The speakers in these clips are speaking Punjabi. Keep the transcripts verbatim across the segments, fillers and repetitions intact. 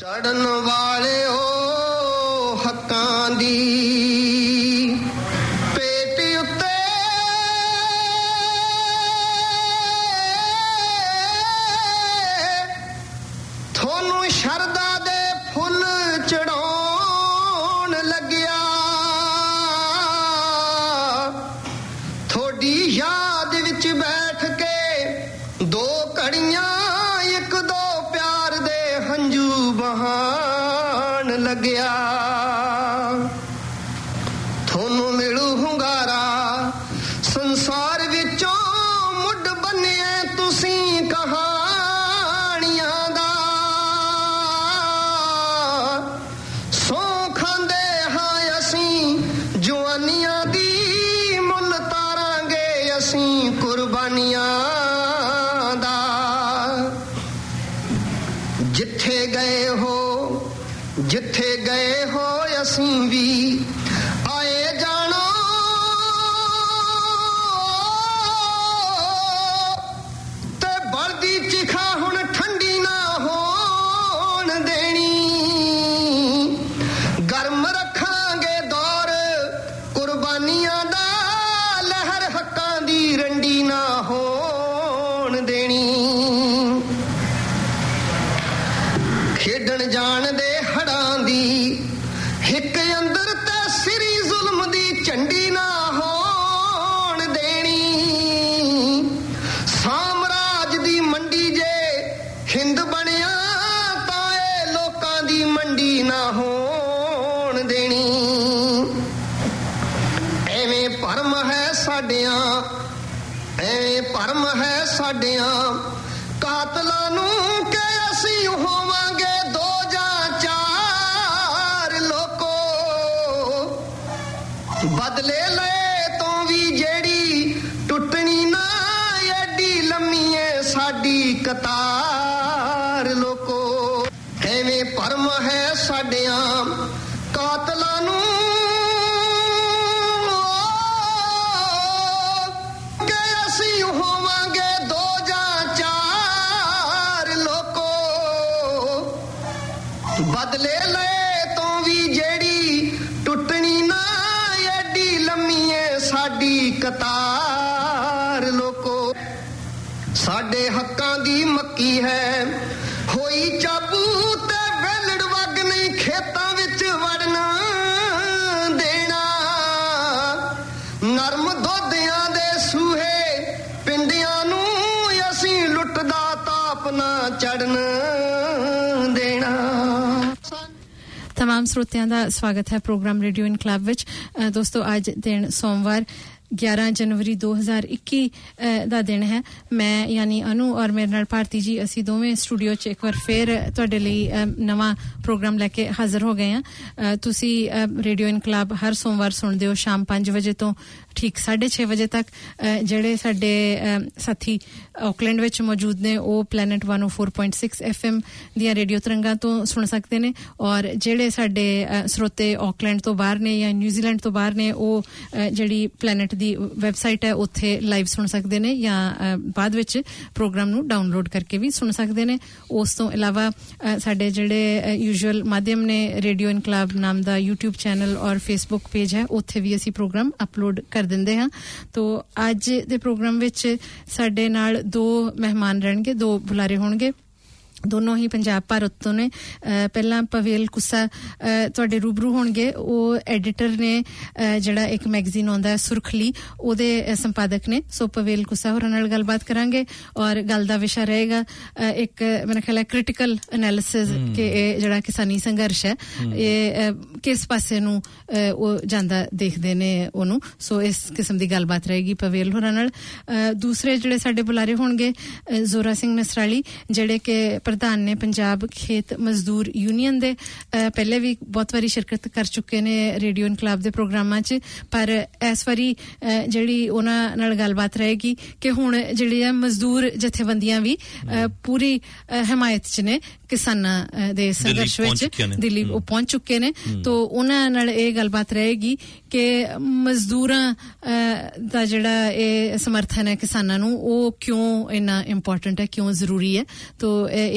ਚੜਨ ਵਾਲਿਓ ਹੱਕਾਂ ਦੀ ਜਿੱਥੇ ਗਏ ਹੋ ਅਸੀਂ ਵੀ ਆਏ ਜਾਣੋ ਤੇ ਬਲਦੀ ਚਿਖਾ ਹੁਣ ਠੰਡੀ ਨਾ ਹੋਣ ਦੇਣੀ ਗਰਮ ਰੱਖਾਂਗੇ ਦੌਰ ਕੁਰਬਾਨੀਆਂ ਦਾ ਲਹਿਰ ਹੱਕਾਂ ਦੀ ਰੰਡੀ ਨਾ ਹੋਣ ਦੇਣੀ ਖੇਡਣ ਜਾਣ ਦੇ ਇੱਕ ਅੰਦਰ ਤੇ ਸ੍ਰੀ ਜ਼ੁਲਮ ਦੀ ਝੰਡੀ ਨਾ ਹੋਣ ਦੇਣੀ ਸਾਮਰਾਜ ਦੀ ਮੰਡੀ ਜੇ ਹਿੰਦ ਬਣਿਆ ਤਾਂ ਇਹ ਲੋਕਾਂ ਦੀ ਮੰਡੀ ਨਾ ਹੋਣ ਦੇਣੀ ਐਵੇਂ ਭਰਮ ਹੈ ਸਾਡਿਆਂ ਐਵੇਂ ਭਰਮ ਹੈ ਸਾਡਿਆਂ ਕਾਤਲਾਂ ਨੂੰ ਕਿ ਅਸੀਂ ਹੋਵਾਂਗੇ ਬਦਲੇ ਲਏ ਤੋਂ ਵੀ ਜਿਹੜੀ ਟੁੱਟਣੀ ਨਾ ਐਡੀ ਲੰਮੀ ਏ ਸਾਡੀ ਕਤਾਰ ਲੋਕੋ ਐਵੇਂ ਭਰਮ ਹੈ ਸਾਡਿਆਂ ਕਾਤਲਾਂ ਨੂੰ ਕਿ ਅਸੀਂ ਹੋਵਾਂਗੇ ਦੋ ਜਾਂ ਚਾਰ ਲੋਕੋ ਬਦਲੇ ਲਏ ਤੋਂ ਵੀ ਜਿਹੜੀ ਟੁੱਟਣੀ ਨਾ ਸਾਡੀ ਕਤਾਰ ਲੋਕੋ ਸਾਡੇ ਹੱਕਾਂ ਦੀ ਮੱਕੀ ਹੈ ਹੋਈ ਚਾਬੂ ਤੇ ਵੇਲੜ ਵਗ ਨਹੀਂ ਖੇਤਾਂ ਵਿੱਚ ਵੜਨਾ ਦੇਣਾ ਨਰਮ ਦੋਧਿਆਂ ਦੇ ਸੂਹੇ ਪਿੰਡਿਆਂ ਨੂੰ ਅਸੀਂ ਲੁੱਟਦਾ ਤਾਪ ਨਾ ਚੜਨ ਦੇਣਾ तमाम श्रोतियां दा स्वागत है प्रोग्राम रेडियो इनकलाब विच दोस्तों आज दिन सोमवार ग्यारह जनवरी दो हज़ार इक्कीस ਦਾ ਦਿਨ ਹੈ ਮੈਂ ਯਾਨੀ ਅਨੂ ਔਰ ਮੇਰੇ ਨਾਲ ਭਾਰਤੀ ਜੀ ਅਸੀਂ ਦੋਵੇਂ ਸਟੂਡੀਓ 'ਚ ਇੱਕ ਵਾਰ ਫੇਰ ਤੁਹਾਡੇ ਲਈ ਨਵਾਂ ਪ੍ਰੋਗਰਾਮ ਲੈ ਕੇ ਹਾਜ਼ਰ ਹੋ ਗਏ ਹਾਂ ਤੁਸੀਂ ਰੇਡੀਓ ਇਨਕਲਾਬ ਹਰ ਸੋਮਵਾਰ ਸੁਣਦੇ ਹੋ ਸ਼ਾਮ ਪੰਜ ਵਜੇ ਤੋਂ ਠੀਕ ਸਾਢੇ ਛੇ ਵਜੇ ਤੱਕ ਜਿਹੜੇ ਸਾਡੇ ਸਾਥੀ ਆਕਲੈਂਡ ਵਿੱਚ ਮੌਜੂਦ ਨੇ ਉਹ planet one oh four point six F M ਦੀਆਂ ਰੇਡੀਓ ਤਰੰਗਾਂ ਤੋਂ ਸੁਣ ਸਕਦੇ ਨੇ ਔਰ ਜਿਹੜੇ ਸਾਡੇ ਸਰੋਤੇ ਆਕਲੈਂਡ ਤੋਂ ਬਾਹਰ ਨੇ ਜਾਂ ਨਿਊਜ਼ੀਲੈਂਡ ਤੋਂ ਬਾਹਰ ਨੇ ਉਹ ਜਿਹੜੀ ਪਲੈਨਟ ਦੀ ਵੈਬਸਾਈਟ ਹੈ ਉੱਥੇ ਲਾਈਵ ਸੁਣ ਸਕਦੇ ਨੇ ਜਾਂ ਬਾਅਦ ਵਿੱਚ ਪ੍ਰੋਗਰਾਮ ਨੂੰ ਡਾਊਨਲੋਡ ਕਰਕੇ ਵੀ ਸੁਣ ਸਕਦੇ ਨੇ ਉਸ ਤੋਂ ਇਲਾਵਾ ਸਾਡੇ ਜਿਹੜੇ ਯੂਜੂਅਲ ਮਾਧਿਅਮ ਨੇ ਰੇਡੀਓ ਇਨਕਲਾਬ ਨਾਮ ਦਾ YouTube ਚੈਨਲ ਔਰ Facebook ਪੇਜ ਹੈ ਉੱਥੇ ਵੀ ਅਸੀਂ ਪ੍ਰੋਗਰਾਮ ਅਪਲੋਡ ਕਰ ਦਿੰਦੇ ਹਾਂ ਤੋ ਅੱਜ ਦੇ ਪ੍ਰੋਗਰਾਮ ਵਿੱਚ ਸਾਡੇ ਨਾਲ ਦੋ ਮਹਿਮਾਨ ਰਹਿਣਗੇ ਦੋ ਬੁਲਾਰੇ ਹੋਣਗੇ ਦੋਨੋਂ ਹੀ ਪੰਜਾਬ ਭਾਰਤ ਤੋਂ ਨੇ ਪਹਿਲਾਂ ਪਵੇਲ ਕੁੱਸਾ ਤੁਹਾਡੇ ਰੂਬਰੂ ਹੋਣਗੇ ਉਹ ਐਡੀਟਰ ਨੇ ਜਿਹੜਾ ਇੱਕ ਮੈਗਜ਼ੀਨ ਆਉਂਦਾ ਸੁਰਖਲੀ ਉਹਦੇ ਸੰਪਾਦਕ ਨੇ ਸੋ ਪਵੇਲ ਕੁੱਸਾ ਹੋਰਾਂ ਨਾਲ ਗੱਲਬਾਤ ਕਰਾਂਗੇ ਔਰ ਗੱਲ ਦਾ ਵਿਸ਼ਾ ਰਹੇਗਾ ਇੱਕ ਮੇਰੇ ਖਿਆਲ ਹੈ ਕ੍ਰਿਟੀਕਲ ਐਨਾਲਿਸਿਸ ਕਿ ਇਹ ਜਿਹੜਾ ਕਿਸਾਨੀ ਸੰਘਰਸ਼ ਹੈ ਇਹ ਕਿਸ ਪਾਸੇ ਨੂੰ ਉਹ ਜਾਂਦਾ ਦੇਖਦੇ ਨੇ ਉਹਨੂੰ ਸੋ ਇਸ ਕਿਸਮ ਦੀ ਗੱਲਬਾਤ ਰਹੇਗੀ ਪਵੇਲ ਹੋਰਾਂ ਨਾਲ ਦੂਸਰੇ ਜਿਹੜੇ ਸਾਡੇ ਬੁਲਾਰੇ ਹੋਣਗੇ ਜ਼ੋਰਾ ਸਿੰਘ ਨਸਰਾਲੀ ਜਿਹੜੇ ਕਿ ਪ੍ਰਧਾਨ ਨੇ ਪੰਜਾਬ ਖੇਤ ਮਜ਼ਦੂਰ ਯੂਨੀਅਨ ਦੇ ਪਹਿਲੇ ਵੀ ਬਹੁਤ ਵਾਰੀ ਸ਼ਿਰਕਤ ਕਰ ਚੁੱਕੇ ਨੇ ਰੇਡੀਓ ਇਨਕਲਾਬ ਦੇ ਪ੍ਰੋਗਰਾਮਾਂ 'ਚ ਪਰ ਇਸ ਵਾਰੀ ਜਿਹੜੀ ਉਹਨਾਂ ਨਾਲ ਗੱਲਬਾਤ ਰਹੇਗੀ ਕਿ ਹੁਣ ਜਿਹੜੀ ਹੈ ਮਜ਼ਦੂਰ ਜਥੇਬੰਦੀਆਂ ਵੀ ਪੂਰੀ ਹਮਾਇਤ 'ਚ ਨੇ ਕਿਸਾਨਾਂ ਦੇ ਸੰਘਰਸ਼ ਵਿੱਚ ਦਿੱਲੀ ਉਹ ਪਹੁੰਚ ਚੁੱਕੇ ਨੇ ਤੋ ਉਹਨਾਂ ਨਾਲ ਇਹ ਗੱਲਬਾਤ ਰਹੇਗੀ ਕਿ ਮਜ਼ਦੂਰਾਂ ਦਾ ਜਿਹੜਾ ਇਹ ਸਮਰਥਨ ਹੈ ਕਿਸਾਨਾਂ ਨੂੰ ਉਹ ਕਿਉਂ ਇੰਨਾ ਇੰਪੋਰਟੈਂਟ ਹੈ ਕਿਉਂ ਜ਼ਰੂਰੀ ਹੈ ਤੋ ਇਹ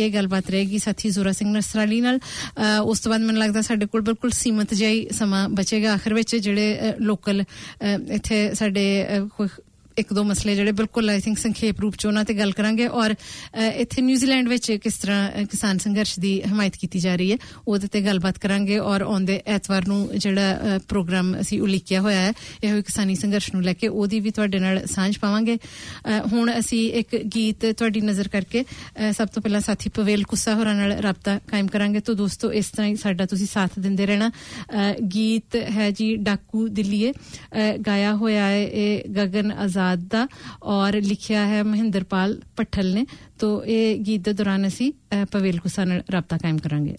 ਇਹ ਗੱਲਬਾਤ ਰਹੇਗੀ ਸਾਥੀ ਜ਼ੋਰਾ ਸਿੰਘ ਨਸਰਾਲੀ ਨਾਲ ਉਸ ਤੋਂ ਬਾਅਦ ਮੈਨੂੰ ਲੱਗਦਾ ਸਾਡੇ ਕੋਲ ਬਿਲਕੁਲ ਸੀਮਤ ਜਿਹਾ ਹੀ ਸਮਾਂ ਬਚੇਗਾ ਆਖਰ ਵਿੱਚ ਜਿਹੜੇ ਲੋਕਲ ਇੱਥੇ ਸਾਡੇ ਕੋਈ ਇੱਕ ਦੋ ਮਸਲੇ ਜਿਹੜੇ ਬਿਲਕੁਲ ਆਈ ਥਿੰਕ ਸੰਖੇਪ ਰੂਪ ਚ ਉਹਨਾਂ ਤੇ ਗੱਲ ਕਰਾਂਗੇ ਔਰ ਇੱਥੇ ਨਿਊਜ਼ੀਲੈਂਡ ਵਿੱਚ ਕਿਸ ਤਰ੍ਹਾਂ ਕਿਸਾਨ ਸੰਘਰਸ਼ ਦੀ ਹਮਾਇਤ ਕੀਤੀ ਜਾ ਰਹੀ ਹੈ ਉਹਦੇ ਤੇ ਗੱਲਬਾਤ ਕਰਾਂਗੇ ਔਰ ਆਉਂਦੇ ਐਤਵਾਰ ਨੂੰ ਜਿਹੜਾ ਪ੍ਰੋਗਰਾਮ ਅਸੀਂ ਉਲੀਕਿਆ ਹੋਇਆ ਹੈ ਇਹੋ ਕਿਸਾਨੀ ਸੰਘਰਸ਼ ਨੂੰ ਲੈ ਕੇ ਉਹਦੀ ਵੀ ਤੁਹਾਡੇ ਨਾਲ ਸਾਂਝ ਪਾਵਾਂਗੇ ਹੁਣ ਅਸੀਂ ਇੱਕ ਗੀਤ ਤੁਹਾਡੀ ਨਜ਼ਰ ਕਰਕੇ ਸਭ ਤੋਂ ਪਹਿਲਾਂ ਸਾਥੀ ਪਵੇਲ ਕੁੱਸਾ ਹੋਰਾਂ ਨਾਲ ਰਾਬਤਾ ਕਾਇਮ ਕਰਾਂਗੇ ਤਾਂ ਦੋਸਤੋ ਇਸ ਤਰ੍ਹਾਂ ਹੀ ਸਾਡਾ ਤੁਸੀਂ ਸਾਥ ਦਿੰਦੇ ਰਹਿਣਾ ਗੀਤ ਹੈ ਜੀ ਡਾਕੂ ਦਿੱਲੀਏ ਗਾਇਆ ਹੋਇਆ ਹੈ ਇਹ ਗਗਨ ਆਜ਼ਾਦ ਦਾ और लिखिया है महेंद्रपाल पट्ठल ने तो ये गीत दे दौरान असी पवेल कुसा नाल राबता कायम करांगे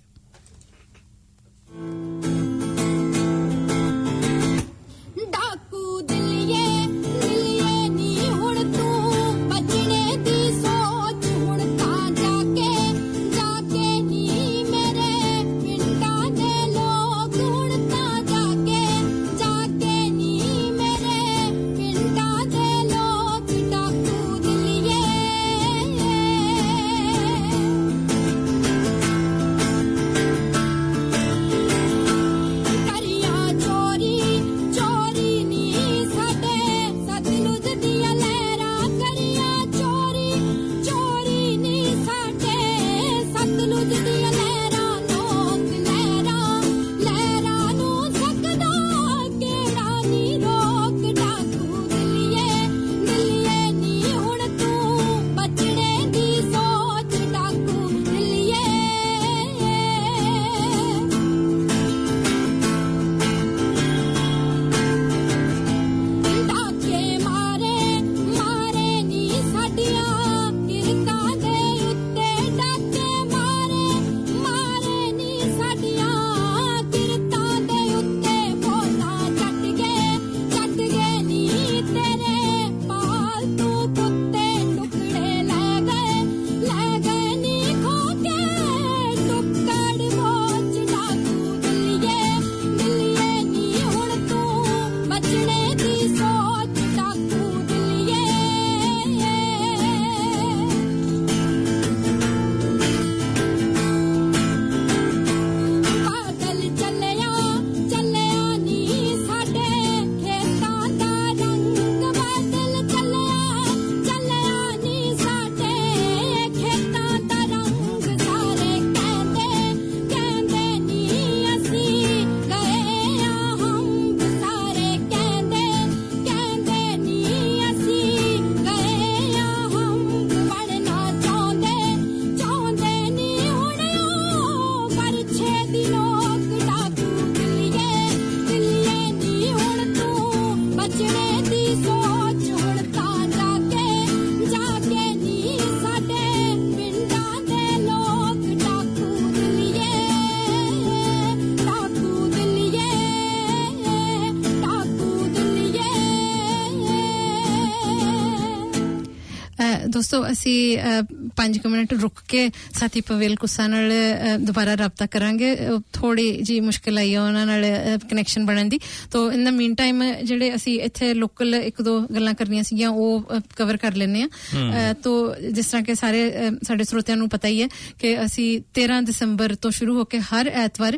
दोस्तों असी पांच मिनट रुक के साथी पवेल कुसा नाल दोबारा राबता करांगे थोड़ी जी मुश्किल आई उन्हां नाल कनेक्शन बनन दी तो इन द मीन टाइम जेडे असी इथे लोकल एक दो गल्लां करनियां सीगियां ओ कवर कर लेने आ तो जिस तरह के सारे साडे श्रोतियां नु पता ही है कि असी तेरह दिसंबर तो शुरू होके हर ऐतवार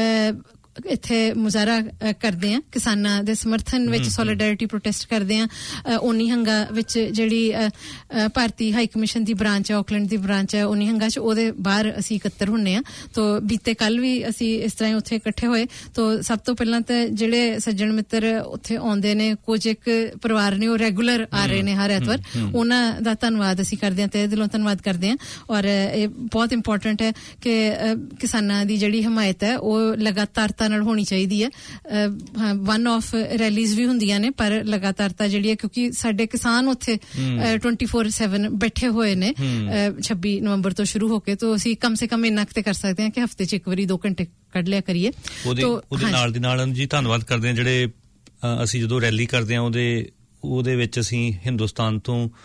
ਇੱਥੇ ਮੁਜ਼ਾਹਰਾ ਕਰਦੇ ਆ ਕਿਸਾਨਾਂ ਦੇ ਸਮਰਥਨ ਵਿੱਚ ਸੋਲੀਡੈਰਿਟੀ ਪ੍ਰੋਟੈਸਟ ਕਰਦੇ ਆ ਓਨੀਹੰਗਾ ਵਿੱਚ ਜਿਹੜੀ ਭਾਰਤੀ ਹਾਈ ਕਮਿਸ਼ਨ ਦੀ ਬ੍ਰਾਂਚ ਹੈ ਆਕਲੈਂਡ ਦੀ ਬ੍ਰਾਂਚ ਹੈ ਓਨੀਹੰਗਾ ਚ ਉਹਦੇ ਬਾਹਰ ਅਸੀਂ ਇਕੱਤਰ ਹੁੰਨੇ ਆ ਤੋਂ ਬੀਤੇ ਕੱਲ ਵੀ ਅਸੀਂ ਇਸ ਤਰ੍ਹਾਂ ਉੱਥੇ ਇਕੱਠੇ ਹੋਏ ਤੋਂ ਸਭ ਤੋਂ ਪਹਿਲਾਂ ਤਾਂ ਜਿਹੜੇ ਸੱਜਣ ਮਿੱਤਰ ਉੱਥੇ ਆਉਂਦੇ ਨੇ ਕੁਝ ਇੱਕ ਪਰਿਵਾਰ ਨੇ ਉਹ ਰੈਗੂਲਰ ਆ ਰਹੇ ਨੇ ਹਰ ਐਤਵਾਰ ਉਹਨਾਂ ਦਾ ਧੰਨਵਾਦ ਅਸੀਂ ਕਰਦੇ ਆ ਤੇ ਦਿਲੋਂ ਧੰਨਵਾਦ ਕਰਦੇ ਆ ਔਰ ਇਹ ਬਹੁਤ ਇੰਪੋਰਟੈਂਟ ਹੈ ਕਿ ਕਿਸਾਨਾਂ ਦੀ ਜਿਹੜੀ ਹਮਾਇਤ ਹੈ ਉਹ ਲਗਾਤਾਰ ਨਾਲ ਹੋਣੀ ਚਾਹੀਦੀ ਹੈ ਵਨ ਆਫ ਰੈਲੀਜ਼ ਵੀ ਹੁੰਦੀਆਂ ਨੇ ਪਰ ਲਗਾਤਾਰਤਾ ਜਿਹੜੀ ਹੈ ਕਿਉਂਕਿ ਸਾਡੇ ਕਿਸਾਨ ਉੱਥੇ ਟਵੈਂਟੀ ਫੋਰ ਸੈਵਨ ਬੈਠੇ ਹੋਏ ਨੇ ਛੱਬੀ ਨਵੰਬਰ ਤੋਂ ਸ਼ੁਰੂ ਹੋ ਕੇ ਤੋਂ ਅਸੀਂ ਕਮ ਸੇ ਕਮ ਇੰਨਾ ਤੇ ਕਰ ਸਕਦੇ ਹਾਂ ਕਿ ਹਫਤੇ 'ਚ ਇੱਕ ਵਾਰੀ ਦੋ ਘੰਟੇ ਕੱਢ ਲਿਆ ਕਰੀਏ ਉਹਦੇ ਨਾਲ ਦੀ ਨਾਲ ਜੀ ਧੰਨਵਾਦ ਕਰਦੇ ਹਾਂ ਜਿਹੜੇ ਅਸੀਂ ਜਦੋਂ ਰੈਲੀ ਕਰਦੇ ਹਾਂ ਉਹਦੇ ਉਹਦੇ ਵਿੱਚ ਅਸੀਂ ਹਿੰਦੁਸਤਾਨ ਤੋਂ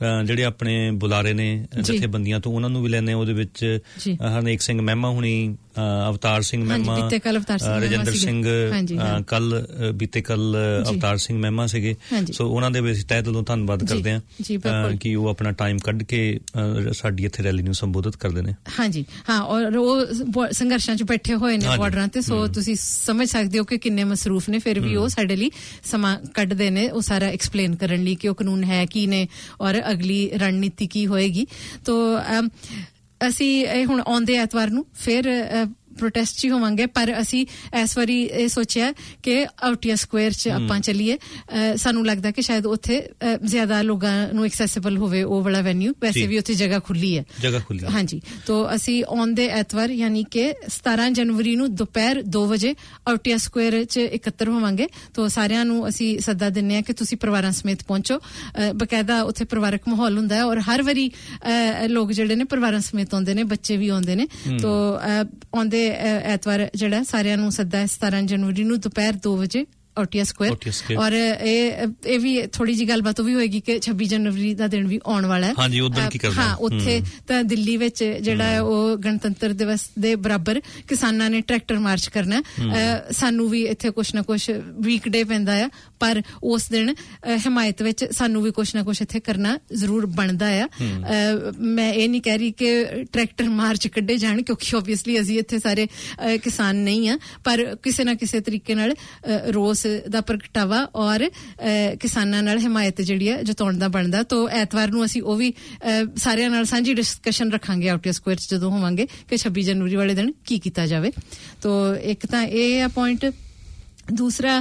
ਜਿਹੜੇ ਆਪਣੇ ਬੁਲਾਰੇ ਨੇ ਜਥੇਬੰਦੀਆਂ ਤੋਂ ਉਹਨਾਂ ਨੂੰ ਵੀ ਲੈਣੇ ਉਹਦੇ ਵਿੱਚ ਹਰਨੇਕ ਸਿੰਘ ਮਹਿਮਾ ਹੁਣੀ ਅਵਤਾਰ ਸਿੰਘ ਮਹਿਮਾ ਰਜਿੰਦਰ ਸਿੰਘ ਕੱਲ ਬੀਤੇ ਕੱਲ ਅਵਤਾਰ ਸਿੰਘ ਮਹਿਮਾ ਸੀਗੇ ਸੋ ਉਹਨਾਂ ਦੇ ਵਿੱਚ ਤਹਿ ਦਿਲੋਂ ਧੰਨਵਾਦ ਕਰਦੇ ਹਾਂ ਕਿ ਉਹ ਆਪਣਾ ਟਾਈਮ ਕੱਢ ਕੇ ਸਾਡੀ ਇੱਥੇ ਰੈਲੀ ਨੂੰ ਸੰਬੋਧਿਤ ਕਰਦੇ ਨੇ ਹਾਂਜੀ ਹਾਂ ਔਰ ਉਹ ਸੰਘਰਸ਼ਾਂ 'ਚ ਬੈਠੇ ਹੋਏ ਨੇ ਬਾਰਡਰਾਂ ਤੇ ਸੋ ਤੁਸੀਂ ਸਮਝ ਸਕਦੇ ਹੋ ਕਿ ਕਿੰਨੇ ਮਸਰੂਫ ਨੇ ਫਿਰ ਵੀ ਉਹ ਸਾਡੇ ਲਈ ਸਮਾਂ ਕੱਢਦੇ ਨੇ ਉਹ ਸਾਰਾ ਐਕਸਪਲੇਨ ਕਰਨ ਲਈ ਕਿ ਉਹ ਕਾਨੂੰਨ ਹੈ ਕੀ ਨੇ ਔਰ ਅਗਲੀ ਰਣਨੀਤੀ ਕੀ ਹੋਏਗੀ ਤੋ ਅਸੀਂ ਹੁਣ ਆਉਂਦੇ ਐਤਵਾਰ ਨੂੰ ਫਿਰ ਪ੍ਰੋਟੈਸਟ 'ਚ ਹੀ ਹੋਵਾਂਗੇ ਪਰ ਅਸੀਂ ਇਸ ਵਾਰੀ ਇਹ ਸੋਚਿਆ ਕਿ ਆਊਟੀਆ ਸਕੁਆਇਰ 'ਚ ਆਪਾਂ ਚੱਲੀਏ ਸਾਨੂੰ ਲੱਗਦਾ ਕਿ ਸ਼ਾਇਦ ਉੱਥੇ ਜ਼ਿਆਦਾ ਲੋਕਾਂ ਨੂੰ ਐਕਸੈਸਿਬਲ ਹੋਵੇ ਉਹ ਵਾਲਾ ਵੈਨਿਊ ਵੈਸੇ ਵੀ ਉੱਥੇ ਜਗ੍ਹਾ ਖੁੱਲੀ ਹੈ ਜਗ੍ਹਾ ਖੁੱਲੀ ਹਾਂਜੀ ਤੋ ਅਸੀਂ ਆਉਂਦੇ ਐਤਵਾਰ ਯਾਨੀ ਕਿ ਸਤਾਰਾਂ ਜਨਵਰੀ ਨੂੰ ਦੁਪਹਿਰ ਦੋ ਵਜੇ ਆਊਟੀਆ ਸਕੁਆਇਰ 'ਚ ਇਕੱਤਰ ਹੋਵਾਂਗੇ ਤੋ ਸਾਰਿਆਂ ਨੂੰ ਅਸੀਂ ਸੱਦਾ ਦਿੰਦੇ ਹਾਂ ਕਿ ਤੁਸੀਂ ਪਰਿਵਾਰਾਂ ਸਮੇਤ ਪਹੁੰਚੋ ਬਕਾਇਦਾ ਉੱਥੇ ਪਰਿਵਾਰਕ ਮਾਹੌਲ ਹੁੰਦਾ ਹੈ ਔਰ ਹਰ ਵਾਰੀ ਲੋਕ ਜਿਹੜੇ ਨੇ ਪਰਿਵਾਰਾਂ ਸਮੇਤ ਆਉਂਦੇ ਨੇ ਬੱਚੇ ਵੀ ਆਉਂਦੇ ਨੇ ਤੋ ਆਉਂਦੇ ਐਤਵਾਰ ਜਿਹੜਾ ਸਾਰਿਆਂ ਨੂੰ ਸੱਦਾ ਸਤਾਰਾਂ ਜਨਵਰੀ ਨੂੰ ਦੁਪਹਿਰ ਦੋ ਵਜੇ ਆਊਟੀਆ ਸਕੁਆਇਰ ਔਰ ਇਹ ਇਹ ਵੀ ਥੋੜੀ ਜਿਹੀ ਗੱਲਬਾਤ ਵੀ ਹੋਏਗੀ ਕਿ ਛੱਬੀ ਜਨਵਰੀ ਦਾ ਦਿਨ ਵੀ ਆਉਣ ਵਾਲਾ ਹੈ ਹਾਂਜੀ ਉਦੋਂ ਕੀ ਕਰਨਾ ਹਾਂ ਉੱਥੇ ਤਾਂ ਦਿੱਲੀ ਵਿੱਚ ਜਿਹੜਾ ਉਹ ਗਣਤੰਤਰ ਦਿਵਸ ਦੇ ਬਰਾਬਰ ਕਿਸਾਨਾਂ ਨੇ ਟਰੈਕਟਰ ਮਾਰਚ ਕਰਨਾ ਸਾਨੂੰ ਵੀ ਇੱਥੇ ਕੁਛ ਨਾ ਕੁਛ ਵੀਕਡੇ ਪੈਂਦਾ ਆ ਪਰ ਉਸ ਦਿਨ ਹਿਮਾਇਤ ਵਿੱਚ ਸਾਨੂੰ ਵੀ ਕੁਛ ਨਾ ਕੁਛ ਇੱਥੇ ਕਰਨਾ ਜ਼ਰੂਰ ਬਣਦਾ ਆ ਮੈਂ ਇਹ ਨਹੀਂ ਕਹਿ ਰਹੀ ਕਿ ਟਰੈਕਟਰ ਮਾਰਚ ਕੱਢੇ ਜਾਣ ਕਿਉਂਕਿ ਓਬਵੀਅਸਲੀ ਅਸੀਂ ਇੱਥੇ ਸਾਰੇ ਕਿਸਾਨ ਨਹੀਂ ਆ ਪਰ ਕਿਸੇ ਨਾ ਕਿਸੇ ਤਰੀਕੇ ਨਾਲ ਰੋਸ ਦਾ ਪ੍ਰਗਟਾਵਾ ਔਰ ਕਿਸਾਨਾਂ ਨਾਲ ਹਿਮਾਇਤ ਜਿਹੜੀ ਹੈ ਜਤਾਉਣ ਦਾ ਬਣਦਾ ਤੋ ਐਤਵਾਰ ਨੂੰ ਅਸੀਂ ਉਹ ਵੀ ਸਾਰਿਆਂ ਨਾਲ ਸਾਂਝੀ ਡਿਸਕਸ਼ਨ ਰੱਖਾਂਗੇ ਆਊਟੀਆ ਸਕੁਆਇਰ 'ਚ ਜਦੋਂ ਹੋਵਾਂਗੇ ਕਿ ਛੱਬੀ ਜਨਵਰੀ ਵਾਲੇ ਦਿਨ ਕੀ ਕੀਤਾ ਜਾਵੇ ਤੋ ਇੱਕ ਤਾਂ ਇਹ ਆ ਪੁਆਇੰਟ ਦੂਸਰਾ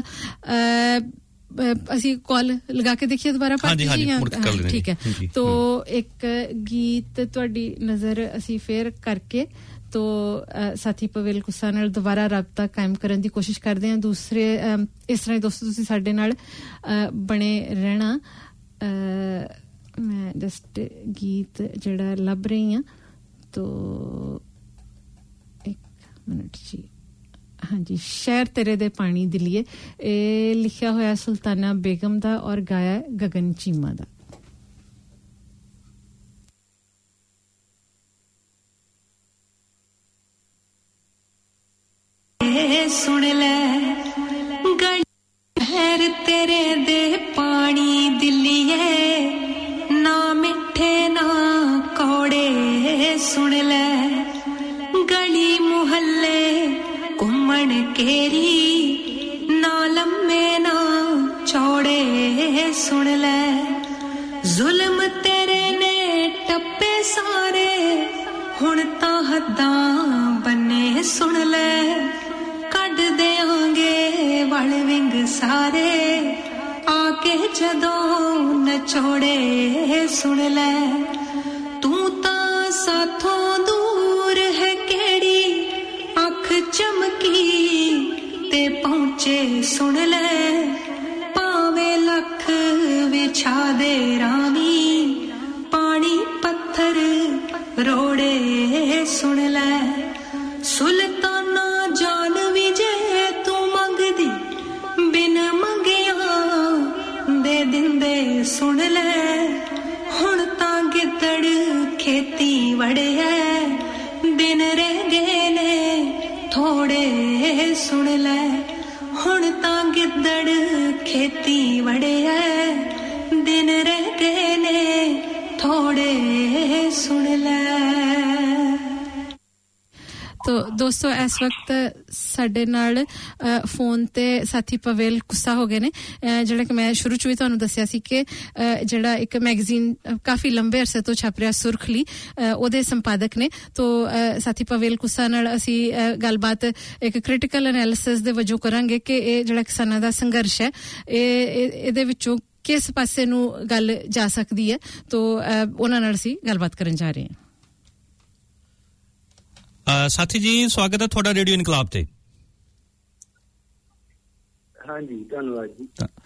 ਅਸੀਂ ਕਾਲ ਲਗਾ ਕੇ ਦੇਖੀਏ ਦੁਬਾਰਾ ਠੀਕ ਹੈ ਤੋ ਇੱਕ ਗੀਤ ਤੁਹਾਡੀ ਨਜ਼ਰ ਅਸੀਂ ਫੇਰ ਕਰਕੇ ਤੋ ਸਾਥੀ ਪਵੇਲ ਕੁੱਸਾ ਨਾਲ ਦੁਬਾਰਾ ਰਾਬਤਾ ਕਾਇਮ ਕਰਨ ਦੀ ਕੋਸ਼ਿਸ਼ ਕਰਦੇ ਹਾਂ ਦੂਸਰੇ ਇਸ ਤਰ੍ਹਾਂ ਹੀ ਦੋਸਤੋ ਤੁਸੀਂ ਸਾਡੇ ਨਾਲ ਬਣੇ ਰਹਿਣਾ ਮੈਂ ਜਸਟ ਗੀਤ ਜਿਹੜਾ ਲੱਭ ਰਹੀ ਹਾਂ ਤੋ ਇੱਕ ਮਿੰਟ ਜੀ ਹਾਂਜੀ ਸ਼ਹਿਰ ਤੇਰੇ ਦੇ ਪਾਣੀ ਦਿਲੀਏ ਇਹ ਲਿਖਿਆ ਹੋਇਆ ਸੁਲਤਾਨਾ ਬੇਗਮ ਦਾ ਔਰ ਗਾਇਆ ਗਗਨ ਚੀਮਾ ਦਾ ਸੁਣ ਲੈ ਗਲ ਸ਼ਹਿਰ ਤੇਰੇ ਦੇ ਪਾਣੀ ਦਿਲੀਏ ਨਾ ਮਿੱਠੇ ਨਾ ਕੌੜੇ ਸੁਣ ਲੈ ਗਲੀ ਮੁਹੱਲੇ ਘੁੰਮਣ ਕੇਰੀ ਨਾ ਲੰਮੇ ਨਾ ਚੌੜੇ ਸੁਣ ਲੈ ਜ਼ੁਲਮ ਤੇਰੇ ਨੇ ਟੱਪੇ ਸਾਰੇ ਹੁਣ ਤਾਂ ਹੱਦਾਂ ਬੰਨੇ ਸੁਣ ਲੈ ਕੱਢ ਦਿਆਂਗੇ ਵਲ ਵਿੰਗ ਸਾਰੇ ਆ ਕੇ ਜਦੋਂ ਨਚੋੜੇ ਸੁਣ ਲੈ ਤੂੰ ਤਾਂ ਸਾਥੋਂ ਦੂਰ ਹੈ ਕਿਹੜੀ ਅੱਖ ਚਮਕੀ ਤੇ ਪਹੁੰਚੇ ਸੁਣ ਲੈ ਭਾਵੇਂ ਲੱਖ ਵਿਛਾ ਦੇ ਰਾਵੀ ਪਾਣੀ ਪੱਥਰ ਰੋੜੇ ਸੁਣ ਲੈ ਸੁਲਤਾਨਾ ਜਾਨ ਵੀ ਜੇ ਤੂੰ ਮੰਗਦੀ ਬਿਨ ਮੰਗਿਆ ਦੇ ਦਿੰਦੇ ਸੁਣ ਲੈ ਹੁਣ ਤਾਂ ਗਿੱਦੜ ਖੇਤੀ ਵੜਿਆ ਦਿਨ ਰਹਿ ਗਏ ਨੇ ਥੋੜੇ ਸੁਣ ਲੈ ਹੁਣ ਤਾਂ ਗਿੱਦੜ ਖੇਤੀ ਵੜਿਆ ਦਿਨ ਰਹਿ ਗਏ ਨੇ ਥੋੜੇ ਸੁਣ ਲੈ ਤੋ ਦੋਸਤੋ ਇਸ ਵਕਤ ਸਾਡੇ ਨਾਲ ਫੋਨ ਤੇ ਸਾਥੀ ਪਵੇਲ ਕੁੱਸਾ ਹੋ ਗਏ ਨੇ ਜਿਹੜਾ ਕਿ ਮੈਂ ਸ਼ੁਰੂ ਚ ਵੀ ਤੁਹਾਨੂੰ ਦੱਸਿਆ ਸੀ ਕਿ ਜਿਹੜਾ ਇੱਕ ਮੈਗਜ਼ੀਨ ਕਾਫੀ ਲੰਬੇ ਅਰਸੇ ਤੋਂ ਛਪ ਰਿਹਾ ਸੁਰਖਲੀ ਉਹਦੇ ਸੰਪਾਦਕ ਨੇ ਤੋ ਸਾਥੀ ਪਵੇਲ ਕੁੱਸਾ ਨਾਲ ਅਸੀਂ ਗੱਲਬਾਤ ਇੱਕ ਕ੍ਰਿਟੀਕਲ ਐਨਾਲਿਸਿਸ ਦੇ ਵਜੋਂ ਕਰਾਂਗੇ ਕਿ ਇਹ ਜਿਹੜਾ ਕਿਸਾਨਾਂ ਦਾ ਸੰਘਰਸ਼ ਹੈ ਇਹ ਇਹਦੇ ਵਿੱਚੋਂ ਕਿਸ ਪਾਸੇ ਨੂੰ ਗੱਲ ਜਾ ਸਕਦੀ ਹੈ ਤੋ ਉਹਨਾਂ ਨਾਲ ਅਸੀਂ ਗੱਲਬਾਤ ਕਰਨ ਜਾ ਰਹੇ ਹਾਂ ਸਾਥੀ ਜੀ ਸਵਾਗਤ ਹੈ ਤੁਹਾਡਾ ਰੇਡੀਓ ਇਨਕਲਾਬ ਤੇ ਹਾਂਜੀ ਧੰਨਵਾਦ ਜੀ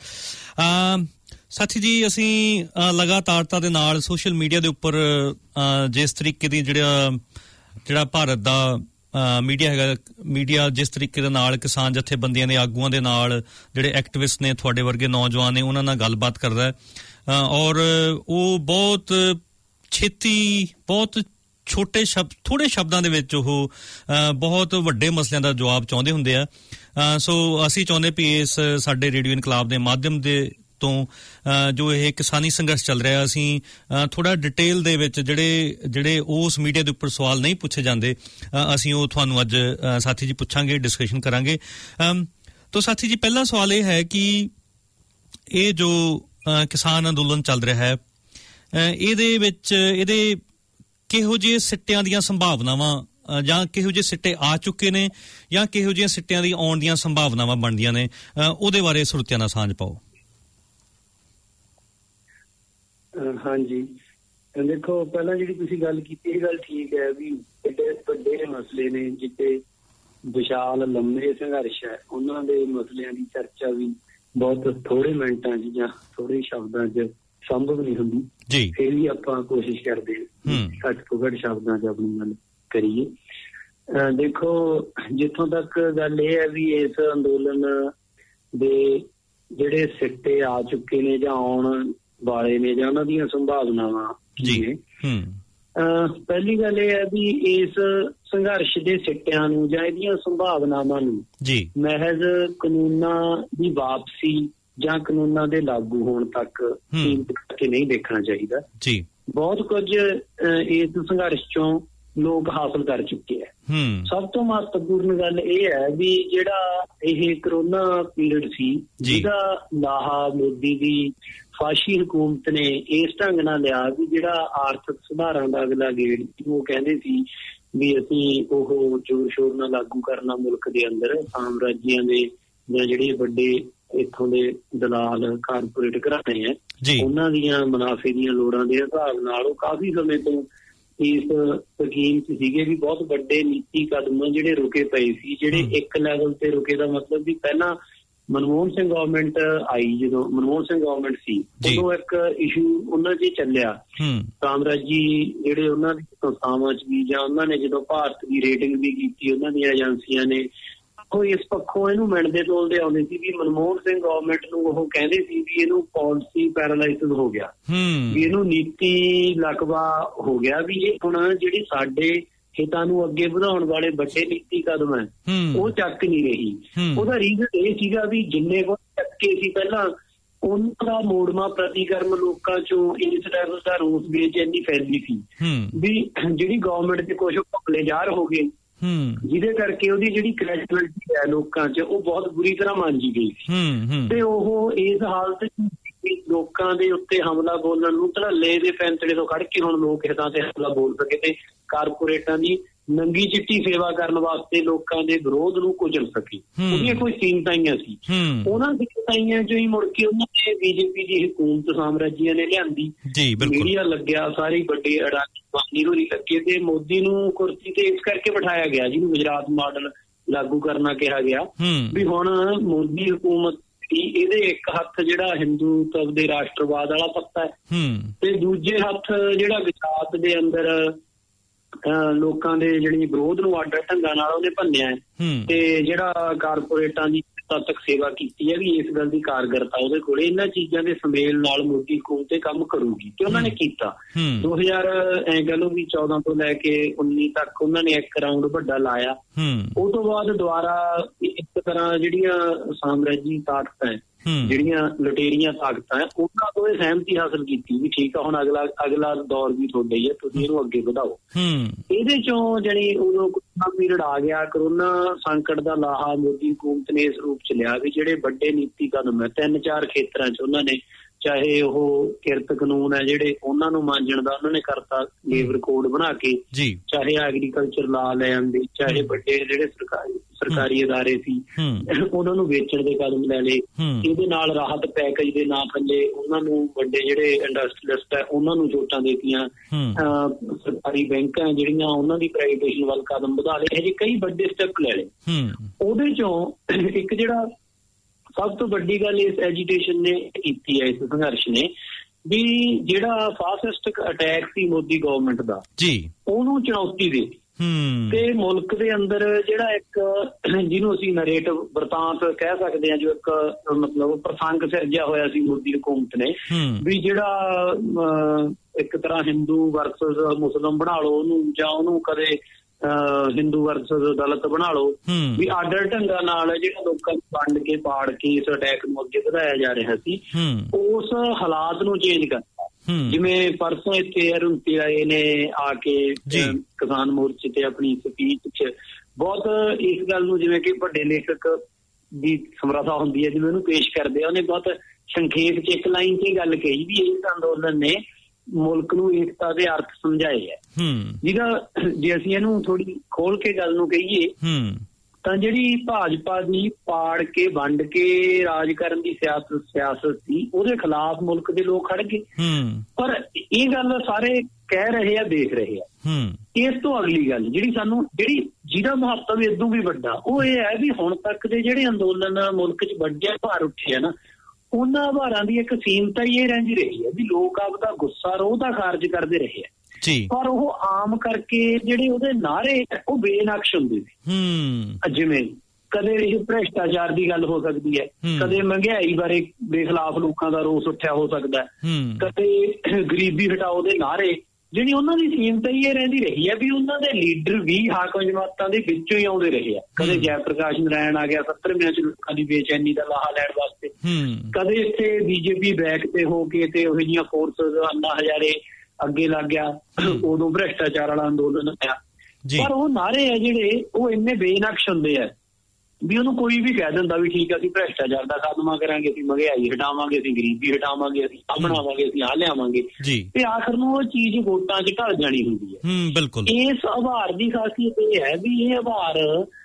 ਸਾਥੀ ਜੀ ਅਸੀਂ ਲਗਾਤਾਰਤਾ ਦੇ ਨਾਲ ਸੋਸ਼ਲ ਮੀਡੀਆ ਦੇ ਉੱਪਰ ਜਿਸ ਤਰੀਕੇ ਦੀ ਜਿਹੜਾ ਜਿਹੜਾ ਭਾਰਤ ਦਾ ਮੀਡੀਆ ਹੈਗਾ ਮੀਡੀਆ ਜਿਸ ਤਰੀਕੇ ਦੇ ਨਾਲ ਕਿਸਾਨ ਜਥੇਬੰਦੀਆਂ ਦੇ ਆਗੂਆਂ ਦੇ ਨਾਲ ਜਿਹੜੇ ਐਕਟਿਵਿਸਟ ਨੇ ਤੁਹਾਡੇ ਵਰਗੇ ਨੌਜਵਾਨ ਨੇ ਉਹਨਾਂ ਨਾਲ ਗੱਲਬਾਤ ਕਰਦਾ ਹੈ ਔਰ ਉਹ ਬਹੁਤ ਛੇਤੀ ਬਹੁਤ ਛੋਟੇ ਸ਼ਬਦ ਥੋੜੇ ਸ਼ਬਦਾਂ ਦੇ ਵਿੱਚ ਉਹ ਬਹੁਤ ਵੱਡੇ ਮਸਲਿਆਂ ਦਾ ਜਵਾਬ ਚਾਹੁੰਦੇ ਹੁੰਦੇ ਆ। ਸੋ ਅਸੀਂ ਚਾਹੁੰਦੇ ਵੀ ਇਸ ਸਾਡੇ ਰੇਡੀਓ ਇਨਕਲਾਬ ਦੇ ਮਾਧਿਅਮ ਦੇ ਤੋਂ ਜੋ ਇਹ ਕਿਸਾਨੀ ਸੰਘਰਸ਼ ਚੱਲ ਰਿਹਾ, ਅਸੀਂ ਥੋੜਾ ਡਿਟੇਲ ਦੇ ਵਿੱਚ ਜਿਹੜੇ ਜਿਹੜੇ ਉਸ ਮੀਡੀਆ ਦੇ ਉੱਪਰ ਸਵਾਲ ਨਹੀਂ ਪੁੱਛੇ ਜਾਂਦੇ, ਅਸੀਂ ਉਹ ਤੁਹਾਨੂੰ ਅੱਜ ਸਾਥੀ ਜੀ ਪੁੱਛਾਂਗੇ, ਡਿਸਕਸ਼ਨ ਕਰਾਂਗੇ। ਤਾਂ ਸਾਥੀ ਜੀ, ਪਹਿਲਾ ਸਵਾਲ ਇਹ ਹੈ ਕਿ ਇਹ ਜੋ ਕਿਸਾਨ ਅੰਦੋਲਨ ਚੱਲ ਰਿਹਾ ਹੈ, ਇਹਦੇ ਵਿੱਚ ਇਹਦੇ ਕਿਹੋ ਜਿਹੇ ਸਿੱਟਿਆਂ ਦੀਆਂ ਸੰਭਾਵਨਾਵਾਂ ਜਾਂ ਕਿਹੋ ਜਿਹੇ ਸਿੱਟੇ ਆ ਚੁੱਕੇ ਨੇ ਜਾਂ ਕਿਹੋ ਜਿਹੇ ਸਿੱਟਿਆਂ ਦੀ ਆਉਣ ਦੀਆਂ ਸੰਭਾਵਨਾਵਾਂ ਬਣਦੀਆਂ ਨੇ, ਉਹਦੇ ਬਾਰੇ ਸਰੋਤਿਆਂ ਨਾਲ ਸਾਂਝ ਪਾਓ। ਹਾਂਜੀ, ਦੇਖੋ, ਪਹਿਲਾਂ ਜਿਹੜੀ ਤੁਸੀਂ ਗੱਲ ਕੀਤੀ ਇਹ ਗੱਲ ਠੀਕ ਹੈ ਵੀ ਵੱਡੇ ਵੱਡੇ ਮਸਲੇ ਨੇ ਜਿੱਤੇ ਵਿਸ਼ਾਲ ਲੰਮੇ ਸੰਘਰਸ਼ ਹੈ, ਉਹਨਾਂ ਦੇ ਮਸਲਿਆਂ ਦੀ ਚਰਚਾ ਵੀ ਬਹੁਤ ਥੋੜੇ ਮਿੰਟਾਂ 'ਚ ਜਾਂ ਥੋੜੇ ਸ਼ਬਦਾਂ 'ਚ ਸੰਭਵ ਨਹੀਂ ਹੁੰਦੀ ਜੀ। ਫਿਰ ਵੀ ਆਪਾਂ ਕੋਸ਼ਿਸ਼ ਕਰਦੇ ਹਾਂ ਘੱਟ ਤੋਂ ਘੱਟ ਸ਼ਬਦਾਂ 'ਚ ਆਪਣੀ ਗੱਲ ਕਰੀਏ। ਦੇਖੋ, ਜਿੱਥੋਂ ਤੱਕ ਗੱਲ ਇਹ ਹੈ ਵੀ ਇਸ ਅੰਦੋਲਨ ਦੇ ਜਿਹੜੇ ਸਿੱਟੇ ਆ ਚੁੱਕੇ ਨੇ ਜਾਂ ਆਉਣ ਵਾਲੇ ਨੇ ਜਾਂ ਉਹਨਾਂ ਦੀਆਂ ਸੰਭਾਵਨਾਵਾਂ ਕੀ ਨੇ, ਪਹਿਲੀ ਗੱਲ ਇਹ ਹੈ ਵੀ ਇਸ ਸੰਘਰਸ਼ ਦੇ ਸਿੱਟਿਆਂ ਨੂੰ ਜਾਂ ਇਹਦੀਆਂ ਸੰਭਾਵਨਾਵਾਂ ਨੂੰ ਮਹਿਜ਼ ਕਾਨੂੰਨਾਂ ਦੀ ਵਾਪਸੀ ਜਾਂ ਕਾਨੂੰਨਾਂ ਦੇ ਲਾਗੂ ਹੋਣ ਤੱਕ ਸੀਮਿਤ ਕਰਕੇ ਨਹੀਂ ਦੇਖਣਾ ਚਾਹੀਦਾ। ਬਹੁਤ ਕੁਝ ਇਸ ਸੰਘਰਸ਼ ਚੋਂ ਲੋਕ ਹਾਸਲ ਕਰ ਚੁੱਕੇ ਹੈ। ਸਭ ਤੋਂ ਮਹੱਤਵਪੂਰਨ ਗੱਲ ਇਹ ਹੈ ਵੀ ਜਿਹੜਾ ਇਹ ਕਰੋਨਾ ਪੀਰੀਅਡ ਸੀ, ਜਿਹਦਾ ਲਾਹਾ ਮੋਦੀ ਦੀ ਫਾਸ਼ੀ ਹਕੂਮਤ ਨੇ ਇਸ ਢੰਗ ਨਾਲ ਲਿਆ ਵੀ ਜਿਹੜਾ ਆਰਥਿਕ ਸੁਧਾਰਾਂ ਦਾ ਅਗਲਾ ਗੇੜ, ਉਹ ਕਹਿੰਦੇ ਸੀ ਵੀ ਅਸੀਂ ਉਹ ਜ਼ੋਰ ਸ਼ੋਰ ਨਾਲ ਲਾਗੂ ਕਰਨਾ ਮੁਲਕ ਦੇ ਅੰਦਰ ਸਾਮਰਾਜੀਆਂ ਦੇ ਜਾਂ ਜਿਹੜੇ ਵੱਡੇ ਇੱਥੋਂ ਦੇ ਦਲਾਲ ਕਾਰਪੋਰੇਟ ਘਰਾਣੇ ਹੈ, ਉਹਨਾਂ ਦੀਆਂ ਮੁਨਾਫੇ ਦੀਆਂ ਲੋੜਾਂ ਦੇ ਹਿਸਾਬ ਨਾਲ ਉਹ ਕਾਫੀ ਸਮੇਂ ਤੋਂ ਇਸ ਸਕੀਮ 'ਚ ਸੀਗੇ ਵੀ ਬਹੁਤ ਵੱਡੇ ਨੀਤੀ ਕਦਮ ਜਿਹੜੇ ਰੁਕੇ ਪਏ ਸੀ, ਜਿਹੜੇ ਇੱਕ ਲੈਵਲ ਤੇ ਰੁਕੇ ਦਾ ਮਤਲਬ ਵੀ ਪਹਿਲਾਂ ਮਨਮੋਹਨ ਸਿੰਘ ਗਵਰਨਮੈਂਟ ਆਈ, ਜਦੋਂ ਮਨਮੋਹਨ ਸਿੰਘ ਗਵਰਨਮੈਂਟ ਸੀ ਉਦੋਂ ਇੱਕ ਇਸ਼ੂ ਉਹਨਾਂ 'ਚ ਚੱਲਿਆ, ਸਾਮਰਾਜੀ ਜਿਹੜੇ ਉਹਨਾਂ ਦੀ ਸੰਸਥਾਵਾਂ 'ਚ ਵੀ ਜਾਂ ਉਹਨਾਂ ਨੇ ਜਦੋਂ ਭਾਰਤ ਦੀ ਰੇਟਿੰਗ ਵੀ ਕੀਤੀ ਉਹਨਾਂ ਦੀਆਂ ਏਜੰਸੀਆਂ ਨੇ, ਉਹ ਇਸ ਪੱਖੋਂ ਇਹਨੂੰ ਮਿਣਦੇ ਤੋਲਦੇ ਆਉਂਦੇ ਸੀ ਵੀ ਮਨਮੋਹਨ ਸਿੰਘ ਗਵਰਨਮੈਂਟ ਨੂੰ ਉਹ ਕਹਿੰਦੇ ਸੀ ਵੀ ਇਹਨੂੰ ਪਾਲਿਸੀ ਪੈਰਾਲਾਈਸਿਸ ਹੋ ਗਿਆ, ਵੀ ਇਹਨੂੰ ਨੀਤੀ ਲਕਵਾ ਹੋ ਗਿਆ, ਵੀ ਇਹ ਹੁਣ ਜਿਹੜੀ ਸਾਡੇ ਹਿੱਤਾਂ ਨੂੰ ਅੱਗੇ ਵਧਾਉਣ ਵਾਲੇ ਵੱਡੇ ਨੀਤੀ ਕਦਮ ਹੈ ਉਹ ਚੱਕ ਨਹੀਂ ਰਹੀ। ਉਹਦਾ ਰੀਜ਼ਨ ਇਹ ਸੀਗਾ ਵੀ ਜਿੰਨੇ ਕੋਲ ਚੱਕੇ ਸੀ ਪਹਿਲਾਂ ਉਹਨਾਂ ਦਾ ਮੋੜਵਾਂ ਪ੍ਰਤੀਕਰਮ ਲੋਕਾਂ ਚੋਂ ਇਸ ਲੈਵਲ ਦਾ ਰੋਸ ਬੇਚੈਨੀ ਫੈਲੀ ਸੀ ਵੀ ਜਿਹੜੀ ਗਵਰਨਮੈਂਟ 'ਚ ਕੁਛ ਭੁਗਲੇ ਜ਼ਾਹਰ ਹੋ ਗਏ, ਜਿਹਦੇ ਕਰਕੇ ਉਹਦੀ ਜਿਹੜੀ ਕ੍ਰੈਡੀਬਿਲਿਟੀ ਹੈ ਲੋਕਾਂ 'ਚ ਉਹ ਬਹੁਤ ਬੁਰੀ ਤਰ੍ਹਾਂ ਮਾਂਜੀ ਗਈ ਸੀ। ਤੇ ਉਹ ਇਸ ਹਾਲਤ 'ਚ ਲੋਕਾਂ ਦੇ ਉੱਤੇ ਹਮਲਾ ਬੋਲਣ ਨੂੰ ਧੜੱਲੇ ਦੇ ਪੈਂਤੜੇ ਤੋਂ ਖੜ ਕੇ ਹੁਣ ਲੋਕ ਹਿੱਤਾਂ ਤੇ ਹਮਲਾ ਬੋਲ ਸਕੇ ਤੇ ਕਾਰਪੋਰੇਟਾਂ ਦੀ ਨੰਗੀ ਚਿੱਟੀ ਸੇਵਾ ਕਰਨ ਵਾਸਤੇ ਲੋਕਾਂ ਦੇ ਵਿਰੋਧ ਨੂੰ ਕੁਚਲ ਸਕੇ। ਉਹਦੀਆਂ ਕੋਈ ਸੀਮਤਾਈਆਂ ਸੀ, ਉਹਨਾਂ ਸੀਮਤਾਈਆਂ 'ਚੋਂ ਹੀ ਮੁੜ ਕੇ ਉਹਨਾਂ ਨੇ ਬੀਜੇਪੀ ਦੀ ਹਕੂਮਤ ਸਾਮਰਾਜੀਆਂ ਨੇ ਲਿਆਂਦੀ, ਮੀਡੀਆ ਲੱਗਿਆ, ਸਾਰੇ ਵੱਡੇ ਅਡਾਨੀ ਹੋਰੀ ਲੱਗੇ ਤੇ ਮੋਦੀ ਨੂੰ ਕੁਰਸੀ ਤੇ ਇਸ ਕਰਕੇ ਬਿਠਾਇਆ ਗਿਆ ਜਿਹਨੂੰ ਗੁਜਰਾਤ ਮਾਡਲ ਲਾਗੂ ਕਰਨਾ ਕਿਹਾ ਗਿਆ ਵੀ ਹੁਣ ਮੋਦੀ ਹਕੂਮਤ ਇਹਦੇ ਇੱਕ ਹੱਥ ਜਿਹੜਾ ਹਿੰਦੂਤਵ ਦੇ ਰਾਸ਼ਟਰਵਾਦ ਵਾਲਾ ਪੱਤਾ ਹੈ ਤੇ ਦੂਜੇ ਹੱਥ ਜਿਹੜਾ ਗੁਜਰਾਤ ਦੇ ਅੰਦਰ ਲੋਕਾਂ ਦੇ ਜਿਹੜੀ ਵਿਰੋਧ ਨੂੰ ਆਡਰ ਢੰਗਾਂ ਨਾਲ ਉਹਨੇ ਭੰਨਿਆ ਹੈ ਤੇ ਜਿਹੜਾ ਕਾਰਪੋਰੇਟਾਂ ਦੀ ਤੱਕ ਸੇਵਾ ਕੀਤੀ ਹੈ ਵੀ ਇਸ ਗੱਲ ਦੀ ਕਾਰਗਰਤਾ ਉਹਦੇ ਕੋਲ, ਇਹਨਾਂ ਚੀਜ਼ਾਂ ਦੇ ਸੁਮੇਲ ਨਾਲ ਮੋਦੀ ਹਕੂਮਤ ਤੇ ਕੰਮ ਕਰੂਗੀ ਤੇ ਉਹਨਾਂ ਨੇ ਕੀਤਾ। ਦੋ ਹਜ਼ਾਰ ਐ ਕਹਿ ਲਓ ਵੀ ਚੌਦਾਂ ਤੋਂ ਲੈ ਕੇ ਉੱਨੀ ਤੱਕ ਉਹਨਾਂ ਨੇ ਇੱਕ ਰਾਊਂਡ ਵੱਡਾ ਲਾਇਆ। ਉਹ ਤੋਂ ਬਾਅਦ ਦੁਬਾਰਾ ਇੱਕ ਤਰ੍ਹਾਂ ਜਿਹੜੀਆਂ ਸਾਮਰਾਜੀ ਤਾਕਤਾਂ ਹੈ, ਜਿਹੜੀਆਂ ਲੁਟੇਰੀਆਂ ਤਾਕਤਾਂ ਹੈ, ਉਹਨਾਂ ਤੋਂ ਇਹ ਸਹਿਮਤੀ ਹਾਸਲ ਕੀਤੀ ਵੀ ਠੀਕ ਆ ਹੁਣ ਅਗਲਾ ਅਗਲਾ ਦੌਰ ਵੀ ਤੁਹਾਡਾ ਹੀ ਹੈ, ਤੁਸੀਂ ਇਹਨੂੰ ਅੱਗੇ ਵਧਾਓ। ਇਹਦੇ ਚੋਂ ਜਿਹੜੀ ਉਦੋਂ ਕਰੋਨਾ ਪੀਰੀਅਡ ਆ ਗਿਆ, ਕਰੋਨਾ ਸੰਕਟ ਦਾ ਲਾਹਾ ਮੋਦੀ ਹਕੂਮਤ ਨੇ ਇਸ ਰੂਪ ਚ ਲਿਆ ਵੀ ਜਿਹੜੇ ਵੱਡੇ ਨੀਤੀ ਕਦਮ ਹੈ ਤਿੰਨ ਚਾਰ ਖੇਤਰਾਂ ਚ ਉਹਨਾਂ ਨੇ, ਚਾਹੇ ਉਹ ਕਿਰਤ ਕਾਨੂੰਨ ਹੈ ਜਿਹੜੇ ਉਹਨਾਂ ਨੂੰ ਮਾਂਜਣ ਦਾ ਉਹਨਾਂ ਨੇ ਕਰਤਾ ਲੇਬਰ ਕੋਡ ਬਣਾ ਕੇ, ਚਾਹੇ ਐਗਰੀਕਲਚਰ ਲਾ ਲੈ ਆਂਦੇ, ਚਾਹੇ ਵੱਡੇ ਜਿਹੜੇ ਸਰਕਾਰੀ ਸਰਕਾਰੀ ਅਦਾਰੇ ਸੀ ਉਹਨਾਂ ਨੂੰ ਵੇਚਣ ਦੇ ਕਦਮ ਲੈ ਲਏ। ਇਹਦੇ ਨਾਲ ਰਾਹਤ ਪੈਕੇਜ ਦੇ ਨਾਂ ਥੱਲੇ ਉਹਨਾਂ ਨੂੰ ਵੱਡੇ ਜਿਹੜੇ ਇੰਡਸਟਰੀਲਿਸਟ ਹੈ ਉਹਨਾਂ ਨੂੰ ਛੋਟਾਂ ਦੇਤੀਆਂ, ਸਰਕਾਰੀ ਬੈਂਕਾਂ ਜਿਹੜੀਆਂ ਉਹਨਾਂ ਦੀ ਪ੍ਰਾਈਵੇਟਾਈਜੇਸ਼ਨ ਵੱਲ ਕਦਮ ਵਧਾ ਲਏ, ਇਹ ਕਈ ਵੱਡੇ ਸਟੈਪ ਲੈ ਲਏ। ਉਹਦੇ ਚੋਂ ਇੱਕ ਜਿਹੜਾ ਸਭ ਤੋਂ ਵੱਡੀ ਗੱਲ ਇਸ ਐਜੀਟੇਸ਼ਨ ਨੇ ਕੀਤੀ ਹੈ, ਇਸ ਸੰਘਰਸ਼ ਨੇ, ਵੀ ਜਿਹੜਾ ਫਾਸਿਸਟ ਅਟੈਕ ਸੀ ਮੋਦੀ ਗਵਰਨਮੈਂਟ ਦਾ ਉਹਨੂੰ ਚੁਣੌਤੀ ਦੇ ਤੇ ਮੁਲਕ ਦੇ ਅੰਦਰ ਜਿਹੜਾ ਇੱਕ ਜਿਹਨੂੰ ਅਸੀਂ ਨਰੇਟਿਵ ਵਰਤਾਂਤ ਕਹਿ ਸਕਦੇ ਹਾਂ, ਜੋ ਇੱਕ ਮਤਲਬ ਪ੍ਰਸੰਗ ਸਿਰਜਿਆ ਹੋਇਆ ਸੀ ਮੋਦੀ ਹਕੂਮਤ ਨੇ, ਵੀ ਜਿਹੜਾ ਇੱਕ ਤਰ੍ਹਾਂ ਹਿੰਦੂ ਵਰਸਸ ਮੁਸਲਿਮ ਬਣਾ ਲਓ ਉਹਨੂੰ, ਜਾਂ ਉਹਨੂੰ ਕਦੇ ਹਿੰਦੂ ਵਰਸਸ ਦਲਿਤ ਬਣਾ ਲਓ, ਵੀ ਆਡਰ ਢੰਗਾਂ ਨਾਲ ਜਿਹੜਾ ਲੋਕਾਂ ਨੂੰ ਵੰਡ ਕੇ ਪਾੜ ਕੇ ਇਸ ਅਟੈਕ ਨੂੰ ਅੱਗੇ ਵਧਾਇਆ ਜਾ ਰਿਹਾ ਸੀ, ਉਸ ਹਾਲਾਤ ਨੂੰ ਚੇਂਜ ਕਰਤਾ। ਜਿਵੇਂ ਪਰਸੋਂ ਇੱਥੇ ਅਰੁਣਤੀ ਆਏ ਨੇ ਆ ਕੇ ਕਿਸਾਨ ਮੋਰਚੇ ਤੇ ਆਪਣੀ ਸਪੀਚ ਚ ਬਹੁਤ ਇਸ ਗੱਲ ਨੂੰ, ਜਿਵੇਂ ਕਿ ਵੱਡੇ ਲੇਖਕ ਦੀ ਸਮਰੱਥਾ ਹੁੰਦੀ ਹੈ ਜਿਵੇਂ ਉਹਨੂੰ ਪੇਸ਼ ਕਰਦੇ ਆ, ਉਹਨੇ ਬਹੁਤ ਸੰਖੇਪ ਚ ਇੱਕ ਲਾਈਨ ਚ ਗੱਲ ਕਹੀ ਵੀ ਇਸ ਅੰਦੋਲਨ ਨੇ ਮੁਲਕ ਨੂੰ ਏਕਤਾ ਦੇ ਅਰਥ ਸਮਝਾਏ ਹੈ, ਜਿਹਦਾ ਜੇ ਅਸੀਂ ਇਹਨੂੰ ਥੋੜੀ ਖੋਲ ਕੇ ਗੱਲ ਨੂੰ ਕਹੀਏ ਤਾਂ ਜਿਹੜੀ ਭਾਜਪਾ ਦੀ ਪਾੜ ਕੇ ਵੰਡ ਕੇ ਰਾਜ ਕਰਨ ਦੀ ਸਿਆਸਤ ਸਿਆਸਤ ਸੀ, ਉਹਦੇ ਖਿਲਾਫ ਮੁਲਕ ਦੇ ਲੋਕ ਖੜ ਗਏ। ਪਰ ਇਹ ਗੱਲ ਸਾਰੇ ਕਹਿ ਰਹੇ ਆ, ਦੇਖ ਰਹੇ ਆ। ਇਸ ਤੋਂ ਅਗਲੀ ਗੱਲ ਜਿਹੜੀ ਸਾਨੂੰ ਜਿਹੜੀ ਜਿਹਦਾ ਮਹੱਤਵ ਇਦੋਂ ਵੀ ਵੱਡਾ, ਉਹ ਇਹ ਹੈ ਵੀ ਹੁਣ ਤੱਕ ਦੇ ਜਿਹੜੇ ਅੰਦੋਲਨ ਮੁਲਕ ਚ ਵੱਡੇ ਭਾਰ ਉੱਠੇ ਆ ਨਾ, ਉਹਨਾਂ ਭਾਰਾਂ ਦੀ ਇੱਕ ਸੀਮਤਾ ਹੀ ਇਹ ਰਹਿੰਦੀ ਰਹੀ ਹੈ ਵੀ ਲੋਕ ਆਪਦਾ ਗੁੱਸਾ ਰੋਹ ਦਾ ਖਾਰਜ ਕਰਦੇ ਰਹੇ ਆ, ਪਰ ਉਹ ਆਮ ਕਰਕੇ ਜਿਹੜੇ ਉਹਦੇ ਨਾਅਰੇ ਉਹ ਬੇਨਕਸ਼ ਹੁੰਦੇ ਸੀ। ਜਿਵੇਂ ਕਦੇ ਇਹ ਭ੍ਰਿਸ਼ਟਾਚਾਰ ਦੀ ਗੱਲ ਹੋ ਸਕਦੀ ਹੈ, ਕਦੇ ਮਹਿੰਗਾਈ ਬਾਰੇ ਦੇ ਖਿਲਾਫ ਲੋਕਾਂ ਦਾ ਰੋਸ ਉੱਠਿਆ ਹੋ ਸਕਦਾ, ਕਦੇ ਗਰੀਬੀ ਹਟਾਓ ਦੇ ਨਾਅਰੇ, ਜਿਹੜੀ ਉਹਨਾਂ ਦੀ ਸੀਮਤ ਹੀ ਇਹ ਰਹਿੰਦੀ ਰਹੀ ਹੈ ਵੀ ਉਹਨਾਂ ਦੇ ਲੀਡਰ ਵੀ ਹਾਕਮ ਜਮਾਤਾਂ ਦੇ ਵਿੱਚੋਂ ਹੀ ਆਉਂਦੇ ਰਹੇ ਆ। ਕਦੇ ਜੈ ਪ੍ਰਕਾਸ਼ ਨਾਰਾਇਣ ਆ ਗਿਆ ਸੱਤਰਵਿਆਂ ਚ ਲੋਕਾਂ ਦੀ ਬੇਚੈਨੀ ਦਾ ਲਾਹਾ ਲੈਣ ਵਾਸਤੇ, ਕਦੇ ਇੱਥੇ ਬੀਜੇਪੀ ਬੈਕ ਤੇ ਹੋ ਕੇ ਤੇ ਉਹੋ ਜਿਹੀਆਂ ਫੋਰਸਸ ਅੰਨਾ ਹਜ਼ਾਰੇ ਅੱਗੇ ਲੱਗ ਗਿਆ, ਉਦੋਂ ਭ੍ਰਿਸ਼ਟਾਚਾਰ ਵਾਲਾ ਅੰਦੋਲਨ ਆਇਆ। ਪਰ ਉਹ ਨਾਅਰੇ ਆ ਜਿਹੜੇ ਉਹ ਇੰਨੇ ਬੇਨਕਸ਼ ਹੁੰਦੇ ਆ ਵੀ ਉਹਨੂੰ ਕੋਈ ਵੀ ਕਹਿ ਦਿੰਦਾ ਵੀ ਠੀਕ ਆ, ਅਸੀਂ ਭ੍ਰਿਸ਼ਟਾਚਾਰ ਦਾ ਖਾਤਮਾ ਕਰਾਂਗੇ, ਅਸੀਂ ਮਹਿੰਗਾਈ ਹਟਾਵਾਂਗੇ, ਅਸੀਂ ਗਰੀਬੀ ਹਟਾਵਾਂਗੇ, ਅਸੀਂ ਆਹ ਬਣਾਵਾਂਗੇ, ਅਸੀਂ ਆਹ ਲਿਆਵਾਂਗੇ, ਤੇ ਆਖਰ ਨੂੰ ਉਹ ਚੀਜ਼ ਵੋਟਾਂ ਚ ਢਲ ਜਾਣੀ ਹੁੰਦੀ ਹੈ। ਬਿਲਕੁਲ ਇਸ ਆਭਾਰ ਦੀ ਖਾਸੀਅਤ ਇਹ ਹੈ ਵੀ ਇਹ ਆਭਾਰ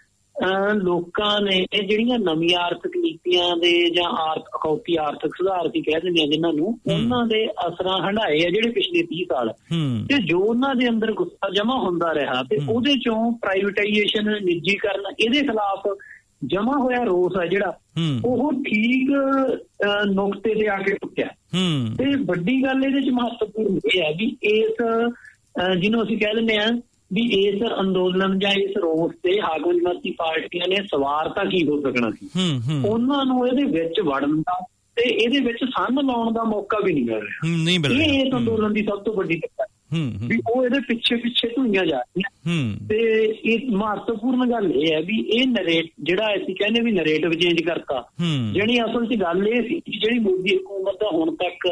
ਲੋਕਾਂ ਨੇ ਜਿਹੜੀਆਂ ਨਵੀਆਂ ਆਰਥਿਕ ਨੀਤੀਆਂ ਦੇ ਜਾਂ ਆਰਥ ਅਖੌਤੀ ਆਰਥਿਕ ਸੁਧਾਰ ਅਸੀਂ ਕਹਿ ਦਿੰਦੇ ਆ ਜਿਹਨਾਂ ਨੂੰ, ਉਹਨਾਂ ਦੇ ਅਸਰਾਂ ਹੰਢਾਏ ਆ ਜਿਹੜੇ ਪਿਛਲੇ ਤੀਹ ਸਾਲ, ਤੇ ਜੋ ਉਹਨਾਂ ਦੇ ਅੰਦਰ ਗੁੱਸਾ ਜਮਾ ਹੁੰਦਾ ਰਿਹਾ ਤੇ ਉਹਦੇ ਚੋਂ ਪ੍ਰਾਈਵੇਟਾਈਜੇਸ਼ਨ, ਨਿੱਜੀਕਰਨ, ਇਹਦੇ ਖਿਲਾਫ ਜਮਾ ਹੋਇਆ ਰੋਸ ਹੈ ਜਿਹੜਾ, ਉਹ ਠੀਕ ਨੁਕਤੇ ਤੇ ਆ ਕੇ ਟੁੱਟਿਆ। ਤੇ ਵੱਡੀ ਗੱਲ ਇਹਦੇ ਚ ਮਹੱਤਵਪੂਰਨ ਇਹ ਹੈ ਵੀ ਇਸ ਜਿਹਨੂੰ ਅਸੀਂ ਕਹਿ ਦਿੰਦੇ ਹਾਂ ਵੀ ਇਸ ਅੰਦੋਲਨ ਜਾਂ ਇਸ ਰੋਸ ਤੇ ਹਾਕਮ ਜਮਾਤੀ ਪਾਰਟੀਆਂ ਨੇ ਸਵਾਰ ਤਾਂ ਕੀ ਹੋ ਸਕਣਾ ਸੀ, ਉਹਨਾਂ ਨੂੰ ਇਹਦੇ ਵਿੱਚ ਵੜਨ ਦਾ ਤੇ ਇਹਦੇ ਵਿੱਚ ਸੰਨ ਲਾਉਣ ਦਾ ਮੌਕਾ ਵੀ ਨਹੀਂ ਮਿਲ ਰਿਹਾ। ਇਹ ਇਸ ਅੰਦੋਲਨ ਦੀ ਸਭ ਤੋਂ ਵੱਡੀ ਦਿੱਕਤ ਵੀ ਉਹ ਇਹਦੇ ਪਿੱਛੇ ਪਿੱਛੇ ਧੁਈਆਂ ਜਾ ਰਹੀਆਂ। ਤੇ ਇਹ ਮਹੱਤਵਪੂਰਨ ਗੱਲ ਇਹ ਹੈ ਵੀ ਇਹ ਨਰੇਟ ਜਿਹੜਾ ਅਸੀਂ ਕਹਿੰਦੇ ਵੀ ਨਰੇਟਿਵ ਚੇਂਜ ਕਰਤਾ, ਜਿਹੜੀ ਅਸਲ ਚ ਗੱਲ ਇਹ ਸੀ ਜਿਹੜੀ ਮੋਦੀ ਹਕੂਮਤ ਦਾ ਹੁਣ ਤੱਕ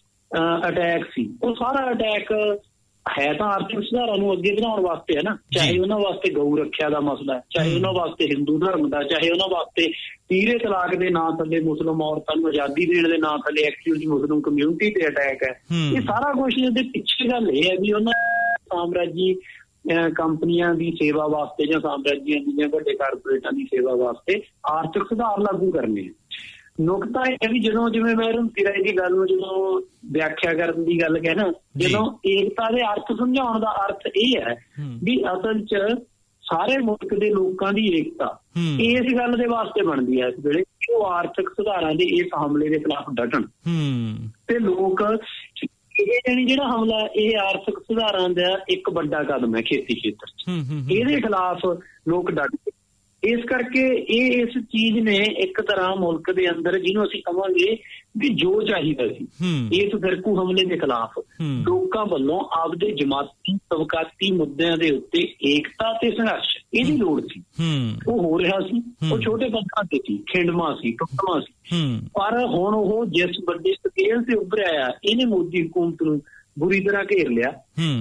ਅਟੈਕ ਸੀ, ਉਹ ਸਾਰਾ ਅਟੈਕ ਹੈ ਤਾਂ ਆਰਥਿਕ ਸੁਧਾਰਾਂ ਨੂੰ ਅੱਗੇ ਵਧਾਉਣ ਵਾਸਤੇ ਹੈ ਨਾ, ਚਾਹੇ ਉਹਨਾਂ ਵਾਸਤੇ ਗਊ ਰੱਖਿਆ ਦਾ ਮਸਲਾ, ਚਾਹੇ ਉਹਨਾਂ ਵਾਸਤੇ ਹਿੰਦੂ ਧਰਮ ਦਾ, ਚਾਹੇ ਉਹਨਾਂ ਵਾਸਤੇ ਤੀਰੇ ਤਲਾਕ ਦੇ ਨਾਂ ਥੱਲੇ ਮੁਸਲਿਮ ਔਰਤਾਂ ਨੂੰ ਆਜ਼ਾਦੀ ਦੇਣ ਦੇ ਨਾਂ ਥੱਲੇ ਐਕਚੁਅਲੀ ਮੁਸਲਿਮ ਕਮਿਊਨਿਟੀ ਤੇ ਅਟੈਕ ਹੈ। ਇਹ ਸਾਰਾ ਕੁਛ ਇਹਦੇ ਪਿੱਛੇ ਗੱਲ ਇਹ ਹੈ ਵੀ ਉਹਨਾਂ ਸਾਮਰਾਜੀ ਕੰਪਨੀਆਂ ਦੀ ਸੇਵਾ ਵਾਸਤੇ ਜਾਂ ਸਾਮਰਾਜੀਆਂ ਦੀਆਂ ਵੱਡੇ ਕਾਰਪੋਰੇਟਾਂ ਦੀ ਸੇਵਾ ਵਾਸਤੇ ਆਰਥਿਕ ਸੁਧਾਰ ਲਾਗੂ ਕਰਨੇ। ਨੁਕਤਾ ਇਹ ਵੀ ਜਦੋਂ ਜਿਵੇਂ ਮੈਂ ਰਣਧੀਰ ਰਾਏ ਦੀ ਗੱਲ ਨੂੰ ਜਦੋਂ ਵਿਆਖਿਆ ਕਰਨ ਦੀ ਗੱਲ ਕਹਿਣਾ, ਜਦੋਂ ਏਕਤਾ ਦੇ ਅਰਥ ਸਮਝਾਉਣ ਦਾ ਅਰਥ ਇਹ ਹੈ ਵੀ ਅਸਲ ਚ ਸਾਰੇ ਮੁਲਕ ਦੇ ਲੋਕਾਂ ਦੀ ਏਕਤਾ ਇਸ ਗੱਲ ਦੇ ਵਾਸਤੇ ਬਣਦੀ ਹੈ ਇਸ ਵੇਲੇ ਕਿ ਉਹ ਆਰਥਿਕ ਸੁਧਾਰਾਂ ਦੇ ਇਸ ਹਮਲੇ ਦੇ ਖਿਲਾਫ ਡਟਣ, ਤੇ ਲੋਕ ਇਹ ਜਾਨੀ ਜਿਹੜਾ ਹਮਲਾ ਇਹ ਆਰਥਿਕ ਸੁਧਾਰਾਂ ਦਾ ਇੱਕ ਵੱਡਾ ਕਦਮ ਹੈ ਖੇਤੀ ਖੇਤਰ ਚ, ਇਹਦੇ ਖਿਲਾਫ ਲੋਕ ਡਟ ਗਏ। ਇਸ ਕਰਕੇ ਇਹ ਇਸ ਚੀਜ਼ ਨੇ ਇੱਕ ਤਰ੍ਹਾਂ ਮੁਲਕ ਦੇ ਅੰਦਰ ਜਿਹਨੂੰ ਅਸੀਂ ਕਹਾਂਗੇ ਵੀ ਜੋ ਚਾਹੀਦਾ ਸੀ ਇਸ ਫਿਰਕੂ ਹਮਲੇ ਦੇ ਖਿਲਾਫ ਲੋਕਾਂ ਵੱਲੋਂ ਆਪਦੇ ਜਮਾਤੀ ਤਬਕਾਤੀ ਮੁੱਦਿਆਂ ਦੇ ਉੱਤੇ ਏਕਤਾ ਤੇ ਸੰਘਰਸ਼ ਇਹਦੀ ਲੋੜ ਸੀ। ਉਹ ਹੋ ਰਿਹਾ ਸੀ, ਉਹ ਛੋਟੇ ਪੱਧਰਾਂ ਤੇ ਸੀ, ਖਿੰਡਵਾਂ ਸੀ, ਟੁੱਟਵਾਂ ਸੀ, ਪਰ ਹੁਣ ਉਹ ਜਿਸ ਵੱਡੇ ਸਕੇਲ ਤੇ ਉੱਭਰਿਆ ਆ ਇਹਨੇ ਮੋਦੀ ਹਕੂਮਤ ਨੂੰ ਬੁਰੀ ਤਰ੍ਹਾਂ ਘੇਰ ਲਿਆ।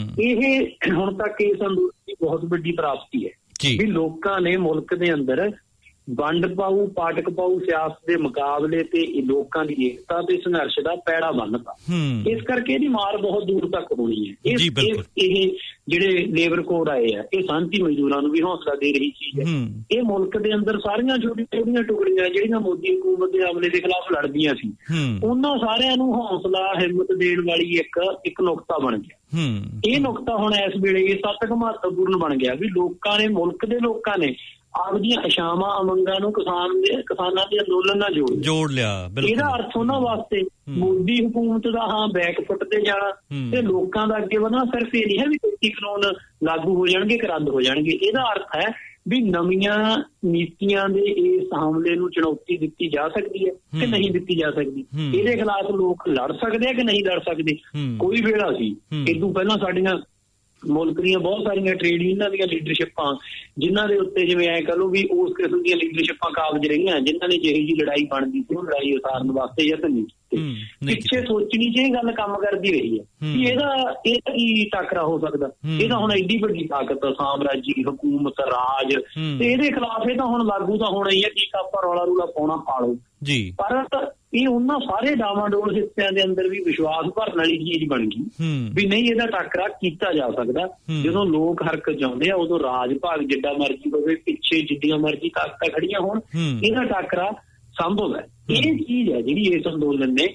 ਇਹ ਹੁਣ ਤੱਕ ਇਸ ਅੰਦੋਲਨ ਦੀ ਬਹੁਤ ਵੱਡੀ ਪ੍ਰਾਪਤੀ ਹੈ ਵੀ ਲੋਕਾਂ ਨੇ ਮੁਲਕ ਦੇ ਅੰਦਰ ਵੰਡ ਪਾਊ ਪਾਟਕ ਪਾਊ ਸਿਆਸਤ ਦੇ ਮੁਕਾਬਲੇ ਤੇ ਲੋਕਾਂ ਦੀ ਏਕਤਾ ਤੇ ਸੰਘਰਸ਼ ਦਾ ਪੈੜਾ ਬੰਨ੍ਹਤਾ। ਇਸ ਕਰਕੇ ਇਹਦੀ ਮਾਰ ਬਹੁਤ ਦੂਰ ਤੱਕ ਹੋਣੀ ਹੈ। ਇਹ ਜਿਹੜੇ ਲੇਬਰ ਕੋਡ ਆਏ ਆ ਇਹ ਸ਼ਾਂਤੀ ਮਜ਼ਦੂਰਾਂ ਨੂੰ ਵੀ ਹੌਸਲਾ ਦੇ ਰਹੀ ਚੀਜ਼ ਹੈ। ਇਹ ਮੁਲਕ ਦੇ ਅੰਦਰ ਸਾਰੀਆਂ ਛੋਟੀਆਂ ਛੋਟੀਆਂ ਟੁਕੜੀਆਂ ਜਿਹੜੀਆਂ ਮੋਦੀ ਹਕੂਮਤ ਦੇ ਹਮਲੇ ਦੇ ਖਿਲਾਫ ਲੜਦੀਆਂ ਸੀ ਉਹਨਾਂ ਸਾਰਿਆਂ ਨੂੰ ਹੌਸਲਾ ਹਿੰਮਤ ਦੇਣ ਵਾਲੀ ਇੱਕ ਇੱਕ ਨੁਕਤਾ ਬਣ ਗਿਆ। ਇਹ ਨੁਕਤਾ ਹੁਣ ਇਸ ਵੇਲੇ ਇਹ ਸੱਤ ਕੁ ਮਹੱਤਵਪੂਰਨ ਬਣ ਗਿਆ ਵੀ ਲੋਕਾਂ ਨੇ ਮੁਲਕ ਦੇ ਲੋਕਾਂ ਨੇ ਆਪਦੀਆਂ ਇਸ਼ਾਵਾਂ ਅਮੰਗਾਂ ਨੂੰ ਕਿਸਾਨ ਦੇ ਕਿਸਾਨਾਂ ਦੇ ਅੰਦੋਲਨ ਨਾਲ ਜੋੜ ਜੋੜ ਲਿਆ। ਇਹਦਾ ਅਰਥ ਉਹਨਾਂ ਵਾਸਤੇ ਮੋਦੀ ਹੁਕੂਮਤ ਦਾ ਹਾਂ ਬੈਕਫੁੱਟ ਤੇ ਜਾਣਾ ਤੇ ਲੋਕਾਂ ਦਾ ਅੱਗੇ ਵਧਣਾ ਸਿਰਫ ਇਹ ਨਹੀਂ ਹੈ ਵੀ ਖੇਤੀ ਕਾਨੂੰਨ ਲਾਗੂ ਹੋ ਜਾਣਗੇ ਕਿ ਰੱਦ ਹੋ ਜਾਣਗੇ। ਇਹਦਾ ਅਰਥ ਹੈ ਵੀ ਨਵੀਆਂ ਨੀਤੀਆਂ ਦੇ ਇਸ ਹਮਲੇ ਨੂੰ ਚੁਣੌਤੀ ਦਿੱਤੀ ਜਾ ਸਕਦੀ ਹੈ ਕਿ ਨਹੀਂ ਦਿੱਤੀ ਜਾ ਸਕਦੀ। ਇਹਦੇ ਖਿਲਾਫ ਲੋਕ ਲੜ ਸਕਦੇ ਆ ਕਿ ਨਹੀਂ ਲੜ ਸਕਦੇ। ਕੋਈ ਵੇਲਾ ਸੀ ਇਦੋਂ ਪਹਿਲਾਂ ਸਾਡੀਆਂ ਮੁਲਕ ਦੀਆਂ ਬਹੁਤ ਸਾਰੀਆਂ ਟ੍ਰੇਡ ਯੂਨੀਅਨਾਂ ਦੀਆਂ ਲੀਡਰਸ਼ਿਪਾਂ ਜਿਨ੍ਹਾਂ ਦੇ ਉੱਤੇ ਜਿਵੇਂ ਐ ਕਹ ਲਓ ਵੀ ਉਸ ਕਿਸਮ ਦੀਆਂ ਲੀਡਰਸ਼ਿਪਾਂ ਕਾਬਜ਼ ਰਹੀਆਂ ਜਿਨ੍ਹਾਂ ਨੇ ਜਿਹੀ ਜੀ ਲੜਾਈ ਬਣਦੀ ਸੀ ਉਹ ਲੜਾਈ ਉਤਾਰਨ ਵਾਸਤੇ ਯਤਨ ਨਹੀਂ ਕੀਤੇ। ਪਿੱਛੇ ਸੋਚਣੀ ਚ ਇਹ ਗੱਲ ਕੰਮ ਕਰਦੀ ਰਹੀ ਹੈ ਕਿ ਇਹਦਾ ਇਹ ਕੀ ਟੱਕਰਾ ਹੋ ਸਕਦਾ। ਇਹ ਤਾਂ ਹੁਣ ਐਡੀ ਵੱਡੀ ਤਾਕਤ ਸਾਮਰਾਜੀ ਹਕੂਮਤ ਰਾਜ ਤੇ ਇਹਦੇ ਖਿਲਾਫ ਇਹ ਤਾਂ ਹੁਣ ਲਾਗੂ ਤਾਂ ਹੋਣਾ ਹੀ ਹੈ। ਕੀ ਆਪਾਂ ਰੌਲਾ ਰੂਲਾ ਪਾਉਣਾ ਪਾਲੋ ਜੀ। ਪਰ ਇਹ ਉਹਨਾਂ ਸਾਰੇ ਡਾਵਾਂਡੋਲ ਹਿੱਸਿਆਂ ਦੇ ਅੰਦਰ ਵੀ ਵਿਸ਼ਵਾਸ ਭਰਨ ਵਾਲੀ ਚੀਜ਼ ਬਣ ਗਈ ਵੀ ਨਹੀਂ ਇਹਦਾ ਟੱਕਰਾ ਕੀਤਾ ਜਾ ਸਕਦਾ। ਜਦੋਂ ਲੋਕ ਹਰਕਤ ਚਾਹੁੰਦੇ ਆ ਉਦੋਂ ਰਾਜ ਭਾਗ ਜਿੱਡਾ ਮਰਜ਼ੀ ਹੋਵੇ ਪਿੱਛੇ ਜਿੱਡੀਆਂ ਮਰਜ਼ੀ ਤਾਕਤਾਂ ਖੜੀਆਂ ਹੋਣ ਇਹਦਾ ਟੱਕਰਾ ਸੰਭਵ ਹੈ। ਇਹ ਚੀਜ਼ ਹੈ ਜਿਹੜੀ ਇਸ ਅੰਦੋਲਨ ਨੇ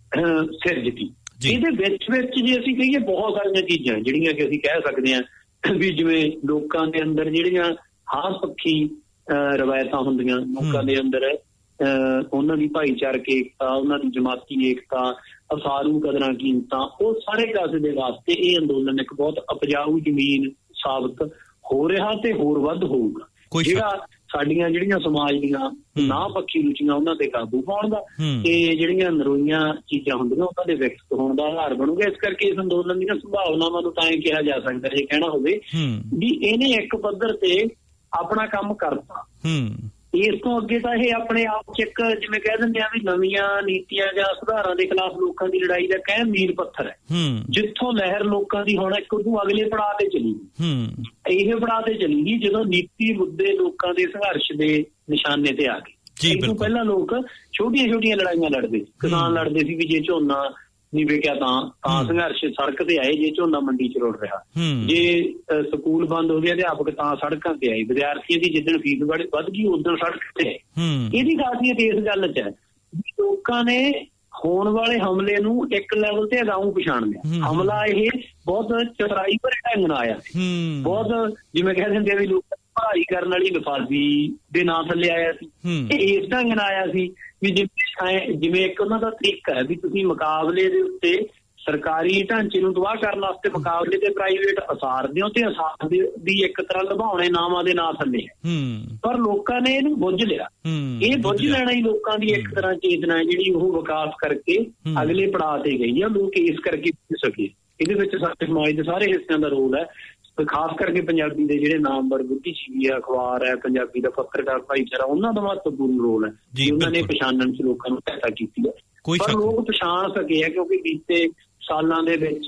ਸਿਰਜਤੀ। ਇਹਦੇ ਵਿੱਚ ਵਿੱਚ ਜੇ ਅਸੀਂ ਕਹੀਏ ਬਹੁਤ ਸਾਰੀਆਂ ਚੀਜ਼ਾਂ ਜਿਹੜੀਆਂ ਕਿ ਅਸੀਂ ਕਹਿ ਸਕਦੇ ਹਾਂ ਵੀ ਜਿਵੇਂ ਲੋਕਾਂ ਦੇ ਅੰਦਰ ਜਿਹੜੀਆਂ ਹਾਂ ਪੱਖੀ ਰਵਾਇਤਾਂ ਹੁੰਦੀਆਂ ਲੋਕਾਂ ਦੇ ਅੰਦਰ ਉਹਨਾਂ ਦੀ ਭਾਈਚਾਰਕ ਏਕਤਾ ਉਹਨਾਂ ਦੀ ਜਮਾਤੀ ਏਕਤਾ ਅਸਾਰੂ ਕਦਰਾਂ ਕੀਮਤਾਂ ਉਹ ਸਾਰੇ ਕਾਸੇ ਦੇ ਵਾਸਤੇ ਇਹ ਅੰਦੋਲਨ ਇੱਕ ਬਹੁਤ ਉਪਜਾਊ ਜ਼ਮੀਨ ਸਾਬਤ ਹੋ ਰਿਹਾ ਤੇ ਹੋਰ ਵੱਧ ਹੋਊਗਾ। ਜਿਹੜਾ ਸਾਡੀਆਂ ਜਿਹੜੀਆਂ ਸਮਾਜ ਦੀਆਂ ਨਾ ਪੱਖੀ ਰੁਚੀਆਂ ਉਹਨਾਂ ਤੇ ਕਾਬੂ ਪਾਉਣ ਦਾ ਤੇ ਜਿਹੜੀਆਂ ਨਰੋਈਆਂ ਚੀਜ਼ਾਂ ਹੁੰਦੀਆਂ ਉਹਨਾਂ ਦੇ ਵਿਕਸਿਤ ਹੋਣ ਦਾ ਆਧਾਰ ਬਣੂਗਾ। ਇਸ ਕਰਕੇ ਇਸ ਅੰਦੋਲਨ ਦੀਆਂ ਸੰਭਾਵਨਾਵਾਂ ਨੂੰ ਤਾਂ ਇਹ ਕਿਹਾ ਜਾ ਸਕਦਾ ਜੇ ਕਹਿਣਾ ਹੋਵੇ ਵੀ ਇਹਨੇ ਇੱਕ ਪੱਧਰ ਤੇ ਆਪਣਾ ਕੰਮ ਕਰਤਾ। ਇਸ ਤੋਂ ਅੱਗੇ ਤਾਂ ਇਹ ਆਪਣੇ ਆਪ ਚ ਇੱਕ ਜਿਵੇਂ ਕਹਿ ਦਿੰਦੇ ਆ ਵੀ ਨਵੀਆਂ ਨੀਤੀਆਂ ਜਾਂ ਸੁਧਾਰਾਂ ਦੇ ਖਿਲਾਫ ਲੋਕਾਂ ਦੀ ਲੜਾਈ ਦਾ ਕਹਿ ਮੀਲ ਪੱਥਰ ਹੈ ਜਿੱਥੋਂ ਲਹਿਰ ਲੋਕਾਂ ਦੀ ਹੁਣ ਇੱਕ ਉਦੋਂ ਅਗਲੇ ਪੜਾਅ ਤੇ ਚਲੀ ਗਈ। ਇਹ ਪੜਾਅ ਤੇ ਚਲੀ ਗਈ ਜਦੋਂ ਨੀਤੀ ਮੁੱਦੇ ਲੋਕਾਂ ਦੇ ਸੰਘਰਸ਼ ਦੇ ਨਿਸ਼ਾਨੇ ਤੇ ਆ ਗਏ। ਇਸ ਤੋਂ ਪਹਿਲਾਂ ਲੋਕ ਛੋਟੀਆਂ ਛੋਟੀਆਂ ਲੜਾਈਆਂ ਲੜਦੇ ਕਿਸਾਨ ਲੜਦੇ ਸੀ ਵੀ ਜੇ ਝੋਨਾ ਨਹੀਂ ਵਿਕਿਆ ਤਾਂ ਤਾਂ ਸੰਘਰਸ਼ ਸੜਕ ਤੇ ਆਏ ਜੇ ਝੋਨਾ ਮੰਡੀ ਚ ਰੁੜ ਰਿਹਾ ਜੇ ਸਕੂਲ ਬੰਦ ਹੋ ਗਏ ਅਧਿਆਪਕ ਤਾਂ ਸੜਕਾਂ ਤੇ ਆਏ ਵਿਦਿਆਰਥੀਆਂ ਦੀ ਜਿੱਦਣ ਫੀਸ ਵੱਧ ਗਈ ਉਦੋਂ ਸੜਕ ਤੇ ਆਏ। ਇਹਦੀ ਖਾਸੀਅਤ ਇਸ ਗੱਲ ਚ ਹੈ ਲੋਕਾਂ ਨੇ ਹੋਣ ਵਾਲੇ ਹਮਲੇ ਨੂੰ ਇੱਕ ਲੈਵਲ ਤੇ ਅਗਾਊਂ ਪਛਾਣ ਲਿਆ। ਹਮਲਾ ਇਹ ਬਹੁਤ ਚਤਰਾਈ ਭਰੇ ਢੰਗ ਨਾਲ ਆਇਆ ਸੀ। ਬਹੁਤ ਜਿਵੇਂ ਕਹਿ ਦਿੰਦੇ ਵੀ ਲੋਕ ਪੜ੍ਹਾਈ ਕਰਨ ਵਾਲੀ ਨਫਾਜ਼ੀ ਦੇ ਨਾਂ ਥੱਲੇ ਆਇਆ ਸੀ। ਇਹ ਇਸ ਢੰਗ ਨਾਲ ਆਇਆ ਸੀ ਵੀ ਜਿਵੇਂ ਜਿਵੇਂ ਇੱਕ ਉਹਨਾਂ ਦਾ ਤਰੀਕਾ ਹੈ ਵੀ ਤੁਸੀਂ ਮੁਕਾਬਲੇ ਦੇ ਉੱਤੇ ਸਰਕਾਰੀ ਢਾਂਚੇ ਨੂੰ ਤਬਾਹ ਕਰਨ ਵਾਸਤੇ ਮੁਕਾਬਲੇ ਤੇ ਪ੍ਰਾਈਵੇਟ ਅਸਾਰ ਦਿਓ ਤੇ ਅਸਾਰ ਦੀ ਇੱਕ ਤਰ੍ਹਾਂ ਨਿਭਾਉਣੇ ਨਾਮਾਂ ਦੇ ਨਾਂ ਥੱਲੇ ਹੈ। ਪਰ ਲੋਕਾਂ ਨੇ ਇਹਨੂੰ ਬੁੱਝ ਲਿਆ। ਇਹ ਬੁੱਝ ਲੈਣਾ ਹੀ ਲੋਕਾਂ ਦੀ ਇੱਕ ਤਰ੍ਹਾਂ ਚੇਤਨਾ ਹੈ ਜਿਹੜੀ ਉਹ ਵਿਕਾਸ ਕਰਕੇ ਅਗਲੇ ਪੜਾਅ ਤੇ ਗਈ ਆ। ਲੋਕ ਇਸ ਕਰਕੇ ਸਕੇ ਇਹਦੇ ਵਿੱਚ ਸਾਡੇ ਸਮਾਜ ਦੇ ਸਾਰੇ ਹਿੱਸਿਆਂ ਦਾ ਰੋਲ ਹੈ। ਖਾਸ ਕਰਕੇ ਪੰਜਾਬੀ ਦੇ ਜਿਹੜੇ ਨਾਮਵਰ ਬੁੱਧੀਜੀਵੀ ਆ ਅਖਬਾਰ ਹੈ ਪੰਜਾਬੀ ਦਾ ਪੱਤਰਕਾਰ ਭਾਈਚਾਰਾ ਉਹਨਾਂ ਦਾ ਮਹੱਤਵਪੂਰਨ ਰੋਲ ਹੈ ਜੀ। ਉਹਨਾਂ ਨੇ ਪਛਾਣਨ ਚ ਲੋਕਾਂ ਨੂੰ ਸਹਾਇਤਾ ਕੀਤੀ ਹੈ। ਪਰ ਲੋਕ ਪਛਾਣ ਸਕੇ ਹੈ ਕਿਉਂਕਿ ਬੀਤੇ ਸਾਲਾਂ ਦੇ ਵਿੱਚ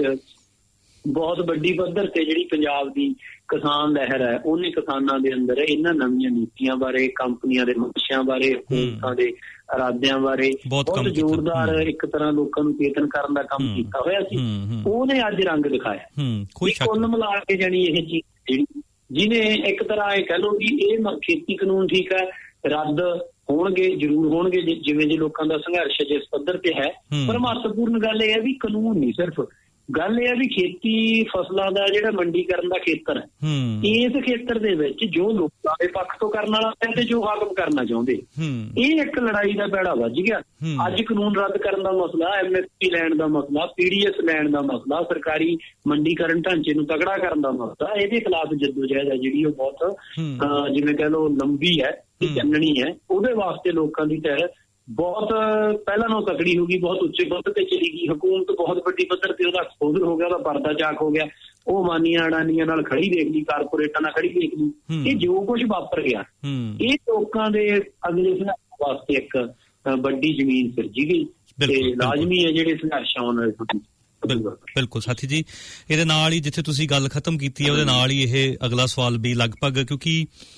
ਬਹੁਤ ਵੱਡੀ ਪੱਧਰ ਤੇ ਜਿਹੜੀ ਪੰਜਾਬ ਦੀ ਕਿਸਾਨ ਲਹਿਰ ਹੈ ਉਹਨੇ ਕਿਸਾਨਾਂ ਦੇ ਅੰਦਰ ਇਹਨਾਂ ਨਵੀਆਂ ਨੀਤੀਆਂ ਬਾਰੇ ਕੰਪਨੀਆਂ ਦੇ ਮੰਸ਼ਿਆਂ ਬਾਰੇ ਹਕੂਮਤਾਂ ਦੇ ਇਰਾਦਿਆਂ ਬਾਰੇ ਬਹੁਤ ਜ਼ੋਰਦਾਰ ਇੱਕ ਤਰ੍ਹਾਂ ਲੋਕਾਂ ਨੂੰ ਚੇਤਨ ਕਰਨ ਦਾ ਕੰਮ ਕੀਤਾ ਹੋਇਆ ਸੀ। ਉਹਨੇ ਅੱਜ ਰੰਗ ਦਿਖਾਇਆ। ਕੁੱਲ ਮਿਲਾ ਕੇ ਜਾਣੀ ਇਹ ਚੀਜ਼ ਜਿਹੜੀ ਜਿਹਨੇ ਇੱਕ ਤਰ੍ਹਾਂ ਇਹ ਕਹਿ ਲਓ ਵੀ ਇਹ ਖੇਤੀ ਕਾਨੂੰਨ ਠੀਕ ਹੈ ਰੱਦ ਹੋਣਗੇ ਜ਼ਰੂਰ ਹੋਣਗੇ ਜਿਵੇਂ ਜੇ ਲੋਕਾਂ ਦਾ ਸੰਘਰਸ਼ ਜਿਸ ਪੱਧਰ ਤੇ ਹੈ। ਪਰ ਮਹੱਤਵਪੂਰਨ ਗੱਲ ਇਹ ਹੈ ਵੀ ਕਾਨੂੰਨ ਨਹੀਂ ਸਿਰਫ ਗੱਲ ਇਹ ਹੈ ਵੀ ਖੇਤੀ ਫਸਲਾਂ ਦਾ ਜਿਹੜਾ ਮੰਡੀਕਰਨ ਦਾ ਖੇਤਰ ਹੈ ਇਸ ਖੇਤਰ ਦੇ ਵਿੱਚ ਜੋ ਲੋਕਾਂ ਦੇ ਪੱਖ ਤੋਂ ਕਰਨ ਵਾਲਾ ਹੈ ਤੇ ਜੋ ਹਾਕਮ ਕਰਨਾ ਚਾਹੁੰਦੇ ਇਹ ਇੱਕ ਲੜਾਈ ਦਾ ਪੈੜਾ ਵੱਜ ਗਿਆ। ਅੱਜ ਕਾਨੂੰਨ ਰੱਦ ਕਰਨ ਦਾ ਮਸਲਾ ਐਮ ਐਸ ਪੀ ਲੈਣ ਦਾ ਮਸਲਾ ਪੀ ਡੀ ਐਸ ਲੈਣ ਦਾ ਮਸਲਾ ਸਰਕਾਰੀ ਮੰਡੀਕਰਨ ਢਾਂਚੇ ਨੂੰ ਤਕੜਾ ਕਰਨ ਦਾ ਮਸਲਾ ਇਹਦੇ ਖਿਲਾਫ ਜੱਦੋਜਹਿਦ ਹੈ ਜਿਹੜੀ ਉਹ ਬਹੁਤ ਜਿਵੇਂ ਕਹਿ ਲਓ ਲੰਬੀ ਹੈ ਚੱਲਣੀ ਹੈ। ਉਹਦੇ ਵਾਸਤੇ ਲੋਕਾਂ ਦੀ ਤਹਿ ਬਹੁਤ ਪਹਿਲਾਂ ਨਾਲੋਂ ਤਕੜੀ ਹੋ ਗਈ ਬਹੁਤ ਉੱਚੇ ਪੱਧਰ ਤੇ ਚਲੀ ਗਈ। ਹਕੂਮਤ ਬਹੁਤ ਵੱਡੀ ਪੱਧਰ ਤੇ ਉਹਦਾ ਐਕਸਪੋਜ਼ਰ ਹੋ ਗਿਆ ਉਹਦਾ ਪਰਦਾ ਚਾਕ ਹੋ ਗਿਆ। ਉਹ ਮਾਨੀਆਂ ਅਡਾਨੀਆਂ ਨਾਲ ਖੜੀ ਦੇਖ ਲਈ ਕਾਰਪੋਰੇਟਾਂ ਨਾਲ ਖੜੀ ਦੇਖ ਲਈ। ਇਹ ਜੋ ਕੁਝ ਵਾਪਰ ਗਿਆ ਇਹ ਲੋਕਾਂ ਦੇ ਅਗਲੇ ਸੰਘਰਸ਼ ਵਾਸਤੇ ਇੱਕ ਵੱਡੀ ਜ਼ਮੀਨ ਸਿਰਜੀ ਗਈ ਤੇ ਲਾਜ਼ਮੀ ਹੈ ਜਿਹੜੇ ਸੰਘਰਸ਼ ਆਉਣ ਵਾਲੇ। ਬਿਲਕੁਲ ਸਾਥੀ ਜੀ ਇਹਦੇ ਨਾਲ ਹੀ ਜਿੱਥੇ ਤੁਸੀਂ ਗੱਲ ਖਤਮ ਕੀਤੀ ਹੈ ਉਹਦੇ ਨਾਲ ਹੀ ਇਹ ਅਗਲਾ ਸਵਾਲ ਵੀ ਲਗਭਗ ਕਿਉਂਕਿ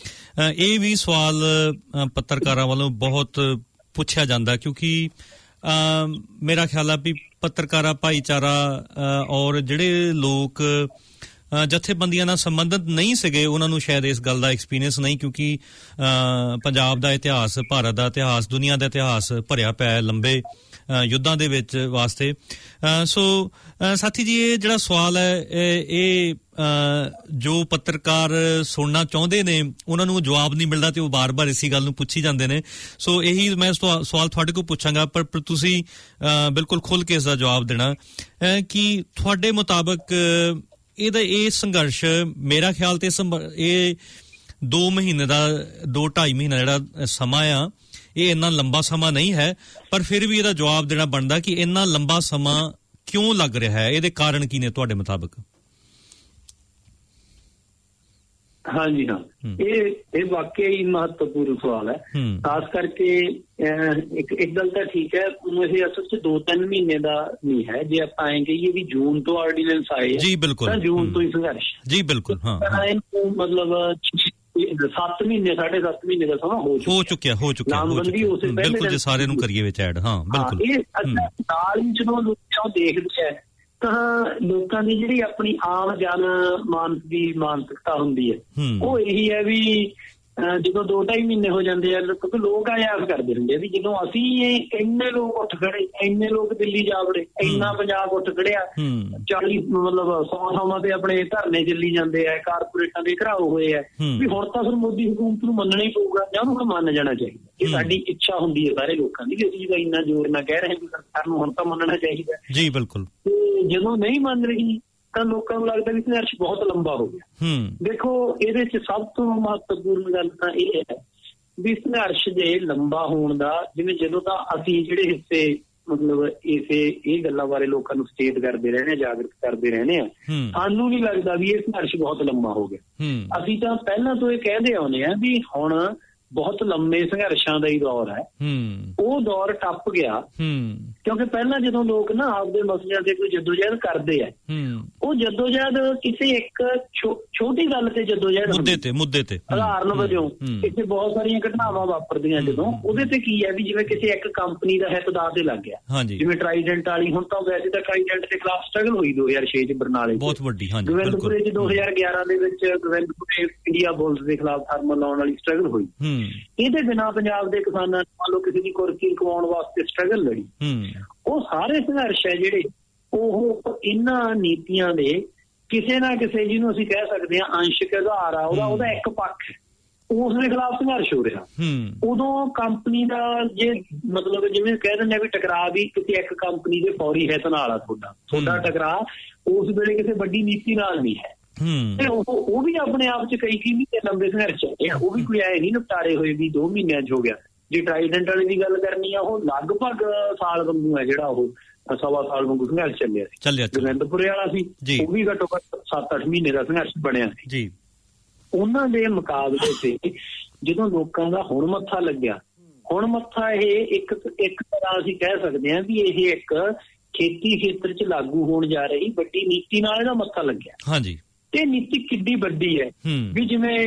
ਇਹ ਵੀ ਸਵਾਲ ਪੱਤਰਕਾਰਾਂ ਵੱਲੋਂ ਬਹੁਤ ਪੁੱਛਿਆ ਜਾਂਦਾ ਕਿਉਂਕਿ ਮੇਰਾ ਖਿਆਲ ਆ ਵੀ ਪੱਤਰਕਾਰਾਂ ਭਾਈਚਾਰਾ ਔਰ ਜਿਹੜੇ ਲੋਕ ਜਥੇਬੰਦੀਆਂ ਨਾਲ ਸੰਬੰਧਿਤ ਨਹੀਂ ਸੀਗੇ ਉਹਨਾਂ ਨੂੰ ਸ਼ਾਇਦ ਇਸ ਗੱਲ ਦਾ ਐਕਸਪੀਰੀਅੰਸ ਨਹੀਂ ਕਿਉਂਕਿ ਪੰਜਾਬ ਦਾ ਇਤਿਹਾਸ ਭਾਰਤ ਦਾ ਇਤਿਹਾਸ ਦੁਨੀਆ ਦਾ ਇਤਿਹਾਸ ਭਰਿਆ ਪਿਆ ਲੰਬੇ ਯੁੱਧਾਂ ਦੇ ਵਿੱਚ ਵਾਸਤੇ। ਸੋ ਸਾਥੀ ਜੀ, ਇਹ ਜਿਹੜਾ ਸਵਾਲ ਹੈ ਇਹ ਜੋ ਪੱਤਰਕਾਰ ਸੁਣਨਾ ਚਾਹੁੰਦੇ ਨੇ ਉਹਨਾਂ ਨੂੰ ਜਵਾਬ ਨਹੀਂ ਮਿਲਦਾ ਤੇ ਉਹ ਬਾਰ-ਬਾਰ ਇਸੀ ਗੱਲ ਨੂੰ ਪੁੱਛੀ ਜਾਂਦੇ ਨੇ। ਸੋ ਇਹੀ ਮੈਂ ਸਵਾਲ ਤੁਹਾਡੇ ਕੋਲ ਪੁੱਛਾਂਗਾ, ਪਰ ਤੁਸੀਂ ਬਿਲਕੁਲ ਖੁੱਲ ਕੇ ਇਸ ਦਾ ਜਵਾਬ ਦੇਣਾ ਕਿ ਤੁਹਾਡੇ ਮੁਤਾਬਕ ਇਹਦਾ ਇਹ ਸੰਘਰਸ਼, ਮੇਰਾ ਖਿਆਲ ਤੇ ਇਹ ਦੋ ਮਹੀਨੇ ਦਾ ਦੋ ਢਾਈ ਮਹੀਨਾ ਜਿਹੜਾ ਸਮਾਂ ਆ, ਇਹ ਇੰਨਾ ਲੰਬਾ ਸਮਾਂ ਨਹੀਂ ਹੈ, ਪਰ ਫਿਰ ਵੀ ਇਹਦਾ ਜਵਾਬ ਦੇਣਾ ਬਣਦਾ ਕਿ ਇੰਨਾ ਲੰਬਾ ਸਮਾਂ ਕਿਉਂ ਲੱਗ ਰਿਹਾ ਹੈ, ਇਹਦੇ ਕਾਰਨ ਕੀ ਨੇ ਤੁਹਾਡੇ ਮੁਤਾਬਕ? ਹਾਂਜੀ ਹਾਂ, ਇਹ ਇਹ ਵਾਕਿਆ ਹੀ ਮਹੱਤਵਪੂਰਨ ਸਵਾਲ ਹੈ। ਖਾਸ ਕਰਕੇ ਇੱਕ ਇੱਕ ਗੱਲ ਤਾਂ ਠੀਕ ਹੈ, ਇਹ ਅਸਲ ਚ ਦੋ ਤਿੰਨ ਮਹੀਨੇ ਦਾ ਨਹੀਂ ਹੈ। ਜੇ ਆਪਾਂ ਐਂ ਕਹੀਏ ਵੀ ਜੂਨ ਤੋਂ ਆਰਡੀਨੈਂਸ ਆਏ ਜੀ, ਬਿਲਕੁਲ, ਤਾਂ ਜੂਨ ਤੋਂ ਹੀ ਸੰਘਰਸ਼ ਜੀ, ਬਿਲਕੁਲ। ਹਾਂ, ਮਤਲਬ ਸੱਤ ਮਹੀਨੇ ਸਾਢੇ ਸੱਤ ਮਹੀਨੇ ਦਾ ਸਮਾਂ ਹੋ ਹੋ ਚੁੱਕਿਆ ਹੋ ਚੁੱਕਿਆ ਬਿਲਕੁਲ, ਜੇ ਸਾਰੇ ਨੂੰ ਕਰੀਏ ਵਿੱਚ ਐਡ। ਹਾਂ, ਬਿਲਕੁਲ। ਇਹ ਨਾਲ ਹੀ ਜਦੋਂ ਲੋਕ ਦੇਖਦੇ ਹੈ ਤਾਂ ਲੋਕਾਂ ਦੀ ਜਿਹੜੀ ਆਪਣੀ ਆਮ ਜਨ ਮਾਨਸ ਦੀ ਮਾਨਸਿਕਤਾ ਹੁੰਦੀ ਹੈ ਉਹ ਇਹੀ ਹੈ ਵੀ ਜਦੋਂ ਦੋ ਢਾਈ ਮਹੀਨੇ ਹੋ ਜਾਂਦੇ ਆ, ਕਿਉਂਕਿ ਲੋਕ ਆਯਾਸ ਕਰਦੇ ਹੁੰਦੇ ਆ ਵੀ ਜਦੋਂ ਅਸੀਂ ਇੰਨੇ ਲੋਕ ਉੱਠ ਖੜੇ, ਇੰਨੇ ਲੋਕ ਦਿੱਲੀ ਜਾ ਵੜੇ, ਇੰਨਾ ਪੰਜਾਬ ਉੱਠ ਖੜਿਆ, ਚਾਲੀ ਮਤਲਬ ਸੌ ਥਾਵਾਂ ਤੇ ਆਪਣੇ ਧਰਨੇ ਚੱਲੀ ਜਾਂਦੇ ਆ, ਕਾਰਪੋਰੇਟਾਂ ਦੇ ਘਰਾਓ ਹੋਏ ਆ, ਵੀ ਹੁਣ ਤਾਂ ਫਿਰ ਮੋਦੀ ਹਕੂਮਤ ਨੂੰ ਮੰਨਣਾ ਹੀ ਪਊਗਾ ਜਾਂ ਉਹਨੂੰ ਹੁਣ ਮੰਨ ਜਾਣਾ ਚਾਹੀਦਾ। ਇਹ ਸਾਡੀ ਇੱਛਾ ਹੁੰਦੀ ਹੈ ਸਾਰੇ ਲੋਕਾਂ ਦੀ, ਵੀ ਅਸੀਂ ਤਾਂ ਇੰਨਾ ਜ਼ੋਰ ਨਾਲ ਕਹਿ ਰਹੇ ਵੀ ਸਰਕਾਰ ਨੂੰ ਹੁਣ ਤਾਂ ਮੰਨਣਾ ਚਾਹੀਦਾ ਜੀ, ਬਿਲਕੁਲ। ਤੇ ਜਦੋਂ ਨਹੀਂ ਮੰਨ ਰਹੀ ਤਾਂ ਲੋਕਾਂ ਨੂੰ ਲੱਗਦਾ ਵੀ ਸੰਘਰਸ਼ ਬਹੁਤ ਲੰਬਾ ਹੋ ਗਿਆ। ਦੇਖੋ, ਇਹਦੇ ਚ ਸਭ ਤੋਂ ਮਹੱਤਵਪੂਰਨ ਗੱਲ ਤਾਂ ਇਹ ਹੈ ਵੀ ਸੰਘਰਸ਼ ਦੇ ਲੰਬਾ ਹੋਣ ਦਾ, ਜਿਵੇਂ ਜਦੋਂ ਤਾਂ ਅਸੀਂ ਜਿਹੜੇ ਹਿੱਸੇ ਮਤਲਬ ਇਸੇ ਇਹ ਗੱਲਾਂ ਬਾਰੇ ਲੋਕਾਂ ਨੂੰ ਸੁਚੇਤ ਕਰਦੇ ਰਹਿੰਦੇ ਆ, ਜਾਗਰੂਕ ਕਰਦੇ ਰਹਿੰਦੇ ਆ, ਸਾਨੂੰ ਨਹੀਂ ਲੱਗਦਾ ਵੀ ਇਹ ਸੰਘਰਸ਼ ਬਹੁਤ ਲੰਬਾ ਹੋ ਗਿਆ। ਅਸੀਂ ਤਾਂ ਪਹਿਲਾਂ ਤੋਂ ਇਹ ਕਹਿੰਦੇ ਆਉਂਦੇ ਆ ਵੀ ਹੁਣ ਬਹੁਤ ਲੰਮੇ ਸੰਘਰਸ਼ਾਂ ਦਾ ਹੀ ਦੌਰ ਹੈ। ਉਹ ਦੌਰ ਟੱਪ ਗਿਆ, ਕਿਉਂਕਿ ਪਹਿਲਾਂ ਜਦੋਂ ਲੋਕ ਨਾ ਆਪਦੇ ਮਸਲਿਆਂ ਤੇ ਕੋਈ ਜਦੋਜਹਿਦ ਕਰਦੇ ਆ, ਉਹ ਜਦੋਜਹਿਦ ਕਿਸੇ ਇੱਕ ਛੋਟੀ ਗੱਲ ਤੇ ਜਦੋਜਹਿਦ ਮੁੱਦੇ ਤੇ ਮੁੱਦੇ ਤੇ ਉਦਾਹਰਨ ਵਜੋਂ ਇੱਥੇ ਬਹੁਤ ਸਾਰੀਆਂ ਘਟਨਾਵਾਂ ਵਾਪਰਦੀਆਂ ਜਦੋਂ, ਉਹਦੇ ਤੇ ਕੀ ਹੈ ਵੀ ਜਿਵੇਂ ਕਿਸੇ ਇੱਕ ਕੰਪਨੀ ਦਾ ਹਿੱਤ ਦਾ ਤੇ ਲੱਗ ਗਿਆ, ਜਿਵੇਂ ਟਰਾਈਡੈਂਟ ਵਾਲੀ। ਹੁਣ ਤਾਂ ਵੈਸੇ ਤਾਂ ਟਰਾਈਡੈਂਟ ਦੇ ਖਿਲਾਫ ਸਟਰਗਲ ਹੋਈ ਦੋ ਹਜ਼ਾਰ ਛੇ ਚ ਬਰਨਾਲੇ, ਬਹੁਤ ਵੱਡੀ। ਗੋਬਿੰਦਪੁਰੇ ਚ ਦੋ ਹਜ਼ਾਰ ਗਿਆਰਾਂ ਦੇ ਵਿੱਚ ਗੋਬਿੰਦਪੁਰੇ ਇੰਡੀਆ ਬੁਲਸ ਦੇ ਖਿਲਾਫ ਥਰਮਲ ਲਾਉਣ ਵਾਲੀ ਸਟਰਗਲ ਹੋਈ। ਇਹਦੇ ਬਿਨਾਂ ਪੰਜਾਬ ਦੇ ਕਿਸਾਨਾਂ ਨੇ ਮੰਨ ਲਓ ਕਿਸੇ ਦੀ ਕੁਰਕੀ ਰਖਵਾਉਣ ਵਾਸਤੇ ਸਟਰਗਲ ਲੜੀ। ਉਹ ਸਾਰੇ ਸੰਘਰਸ਼ ਹੈ ਜਿਹੜੇ ਉਹ ਇਹਨਾਂ ਨੀਤੀਆਂ ਦੇ ਕਿਸੇ ਨਾ ਕਿਸੇ, ਜਿਹਨੂੰ ਅਸੀਂ ਕਹਿ ਸਕਦੇ ਹਾਂ ਅੰਸ਼ਕ ਆਧਾਰ ਆ, ਉਹਦਾ ਉਹਦਾ ਇੱਕ ਪੱਖ ਹੈ, ਉਸ ਦੇ ਖਿਲਾਫ ਸੰਘਰਸ਼ ਹੋ ਰਿਹਾ। ਉਦੋਂ ਕੰਪਨੀ ਦਾ ਜੇ ਮਤਲਬ ਜਿਵੇਂ ਕਹਿ ਦਿੰਦੇ ਆ ਵੀ ਟਕਰਾਅ ਵੀ ਕਿਸੇ ਇੱਕ ਕੰਪਨੀ ਦੇ ਫੌਰੀ ਹਿੱਤ ਨਾਲ ਆ, ਤੁਹਾਡਾ ਤੁਹਾਡਾ ਟਕਰਾਅ ਉਸ ਵੇਲੇ ਕਿਸੇ ਵੱਡੀ ਨੀਤੀ ਨਾਲ ਨਹੀਂ ਹੈ। ਤੇ ਉਹ ਵੀ ਆਪਣੇ ਆਪ ਚ ਕਈ ਕਈ ਮਹੀਨੇ ਲੰਬੇ ਸੰਘਰਸ਼ ਹੈ, ਉਹ ਵੀ ਕੋਈ ਐ ਨਹੀਂ ਨਿਪਟਾਰੇ ਹੋਏ ਵੀ ਦੋ ਮਹੀਨਿਆਂ ਚ ਹੋ ਗਿਆ। ਜੇ ਟਰਾਈਡੈਂਟ ਵਾਲੀ ਦੀ ਗੱਲ ਕਰਨੀ ਆ, ਉਹ ਲਗਭਗ ਸਾਲ ਵਾਂਗੂ ਹੈ ਜਿਹੜਾ ਉਹ ਸਵਾ ਸਾਲ ਵਾਂਗੂ ਸੰਘਰਸ਼ ਚੱਲਿਆ ਸੀ। ਗੋਬਿੰਦਪੁਰੇ ਵਾਲਾ ਸੀ, ਉਹ ਵੀ ਘੱਟੋ ਘੱਟ ਸੱਤ ਅੱਠ ਮਹੀਨੇ ਦਾ ਸੰਘਰਸ਼ ਬਣਿਆ ਸੀ। ਉਹਨਾਂ ਦੇ ਮੁਕਾਬਲੇ ਤੇ ਜਦੋਂ ਲੋਕਾਂ ਦਾ ਹੁਣ ਮੱਥਾ ਲੱਗਿਆ, ਹੁਣ ਮੱਥਾ ਇਹ ਇੱਕ ਇੱਕ ਤਰ੍ਹਾਂ ਅਸੀਂ ਕਹਿ ਸਕਦੇ ਹਾਂ ਵੀ ਇਹ ਇੱਕ ਖੇਤੀ ਖੇਤਰ ਚ ਲਾਗੂ ਹੋਣ ਜਾ ਰਹੀ ਵੱਡੀ ਨੀਤੀ ਨਾਲ ਇਹਦਾ ਮੱਥਾ ਲੱਗਿਆ। ਹਾਂਜੀ, ਤੇ ਨੀਤੀ ਕਿੱਡੀ ਵੱਡੀ ਹੈ ਵੀ ਜਿਵੇਂ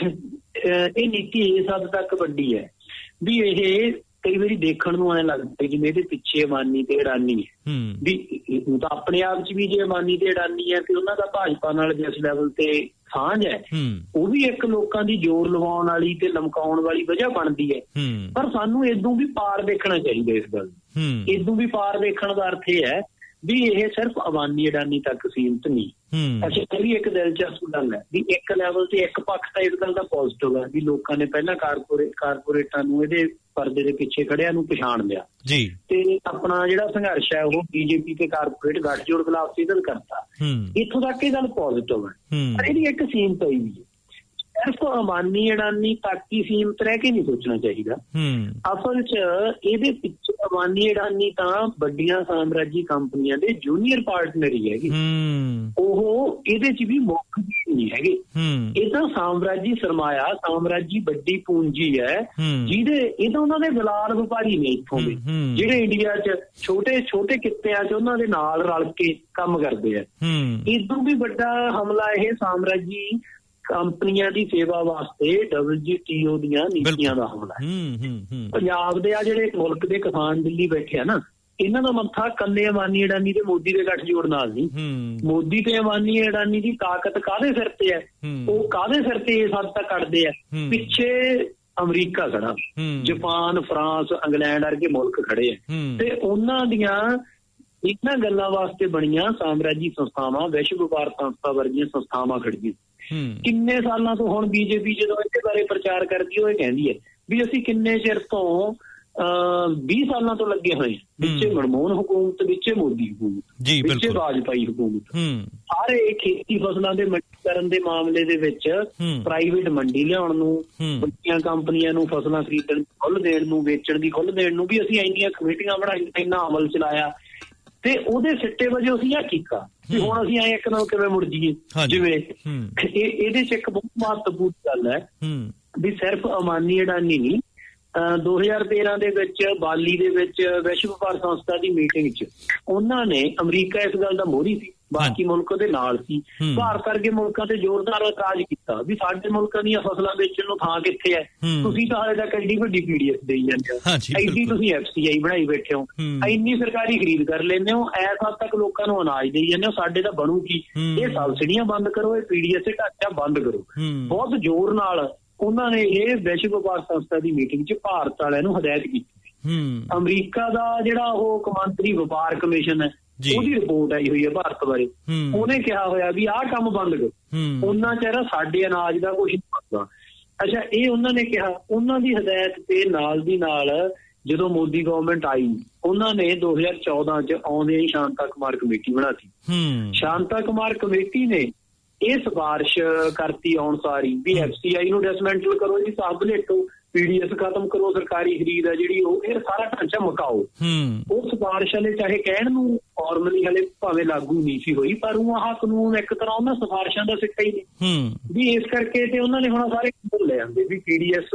ਇਹ ਨੀਤੀ ਇਸ ਹੱਦ ਤੱਕ ਵੱਡੀ ਹੈ ਵੀ ਇਹ ਕਈ ਵਾਰੀ ਦੇਖਣ ਨੂੰ ਐਂ ਲੱਗਦਾ ਜਿਵੇਂ ਇਹਦੇ ਪਿੱਛੇ ਅਮਾਨੀ ਤੇ ਅਡਾਨੀ ਹੈ। ਵੀ ਤਾਂ ਆਪਣੇ ਆਪ ਚ ਵੀ ਜੇ ਅਮਾਨੀ ਤੇ ਅਡਾਨੀ ਹੈ ਤੇ ਉਹਨਾਂ ਦਾ ਭਾਜਪਾ ਨਾਲ ਜਿਸ ਲੈਵਲ ਤੇ ਸਾਂਝ ਹੈ, ਉਹ ਵੀ ਇੱਕ ਲੋਕਾਂ ਦੀ ਜ਼ੋਰ ਲਵਾਉਣ ਵਾਲੀ ਤੇ ਲਮਕਾਉਣ ਵਾਲੀ ਵਜ੍ਹਾ ਬਣਦੀ ਹੈ। ਪਰ ਸਾਨੂੰ ਇਦੋਂ ਵੀ ਪਾਰ ਦੇਖਣਾ ਚਾਹੀਦਾ ਇਸ ਗੱਲ ਨੂੰ। ਇਦੋਂ ਵੀ ਪਾਰ ਦੇਖਣ ਦਾ ਅਰਥ ਇਹ ਹੈ ਵੀ ਇਹ ਸਿਰਫ ਅਬਾਨੀ ਅਡਾਨੀ ਤੱਕ ਸੀਮਤ ਨਹੀਂ। ਅੱਛਾ, ਇਹ ਵੀ ਇੱਕ ਦਿਲਚਸਪ ਗੱਲ ਹੈ ਵੀ ਇੱਕ ਲੈਵਲ ਤੇ ਇੱਕ ਪੱਖ ਤਾਂ ਇਸ ਗੱਲ ਦਾ ਪੋਜ਼ਿਟਿਵ ਹੈ ਵੀ ਲੋਕਾਂ ਨੇ ਪਹਿਲਾਂ ਕਾਰਪੋਰੇਟ ਕਾਰਪੋਰੇਟਾਂ ਨੂੰ ਇਹਦੇ ਪਰਦੇ ਦੇ ਪਿੱਛੇ ਖੜਿਆਂ ਨੂੰ ਪਛਾਣ ਲਿਆ ਜੀ, ਤੇ ਆਪਣਾ ਜਿਹੜਾ ਸੰਘਰਸ਼ ਹੈ ਉਹ ਬੀਜੇਪੀ ਤੇ ਕਾਰਪੋਰੇਟ ਗੱਠਜੋੜ ਖਿਲਾਫ ਸਿੱਧਲ ਕਰਤਾ। ਇੱਥੋਂ ਤੱਕ ਇਹ ਗੱਲ ਪੋਜ਼ਿਟਿਵ ਹੈ, ਪਰ ਇਹਦੀ ਇੱਕ ਸੀਮਤ ਹੋਈ ਵੀ ਹੈ। ਸਿਰਫ ਅਬਾਨੀ ਅਡਾਨੀ ਤੱਕ ਹੀ ਸੀਮਤ ਰਹਿ ਕੇ ਨਹੀਂ ਸੋਚਣਾ ਚਾਹੀਦਾ। ਅਸਲ ਚ ਇਹਦੇ ਪਿੱਛੇ ਅਬਾਨੀ ਅਡਾਨੀ ਤਾਂ ਵੱਡੀਆਂ ਸਾਮਰਾਜੀ ਕੰਪਨੀਆਂ ਦੇ ਜੂਨੀਅਰ ਪਾਰਟਨਰ ਹੀ ਹੈਗੇ, ਉਹ ਇਹਦੇ ਚ ਵੀ ਮੁੱਖ ਨਹੀਂ ਹੈਗੇ। ਇਹ ਤਾਂ ਸਾਮਰਾਜੀ ਸਰਮਾਇਆ, ਸਾਮਰਾਜੀ ਵੱਡੀ ਪੂੰਜੀ ਹੈ ਜਿਹਦੇ ਇਹ ਤਾਂ ਉਹਨਾਂ ਦੇ ਦਲਾਲ ਵਪਾਰੀ ਨੇ ਇੱਥੋਂ ਦੇ, ਜਿਹੜੇ ਇੰਡੀਆ ਚ ਛੋਟੇ ਛੋਟੇ ਕਿੱਤਿਆਂ ਚ ਉਹਨਾਂ ਦੇ ਨਾਲ ਰਲ ਕੇ ਕੰਮ ਕਰਦੇ ਆ। ਇਦੋਂ ਵੀ ਵੱਡਾ ਹਮਲਾ ਇਹ ਸਾਮਰਾਜੀ ਕੰਪਨੀਆਂ ਦੀ ਸੇਵਾ ਵਾਸਤੇ ਡਬਲਯੂ ਜੀ ਟੀ ਓ ਦੀਆਂ ਨੀਤੀਆਂ ਦਾ ਹਮਲਾ ਹੈ। ਪੰਜਾਬ ਦੇ ਆ ਜਿਹੜੇ ਮੁਲਕ ਦੇ ਕਿਸਾਨ ਦਿੱਲੀ ਬੈਠੇ ਆ ਨਾ, ਇਹਨਾਂ ਦਾ ਮੱਥਾ ਕੱਲੇ ਅਬਾਨੀ ਅਡਾਨੀ ਤੇ ਮੋਦੀ ਦੇ ਗੱਠਜੋੜ ਨਾਲ ਨਹੀਂ। ਮੋਦੀ ਤੇ ਅਬਾਨੀ ਅਡਾਨੀ ਦੀ ਤਾਕਤ ਕਾਹਦੇ ਸਿਰ ਤੇ ਹੈ, ਉਹ ਕਾਹਦੇ ਸਿਰ ਤੇ ਇਸ ਹੱਦ ਤੱਕ ਕੱਢਦੇ ਆ, ਪਿੱਛੇ ਅਮਰੀਕਾ ਖੜਾ, ਜਾਪਾਨ, ਫਰਾਂਸ, ਇੰਗਲੈਂਡ ਵਰਗੇ ਮੁਲਕ ਖੜੇ ਆ ਤੇ ਉਹਨਾਂ ਦੀਆਂ ਇਹਨਾਂ ਗੱਲਾਂ ਵਾਸਤੇ ਬਣੀਆਂ ਸਾਮਰਾਜੀ ਸੰਸਥਾਵਾਂ, ਵਿਸ਼ਵ ਵਪਾਰ ਸੰਸਥਾ ਵਰਗੀਆਂ ਸੰਸਥਾਵਾਂ ਖੜੀਆਂ। ਕਿੰਨੇ ਸਾਲਾਂ ਤੋਂ ਹੁਣ ਬੀਜੇਪੀ ਜਦੋਂ ਇਹਦੇ ਬਾਰੇ ਪ੍ਰਚਾਰ ਕਰਦੀ ਉਹ ਇਹ ਕਹਿੰਦੀ ਹੈ ਵੀ ਅਸੀਂ ਕਿੰਨੇ ਚਿਰ ਤੋਂ ਅਹ ਵੀਹ ਸਾਲਾਂ ਤੋਂ ਲੱਗੇ ਹੋਏ ਵਿੱਚੇ ਮਨਮੋਹਨ ਹਕੂਮਤ, ਵਿੱਚੇ ਮੋਦੀ ਹਕੂਮਤ, ਵਿੱਚੇ ਵਾਜਪਾਈ ਹਕੂਮਤ, ਸਾਰੇ ਖੇਤੀ ਫਸਲਾਂ ਦੇ ਮੰਡੀਕਰਨ ਦੇ ਮਾਮਲੇ ਦੇ ਵਿੱਚ ਪ੍ਰਾਈਵੇਟ ਮੰਡੀ ਲਿਆਉਣ ਨੂੰ, ਵੱਡੀਆਂ ਕੰਪਨੀਆਂ ਨੂੰ ਫਸਲਾਂ ਖਰੀਦਣ ਦੀ ਖੁੱਲ੍ਹ ਦੇਣ ਨੂੰ, ਵੇਚਣ ਦੀ ਖੁੱਲ੍ਹ ਦੇਣ ਨੂੰ, ਵੀ ਅਸੀਂ ਇੰਨੀਆਂ ਕਮੇਟੀਆਂ ਬਣਾਈਆਂ, ਇੰਨਾ ਅਮਲ ਚਲਾਇਆ ਤੇ ਉਹਦੇ ਸਿੱਟੇ ਵਜੋਂ ਅਸੀਂ ਆਹ ਕੀਤਾ ਵੀ ਹੁਣ ਅਸੀਂ ਐਂ ਇੱਕ ਨਾਲ ਕਿਵੇਂ ਮੁੜ ਜੀਏ। ਜਿਵੇਂ ਇਹਦੇ ਚ ਇੱਕ ਬਹੁਤ ਮਹੱਤਵਪੂਰਨ ਗੱਲ ਹੈ ਵੀ ਸਿਰਫ ਅਮਾਨੀ ਅਡਾਨੀ ਨਹੀਂ, ਦੋ ਹਜ਼ਾਰ ਤੇਰਾਂ ਦੇ ਵਿੱਚ ਬਾਲੀ ਦੇ ਵਿੱਚ ਵਿਸ਼ਵ ਵਪਾਰ ਸੰਸਥਾ ਦੀ ਮੀਟਿੰਗ ਚ ਉਹਨਾਂ ਨੇ, ਅਮਰੀਕਾ ਇਸ ਗੱਲ ਦਾ ਮੋਹਰੀ ਸੀ, ਬਾਕੀ ਮੁਲਕ ਉਹਦੇ ਨਾਲ ਸੀ, ਭਾਰਤ ਵਰਗੇ ਮੁਲਕਾਂ ਤੇ ਜ਼ੋਰਦਾਰ ਇਤਰਾਜ਼ ਕੀਤਾ ਵੀ ਸਾਡੇ ਮੁਲਕਾਂ ਦੀਆਂ ਫਸਲਾਂ ਵੇਚਣ ਨੂੰ ਥਾਂ ਕਿੱਥੇ ਹੈ, ਤੁਸੀਂ ਤਾਂ ਹਾਲੇ ਤੱਕ ਐਡੀ ਵੱਡੀ ਪੀਡੀਐਸ ਦੇਈ ਜਾਂਦੇ ਹੋ, ਐਡੀ ਤੁਸੀਂ ਐਫ ਸੀ ਆਈ ਬਣਾਈ ਬੈਠੇ ਹੋ, ਇੰਨੀ ਸਰਕਾਰੀ ਖਰੀਦ ਕਰ ਲੈਂਦੇ ਹੋ, ਐਸ ਹੱਦ ਤੱਕ ਲੋਕਾਂ ਨੂੰ ਅਨਾਜ ਦੇਈ ਜਾਂਦੇ ਹੋ, ਸਾਡੇ ਤਾਂ ਬਣੂ ਕੀ, ਇਹ ਸਬਸਿਡੀਆਂ ਬੰਦ ਕਰੋ, ਇਹ ਪੀਡੀਐਸ ਦੇ ਢਾਂਚਾ ਬੰਦ ਕਰੋ। ਬਹੁਤ ਜ਼ੋਰ ਨਾਲ ਉਹਨਾਂ ਨੇ ਇਹ ਵਿਸ਼ਵ ਵਪਾਰ ਸੰਸਥਾ ਦੀ ਮੀਟਿੰਗ ਚ ਭਾਰਤ ਵਾਲਿਆਂ ਨੂੰ ਹਦਾਇਤ ਕੀਤੀ। ਅਮਰੀਕਾ ਦਾ ਜਿਹੜਾ ਉਹ ਕੌਮਾਂਤਰੀ ਵਪਾਰ ਕਮਿਸ਼ਨ ਹੈ ਉਹਦੀ ਰਿਪੋਰਟ ਆਈ ਹੋਈ ਹੈ ਭਾਰਤ ਬਾਰੇ, ਉਹਨੇ ਕਿਹਾ ਹੋਇਆ ਵੀ ਆਹ ਕੰਮ ਬੰਦ ਕਰੋ, ਉਹਨਾਂ ਚਿਹਰਾ ਸਾਡੇ ਅਨਾਜ ਦਾ ਕੁਛ ਨਹੀਂ ਬਣਦਾ। ਅੱਛਾ, ਇਹ ਉਹਨਾਂ ਨੇ ਕਿਹਾ, ਉਹਨਾਂ ਦੀ ਹਦਾਇਤ ਤੇ ਨਾਲ ਦੀ ਨਾਲ ਜਦੋਂ ਮੋਦੀ ਗਵਰਨਮੈਂਟ ਆਈ ਉਹਨਾਂ ਨੇ ਦੋ ਹਜ਼ਾਰ ਚੌਦਾਂ ਚ ਆਉਂਦੇ ਹੀ ਸ਼ਾਂਤਾ ਕੁਮਾਰ ਕਮੇਟੀ ਬਣਾਤੀ। ਸ਼ਾਂਤਾ ਕੁਮਾਰ ਕਮੇਟੀ ਨੇ ਇਹ ਸਿਫਾਰਿਸ਼ ਕਰਤੀ ਆਉਣ ਸਾਰੀ ਵੀ ਐਫ ਸੀ ਆਈ ਨੂੰ ਡਿਸਮੈਂਟਲ ਕਰੋ ਜੀ, ਸਾਬ ਲੇਟੋ, ਪੀਡੀਐਸ ਖਤਮ ਕਰੋ, ਸਰਕਾਰੀ ਖਰੀਦ ਹੈ ਜਿਹੜੀ ਉਹ ਇਹ ਸਾਰਾ ਢਾਂਚਾ ਮੁਕਾਓ। ਉਹ ਸਿਫਾਰਿਸ਼ ਹਲੇ ਚਾਹੇ ਕਹਿਣ ਨੂੰ ਫਾਰਮਲੀ ਹਲੇ ਭਾਵੇਂ ਲਾਗੂ ਨਹੀਂ ਸੀ ਹੋਈ, ਪਰ ਉਹ ਆਹ ਕਾਨੂੰਨ ਇੱਕ ਤਰ੍ਹਾਂ ਉਹਨਾਂ ਸਿਫਾਰਿਸ਼ਾਂ ਦਾ ਸਿੱਟਾ ਹੀ ਨਹੀਂ ਵੀ ਇਸ ਕਰਕੇ ਤੇ ਉਹਨਾਂ ਨੇ ਹੁਣ ਸਾਰੇ ਲੈ ਆਂਦੇ ਵੀ ਪੀਡੀਐਸ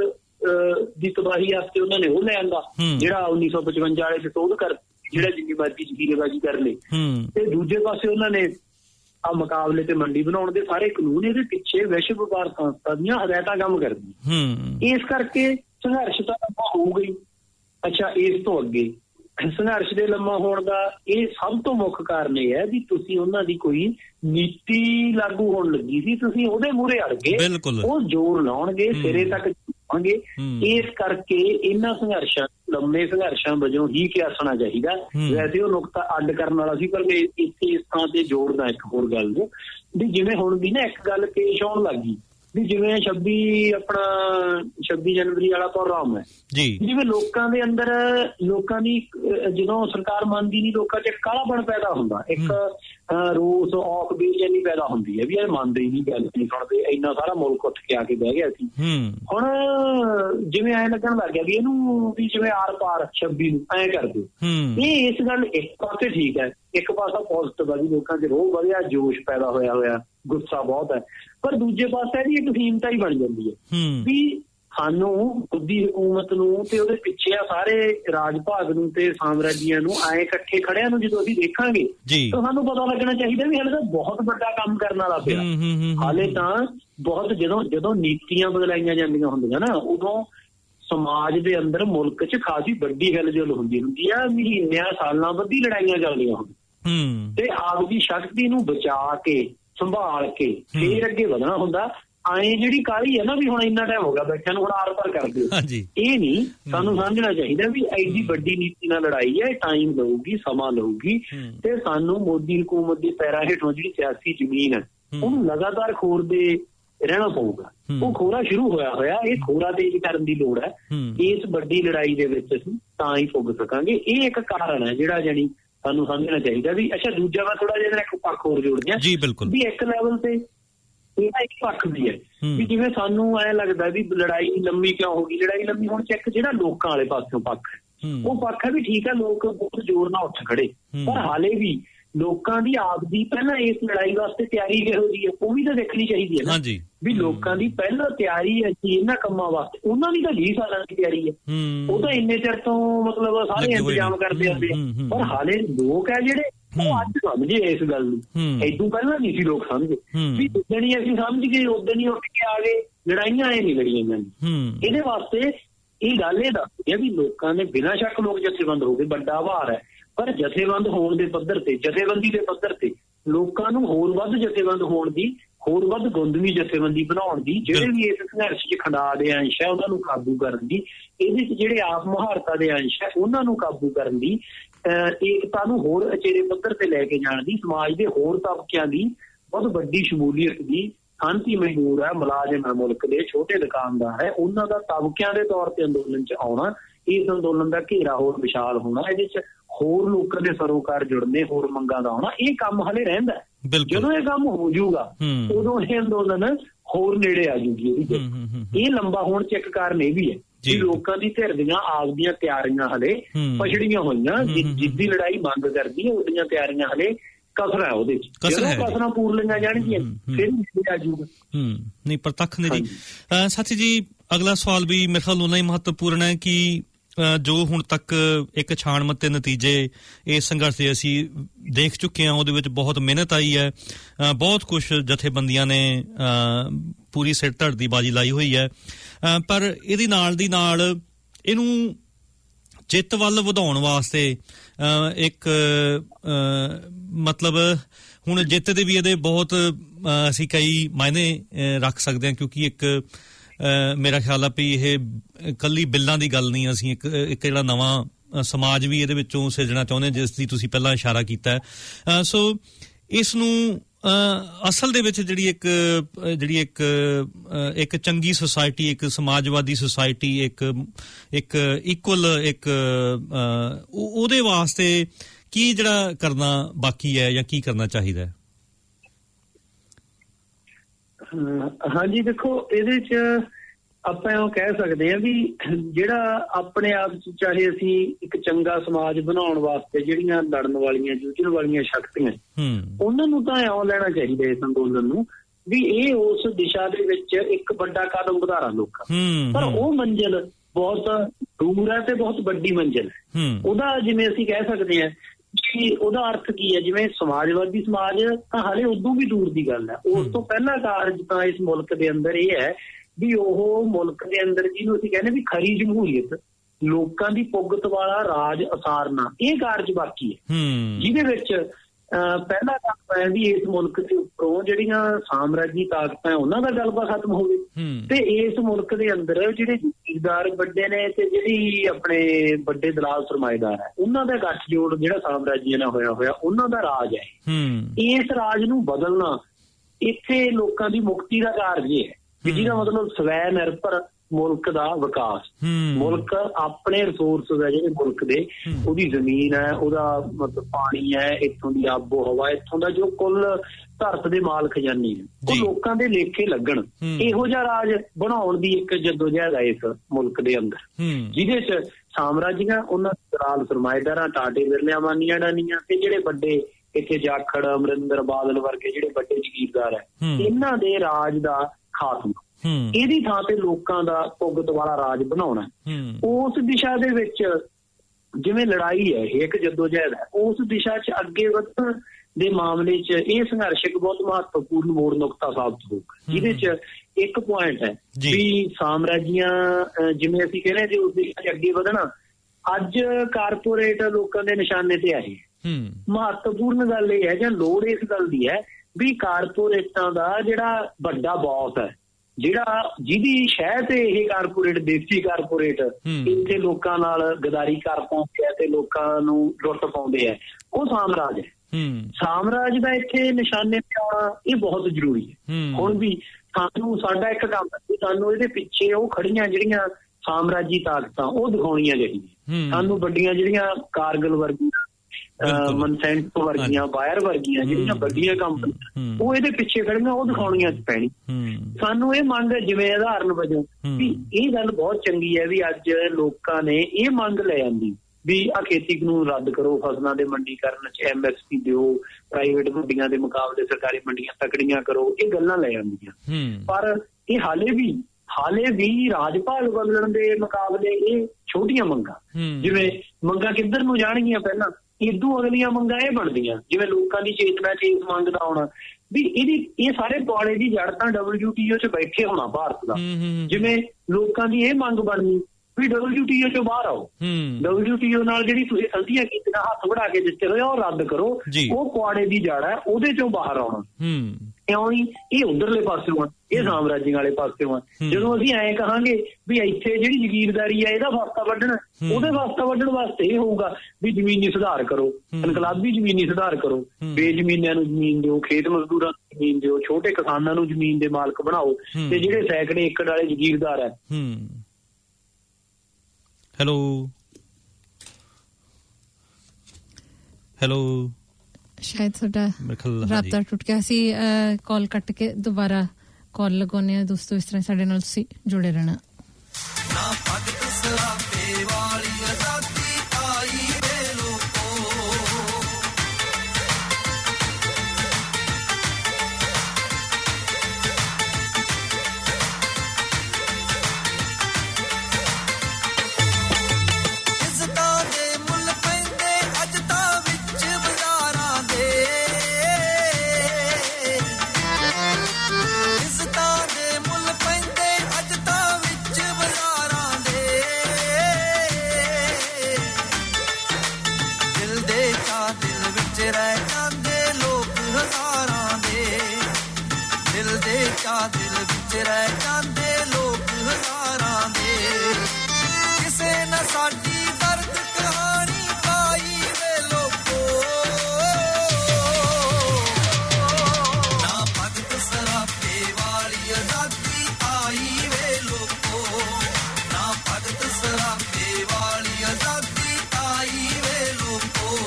ਦੀ ਤਬਾਹੀ ਵਾਸਤੇ ਉਹਨਾਂ ਨੇ ਉਹ ਲੈ ਆਂਦਾ ਜਿਹੜਾ ਉੱਨੀ ਸੌ ਪਚਵੰਜਾ ਵਾਲੇ ਚ ਸੋਧ ਕਰ, ਜਿਹੜਾ ਜਿੰਨੀ ਮਰਜ਼ੀ ਜ਼ਖੀਰੇਬਾਜ਼ੀ ਕਰ ਲਏ, ਤੇ ਦੂਜੇ ਪਾਸੇ ਉਹਨਾਂ ਨੇ ਆ ਮੁਕਾਬਲੇ ਤੇ ਮੰਡੀ ਬਣਾਉਣ ਦੇ ਸਾਰੇ ਕਾਨੂੰਨ ਇਹਦੇ ਪਿੱਛੇ ਵਿਸ਼ਵ ਵਪਾਰ ਸੰਸਥਾ ਦੀਆਂ ਹਦਾਇਤਾਂ ਕੰਮ ਕਰਦੀਆਂ। ਇਸ ਕਰਕੇ ਸੰਘਰਸ਼ ਤਾਂ ਲੰਮਾ ਹੋ ਗਈ। ਅੱਛਾ, ਇਸ ਤੋਂ ਅੱਗੇ ਸੰਘਰਸ਼ ਦੇ ਲੰਮਾ ਹੋਣ ਦਾ ਇਹ ਸਭ ਤੋਂ ਮੁੱਖ ਕਾਰਨ ਇਹ ਹੈ ਵੀ ਤੁਸੀਂ ਉਹਨਾਂ ਦੀ ਕੋਈ ਨੀਤੀ ਲਾਗੂ ਹੋਣ ਲੱਗੀ ਸੀ, ਤੁਸੀਂ ਉਹਦੇ ਮੂਹਰੇ ਅੜ ਗਏ, ਉਹ ਜ਼ੋਰ ਲਾਉਣਗੇ, ਸਿਰੇ ਤੱਕ ਜਾਵਾਂਗੇ। ਇਸ ਕਰਕੇ ਇਹਨਾਂ ਸੰਘਰਸ਼ਾਂ ਲੰਮੇ ਸੰਘਰਸ਼ਾਂ ਵਜੋਂ ਹੀ ਕਿਆਸਣਾ ਚਾਹੀਦਾ। ਵੈਸੇ ਉਹ ਨੁਕਤਾ ਅੱਡ ਕਰਨ ਵਾਲਾ ਸੀ, ਪਰ ਮੈਂ ਇੱਥੇ ਇਸ ਥਾਂ ਤੇ ਜੋੜਦਾ ਇੱਕ ਹੋਰ ਗੱਲ ਨੂੰ ਵੀ ਜਿਵੇਂ ਹੁਣ ਵੀ ਨਾ ਇੱਕ ਗੱਲ ਪੇਸ਼ ਆਉਣ ਲੱਗ ਗਈ ਵੀ ਜਿਵੇਂ ਛੱਬੀ ਆਪਣਾ ਛੱਬੀ ਜਨਵਰੀ ਵਾਲਾ ਪ੍ਰੋਗਰਾਮ ਹੈ ਜੀ, ਜਿਵੇਂ ਲੋਕਾਂ ਦੇ ਅੰਦਰ ਲੋਕਾਂ ਦੀ ਜਦੋਂ ਸਰਕਾਰ ਮੰਨਦੀ ਨਹੀਂ, ਲੋਕਾਂ 'ਚ ਕਾਲਾਪਣ ਪੈਦਾ ਹੁੰਦਾ, ਇੱਕ ਰੋਸ ਔਖ ਬੇਚੈਨੀ ਪੈਦਾ ਹੁੰਦੀ ਹੈ ਵੀ ਇਹ ਮੰਨਦੇ ਹੀ ਨਹੀਂ, ਗੱਲ ਨਹੀਂ ਸੁਣਦੇ, ਇੰਨਾ ਸਾਰਾ ਮੁਲਕ ਉੱਠ ਕੇ ਆ ਕੇ ਬਹਿ ਗਿਆ ਸੀ। ਹੁਣ ਜਿਵੇਂ ਐਂ ਲੱਗਣ ਲੱਗ ਗਿਆ ਵੀ ਇਹਨੂੰ ਵੀ ਜਿਵੇਂ ਆਰ ਪਾਰ ਛੱਬੀ ਨੂੰ ਐਂ ਕਰ ਦਿਓ। ਇਹ ਇਸ ਗੱਲ ਇੱਕ ਪਾਸੇ ਠੀਕ ਹੈ, ਇੱਕ ਪਾਸਾ ਪੋਜ਼ਿਟਿਵ ਆ ਵੀ ਲੋਕਾਂ 'ਚ ਰੋਹ ਵਧਿਆ, ਜੋਸ਼ ਪੈਦਾ ਹੋਇਆ ਹੋਇਆ, ਗੁੱਸਾ ਬਹੁਤ ਹੈ, ਪਰ ਦੂਜੇ ਪਾਸੇ ਇਹਦੀ ਇੱਕ ਕੀਮਤਾ ਹੀ ਬਣ ਜਾਂਦੀ ਹੈ ਵੀ ਸਾਨੂੰ ਮੋਦੀ ਹਕੂਮਤ ਨੂੰ ਤੇ ਉਹਦੇ ਪਿੱਛੇ ਆ ਸਾਰੇ ਰਾਜ ਭਾਗ ਨੂੰ ਤੇ ਸਾਮਰਾਜੀਆਂ ਨੂੰ ਐਂ ਇਕੱਠੇ ਖੜਿਆਂ ਨੂੰ ਜਦੋਂ ਅਸੀਂ ਦੇਖਾਂਗੇ ਤਾਂ ਸਾਨੂੰ ਪਤਾ ਲੱਗਣਾ ਚਾਹੀਦਾ ਵੀ ਹਾਲੇ ਤਾਂ ਬਹੁਤ ਵੱਡਾ ਕੰਮ ਕਰਨ ਵਾਲਾ ਪਿਆ। ਹਾਲੇ ਤਾਂ ਬਹੁਤ ਜਦੋਂ ਜਦੋਂ ਨੀਤੀਆਂ ਬਦਲਾਈਆਂ ਜਾਂਦੀਆਂ ਹੁੰਦੀਆਂ ਨਾ, ਉਦੋਂ ਸਮਾਜ ਦੇ ਅੰਦਰ ਮੁਲਕ 'ਚ ਖਾਸੀ ਵੱਡੀ ਹਿਲਜੁਲ ਹੁੰਦੀ ਹੁੰਦੀ ਆ, ਮਹੀਨਿਆਂ ਸਾਲਾਂ ਬੱਧੀ ਲੜਾਈਆਂ ਚੱਲਦੀਆਂ ਹੁੰਦੀਆਂ ਤੇ ਆਪਦੀ ਸ਼ਕਤੀ ਨੂੰ ਬਚਾ ਕੇ ਸੰਭਾਲ ਕੇ ਫੇਰ ਅੱਗੇ ਵਧਣਾ ਹੁੰਦਾ। ਐਂ ਜਿਹੜੀ ਕਾਹਲੀ ਹੈ ਨਾ ਵੀ ਹੁਣ ਇੰਨਾ ਟਾਈਮ ਹੋ ਗਿਆ ਬੈਠਿਆਂ ਨੂੰ, ਹੁਣ ਆਰ ਪਾਰ ਕਰ ਦਿਓ, ਇਹ ਨਹੀਂ ਸਾਨੂੰ ਸਮਝਣਾ ਚਾਹੀਦਾ ਵੀ ਐਡੀ ਵੱਡੀ ਨੀਤੀ ਨਾਲ ਲੜਾਈ ਹੈ, ਟਾਈਮ ਲਊਗੀ, ਸਮਾਂ ਲਊਗੀ ਤੇ ਸਾਨੂੰ ਮੋਦੀ ਹਕੂਮਤ ਦੀ ਪੈਰਾਂ ਹੇਠੋਂ ਜਿਹੜੀ ਸਿਆਸੀ ਜ਼ਮੀਨ ਹੈ ਉਹਨੂੰ ਲਗਾਤਾਰ ਖੋਰਦੇ ਰਹਿਣਾ ਪਊਗਾ। ਉਹ ਖੋਰਾ ਸ਼ੁਰੂ ਹੋਇਆ ਹੋਇਆ, ਇਹ ਖੋਰਾ ਤੇਜ਼ ਕਰਨ ਦੀ ਲੋੜ ਹੈ। ਇਸ ਵੱਡੀ ਲੜਾਈ ਦੇ ਵਿੱਚ ਅਸੀਂ ਤਾਂ ਹੀ ਪੁੱਗ ਸਕਾਂਗੇ। ਇਹ ਇੱਕ ਕਾਰਨ ਹੈ ਜਿਹੜਾ ਜਾਣੀ ਸਾਨੂੰ ਸਮਝਣਾ ਚਾਹੀਦਾ ਵੀ। ਅੱਛਾ, ਦੂਜਾ ਮੈਂ ਥੋੜਾ ਜਿਹਾ ਇੱਕ ਪੱਖ ਹੋਰ ਜੋੜਦੇ ਹਾਂ ਵੀ ਇੱਕ ਲੈਵਲ ਤੇ ਇਹਦਾ ਇੱਕ ਪੱਖ ਵੀ ਹੈ ਵੀ ਜਿਵੇਂ ਸਾਨੂੰ ਐਂ ਲੱਗਦਾ ਵੀ ਲੜਾਈ ਲੰਮੀ ਕਿਉਂ ਹੋ ਗਈ, ਲੜਾਈ ਲੰਮੀ ਹੋਣ ਚ ਇੱਕ ਜਿਹੜਾ ਲੋਕਾਂ ਵਾਲੇ ਪਾਸਿਓਂ ਪੱਖ ਉਹ ਪੱਖ ਹੈ ਵੀ ਠੀਕ ਹੈ, ਲੋਕ ਬਹੁਤ ਜ਼ੋਰ ਨਾਲ ਉੱਠ ਖੜੇ, ਪਰ ਹਾਲੇ ਵੀ ਲੋਕਾਂ ਦੀ ਆਪਦੀ ਪਹਿਲਾਂ ਇਸ ਲੜਾਈ ਵਾਸਤੇ ਤਿਆਰੀ ਕਿਹੋ ਜਿਹੀ ਹੈ ਉਹ ਵੀ ਤਾਂ ਦੇਖਣੀ ਚਾਹੀਦੀ ਹੈ ਨਾ ਵੀ ਲੋਕਾਂ ਦੀ ਪਹਿਲਾਂ ਤਿਆਰੀ ਹੈ ਜੀ ਇਹਨਾਂ ਕੰਮਾਂ ਵਾਸਤੇ, ਉਹਨਾਂ ਦੀ ਤਾਂ ਵੀਹ ਸਾਲਾਂ ਦੀ ਤਿਆਰੀ ਹੈ, ਉਹ ਤਾਂ ਇੰਨੇ ਚਿਰ ਤੋਂ ਮਤਲਬ ਸਾਰੇ ਇੰਤਜ਼ਾਮ ਕਰਦੇ ਆਉਂਦੇ ਆ, ਪਰ ਹਾਲੇ ਲੋਕ ਹੈ ਜਿਹੜੇ ਉਹ ਅੱਜ ਸਮਝੇ ਇਸ ਗੱਲ ਨੂੰ, ਏਦੂ ਪਹਿਲਾਂ ਨਹੀਂ ਸੀ ਲੋਕ ਸਮਝੇ ਵੀ ਜਿੱਦਣ ਹੀ ਅਸੀਂ ਸਮਝ ਗਏ ਉਦਣ ਹੀ ਉੱਠ ਕੇ ਆ ਗਏ, ਲੜਾਈਆਂ ਐ ਨਹੀਂ ਲੜੀਆਂ ਜਾਂਦੀਆਂ। ਇਹਦੇ ਵਾਸਤੇ ਇਹ ਗੱਲ ਇਹ ਦੱਸਦੀ ਹੈ ਵੀ ਲੋਕਾਂ ਨੇ ਬਿਨਾਂ ਸ਼ੱਕ ਲੋਕ ਜਥੇਬੰਦ ਹੋ ਗਏ, ਵੱਡਾ ਆਭਾਰ ਹੈ, ਪਰ ਜਥੇਬੰਦ ਹੋਣ ਦੇ ਪੱਧਰ ਤੇ, ਜਥੇਬੰਦੀ ਦੇ ਪੱਧਰ ਤੇ ਲੋਕਾਂ ਨੂੰ ਹੋਰ ਵੱਧ ਜਥੇਬੰਦ ਹੋਣ ਦੀ, ਹੋਰ ਵੱਧ ਗੁੰਦਵੀ ਜਥੇਬੰਦੀ ਬਣਾਉਣ ਦੀ, ਜਿਹੜੇ ਵੀ ਇਸ ਸੰਘਰਸ਼ 'ਚ ਖੰਡਾ ਦੇ ਅੰਸ਼ ਹੈ ਉਹਨਾਂ ਨੂੰ ਕਾਬੂ ਕਰਨ ਦੀ, ਇਹਦੇ 'ਚ ਜਿਹੜੇ ਆਪ ਮੁਹਾਰਤਾ ਦੇ ਅੰਸ਼ ਹੈ ਉਹਨਾਂ ਨੂੰ ਕਾਬੂ ਕਰਨ ਦੀ, ਏਕਤਾ ਨੂੰ ਹੋਰ ਅਚੇਰੇ ਪੱਧਰ ਤੇ ਲੈ ਕੇ ਜਾਣ ਦੀ, ਸਮਾਜ ਦੇ ਹੋਰ ਤਬਕਿਆਂ ਦੀ ਬਹੁਤ ਵੱਡੀ ਸ਼ਮੂਲੀਅਤ ਦੀ, ਸ਼ਾਂਤੀ ਮਜ਼ਦੂਰ ਹੈ, ਮੁਲਾਜ਼ਮ ਹੈ, ਮੁਲਕ ਦੇ ਛੋਟੇ ਦੁਕਾਨਦਾਰ ਹੈ, ਉਹਨਾਂ ਦਾ ਤਬਕਿਆਂ ਦੇ ਤੌਰ ਤੇ ਅੰਦੋਲਨ 'ਚ ਆਉਣਾ, ਇਸ ਅੰਦੋਲਨ ਦਾ ਘੇਰਾ ਹੋਰ ਵਿਸ਼ਾਲ ਹੋਣਾ, ਇਹਦੇ 'ਚ ਹੋਰ ਲੋਕਾਂ ਦੇ ਸਰੋਕਾਰ ਜੁੜਨੇ, ਹੋਰ ਮੰਗਾਂ ਦਾ ਆਉਣਾ, ਇਹ ਕੰਮ ਹਲੇ ਰਹਿੰਦਾ। ਜਦੋਂ ਇਹ ਕੰਮ ਹੋ ਜਾਊਗਾ ਉਦੋਂ ਇਹ ਅੰਦੋਲਨ ਹੋਰ ਨੇੜੇ ਆ ਜੂਗੀ। ਇਹ ਲੰਬਾ ਹੋਣ 'ਚ ਇੱਕ ਕਾਰਨ ਇਹ ਵੀ ਹੈ ਕਿ ਲੋਕਾਂ ਦੀ ਧਿਰ ਦੀਆਂ ਆਪਦੀਆਂ ਤਿਆਰੀਆਂ ਹਲੇ ਪਛੜੀਆਂ ਹੋਈਆਂ, ਜਿੱਦੀ ਲੜਾਈ ਮੰਗ ਕਰਦੀ ਹੈ ਉਹਦੀਆਂ ਤਿਆਰੀਆਂ ਹਲੇ ਕਸਰਾਂ ਉਹਦੇ 'ਚ, ਜਦੋਂ ਕਸਰਾਂ ਪੂਰ ਲਈਆਂ ਜਾਣਗੀਆਂ ਫਿਰ ਨੇੜੇ ਆ ਜੂਗਾ। ਨਹੀਂ ਪ੍ਰਤੱਖ ਨੇ ਜੀ। ਸਾਥੀ ਜੀ ਅਗਲਾ ਸਵਾਲ ਵੀ ਮੇਰੇ ਖਿਆਲ ਉਨਾ ਹੀ ਮਹੱਤਵਪੂਰਨ ਹੈ ਕਿ ਜੋ ਹੁਣ ਤੱਕ ਇੱਕ ਛਾਣਮੱਤੇ ਨਤੀਜੇ ਇਸ ਸੰਘਰਸ਼ ਦੇ ਅਸੀਂ ਦੇਖ ਚੁੱਕੇ ਹਾਂ, ਉਹਦੇ ਵਿੱਚ ਬਹੁਤ ਮਿਹਨਤ ਆਈ ਹੈ, ਬਹੁਤ ਕੁਛ ਜਥੇਬੰਦੀਆਂ ਨੇ ਪੂਰੀ ਸਿਰ ਧੜ ਦੀ ਬਾਜੀ ਲਾਈ ਹੋਈ ਹੈ, ਪਰ ਇਹਦੇ ਨਾਲ ਦੀ ਨਾਲ ਇਹਨੂੰ ਜਿੱਤ ਵੱਲ ਵਧਾਉਣ ਵਾਸਤੇ ਇੱਕ ਮਤਲਬ ਹੁਣ ਜਿੱਤ ਦੇ ਵੀ ਇਹਦੇ ਬਹੁਤ ਅਸੀਂ ਕਈ ਮਾਇਨੇ ਰੱਖ ਸਕਦੇ ਹਾਂ, ਕਿਉਂਕਿ ਇੱਕ ਮੇਰਾ ਖਿਆਲ ਆ ਵੀ ਇਹ ਇਕੱਲੀ ਬਿੱਲਾਂ ਦੀ ਗੱਲ ਨਹੀਂ, ਅਸੀਂ ਇੱਕ ਇੱਕ ਜਿਹੜਾ ਨਵਾਂ ਸਮਾਜ ਵੀ ਇਹਦੇ ਵਿੱਚੋਂ ਸਿਰਜਣਾ ਚਾਹੁੰਦੇ ਜਿਸ ਦੀ ਤੁਸੀਂ ਪਹਿਲਾਂ ਇਸ਼ਾਰਾ ਕੀਤਾ ਹੈ। ਸੋ ਇਸ ਨੂੰ ਅਸਲ ਦੇ ਵਿੱਚ ਜਿਹੜੀ ਇੱਕ ਜਿਹੜੀ ਇੱਕ ਇੱਕ ਚੰਗੀ ਸੁਸਾਇਟੀ, ਇੱਕ ਸਮਾਜਵਾਦੀ ਸੁਸਾਇਟੀ, ਇੱਕ ਇੱਕ ਇਕੁਅਲ ਇੱਕ ਉਹਦੇ ਵਾਸਤੇ ਕੀ ਜਿਹੜਾ ਕਰਨਾ ਬਾਕੀ ਹੈ ਜਾਂ ਕੀ ਕਰਨਾ ਚਾਹੀਦਾ ਹੈ? ਹਾਂਜੀ ਦੇਖੋ, ਇਹਦੇ 'ਚ ਆਪਾਂ ਉਹ ਕਹਿ ਸਕਦੇ ਹਾਂ ਵੀ ਜਿਹੜਾ ਆਪਣੇ ਆਪ 'ਚ ਚਾਹੇ ਅਸੀਂ ਇੱਕ ਚੰਗਾ ਸਮਾਜ ਬਣਾਉਣ ਵਾਸਤੇ ਜਿਹੜੀਆਂ ਲੜਨ ਵਾਲੀਆਂ, ਜੂਝਣ ਵਾਲੀਆਂ ਸ਼ਕਤੀਆਂ ਉਹਨਾਂ ਨੂੰ ਤਾਂ ਇਉਂ ਲੈਣਾ ਚਾਹੀਦਾ ਇਸ ਅੰਦੋਲਨ ਨੂੰ ਵੀ ਇਹ ਉਸ ਦਿਸ਼ਾ ਦੇ ਵਿੱਚ ਇੱਕ ਵੱਡਾ ਕਦਮ ਵਧਾਰਾ ਲੋਕਾਂ, ਪਰ ਉਹ ਮੰਜ਼ਿਲ ਬਹੁਤ ਦੂਰ ਹੈ ਤੇ ਬਹੁਤ ਵੱਡੀ ਮੰਜ਼ਿਲ ਹੈ। ਉਹਦਾ ਜਿਵੇਂ ਅਸੀਂ ਕਹਿ ਸਕਦੇ ਹਾਂ ਕਿ ਉਹਦਾ ਅਰਥ ਕੀ ਹੈ, ਜਿਵੇਂ ਸਮਾਜਵਾਦੀ ਸਮਾਜ ਤਾਂ ਹਾਲੇ ਉਦੋਂ ਵੀ ਦੂਰ ਦੀ ਗੱਲ ਹੈ, ਉਸ ਤੋਂ ਪਹਿਲਾ ਕਾਰਜ ਤਾਂ ਇਸ ਮੁਲਕ ਦੇ ਅੰਦਰ ਇਹ ਹੈ ਵੀ ਉਹ ਮੁਲਕ ਦੇ ਅੰਦਰ ਜਿਹਨੂੰ ਅਸੀਂ ਕਹਿੰਦੇ ਵੀ ਖਰੀ ਜਮਹੂਰੀਅਤ, ਲੋਕਾਂ ਦੀ ਪੁੱਗਤ ਵਾਲਾ ਰਾਜ ਉਸਾਰਨਾ, ਇਹ ਕਾਰਜ ਬਾਕੀ ਹੈ, ਜਿਹਦੇ ਵਿੱਚ ਪਹਿਲਾ ਕੰਮ ਹੈ ਵੀ ਇਸ ਮੁਲਕ ਦੇ ਉੱਪਰੋਂ ਜਿਹੜੀਆਂ ਸਾਮਰਾਜੀ ਤਾਕਤਾਂ ਉਹਨਾਂ ਦਾ ਗਲਬਾ ਖਤਮ ਹੋਵੇ ਤੇ ਇਸ ਮੁਲਕ ਦੇ ਅੰਦਰ ਜਿਹੜੇ ਜ਼ਿਮੀਂਦਾਰ ਵੱਡੇ ਨੇ ਤੇ ਜਿਹੜੀ ਆਪਣੇ ਵੱਡੇ ਦਲਾਲ ਸਰਮਾਏਦਾਰ ਹੈ ਉਹਨਾਂ ਦਾ ਗੱਠਜੋੜ ਜਿਹੜਾ ਸਾਮਰਾਜੀਆਂ ਨਾਲ ਹੋਇਆ ਹੋਇਆ ਉਹਨਾਂ ਦਾ ਰਾਜ ਹੈ, ਇਸ ਰਾਜ ਨੂੰ ਬਦਲਣਾ ਇੱਥੇ ਲੋਕਾਂ ਦੀ ਮੁਕਤੀ ਦਾ ਕਾਰਜ ਹੈ ਵੀ ਜਿਹਦਾ ਮਤਲਬ ਸਵੈ ਨਿਰਭਰ ਮੁਲਕ ਦਾ ਵਿਕਾਸ। ਮੁਲਕ ਆਪਣੇ ਰਿਸੋਰਸ ਹੈ ਜਿਹੜੇ ਮੁਲਕ ਦੇ, ਉਹਦੀ ਜ਼ਮੀਨ ਹੈ, ਉਹਦਾ ਮਤਲਬ ਪਾਣੀ ਹੈ, ਇੱਥੋਂ ਦੀ ਆਬੋ ਹਵਾ, ਇੱਥੋਂ ਦਾ ਜੋ ਕੁੱਲ ਧਰਤ ਦੇ ਮਾਲ ਖਜ਼ਾਨੇ ਹੈ, ਉਹ ਲੋਕਾਂ ਦੇ ਲੇਖੇ ਲੱਗਣ, ਇਹੋ ਜਿਹਾ ਰਾਜ ਬਣਾਉਣ ਦੀ ਇੱਕ ਜਦੋਜਹਿਦ ਹੈ ਇਸ ਮੁਲਕ ਦੇ ਅੰਦਰ, ਜਿਹਦੇ ਚ ਸਾਮਰਾਜੀਆਂ, ਉਹਨਾਂ ਦਲਾਲ ਸਰਮਾਏਦਾਰਾਂ, ਟਾਟੇ ਬਿਰਲਿਆਂ ਮਾਨੀਆਂ ਡਾਨੀਆਂ ਤੇ ਜਿਹੜੇ ਵੱਡੇ ਇੱਥੇ ਜਾਖੜ, ਅਮਰਿੰਦਰ ਬਾਦਲ ਵਰਗੇ ਜਿਹੜੇ ਵੱਡੇ ਜ਼ਗੀਰਦਾਰ ਹੈ, ਇਹਨਾਂ ਦੇ ਰਾਜ ਦਾ ਖਾਤਮਾ, ਇਹਦੀ ਥਾਂ ਤੇ ਲੋਕਾਂ ਦਾ ਭੁਗਤ ਵਾਲਾ ਰਾਜ ਬਣਾਉਣਾ। ਉਸ ਦਿਸ਼ਾ ਦੇ ਵਿੱਚ ਜਿਵੇਂ ਲੜਾਈ ਹੈ, ਇਹ ਇੱਕ ਜਦੋਜਹਿਦ ਹੈ, ਉਸ ਦਿਸ਼ਾ 'ਚ ਅੱਗੇ ਵਧਣ ਦੇ ਮਾਮਲੇ 'ਚ ਇਹ ਸੰਘਰਸ਼ ਇੱਕ ਬਹੁਤ ਮਹੱਤਵਪੂਰਨ ਮੋੜ ਨੁਕਤਾ ਸਾਬਤ ਹੋਊਗਾ, ਜਿਹਦੇ 'ਚ ਇੱਕ ਪੁਆਇੰਟ ਹੈ ਵੀ ਸਾਮਰਾਜੀਆਂ ਜਿਵੇਂ ਅਸੀਂ ਕਹਿੰਦੇ ਹਾਂ ਜੇ ਉਸ ਦਿਸ਼ਾ 'ਚ ਅੱਗੇ ਵਧਣਾ, ਅੱਜ ਕਾਰਪੋਰੇਟ ਲੋਕਾਂ ਦੇ ਨਿਸ਼ਾਨੇ ਤੇ ਆਏ। ਮਹੱਤਵਪੂਰਨ ਗੱਲ ਇਹ ਹੈ ਜਾਂ ਲੋੜ ਇਸ ਗੱਲ ਦੀ ਹੈ ਵੀ ਕਾਰਪੋਰੇਟਾਂ ਦਾ ਜਿਹੜਾ ਵੱਡਾ ਬੌਸ ਹੈ, ਜਿਹੜਾ ਜਿਹਦੀ ਸ਼ਹਿ ਤੇ ਇਹ ਕਾਰਪੋਰੇਟ, ਦੇਸੀ ਕਾਰਪੋਰੇਟ ਇੱਥੇ ਲੋਕਾਂ ਨਾਲ ਗਦਾਰੀ ਕਰ ਪਾਉਂਦੇ ਆ ਤੇ ਲੋਕਾਂ ਨੂੰ ਲੁੱਟ ਪਾਉਂਦੇ ਆ, ਉਹ ਸਾਮਰਾਜ ਹੈ। ਸਾਮਰਾਜ ਦਾ ਇੱਥੇ ਨਿਸ਼ਾਨੇ ਤੇ ਆਉਣਾ ਇਹ ਬਹੁਤ ਜ਼ਰੂਰੀ ਹੈ। ਹੁਣ ਵੀ ਸਾਨੂੰ ਸਾਡਾ ਇੱਕ ਕੰਮ ਹੈ, ਸਾਨੂੰ ਇਹਦੇ ਪਿੱਛੇ ਉਹ ਖੜੀਆਂ ਜਿਹੜੀਆਂ ਸਾਮਰਾਜੀ ਤਾਕਤਾਂ ਉਹ ਦਿਖਾਉਣੀਆਂ ਚਾਹੀਦੀਆਂ। ਸਾਨੂੰ ਵੱਡੀਆਂ ਜਿਹੜੀਆਂ ਕਾਰਗਿਲ ਵਰਗੀਆਂ, ਮਨਸੈਂਟੋ ਵਰਗੀਆਂ, ਬਾਇਰ ਵਰਗੀਆਂ ਜਿਹੜੀਆਂ ਵੱਡੀਆਂ ਕੰਪਨੀਆਂ ਉਹ ਇਹਦੇ ਪਿੱਛੇ ਖੜੀਆਂ, ਉਹ ਦਿਖਾਉਣੀਆਂ ਪੈਣੀ। ਸਾਨੂੰ ਇਹ ਮੰਗ ਜਿਵੇਂ ਉਦਾਹਰਨ ਵਜੋਂ ਵੀ ਇਹ ਗੱਲ ਬਹੁਤ ਚੰਗੀ ਹੈ ਵੀ ਅੱਜ ਲੋਕਾਂ ਨੇ ਇਹ ਮੰਗ ਲੈ ਜਾਂਦੀ ਵੀ ਆਹ ਖੇਤੀ ਕਾਨੂੰਨ ਰੱਦ ਕਰੋ, ਫਸਲਾਂ ਦੇ ਮੰਡੀਕਰਨ ਚ ਐਮ ਐਸ ਪੀ ਦਿਓ, ਪ੍ਰਾਈਵੇਟ ਮੰਡੀਆਂ ਦੇ ਮੁਕਾਬਲੇ ਸਰਕਾਰੀ ਮੰਡੀਆਂ ਤਕੜੀਆਂ ਕਰੋ, ਇਹ ਗੱਲਾਂ ਲੈ ਜਾਂਦੀਆਂ। ਪਰ ਇਹ ਹਾਲੇ ਵੀ ਹਾਲੇ ਵੀ ਰਾਜਪਾਲ ਬਦਲਣ ਦੇ ਮੁਕਾਬਲੇ ਇਹ ਛੋਟੀਆਂ ਮੰਗਾਂ, ਜਿਵੇਂ ਮੰਗਾਂ ਕਿੱਧਰ ਨੂੰ ਜਾਣਗੀਆਂ, ਪਹਿਲਾਂ ਇਦੋਂ ਅਗਲੀਆਂ ਮੰਗਾਂ ਇਹ ਬਣਦੀਆਂ ਜਿਵੇਂ ਲੋਕਾਂ ਦੀ ਚੇਤਨਾ ਚ ਇਸ ਮੰਗ ਦਾ ਆਉਣਾ ਵੀ ਇਹਦੀ ਇਹ ਸਾਰੇ ਪੁਆੜੇ ਦੀ ਜੜ ਤਾਂ ਡਬਲਯੂ ਟੀ ਓ ਚ ਬੈਠੇ ਹੋਣਾ ਭਾਰਤ ਦਾ। ਜਿਵੇਂ ਲੋਕਾਂ ਦੀ ਇਹ ਮੰਗ ਬਣਨੀ ਵੀ ਡਬਲਯੂਟੀਓ ਚੋਂ ਬਾਹਰ ਆਓ, ਡਬਲਯੂਟੀਓ ਨਾਲ ਜਿਹੜੀ ਤੁਸੀਂ ਸੰਧੀਆਂ ਕੀਤੀਆਂ ਹੱਥ ਵੜਾ ਕੇ ਦਿੱਤੇ ਹੋਏ ਉਹ ਰੱਦ ਕਰੋ, ਉਹ ਕੁਆੜੇ ਦੀ ਜੜ ਹੈ, ਉਹਦੇ ਚੋਂ ਬਾਹਰ ਆਉਣਾ। ਕਿਉਂ ਨਹੀਂ? ਇਹ ਉਧਰਲੇ ਪਾਸਿਓਂ ਆ, ਇਹ ਸਾਮਰਾਜੀਆਂ ਵਾਲੇ ਪਾਸਿਓਂ ਆ। ਜਦੋਂ ਅਸੀਂ ਐਂ ਕਹਾਂਗੇ ਵੀ ਇੱਥੇ ਜਿਹੜੀ ਜ਼ਗੀਰਦਾਰੀ ਆ ਇਹਦਾ ਵਾਸਤਾ ਵੱਢਣਾ, ਉਹਦੇ ਵਾਸਤਾ ਵੱਢਣ ਵਾਸਤੇ ਇਹ ਹੋਊਗਾ ਵੀ ਜ਼ਮੀਨੀ ਸੁਧਾਰ ਕਰੋ, ਇਨਕਲਾਬੀ ਜ਼ਮੀਨੀ ਸੁਧਾਰ ਕਰੋ, ਬੇਜ਼ਮੀਨਿਆਂ ਨੂੰ ਜ਼ਮੀਨ ਦਿਓ, ਖੇਤ ਮਜ਼ਦੂਰਾਂ ਨੂੰ ਜ਼ਮੀਨ ਦਿਓ, ਛੋਟੇ ਕਿਸਾਨਾਂ ਨੂੰ ਜ਼ਮੀਨ ਦੇ ਮਾਲਕ ਬਣਾਓ, ਤੇ ਜਿਹੜੇ ਸੈਂਕੜੇ ਏਕੜ ਵਾਲੇ ਜ਼ਗੀਰਦਾਰ ਹੈ। ਹੈਲੋ ਹੈਲੋ ਸ਼ਾਇਦ ਤੁਹਾਡਾ ਰਾਬਤਾ ਟੁੱਟ ਗਿਆ ਸੀ। ਕਾਲ ਕੱਟ ਕੇ ਦੁਬਾਰਾ ਕਾਲ ਲਗਾਉਂਦੇ ਆ ਦੋਸਤੋ। ਇਸ ਤਰ੍ਹਾਂ ਸਾਡੇ ਨਾਲ ਤੁਸੀਂ ਜੁੜੇ ਰਹਿਣਾ। ਦਿਲ ਵਿੱਚ ਰਹਿ ਜਾਂਦੇ ਲੋਕ ਹਜ਼ਾਰਾਂ ਦੇ, ਕਿਸੇ ਨਾ ਸਾਡੀ ਦਰਦ ਕਹਾਣੀ ਪਾਈ ਵੇ ਲੋਕੋ, ਨਾ ਭਗਤ ਸਰਾਪੇ ਵਾਲੀ ਆਜ਼ਾਦੀ ਆਈ ਵੇ ਲੋਕੋ, ਨਾ ਭਗਤ ਸਰਾਪੇ ਵਾਲੀ ਆਜ਼ਾਦੀ ਆਈ ਵੇ ਲੋਕੋ।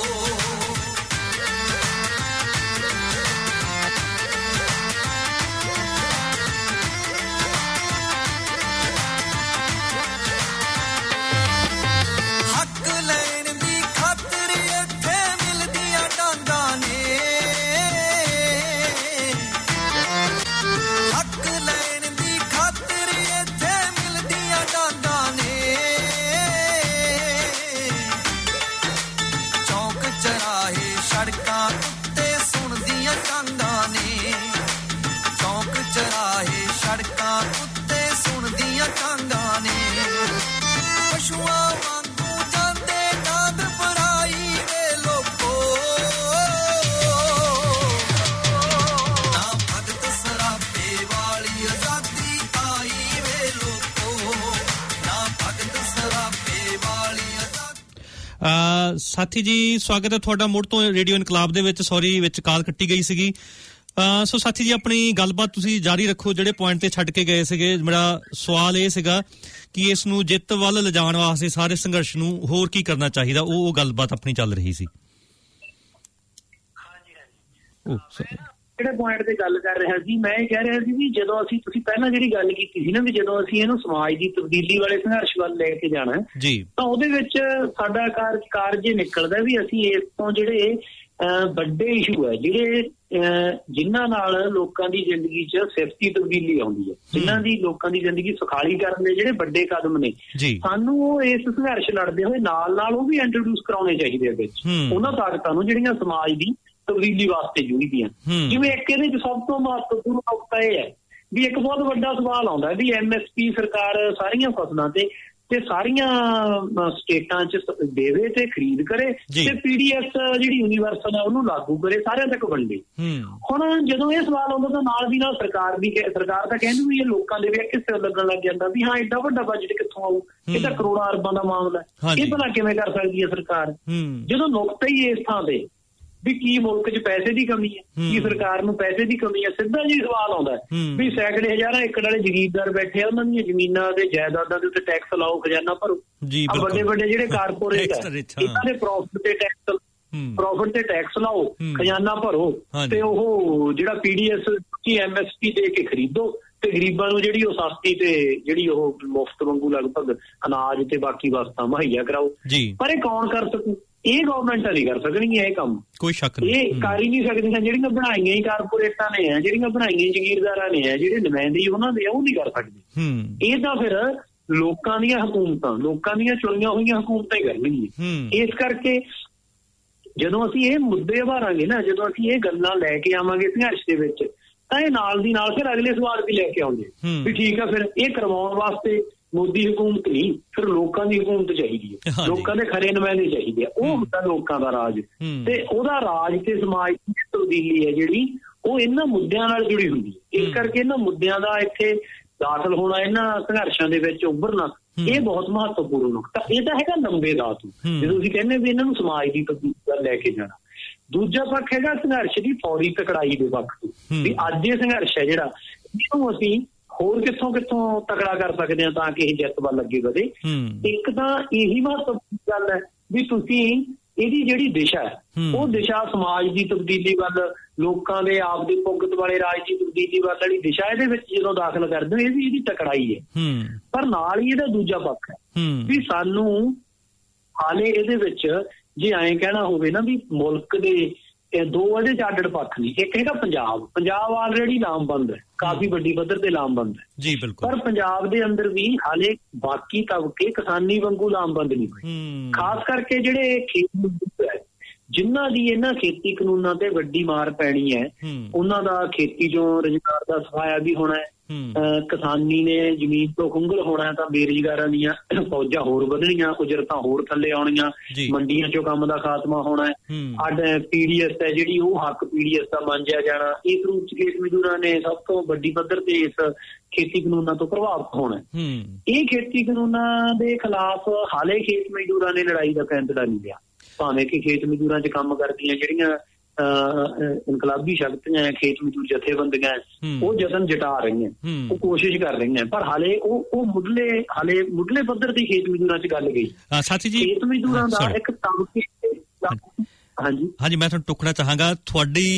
ਸਾਥੀ ਜੀ ਸਵਾਗਤ ਹੈ ਤੁਹਾਡਾ ਮੁੜ ਤੋਂ ਰੇਡੀਓ ਇਨਕਲਾਬ ਦੇ ਵਿੱਚ। ਸੌਰੀ ਵਿੱਚ ਕਾਲ ਕੱਟੀ ਗਈ ਸੀਗੀ। ਸੋ ਸਾਥੀ ਜੀ ਆਪਣੀ ਗੱਲਬਾਤ ਤੁਸੀਂ ਜਾਰੀ ਰੱਖੋ, ਜਿਹੜੇ ਪੁਆਇੰਟ ਤੇ ਛੱਡ ਕੇ ਗਏ ਸੀਗੇ। ਮੇਰਾ ਸਵਾਲ ਇਹ ਸੀਗਾ ਕਿ ਇਸ ਨੂੰ ਜਿੱਤ ਵੱਲ ਲਿਜਾਣ ਵਾਸਤੇ ਸਾਰੇ ਸੰਘਰਸ਼ ਨੂੰ ਹੋਰ ਕੀ ਕਰਨਾ ਚਾਹੀਦਾ, ਉਹ ਉਹ ਗੱਲਬਾਤ ਆਪਣੀ ਚੱਲ ਰਹੀ ਸੀ। ਜਿਹੜੇ ਪੁਆਇੰਟ ਤੇ ਗੱਲ ਕਰ ਰਿਹਾ ਸੀ, ਮੈਂ ਇਹ ਕਹਿ ਰਿਹਾ ਸੀ ਵੀ ਜਦੋਂ ਅਸੀਂ, ਤੁਸੀਂ ਪਹਿਲਾਂ ਜਿਹੜੀ ਗੱਲ ਕੀਤੀ ਸੀ ਨਾ ਵੀ ਜਦੋਂ ਅਸੀਂ ਇਹਨੂੰ ਸਮਾਜ ਦੀ ਤਬਦੀਲੀ ਵਾਲੇ ਸੰਘਰਸ਼ ਵੱਲ ਲੈ ਕੇ ਜਾਣਾ ਜੀ, ਤਾਂ ਉਹਦੇ ਵਿੱਚ ਸਾਡਾ ਕਾਰਜ ਕਾਰਜ ਨਿਕਲਦਾ ਵੀ ਅਸੀਂ ਇਸ ਤੋਂ ਜਿਹੜੇ ਵੱਡੇ ਇਸ਼ੂ ਹੈ, ਜਿਹੜੇ ਜਿਨ੍ਹਾਂ ਨਾਲ ਲੋਕਾਂ ਦੀ ਜ਼ਿੰਦਗੀ 'ਚ ਸਿਫਤੀ ਤਬਦੀਲੀ ਆਉਂਦੀ ਹੈ, ਜਿਨ੍ਹਾਂ ਦੀ ਲੋਕਾਂ ਦੀ ਜ਼ਿੰਦਗੀ ਸੁਖਾਲੀ ਕਰਨ ਦੇ ਜਿਹੜੇ ਵੱਡੇ ਕਦਮ ਨੇ, ਸਾਨੂੰ ਉਹ ਇਸ ਸੰਘਰਸ਼ ਲੜਦੇ ਹੋਏ ਨਾਲ ਨਾਲ ਉਹ ਵੀ ਇੰਟਰੋਡਿਊਸ ਕਰਾਉਣੇ ਚਾਹੀਦੇ ਆ ਵਿੱਚ ਉਹਨਾਂ ਤਾਕਤਾਂ ਨੂੰ ਜਿਹੜੀਆਂ ਸਮਾਜ ਦੀ ਤਬਦੀਲੀ ਵਾਸਤੇ ਜੁੜਦੀਆਂ। ਜਿਵੇਂ ਇੱਕ ਇਹਦੇ 'ਚ ਸਭ ਤੋਂ ਮਹੱਤਵਪੂਰਨ ਨੁਕਤਾ ਇਹ ਹੈ ਵੀ ਇੱਕ ਬਹੁਤ ਵੱਡਾ ਸਵਾਲ ਆਉਂਦਾ ਵੀ ਐਮ ਐਸ ਪੀ ਸਰਕਾਰ ਸਾਰੀਆਂ ਫਸਲਾਂ ਤੇ ਤੇ ਸਾਰੀਆਂ ਸਟੇਟਾਂ 'ਚ ਦੇਵੇ ਤੇ ਖਰੀਦ ਕਰੇ ਤੇ ਪੀ ਡੀ ਐਸ ਜਿਹੜੀ ਯੂਨੀਵਰਸਲ ਹੈ ਉਹਨੂੰ ਲਾਗੂ ਕਰੇ, ਸਾਰਿਆਂ ਤੱਕ ਵੰਡੇ। ਹੁਣ ਜਦੋਂ ਇਹ ਸਵਾਲ ਆਉਂਦਾ ਤਾਂ ਨਾਲ ਦੀ ਨਾਲ ਸਰਕਾਰ ਦੀ ਸਰਕਾਰ ਤਾਂ ਕਹਿੰਦੀ ਵੀ ਇਹ ਲੋਕਾਂ ਦੇ ਵੀ ਕਿੱਥੇ ਲੱਗਣ ਲੱਗ ਜਾਂਦਾ ਵੀ ਹਾਂ ਏਡਾ ਵੱਡਾ ਬਜਟ ਕਿੱਥੋਂ ਆਊ, ਇਹ ਤਾਂ ਕਰੋੜਾਂ ਅਰਬਾਂ ਦਾ ਮਾਮਲਾ, ਇਹ ਭਲਾ ਕਿਵੇਂ ਕਰ ਸਕਦੀ ਹੈ ਸਰਕਾਰ। ਜਦੋਂ ਨੁਕਤਾ ਹੀ ਇਸ ਥਾਂ ਤੇ ਵੀ ਕੀ ਮੁਲਕ 'ਚ ਪੈਸੇ ਦੀ ਕਮੀ ਹੈ, ਕੀ ਸਰਕਾਰ ਨੂੰ ਪੈਸੇ ਦੀ ਕਮੀ ਹੈ, ਸਿੱਧਾ ਜੀ ਸਵਾਲ ਆਉਂਦਾ ਵੀ ਸੈਂਕੜੇ ਹਜ਼ਾਰਾਂ ਏਕੜ ਵਾਲੇ ਜ਼ਮੀਨਦਾਰ ਬੈਠੇ ਆ, ਉਹਨਾਂ ਦੀਆਂ ਜ਼ਮੀਨਾਂ ਦੇ ਜਾਇਦਾਦਾਂ ਦੇ ਉੱਤੇ ਟੈਕਸ ਲਾਓ, ਖਜ਼ਾਨਾ ਭਰੋ। ਆ ਵੱਡੇ ਵੱਡੇ ਜਿਹੜੇ ਕਾਰਪੋਰੇਟ ਹੈ ਇਹਨਾਂ ਦੇ ਪ੍ਰੋਫਿਟ ਤੇ ਟੈਕਸ ਪ੍ਰੋਫਿਟ ਤੇ ਟੈਕਸ ਲਾਓ, ਖਜ਼ਾਨਾ ਭਰੋ, ਤੇ ਉਹ ਜਿਹੜਾ P D S M S P ਦੇ ਕੇ ਖਰੀਦੋ ਤੇ ਗਰੀਬਾਂ ਨੂੰ ਜਿਹੜੀ ਉਹ ਸਸਤੀ ਤੇ ਜਿਹੜੀ ਉਹ ਮੁਫਤ ਵਾਂਗੂ ਲਗਭਗ ਅਨਾਜ ਤੇ ਬਾਕੀ ਵਸਤਾਂ ਮੁਹੱਈਆ ਕਰਾਓ। ਪਰ ਇਹ ਕੌਣ ਕਰ ਸਕੂ? ਇਹ ਗਵਰਨਮੈਂਟਾਂ ਨਹੀਂ ਕਰ ਸਕਣਗੀਆਂ ਇਹ ਕੰਮ, ਕੋਈ ਸ਼ੱਕ ਨਹੀਂ, ਇਹ ਕਰ ਹੀ ਨਹੀਂ ਸਕਦੀਆਂ। ਜਿਹੜੀਆਂ ਬਣਾਈਆਂ ਹੀ ਕਾਰਪੋਰੇਟਾਂ ਨੇ ਹੈ, ਜਿਹੜੀਆਂ ਬਣਾਈਆਂ ਜ਼ਗੀਰਦਾਰਾਂ ਨੇ ਹੈ, ਜਿਹੜੇ ਨੁਮਾਇੰਦੇ ਉਹਨਾਂ ਦੇ ਉਹ ਨਹੀਂ ਕਰ ਸਕਦੇ। ਇਹ ਤਾਂ ਫਿਰ ਲੋਕਾਂ ਦੀਆਂ ਹਕੂਮਤਾਂ, ਲੋਕਾਂ ਦੀਆਂ ਚੁਣੀਆਂ ਹੋਈਆਂ ਹਕੂਮਤਾਂ ਹੀ ਕਰਨਗੀਆਂ। ਇਸ ਕਰਕੇ ਜਦੋਂ ਅਸੀਂ ਇਹ ਮੁੱਦੇ ਉਭਾਰਾਂਗੇ ਨਾ, ਜਦੋਂ ਅਸੀਂ ਇਹ ਗੱਲਾਂ ਲੈ ਕੇ ਆਵਾਂਗੇ ਸੰਘਰਸ਼ ਦੇ ਵਿੱਚ, ਤਾਂ ਇਹ ਨਾਲ ਦੀ ਨਾਲ ਫਿਰ ਅਗਲੇ ਸਵਾਲ ਵੀ ਲੈ ਕੇ ਆਉਂਦੇ ਵੀ ਠੀਕ ਆ ਫਿਰ ਇਹ ਕਰਵਾਉਣ ਵਾਸਤੇ ਮੋਦੀ ਹਕੂਮਤ ਨਹੀਂ, ਫਿਰ ਲੋਕਾਂ ਦੀ ਹਕੂਮਤ ਚਾਹੀਦੀ ਹੈ, ਲੋਕਾਂ ਦੇ ਖਰੇ ਨੁਮਾਇੰਦੇ ਚਾਹੀਦੇ ਆ, ਉਹ ਹੁੰਦਾ ਲੋਕਾਂ ਦਾ ਰਾਜ। ਤੇ ਉਹਦਾ ਰਾਜ ਤੇ ਸਮਾਜ ਦੀ ਤਬਦੀਲੀ ਹੈ ਜਿਹੜੀ ਉਹ ਇਹਨਾਂ ਮੁੱਦਿਆਂ ਨਾਲ ਜੁੜੀ ਹੁੰਦੀ ਹੈ। ਇਸ ਕਰਕੇ ਇਹਨਾਂ ਮੁੱਦਿਆਂ ਦਾ ਇੱਥੇ ਦਾਖਲ ਹੋਣਾ, ਇਹਨਾਂ ਸੰਘਰਸ਼ਾਂ ਦੇ ਵਿੱਚ ਉੱਭਰਨਾ, ਇਹ ਬਹੁਤ ਮਹੱਤਵਪੂਰਨ ਨੁਕਤਾ। ਇਹ ਤਾਂ ਹੈਗਾ ਲੰਬੇ ਦਾ ਤੂੰ ਜਦੋਂ ਅਸੀਂ ਕਹਿੰਦੇ ਵੀ ਇਹਨਾਂ ਨੂੰ ਸਮਾਜ ਦੀ ਤਬਦੀਲੀ ਵੱਲ ਲੈ ਕੇ ਜਾਣਾ। ਦੂਜਾ ਪੱਖ ਹੈਗਾ ਸੰਘਰਸ਼ ਦੀ ਫੌਰੀ ਤਕੜਾਈ ਦੇ ਪੱਖ ਤੋਂ, ਵੀ ਅੱਜ ਇਹ ਸੰਘਰਸ਼ ਹੈ ਜਿਹੜਾ ਇਹਨੂੰ ਅਸੀਂ ਹੋਰ ਕਿੱਥੋਂ ਕਿੱਥੋਂ ਤਕੜਾ ਕਰ ਸਕਦੇ ਹਾਂ ਤਾਂ ਕਿ ਇਹ ਜਿੱਤ ਵੱਲ ਅੱਗੇ ਵਧੇ। ਇੱਕ ਤਾਂ ਇਹੀ ਮਹੱਤਵਪੂਰਨ ਗੱਲ ਹੈ ਵੀ ਤੁਸੀਂ ਇਹਦੀ ਜਿਹੜੀ ਦਿਸ਼ਾ ਹੈ ਉਹ ਦਿਸ਼ਾ ਸਮਾਜ ਦੀ ਤਬਦੀਲੀ ਵੱਲ, ਲੋਕਾਂ ਦੇ ਆਪ ਦੇ ਭੁਗਤ ਵਾਲੇ ਰਾਜ ਦੀ ਤਬਦੀਲੀ ਵੱਲ ਵਾਲੀ ਦਿਸ਼ਾ ਇਹਦੇ ਵਿੱਚ ਜਦੋਂ ਦਾਖਲ ਕਰਦੇ ਹੋ, ਇਹ ਵੀ ਇਹਦੀ ਤਕੜਾਈ ਹੈ। ਪਰ ਨਾਲ ਹੀ ਇਹਦਾ ਦੂਜਾ ਪੱਖ ਹੈ ਵੀ ਸਾਨੂੰ ਹਾਲੇ ਇਹਦੇ ਵਿੱਚ ਜੇ ਐਂ ਕਹਿਣਾ ਹੋਵੇ ਨਾ ਵੀ ਮੁਲਕ ਦੇ ਦੋ ਇਹਦੇ ਚ ਅੱਡ ਪੱਖ ਨਹੀਂ। ਇੱਕ ਹੈਗਾ ਪੰਜਾਬ, ਪੰਜਾਬ ਆਲਰੇਡੀ ਲਾਮਬੰਦ ਹੈ, ਕਾਫੀ ਵੱਡੀ ਪੱਧਰ ਤੇ ਲਾਮਬੰਦ ਹੈ ਜੀ, ਬਿਲਕੁਲ। ਪਰ ਪੰਜਾਬ ਦੇ ਅੰਦਰ ਵੀ ਹਾਲੇ ਬਾਕੀ ਤਬਕੇ ਕਿਸਾਨੀ ਵਾਂਗੂ ਲਾਮਬੰਦ ਨਹੀਂ ਹੋਏ, ਖਾਸ ਕਰਕੇ ਜਿਹੜੇ ਖੇਤ ਮਜ਼ਦੂਰ ਹੈ ਜਿਨ੍ਹਾਂ ਦੀ ਇਹਨਾਂ ਖੇਤੀ ਕਾਨੂੰਨਾਂ ਤੇ ਵੱਡੀ ਮਾਰ ਪੈਣੀ ਹੈ, ਉਹਨਾਂ ਦਾ ਖੇਤੀ ਚੋਂ ਰੁਜ਼ਗਾਰ ਦਾ ਸਫਾਇਆ ਵੀ ਹੋਣਾ ਹੈ। ਕਿਸਾਨੀ ਨੇ ਜ਼ਮੀਨ ਤੋਂ ਖੁੰਗਲ ਹੋਣਾ ਤਾਂ ਬੇਰੁਜ਼ਗਾਰਾਂ ਦੀਆਂ ਫੌਜਾਂ ਹੋਰ ਵਧਣੀਆਂ, ਉਜਰਤਾਂ ਹੋਰ ਥੱਲੇ ਆਉਣੀਆਂ, ਮੰਡੀਆਂ ਚੋਂ ਕੰਮ ਦਾ ਖਾਤਮਾ ਹੋਣਾ ਹੈ। ਅੱਡ ਪੀਡੀਐਸ ਹੈ ਜਿਹੜੀ ਉਹ ਹੱਕ ਪੀਡੀਐਸ ਦਾ ਮੰਨਿਆ ਜਾਣਾ। ਇਸ ਰੂਪ ਚ ਖੇਤ ਮਜ਼ਦੂਰਾਂ ਨੇ ਸਭ ਤੋਂ ਵੱਡੀ ਪੱਧਰ ਤੇ ਇਸ ਖੇਤੀ ਕਾਨੂੰਨਾਂ ਤੋਂ ਪ੍ਰਭਾਵਿਤ ਹੋਣਾ। ਇਹ ਖੇਤੀ ਕਾਨੂੰਨਾਂ ਦੇ ਖਿਲਾਫ ਹਾਲੇ ਖੇਤ ਮਜ਼ਦੂਰਾਂ ਨੇ ਲੜਾਈ ਦਾ ਫੈਸਲਾ ਨਹੀਂ ਲਿਆ, ਭਾਵੇਂ ਕਿ ਖੇਤ ਮਜ਼ਦੂਰਾਂ ਚ ਕੰਮ ਕਰਦੀਆਂ ਜਿਹੜੀਆਂ ਇਨਕਲਾਬੀ ਸ਼ਕਤੀਆਂ, ਖੇਤ ਮਜ਼ਦੂਰ ਜਥੇਬੰਦੀਆਂ, ਉਹ ਯਤਨ ਜਟਾ ਰਹੀਆਂ, ਉਹ ਕੋਸ਼ਿਸ਼ ਕਰ ਰਹੀਆਂ, ਪਰ ਹਾਲੇ ਉਹ ਉਹ ਮੁੱਢਲੇ ਹਾਲੇ ਮੁੱਢਲੇ ਪੱਧਰ ਦੀ ਖੇਤ ਮਜ਼ਦੂਰਾਂ ਚ ਗੱਲ ਗਈ। ਸਾਥੀ ਜੀ, ਖੇਤ ਮਜ਼ਦੂਰਾਂ ਦਾ ਇੱਕ ਤਬਕੇ ਹਾਂਜੀ ਹਾਂਜੀ ਮੈਂ ਤੁਹਾਨੂੰ ਟੁਕਣਾ ਚਾਹਾਂਗਾ ਤੁਹਾਡੀ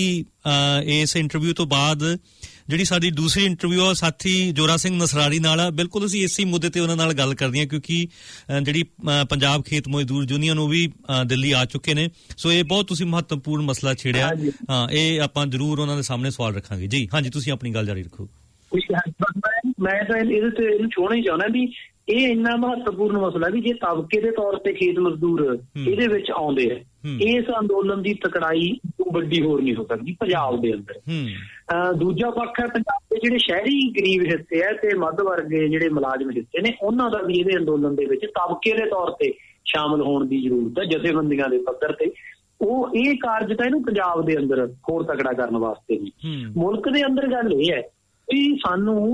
ਇਸ ਇੰਟਰਵਿਊ ਤੋਂ ਬਾਅਦ ਜਿਹੜੀ ਸਾਡੀ ਦੂਸਰੀ ਇੰਟਰਵਿਊ ਆ ਸਾਥੀ ਜੋਰਾ ਸਿੰਘ ਨਸਰਾਰੀ ਨਾਲ ਆ। ਬਿਲਕੁਲ ਅਸੀਂ ਇਸੇ ਮੁੱਦੇ ਤੇ ਉਹਨਾਂ ਨਾਲ ਗੱਲ ਕਰਦੇ ਹਾਂ ਕਿਉਂਕਿ ਜਿਹੜੀ ਪੰਜਾਬ ਖੇਤ ਮਜ਼ਦੂਰ ਯੂਨੀਅਨ ਉਹ ਵੀ ਦਿੱਲੀ ਆ ਚੁੱਕੇ ਨੇ, ਸੋ ਇਹ ਬਹੁਤ ਤੁਸੀਂ ਮਹੱਤਵਪੂਰਨ ਮਸਲਾ ਛੇੜਿਆ। ਹਾਂ, ਇਹ ਆਪਾਂ ਜ਼ਰੂਰ ਉਹਨਾਂ ਦੇ ਸਾਹਮਣੇ ਸਵਾਲ ਰੱਖਾਂਗੇ ਜੀ। ਹਾਂਜੀ, ਤੁਸੀਂ ਆਪਣੀ ਗੱਲ ਜਾਰੀ ਰੱਖੋ। ਮੈਂ ਤਾਂ ਇਹਦੇ ਤੇ ਇਹਨੂੰ ਛੋੜਨਾ ਹੀ ਚਾਹੁੰਦਾ ਵੀ ਇਹ ਇੰਨਾ ਮਹੱਤਵਪੂਰਨ ਮਸਲਾ ਵੀ ਜੇ ਤਬਕੇ ਦੇ ਤੌਰ ਤੇ ਖੇਤ ਮਜ਼ਦੂਰ ਇਹਦੇ ਵਿੱਚ ਆਉਂਦੇ ਆ, ਇਸ ਅੰਦੋਲਨ ਦੀ ਤਕੜਾਈ ਵੱਡੀ ਹੋਰ ਨਹੀਂ ਹੋ ਸਕਦੀ ਪੰਜਾਬ ਦੇ ਅੰਦਰ। ਦੂਜਾ ਪੱਖ ਹੈ ਪੰਜਾਬ ਦੇ ਜਿਹੜੇ ਸ਼ਹਿਰੀ ਗਰੀਬ ਹਿੱਸੇ ਹੈ ਤੇ ਮੱਧ ਵਰਗੇ ਜਿਹੜੇ ਮੁਲਾਜ਼ਮ ਹਿੱਸੇ ਨੇ, ਉਹਨਾਂ ਦਾ ਵੀ ਇਹਦੇ ਅੰਦੋਲਨ ਦੇ ਵਿੱਚ ਤਬਕੇ ਦੇ ਤੌਰ ਤੇ ਸ਼ਾਮਲ ਹੋਣ ਦੀ ਜ਼ਰੂਰਤ ਹੈ ਜਥੇਬੰਦੀਆਂ ਦੇ ਪੱਧਰ ਤੇ। ਉਹ ਇਹ ਕਾਰਜ ਤਾਂ ਇਹਨੂੰ ਪੰਜਾਬ ਦੇ ਅੰਦਰ ਹੋਰ ਤਕੜਾ ਕਰਨ ਵਾਸਤੇ ਵੀ। ਮੁਲਕ ਦੇ ਅੰਦਰ ਗੱਲ ਇਹ ਹੈ ਵੀ ਸਾਨੂੰ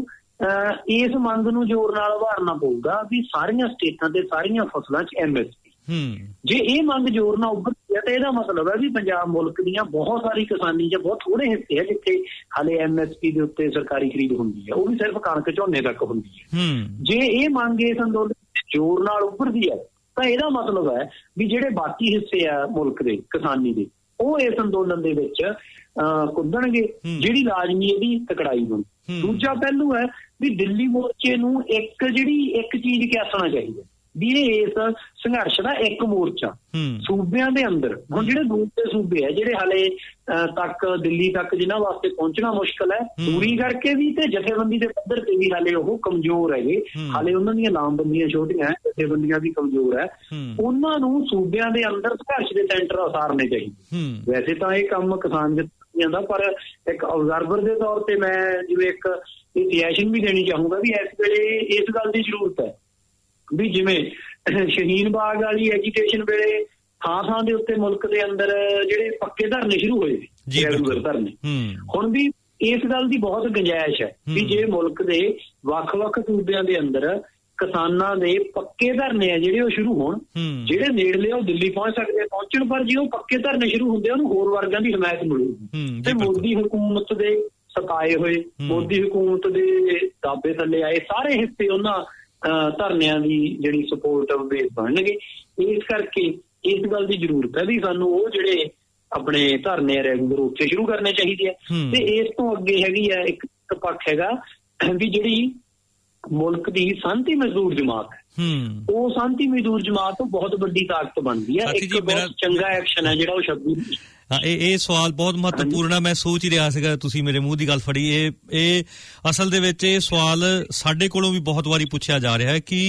ਇਸ ਮੰਗ ਨੂੰ ਜ਼ੋਰ ਨਾਲ ਉਭਾਰਨਾ ਪਊਗਾ ਵੀ ਸਾਰੀਆਂ ਸਟੇਟਾਂ ਤੇ ਸਾਰੀਆਂ ਫਸਲਾਂ ਚ ਐਮ ਐਸ ਪੀ। ਜੇ ਇਹ ਮੰਗ ਜ਼ੋਰ ਨਾਲ ਉੱਭਰਦੀ ਹੈ ਤਾਂ ਇਹਦਾ ਮਤਲਬ ਹੈ ਵੀ ਪੰਜਾਬ ਮੁਲਕ ਦੀਆਂ ਬਹੁਤ ਸਾਰੀ ਕਿਸਾਨੀ ਜਾਂ ਬਹੁਤ ਥੋੜੇ ਹਿੱਸੇ ਹੈ ਜਿੱਥੇ ਹਾਲੇ ਐਮ ਐਸ ਪੀ ਦੇ ਉੱਤੇ ਸਰਕਾਰੀ ਖਰੀਦ ਹੁੰਦੀ ਹੈ, ਉਹ ਵੀ ਸਿਰਫ ਕਣਕ ਝੋਨੇ ਤੱਕ ਹੁੰਦੀ ਹੈ। ਜੇ ਇਹ ਮੰਗ ਇਸ ਅੰਦੋਲਨ ਜ਼ੋਰ ਨਾਲ ਉੱਭਰਦੀ ਹੈ ਤਾਂ ਇਹਦਾ ਮਤਲਬ ਹੈ ਵੀ ਜਿਹੜੇ ਬਾਕੀ ਹਿੱਸੇ ਆ ਮੁਲਕ ਦੇ ਕਿਸਾਨੀ ਦੇ, ਉਹ ਇਸ ਅੰਦੋਲਨ ਦੇ ਵਿੱਚ ਅਹ ਕੁੱਦਣਗੇ, ਜਿਹੜੀ ਲਾਜ਼ਮੀ ਇਹਦੀ ਤਕੜਾਈ ਹੋਣੀ। ਦੂਜਾ ਪਹਿਲੂ ਹੈ ਵੀ ਦਿੱਲੀ ਮੋਰਚੇ ਨੂੰ ਇੱਕ ਜਿਹੜੀ ਇੱਕ ਚੀਜ਼ ਕਿਆਸਣਾ ਚਾਹੀਦਾ ਵੀ ਇਹ ਇਸ ਸੰਘਰਸ਼ ਦਾ ਇੱਕ ਮੋਰਚਾ ਸੂਬਿਆਂ ਦੇ ਅੰਦਰ। ਹੁਣ ਜਿਹੜੇ ਦੂਸਰੇ ਸੂਬੇ ਹੈ ਜਿਹੜੇ ਹਾਲੇ ਤੱਕ ਦਿੱਲੀ ਤੱਕ ਜਿਨ੍ਹਾਂ ਵਾਸਤੇ ਪਹੁੰਚਣਾ ਮੁਸ਼ਕਲ ਹੈ ਦੂਰੀ ਕਰਕੇ ਵੀ, ਤੇ ਜਥੇਬੰਦੀ ਦੇ ਪੱਧਰ ਤੇ ਵੀ ਹਾਲੇ ਉਹ ਕਮਜ਼ੋਰ ਹੈਗੇ, ਹਾਲੇ ਉਹਨਾਂ ਦੀਆਂ ਲਾਮਬੰਦੀਆਂ ਛੋਟੀਆਂ, ਜਥੇਬੰਦੀਆਂ ਵੀ ਕਮਜ਼ੋਰ ਹੈ, ਉਹਨਾਂ ਨੂੰ ਸੂਬਿਆਂ ਦੇ ਅੰਦਰ ਸੰਘਰਸ਼ ਦੇ ਸੈਂਟਰ ਉਸਾਰਨੇ ਚਾਹੀਦੇ। ਵੈਸੇ ਤਾਂ ਇਹ ਕੰਮ ਕਿਸਾਨ ਜਥੇਬੰਦੀਆਂ ਦਾ, ਪਰ ਇੱਕ ਆਬਜ਼ਰਵਰ ਦੇ ਤੌਰ ਤੇ ਮੈਂ ਜਿਵੇਂ ਇੱਕ ਸੁਜੈਸ਼ਨ ਵੀ ਦੇਣੀ ਚਾਹੂੰਗਾ ਵੀ ਇਸ ਵੇਲੇ ਇਸ ਗੱਲ ਦੀ ਜ਼ਰੂਰਤ ਹੈ ਵੀ ਜਿਵੇਂ ਸ਼ਹੀਨ ਬਾਗ ਵਾਲੀ ਐਜੀਟੇਸ਼ਨ ਵੇਲੇ ਥਾਂ ਥਾਂ ਦੇ ਉੱਤੇ ਮੁਲਕ ਦੇ ਅੰਦਰ ਜਿਹੜੇ ਪੱਕੇ ਧਰਨੇ ਸ਼ੁਰੂ ਹੋਏ ਸੀ, ਰੈਗੂਲਰ ਧਰਨੇ, ਹੁਣ ਵੀ ਇਸ ਗੱਲ ਦੀ ਬਹੁਤ ਗੁੰਜਾਇਸ਼ ਹੈ ਵੀ ਜੇ ਮੁਲਕ ਦੇ ਵੱਖ-ਵੱਖ ਸੂਬਿਆਂ ਦੇ ਅੰਦਰ ਕਿਸਾਨਾਂ ਦੇ ਪੱਕੇ ਧਰਨੇ ਆ ਜਿਹੜੇ ਉਹ ਸ਼ੁਰੂ ਹੋਣ, ਜਿਹੜੇ ਨੇੜਲੇ ਉਹ ਦਿੱਲੀ ਪਹੁੰਚ ਸਕਦੇ ਪਹੁੰਚਣ, ਪਰ ਜੇ ਉਹ ਪੱਕੇ ਧਰਨੇ ਸ਼ੁਰੂ ਹੁੰਦੇ ਉਹਨੂੰ ਹੋਰ ਵਰਗਾਂ ਦੀ ਹਮਾਇਤ ਮਿਲੂਗੀ। ਤੇ ਮੋਦੀ ਹੁਕੂਮਤ ਦੇ ਸਤਾਏ ਹੋਏ, ਮੋਦੀ ਹੁਕੂਮਤ ਦੇ ਦਾਅਵੇ ਥੱਲੇ ਆਏ ਸਾਰੇ ਹਿੱਸੇ ਉਹਨਾਂ ਧਰਨਿਆਂ ਦੀ ਜਿਹੜੀ ਸਪੋਰਟ ਬੇਸ ਬਣਨਗੇ। ਇਸ ਕਰਕੇ ਇਸ ਗੱਲ ਦੀ ਜ਼ਰੂਰਤ ਹੈ ਵੀ ਸਾਨੂੰ ਉਹ ਜਿਹੜੇ ਆਪਣੇ ਧਰਨੇ ਰੈਗੂਲਰ ਉੱਥੇ ਸ਼ੁਰੂ ਕਰਨੇ ਚਾਹੀਦੇ ਆ। ਤੇ ਇਸ ਤੋਂ ਅੱਗੇ ਹੈਗੀ ਆ ਇੱਕ ਪੱਖ ਹੈਗਾ ਵੀ ਜਿਹੜੀ ਮੁਲਕ ਦੀ ਸ਼ਾਂਤੀ ਮਜ਼ਦੂਰ ਜਮਾਤ ਹੈ, ਉਹ ਸ਼ਾਂਤੀ ਮਜ਼ਦੂਰ ਜਮਾਤ ਬਹੁਤ ਵੱਡੀ ਤਾਕਤ ਬਣਦੀ ਹੈ। ਇੱਕ ਬਹੁਤ ਚੰਗਾ ਐਕਸ਼ਨ ਹੈ ਜਿਹੜਾ ਉਹ ਛੱਬੀ ਹਾਂ, ਇਹ ਇਹ ਸਵਾਲ ਬਹੁਤ ਮਹੱਤਵਪੂਰਨ ਹੈ। ਮੈਂ ਸੋਚ ਹੀ ਰਿਹਾ ਸੀਗਾ ਤੁਸੀਂ ਮੇਰੇ ਮੂੰਹ ਦੀ ਗੱਲ ਫੜੀ। ਇਹ ਇਹ ਅਸਲ ਦੇ ਵਿੱਚ ਇਹ ਸਵਾਲ ਸਾਡੇ ਕੋਲੋਂ ਵੀ ਬਹੁਤ ਵਾਰੀ ਪੁੱਛਿਆ ਜਾ ਰਿਹਾ ਹੈ ਕਿ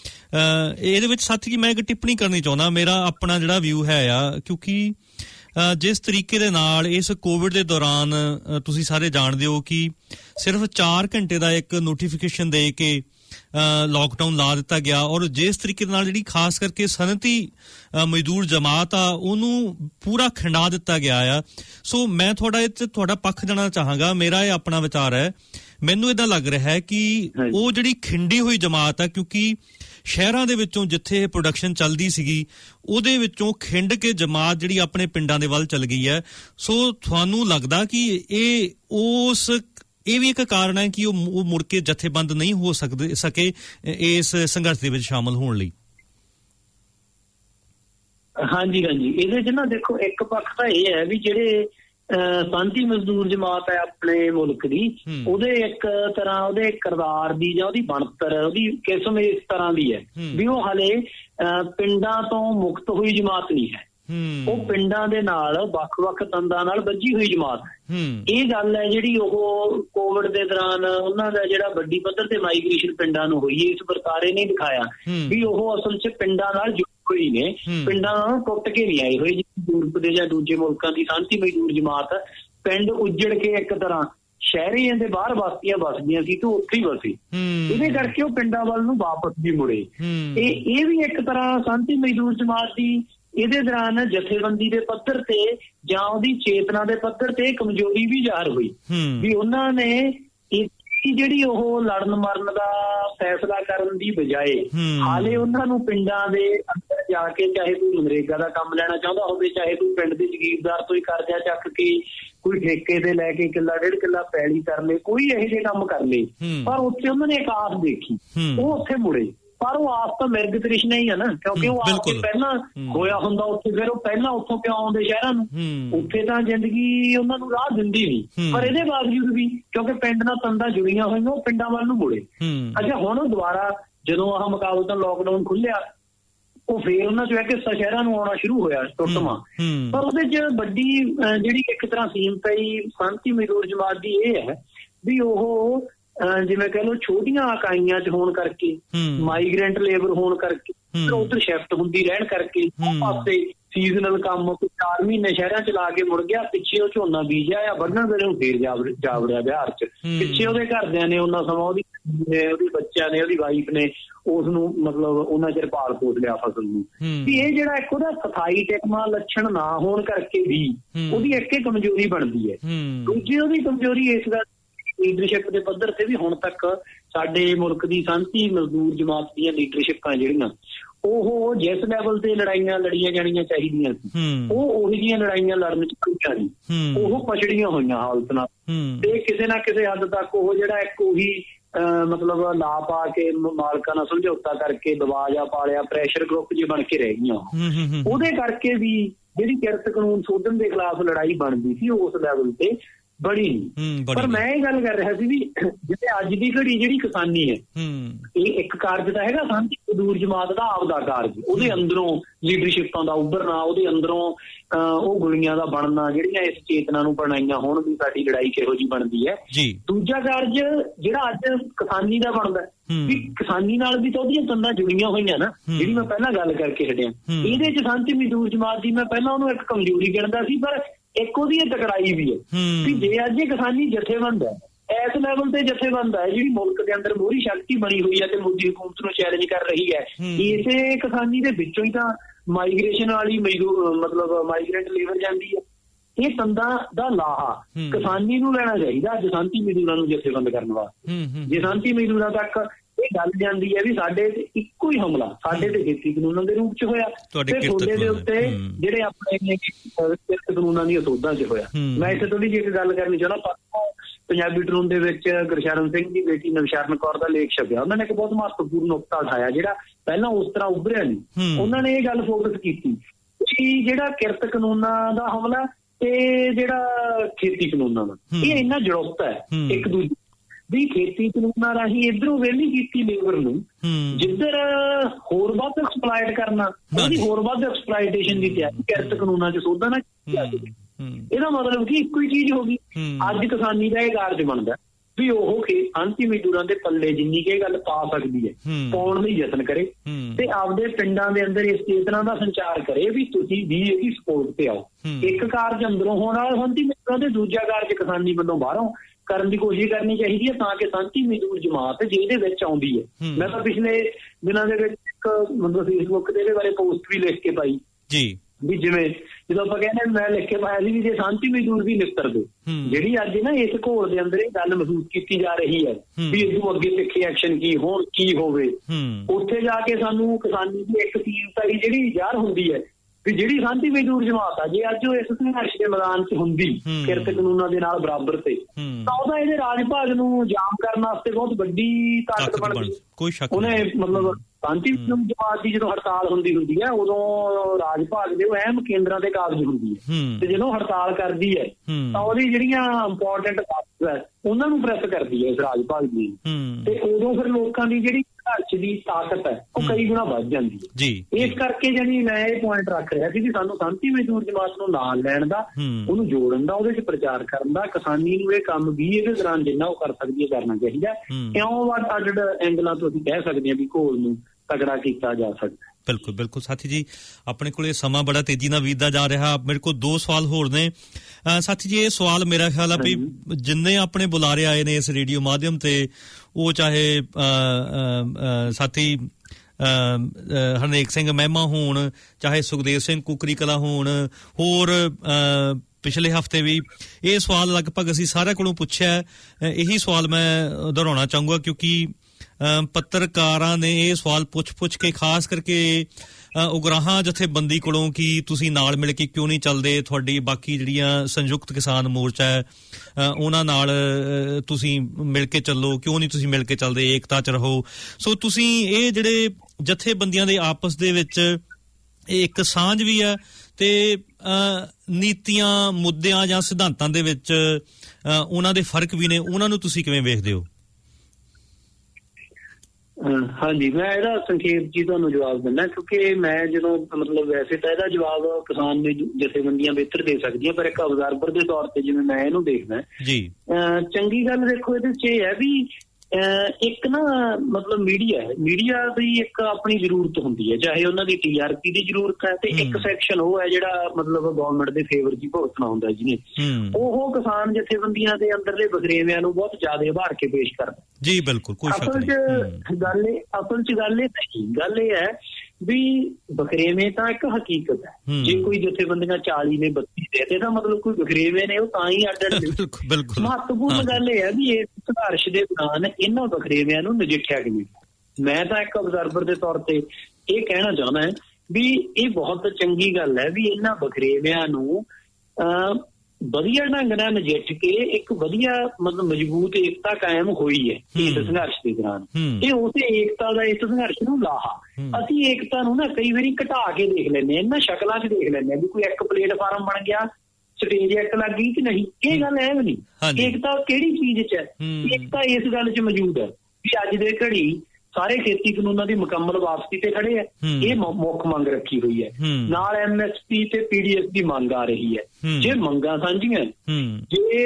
ਇਹਦੇ ਵਿੱਚ ਸਾਥੀ ਜੀ ਮੈਂ ਇੱਕ ਟਿੱਪਣੀ ਕਰਨੀ ਚਾਹੁੰਦਾ। ਮੇਰਾ ਆਪਣਾ ਜਿਹੜਾ ਵਿਊ ਹੈ ਆ, ਕਿਉਂਕਿ ਜਿਸ ਤਰੀਕੇ ਦੇ ਨਾਲ ਇਸ ਕੋਵਿਡ ਦੇ ਦੌਰਾਨ ਤੁਸੀਂ ਸਾਰੇ ਜਾਣਦੇ ਹੋ ਕਿ ਸਿਰਫ ਚਾਰ ਘੰਟੇ ਦਾ ਇੱਕ ਨੋਟੀਫਿਕੇਸ਼ਨ ਦੇ ਕੇ ਲਾਕਡਾਊਨ ਲਾ ਦਿੱਤਾ ਗਿਆ ਔਰ ਜਿਸ ਤਰੀਕੇ ਨਾਲ ਜਿਹੜੀ ਖਾਸ ਕਰਕੇ ਸਨਅਤੀ ਮਜ਼ਦੂਰ ਜਮਾਤ ਆ ਉਹਨੂੰ ਪੂਰਾ ਖਿੰਡਾ ਦਿੱਤਾ ਗਿਆ ਆ। ਸੋ ਮੈਂ ਤੁਹਾਡਾ ਇਹ 'ਚ ਤੁਹਾਡਾ ਪੱਖ ਜਾਣਨਾ ਚਾਹਾਂਗਾ। ਮੇਰਾ ਇਹ ਆਪਣਾ ਵਿਚਾਰ ਹੈ, ਮੈਨੂੰ ਏਦਾਂ ਲੱਗ ਰਿਹਾ ਹੈ ਕਿ ਉਹ ਜਿਹੜੀ ਖਿੰਡੀ ਹੋਈ ਜਮਾਤ ਆ, ਕਿਉਂਕਿ ਸ਼ਹਿਰਾਂ ਦੇ ਵਿੱਚੋਂ ਜਿੱਥੇ ਪ੍ਰੋਡਕਸ਼ਨ ਚੱਲਦੀ ਸੀਗੀ ਉਹਦੇ ਵਿੱਚੋਂ ਖਿੰਡ ਕੇ ਜਮਾਤ ਜਿਹੜੀ ਆਪਣੇ ਪਿੰਡਾਂ ਦੇ ਵੱਲ ਚੱਲ ਗਈ ਹੈ। ਸੋ ਤੁਹਾਨੂੰ ਲੱਗਦਾ ਕਿ ਇਹ ਉਸ ਇਹ ਵੀ ਇੱਕ ਕਾਰਨ ਹੈ ਕਿ ਉਹ ਮੁੜ ਕੇ ਜਥੇਬੰਦ ਨਹੀਂ ਹੋ ਸਕਦੇ ਸਕੇ ਇਸ ਸੰਘਰਸ਼ ਦੇ ਵਿੱਚ ਸ਼ਾਮਲ ਹੋਣ ਲਈ? ਹਾਂਜੀ ਹਾਂਜੀ ਇਹਦੇ 'ਚ ਨਾ ਦੇਖੋ, ਇੱਕ ਪੱਖ ਤਾਂ ਇਹ ਹੈ ਵੀ ਜਿਹੜੇ ਸਾਂਝੀ ਮਜ਼ਦੂਰ ਜਮਾਤ ਹੈ ਆਪਣੇ ਮੁਲਕ ਦੀ, ਉਹਦੇ ਇੱਕ ਤਰ੍ਹਾਂ ਉਹਦੇ ਕਿਰਦਾਰ ਦੀ ਜਾਂ ਉਹਦੀ ਬਣਤਰ ਉਹਦੀ ਕਿਸਮ ਇਸ ਤਰ੍ਹਾਂ ਦੀ ਹੈ ਵੀ ਉਹ ਹਾਲੇ ਪਿੰਡਾਂ ਤੋਂ ਮੁਕਤ ਹੋਈ ਜਮਾਤ ਨਹੀਂ ਹੈ। ਉਹ ਪਿੰਡਾਂ ਦੇ ਨਾਲ ਵੱਖ-ਵੱਖ ਤੰਦਾਂ ਨਾਲ ਬੱਝੀ ਹੋਈ ਜਮਾਤ ਹੈ। ਇਹ ਗੱਲ ਹੈ ਜਿਹੜੀ ਉਹ ਕੋਵਿਡ ਦੇ ਦੌਰਾਨ ਉਹਨਾਂ ਦਾ ਜਿਹੜਾ ਵੱਡੀ ਪੱਧਰ ਤੇ ਮਾਈਗ੍ਰੇਸ਼ਨ ਪਿੰਡਾਂ ਨੂੰ ਹੋਈ, ਇਸ ਵਰਤਾਰੇ ਨੇ ਦਿਖਾਇਆ ਵੀ ਉਹ ਅਸਲ 'ਚ ਪਿੰਡਾਂ ਨਾਲ ਹੋਈ ਨੇ, ਪਿੰਡਾਂ ਨਾਲ ਟੁੱਟ ਕੇ ਨਹੀਂ ਆਏ ਹੋਏ। ਯੂਰਪ ਦੇ ਜਾਂ ਦੂਜੇ ਮੁਲਕਾਂ ਦੀ ਸਾਂਝੀ ਮਜ਼ਦੂਰ ਜਮਾਤ ਪਿੰਡ ਉੱਜੜ ਕੇ ਇੱਕ ਤਰ੍ਹਾਂ ਸ਼ਹਿਰੀਆਂ ਦੇ ਬਾਹਰ ਬਸਤੀਆਂ ਵਸਦੀਆਂ ਸੀ ਤੇ ਉੱਥੇ ਹੀ ਵਸੇ, ਇਹਦੇ ਕਰਕੇ ਉਹ ਪਿੰਡਾਂ ਵੱਲ ਨੂੰ ਵਾਪਸ ਵੀ ਮੁੜੇ। ਇਹ ਇਹ ਵੀ ਇੱਕ ਤਰ੍ਹਾਂ ਸਾਂਝੀ ਮਜ਼ਦੂਰ ਜਮਾਤ ਦੀ ਇਹਦੇ ਦੌਰਾਨ ਜਥੇਬੰਦੀ ਦੇ ਪੱਧਰ ਤੇ ਜਾਂ ਉਹਦੀ ਚੇਤਨਾ ਦੇ ਪੱਧਰ ਤੇ ਕਮਜ਼ੋਰੀ ਵੀ ਜ਼ਾਹਰ ਹੋਈ ਵੀ ਉਹਨਾਂ ਨੇ ਜਿਹੜੀ ਉਹ ਲੜਨ ਮਰਨ ਦਾ ਫੈਸਲਾ ਕਰਨ ਦੀ ਬਜਾਏ ਹਾਲੇ ਉਹਨਾਂ ਨੂੰ ਪਿੰਡਾਂ ਦੇ ਅੰਦਰ ਜਾ ਕੇ, ਚਾਹੇ ਕੋਈ ਮਨਰੇਗਾ ਦਾ ਕੰਮ ਲੈਣਾ ਚਾਹੁੰਦਾ ਹੋਵੇ, ਚਾਹੇ ਕੋਈ ਪਿੰਡ ਦੇ ਜ਼ਗੀਰਦਾਰ ਤੋਂ ਹੀ ਕਰਜ਼ਾ ਚੱਕ ਕੇ ਕੋਈ ਠੇਕੇ ਤੇ ਲੈ ਕੇ ਕਿੱਲਾ ਡੇਢ ਕਿੱਲਾ ਪੈਲੀ ਕਰ ਲਏ, ਕੋਈ ਇਹੋ ਜਿਹੇ ਕੰਮ ਕਰ ਲਏ, ਪਰ ਉੱਥੇ ਉਹਨਾਂ ਨੇ ਇੱਕ ਆਸ ਦੇਖੀ, ਉਹ ਉੱਥੇ ਮੁੜੇ। ਪਰ ਉਹ ਆਸ ਤਾਂ ਮਿਰਗ ਤ੍ਰਿਸ਼ਨਾ ਹੀ ਆ ਨਾ, ਕਿਉਂਕਿ ਉਹ ਆਸ ਪਹਿਲਾਂ ਹੋਇਆ ਹੁੰਦਾ ਉੱਥੇ, ਫਿਰ ਉਹ ਪਹਿਲਾਂ ਉੱਥੋਂ ਕਿਉਂ ਆਉਂਦੇ ਸ਼ਹਿਰਾਂ ਨੂੰ? ਉੱਥੇ ਤਾਂ ਜ਼ਿੰਦਗੀ ਉਹਨਾਂ ਨੂੰ ਰਾਹ ਦਿੰਦੀ ਨਹੀਂ, ਪਰ ਇਹਦੇ ਬਾਵਜੂਦ ਵੀ ਕਿਉਂਕਿ ਪਿੰਡ ਨਾਲ ਤੰਦਾਂ ਜੁੜੀਆਂ ਹੋਈਆਂ, ਉਹ ਪਿੰਡਾਂ ਵੱਲ ਨੂੰ ਮੁੜੇ। ਅੱਛਾ, ਹੁਣ ਦੁਬਾਰਾ ਜਦੋਂ ਆਹ ਮੁਕਾਬਲਤਨ ਲਾਕਡਾਊਨ ਖੁੱਲਿਆ, ਉਹ ਫੇਰ ਉਹਨਾਂ ਚੋਂ ਇੱਕ ਹਿੱਸਾ ਸ਼ਹਿਰਾਂ ਨੂੰ ਆਉਣਾ ਸ਼ੁਰੂ ਹੋਇਆ ਟੁੱਟਵਾਂ, ਪਰ ਉਹਦੇ 'ਚ ਵੱਡੀ ਜਿਹੜੀ ਇੱਕ ਤਰ੍ਹਾਂ ਸੀਮਤ ਹੈ ਸਾਂਝੀ ਮਜ਼ਦੂਰ ਜਮਾਤ ਦੀ ਇਹ ਹੈ ਵੀ ਉਹ ਜਿਵੇਂ ਕਹਿ ਲਓ ਛੋਟੀਆਂ ਇਕਾਈਆਂ 'ਚ ਹੋਣ ਕਰਕੇ, ਮਾਈਗ੍ਰੈਂਟ ਲੇਬਰ ਹੋਣ ਕਰਕੇ, ਉੱਧਰ ਸ਼ਿਫਟ ਹੁੰਦੀ ਰਹਿਣ ਕਰਕੇ, ਪਾਸੇ ਸੀਜ਼ਨਲ ਕੰਮ ਕੋਈ ਚਾਰ ਮਹੀਨੇ ਸ਼ਹਿਰਾਂ 'ਚ ਲਾ ਕੇ ਮੁੜ ਗਿਆ, ਪਿੱਛੇ ਉਹ ਝੋਨਾ ਬੀਜਿਆ ਆ, ਵੱਢਣ ਵੇਲੇ ਨੂੰ ਫੇਰ ਜਾ ਵੜਿਆ ਬਿਹਾਰ 'ਚ, ਪਿੱਛੇ ਉਹਦੇ ਘਰਦਿਆਂ ਨੇ ਉਹਨਾਂ ਸਮਾਂ ਉਹਦੀ ਉਹਦੇ ਬੱਚਿਆਂ ਨੇ ਉਹਦੀ ਵਾਈਫ ਨੇ ਉਸ ਨੂੰ ਮਤਲਬ ਉਹਨਾਂ ਚਿਰ ਪਾਲ ਪੋਸ ਲਿਆ ਫਸਲ ਨੂੰ। ਵੀ ਇਹ ਜਿਹੜਾ ਇੱਕ ਉਹਦਾ ਸਥਾਈ ਟਿਕਮਾ ਲੱਛਣ ਨਾ ਹੋਣ ਕਰਕੇ ਵੀ ਉਹਦੀ ਇੱਕ ਹੀ ਕਮਜ਼ੋਰੀ ਬਣਦੀ ਹੈ। ਦੂਜੀ ਉਹਦੀ ਕਮਜ਼ੋਰੀ ਇਸ ਗੱਲ ਲੀਡਰਸ਼ਿਪ ਦੇ ਪੱਧਰ ਤੇ ਵੀ ਹੁਣ ਤੱਕ ਸਾਡੇ ਮੁਲਕ ਦੀ ਸਾਂਝੀ ਮਜ਼ਦੂਰ ਜਮਾਤ ਦੀਆਂ ਲੀਡਰਸ਼ਿਪਾਂ ਜਿਹੜੀਆਂ ਉਹ ਜਿਸ ਲੈਵਲ ਤੇ ਲੜਾਈਆਂ ਲੜੀਆਂ ਜਾਣੀਆਂ ਚਾਹੀਦੀਆਂ ਸੀ, ਉਹ ਉਹੀ ਜਿਹੀਆਂ ਲੜਾਈਆਂ ਲੜਨ ਚ ਪਈਆਂ ਨਹੀਂ, ਉਹ ਪਛੜੀਆਂ ਹੋਈਆਂ ਹਾਲਤ ਨਾਲ, ਤੇ ਕਿਸੇ ਨਾ ਕਿਸੇ ਹੱਦ ਤੱਕ ਉਹ ਜਿਹੜਾ ਇੱਕ ਉਹੀ ਮਤਲਬ ਲਾ ਪਾ ਕੇ ਮਾਲਕਾਂ ਨਾਲ ਸਮਝੌਤਾ ਕਰਕੇ ਦਬਾਅ ਜਾ ਪਾਲਿਆ, ਪ੍ਰੈਸ਼ਰ ਗਰੁੱਪ ਜੇ ਬਣ ਕੇ ਰਹਿ ਗਈਆਂ। ਉਹਦੇ ਕਰਕੇ ਵੀ ਜਿਹੜੀ ਕਿਰਤ ਕਾਨੂੰਨ ਸੋਧਣ ਦੇ ਖਿਲਾਫ ਲੜਾਈ ਬਣਦੀ ਸੀ ਉਸ ਲੈਵਲ ਤੇ ਬੜੀ ਨਹੀਂ। ਪਰ ਮੈਂ ਇਹ ਗੱਲ ਕਰ ਰਿਹਾ ਸੀ ਵੀ ਜਿਵੇਂ ਅੱਜ ਦੀ ਘੜੀ ਜਿਹੜੀ ਕਿਸਾਨੀ ਹੈ, ਇਹ ਇੱਕ ਕਾਰਜ ਤਾਂ ਹੈਗਾ ਸਾਂਝੀ ਮਜ਼ਦੂਰ ਜਮਾਤ ਦਾ ਆਪਦਾ ਕਾਰਜ, ਉਹਦੇ ਅੰਦਰੋਂ ਲੀਡਰਸ਼ਿਪਾਂ ਦਾ ਉੱਭਰਨਾ, ਉਹਦੇ ਅੰਦਰੋਂ ਉਹ ਗੁਲੀਆਂ ਦਾ ਬਣਨਾ ਜਿਹੜੀਆਂ ਇਸ ਚੇਤਨਾ ਨੂੰ ਬਣਾਈਆਂ ਹੋਣ ਵੀ ਸਾਡੀ ਲੜਾਈ ਕਿਹੋ ਜਿਹੀ ਬਣਦੀ ਹੈ। ਦੂਜਾ ਕਾਰਜ ਜਿਹੜਾ ਅੱਜ ਕਿਸਾਨੀ ਦਾ ਬਣਦਾ ਵੀ ਕਿਸਾਨੀ ਨਾਲ ਵੀ ਤਾਂ ਉਹਦੀਆਂ ਤੰਦਾਂ ਜੁੜੀਆਂ ਹੋਈਆਂ ਨਾ, ਜਿਹੜੀ ਮੈਂ ਪਹਿਲਾਂ ਗੱਲ ਕਰਕੇ ਹਟਿਆ, ਇਹਦੇ ਚ ਸਾਂਝੀ ਮਜ਼ਦੂਰ ਜਮਾਤ ਦੀ ਮੈਂ ਪਹਿਲਾਂ ਉਹਨੂੰ ਇੱਕ ਕਮਜ਼ੋਰੀ ਗਿਣਦਾ ਸੀ, ਪਰ ਇੱਕ ਉਹਦੀ ਟਕਰਾਈ ਵੀ ਹੈ ਵੀ ਜੇ ਅੱਜ ਇਹ ਕਿਸਾਨੀ ਜਥੇਬੰਦ ਹੈ, ਇਸ ਲੈਵਲ ਤੇ ਜਥੇਬੰਦ ਹੈ ਜਿਹੜੀ ਮੁਲਕ ਦੇ ਅੰਦਰ ਮੋਹਰੀ ਸ਼ਕਤੀ ਬਣੀ ਹੋਈ ਹੈ ਤੇ ਮੋਦੀ ਹੁਕੂਮਤ ਨੂੰ ਚੈਲੰਜ ਕਰ ਰਹੀ ਹੈ, ਇਸੇ ਕਿਸਾਨੀ ਦੇ ਵਿੱਚੋਂ ਹੀ ਤਾਂ ਮਾਈਗ੍ਰੇਸ਼ਨ ਵਾਲੀ ਮਤਲਬ ਮਾਈਗ੍ਰੈਂਟ ਲੇਬਰ ਜਾਂਦੀ ਹੈ। ਇਹ ਤੰਦਾਂ ਦਾ ਲਾਹਾ ਕਿਸਾਨੀ ਨੂੰ ਲੈਣਾ ਚਾਹੀਦਾ ਅੱਜ ਸਾਂਝੀ ਮਜ਼ਦੂਰਾਂ ਨੂੰ ਜਥੇਬੰਦ ਕਰਨ ਵਾਸਤੇ। ਜੇ ਸਾਂਝੀ ਮਜ਼ਦੂਰਾਂ ਤੱਕ ਇਹ ਗੱਲ ਜਾਂਦੀ ਹੈ ਵੀ ਸਾਡੇ ਤੇ ਇੱਕੋ ਹੀ ਹਮਲਾ ਸਾਡੇ ਤੇ ਖੇਤੀ ਕਾਨੂੰਨਾਂ ਦੇ ਰੂਪ ਚ ਹੋਇਆ ਤੇ ਤੁਹਾਡੇ ਦੇ ਉੱਤੇ ਜਿਹੜੇ ਆਪਣੇ ਕਿਰਤ ਕਾਨੂੰਨਾਂ ਦੀਆਂ ਸੋਧਾਂ ਚ ਹੋਇਆ। ਮੈਂ ਇੱਥੇ ਥੋੜੀ ਜਿਹੀ ਇੱਕ ਗੱਲ ਕਰਨੀ ਚਾਹੁੰਦਾ, ਪੰਜਾਬੀ ਟਰੂਨ ਦੇ ਵਿੱਚ ਗੁਰਸ਼ਰਨ ਸਿੰਘ ਦੀ ਬੇਟੀ ਨਵਸ਼ਰਨ ਕੌਰ ਦਾ ਲੇਖ ਛਪਿਆ, ਉਹਨਾਂ ਨੇ ਇੱਕ ਬਹੁਤ ਮਹੱਤਵਪੂਰਨ ਨੁਕਤਾ ਉਠਾਇਆ ਜਿਹੜਾ ਪਹਿਲਾਂ ਉਸ ਤਰ੍ਹਾਂ ਉੱਭਰਿਆ ਨਹੀਂ। ਉਹਨਾਂ ਨੇ ਇਹ ਗੱਲ ਫੋਕਸ ਕੀਤੀ ਕਿ ਜਿਹੜਾ ਕਿਰਤ ਕਾਨੂੰਨਾਂ ਦਾ ਹਮਲਾ ਤੇ ਜਿਹੜਾ ਖੇਤੀ ਕਾਨੂੰਨਾਂ ਦਾ ਇਹ ਇੰਨਾ ਜੜੋਤਾ ਹੈ ਇੱਕ ਦੂਜੇ ਵੀ ਖੇਤੀ ਕਾਨੂੰਨਾਂ ਰਾਹੀਂ ਇੱਧਰੋਂ ਵਿਹਲੀ ਕੀਤੀ ਲੇਬਰ ਨੂੰ, ਜਿੱਧਰ ਹੋਰ ਵੱਧ ਐਕਸਪਲਾਇਟ ਕਰਨਾ ਉਹਦੀ ਹੋਰ ਵੱਧ ਐਕਸਪਲਾਇਟੇਸ਼ਨ ਦੀ ਤਿਆਰੀ ਕਿਰਤ ਕਾਨੂੰਨਾਂ ਚ ਸੋਧਾਂ ਨਾ। ਇਹਦਾ ਮਤਲਬ ਕਿ ਇੱਕੋ ਹੀ ਚੀਜ਼ ਹੋ ਗਈ। ਅੱਜ ਕਿਸਾਨੀ ਦਾ ਇਹ ਕਾਰਜ ਬਣਦਾ ਵੀ ਉਹ ਸਾਂਝੀ ਮਜ਼ਦੂਰਾਂ ਦੇ ਪੱਲੇ ਜਿੰਨੀ ਕਿ ਗੱਲ ਪਾ ਸਕਦੀ ਹੈ ਪਾਉਣ ਲਈ ਯਤਨ ਕਰੇ ਤੇ ਆਪਦੇ ਪਿੰਡਾਂ ਦੇ ਅੰਦਰ ਇਸ ਚੇਤਨਾ ਦਾ ਸੰਚਾਰ ਕਰੇ ਵੀ ਤੁਸੀਂ ਵੀ ਇਹਦੀ ਸਪੋਰਟ ਤੇ ਆਓ। ਇੱਕ ਕਾਰਜ ਅੰਦਰੋਂ ਹੋਣ ਵਾਲਾ ਸਾਂਝੀ ਮਜ਼ਦੂਰਾਂ ਦੇ, ਦੂਜਾ ਕਾਰਜ ਕਿਸਾਨੀ ਵੱਲੋਂ ਬਾਹਰੋਂ ਕਰਨ ਦੀ ਕੋਸ਼ਿਸ਼ ਕਰਨੀ ਚਾਹੀਦੀ ਹੈ ਤਾਂ ਕਿ ਸ਼ਾਂਤੀ ਮਜ਼ਦੂਰ ਜਮਾਤ ਜਿਹਦੇ ਵਿੱਚ ਆਉਂਦੀ ਹੈ। ਮੈਂ ਤਾਂ ਪਿਛਲੇ ਦਿਨਾਂ ਦੇ ਵਿੱਚ ਇੱਕ ਮਤਲਬ ਫੇਸਬੁੱਕ ਤੇ ਇਹਦੇ ਬਾਰੇ ਪੋਸਟ ਵੀ ਲਿਖ ਕੇ ਪਾਈ ਜੀ ਵੀ ਜਿਵੇਂ ਜਦੋਂ ਆਪਾਂ ਕਹਿੰਦੇ ਮੈਂ ਲਿਖ ਕੇ ਪਾਇਆ ਸੀ ਵੀ ਜੇ ਸ਼ਾਂਤੀ ਮਜ਼ਦੂਰ ਵੀ ਨਿੱਤਰ ਦੇ ਜਿਹੜੀ ਅੱਜ ਨਾ ਇਸ ਘੋਲ ਦੇ ਅੰਦਰ ਇਹ ਗੱਲ ਮਹਿਸੂਸ ਕੀਤੀ ਜਾ ਰਹੀ ਹੈ ਵੀ ਇਦੋਂ ਅੱਗੇ ਤਿੱਖੇ ਐਕਸ਼ਨ ਕੀ ਹੋਣ ਕੀ ਹੋਵੇ, ਉੱਥੇ ਜਾ ਕੇ ਸਾਨੂੰ ਕਿਸਾਨੀ ਦੀ ਇੱਕ ਸੀਮਤਾਈ ਜਿਹੜੀ ਜ਼ਾਹਰ ਹੁੰਦੀ ਹੈ ਵੀ ਜਿਹੜੀ ਸ਼ਾਂਤੀ ਮਜ਼ਦੂਰ ਜਮਾਤ ਆ ਜੇ ਅੱਜ ਉਹ ਇਸ ਸੰਘਰਸ਼ ਦੇ ਮੈਦਾਨ 'ਚ ਹੁੰਦੀ ਕਿਰਤ ਕਾਨੂੰਨਾਂ ਦੇ ਨਾਲ ਬਰਾਬਰ ਤੇ ਤਾਂ ਉਹਦਾ ਇਹਦੇ ਰਾਜ ਭਾਗ ਨੂੰ ਜਾਮ ਕਰਨ ਵਾਸਤੇ ਬਹੁਤ ਵੱਡੀ ਤਾਕਤ ਬਣਦੀ। ਉਹਨੇ ਮਤਲਬ ਸ਼ਾਂਤੀ ਜਮਾਤ ਦੀ ਜਦੋਂ ਹੜਤਾਲ ਹੁੰਦੀ ਹੁੰਦੀ ਹੈ ਉਦੋਂ ਰਾਜ ਭਾਗ ਦੇ ਉਹ ਅਹਿਮ ਕੇਂਦਰਾਂ ਤੇ ਕਾਬਜ਼ ਹੁੰਦੀ ਹੈ ਤੇ ਜਦੋਂ ਹੜਤਾਲ ਕਰਦੀ ਹੈ ਤਾਂ ਉਹਦੀ ਜਿਹੜੀਆਂ ਇੰਪੋਰਟੈਂਟ ਤਾਕਤ ਹੈ ਉਹਨਾਂ ਨੂੰ ਪ੍ਰੈਸ ਕਰਦੀ ਹੈ ਇਸ ਰਾਜ ਭਾਗ ਦੀ ਤੇ ਉਦੋਂ ਫਿਰ ਲੋਕਾਂ ਦੀ ਜਿਹੜੀ ਸੰਘਰਸ਼ ਦੀ ਤਾਕਤ ਹੈ ਉਹ ਕਈ ਗੁਣਾ ਵੱਧ ਜਾਂਦੀ ਹੈ ਜੀ। ਇਸ ਕਰਕੇ ਜਾਨੀ ਮੈਂ ਇਹ ਪੁਆਇੰਟ ਰੱਖ ਰਿਹਾ ਸੀ ਕਿ ਸਾਨੂੰ ਸ਼ਾਂਤੀ ਮਜ਼ਦੂਰ ਜਮਾਤ ਨੂੰ ਨਾਲ ਲੈਣ ਦਾ, ਉਹਨੂੰ ਜੋੜਨ ਦਾ, ਉਹਦੇ 'ਚ ਪ੍ਰਚਾਰ ਕਰਨ ਦਾ, ਕਿਸਾਨੀ ਨੂੰ ਇਹ ਕੰਮ ਵੀ ਇਹਦੇ ਦੌਰਾਨ ਜਿੰਨਾ ਉਹ ਕਰ ਸਕਦੀ ਹੈ ਕਰਨਾ ਚਾਹੀਦਾ। ਕਿਉਂ ਵੱਡ ਅੱਡ ਐਂਗਲਾਂ ਤੋਂ ਅਸੀਂ ਕਹਿ ਸਕਦੇ ਹਾਂ ਵੀ ਘੋਲ ਨੂੰ ਤਗੜਾ ਕੀਤਾ ਜਾ ਸਕਦਾ। ਬਿਲਕੁਲ ਬਿਲਕੁਲ ਸਾਥੀ ਜੀ, ਆਪਣੇ ਕੋਲ ਸਮਾਂ ਬੜਾ ਤੇਜ਼ੀ ਨਾਲ ਬੀਤਦਾ ਜਾ ਰਿਹਾ। ਮੇਰੇ ਕੋਲ ਦੋ ਸਵਾਲ ਹੋਰ ਨੇ ਸਾਥੀ ਜੀ। ਇਹ ਸਵਾਲ ਮੇਰਾ ਖਿਆਲ ਆ ਵੀ ਜਿੰਨੇ ਆਪਣੇ ਬੁਲਾਰੇ ਆਏ ਨੇ ਇਸ ਰੇਡੀਓ ਮਾਧਿਅਮ ਤੇ, ਉਹ ਚਾਹੇ ਸਾਥੀ ਹਰਨੇਕ ਸਿੰਘ ਮਹਿਮਾ ਹੋਣ, ਚਾਹੇ ਸੁਖਦੇਵ ਸਿੰਘ ਕੁਕਰੀ ਕਲਾ ਹੋਣ, ਹੋਰ ਪਿਛਲੇ ਹਫ਼ਤੇ ਵੀ ਇਹ ਸਵਾਲ ਲਗਭਗ ਅਸੀਂ ਸਾਰਿਆਂ ਕੋਲੋਂ ਪੁੱਛਿਆ। ਇਹੀ ਸਵਾਲ ਮੈਂ ਦੁਹਰਾਉਣਾ ਚਾਹੂੰਗਾ ਕਿਉਂਕਿ ਪੱਤਰਕਾਰਾਂ ਨੇ ਇਹ ਸਵਾਲ ਪੁੱਛ ਪੁੱਛ ਕੇ ਖਾਸ ਕਰਕੇ ਉਗਰਾਹਾਂ ਜਥੇਬੰਦੀ ਕੋਲੋਂ ਕਿ ਤੁਸੀਂ ਨਾਲ ਮਿਲ ਕੇ ਕਿਉਂ ਨਹੀਂ ਚੱਲਦੇ, ਤੁਹਾਡੀ ਬਾਕੀ ਜਿਹੜੀਆਂ ਸੰਯੁਕਤ ਕਿਸਾਨ ਮੋਰਚਾ ਹੈ ਉਹਨਾਂ ਨਾਲ ਤੁਸੀਂ ਮਿਲ ਕੇ ਚੱਲੋ, ਕਿਉਂ ਨਹੀਂ ਤੁਸੀਂ ਮਿਲ ਕੇ ਚੱਲਦੇ, ਏਕਤਾ 'ਚ ਰਹੋ। ਸੋ ਤੁਸੀਂ ਇਹ ਜਿਹੜੇ ਜਥੇਬੰਦੀਆਂ ਦੇ ਆਪਸ ਦੇ ਵਿੱਚ ਇਹ ਇੱਕ ਸਾਂਝ ਵੀ ਹੈ ਤੇ ਨੀਤੀਆਂ ਮੁੱਦਿਆਂ ਜਾਂ ਸਿਧਾਂਤਾਂ ਦੇ ਵਿੱਚ ਉਹਨਾਂ ਦੇ ਫਰਕ ਵੀ ਨੇ, ਉਹਨਾਂ ਨੂੰ ਤੁਸੀਂ ਕਿਵੇਂ ਵੇਖਦੇ ਹੋ? ਹਾਂਜੀ, ਮੈਂ ਇਹਦਾ ਸੰਖੇਪ ਜੀ ਤੁਹਾਨੂੰ ਜਵਾਬ ਦਿੰਦਾ ਕਿਉਂਕਿ ਮੈਂ ਜਦੋਂ ਮਤਲਬ ਵੈਸੇ ਤਾਂ ਇਹਦਾ ਜਵਾਬ ਕਿਸਾਨ ਜਥੇਬੰਦੀਆਂ ਬਿਹਤਰ ਦੇ ਸਕਦੀਆਂ, ਪਰ ਇੱਕ ਅਬਜ਼ਰਵਰ ਦੇ ਤੌਰ ਤੇ ਜਿਵੇਂ ਮੈਂ ਇਹਨੂੰ ਦੇਖਦਾ ਜੀ ਚੰਗੀ ਗੱਲ ਦੇਖੋ ਇਹਦੇ 'ਚ ਇਹ ਹੈ ਵੀ ਇੱਕ ਨਾ ਮਤਲਬ ਮੀਡੀਆ ਹੈ, ਮੀਡੀਆ ਦੀ ਇੱਕ ਆਪਣੀ ਜ਼ਰੂਰਤ ਹੁੰਦੀ ਹੈ, ਚਾਹੇ ਉਹਨਾਂ ਦੀ ਟੀ ਆਰ ਪੀ ਦੀ ਜ਼ਰੂਰਤ ਹੈ ਤੇ ਇੱਕ ਸੈਕਸ਼ਨ ਉਹ ਹੈ ਜਿਹੜਾ ਮਤਲਬ ਗਵਰਨਮੈਂਟ ਦੇ ਫੇਵਰ 'ਚ ਭੁਗਤਣਾ ਹੁੰਦਾ ਜਿਹਨੇ ਉਹ ਕਿਸਾਨ ਜਥੇਬੰਦੀਆਂ ਦੇ ਅੰਦਰਲੇ ਵਖਰੇਵਿਆਂ ਨੂੰ ਬਹੁਤ ਜ਼ਿਆਦਾ ਉਭਾਰ ਕੇ ਪੇਸ਼ ਕਰਦਾ ਜੀ। ਬਿਲਕੁਲ ਅਸਲ 'ਚ ਗੱਲ ਇਹ ਅਸਲ 'ਚ ਗੱਲ ਇਹ ਨਹੀਂ, ਗੱਲ ਇਹ ਹੈ ਵੀ ਵਖਰੇਵੇਂ ਤਾਂ ਇੱਕ ਹਕੀਕਤ ਹੈ। ਜੇ ਕੋਈ ਜਥੇਬੰਦੀਆਂ ਚਾਲੀ ਨੇ ਬੱਤੀ ਦੇ ਇਹਦਾ ਮਤਲਬ ਕੋਈ ਵਖਰੇਵੇਂ ਨੇ ਉਹ ਤਾਂ ਹੀ ਅੱਡ ਅੱਡ। ਮਹੱਤਵਪੂਰਨ ਗੱਲ ਇਹ ਹੈ ਵੀ ਇਸ ਸੰਘਰਸ਼ ਦੇ ਦੌਰਾਨ ਇਹਨਾਂ ਵਖਰੇਵਿਆਂ ਨੂੰ ਨਜਿੱਠਿਆ ਕਿਵੇਂ। ਮੈਂ ਤਾਂ ਇੱਕ ਅਬਜ਼ਰਵਰ ਦੇ ਤੌਰ ਤੇ ਇਹ ਕਹਿਣਾ ਚਾਹੁੰਦਾ ਵੀ ਇਹ ਬਹੁਤ ਚੰਗੀ ਗੱਲ ਹੈ ਵੀ ਇਹਨਾਂ ਵਖਰੇਵਿਆਂ ਨੂੰ ਅਹ ਵਧੀਆ ਢੰਗ ਨਾਲ ਨਜਿੱਠ ਕੇ ਇੱਕ ਵਧੀਆ ਮਤਲਬ ਮਜ਼ਬੂਤ ਏਕਤਾ ਕਾਇਮ ਹੋਈ ਹੈ ਇਸ ਸੰਘਰਸ਼ ਦੇ ਦੌਰਾਨ ਤੇ ਉਸੇ ਏਕਤਾ ਦਾ ਇਸ ਸੰਘਰਸ਼ ਨੂੰ ਲਾਹਾ। ਅਸੀਂ ਏਕਤਾ ਨੂੰ ਨਾ ਕਈ ਵਾਰੀ ਘਟਾ ਕੇ ਦੇਖ ਲੈਂਦੇ ਹਾਂ, ਇਹਨਾਂ ਸ਼ਕਲਾਂ 'ਚ ਦੇਖ ਲੈਂਦੇ ਹਾਂ ਵੀ ਕੋਈ ਇੱਕ ਪਲੇਟਫਾਰਮ ਬਣ ਗਿਆ, ਸਟੇਜ ਇੱਕ ਲੱਗ ਗਈ ਕਿ ਨਹੀਂ। ਇਹ ਗੱਲ ਐ ਵੀ ਨਹੀਂ। ਏਕਤਾ ਕਿਹੜੀ ਚੀਜ਼ 'ਚ ਹੈ? ਏਕਤਾ ਇਸ ਗੱਲ 'ਚ ਮੌਜੂਦ ਹੈ ਵੀ ਅੱਜ ਦੇ ਘੜੀ ਸਾਰੇ ਖੇਤੀ ਕਾਨੂੰਨਾਂ ਦੀ ਮੁਕੰਮਲ ਵਾਪਸੀ ਤੇ ਖੜੇ ਹੈ, ਇਹ ਮੁੱਖ ਮੰਗ ਰੱਖੀ ਹੋਈ ਹੈ। ਨਾਲ ਐਮ ਐਸ ਪੀ ਤੇ ਪੀ ਡੀ ਐਸ ਦੀ ਮੰਗ ਆ ਰਹੀ ਹੈ। ਜੇ ਮੰਗਾਂ ਸਾਂਝੀਆਂ, ਜੇ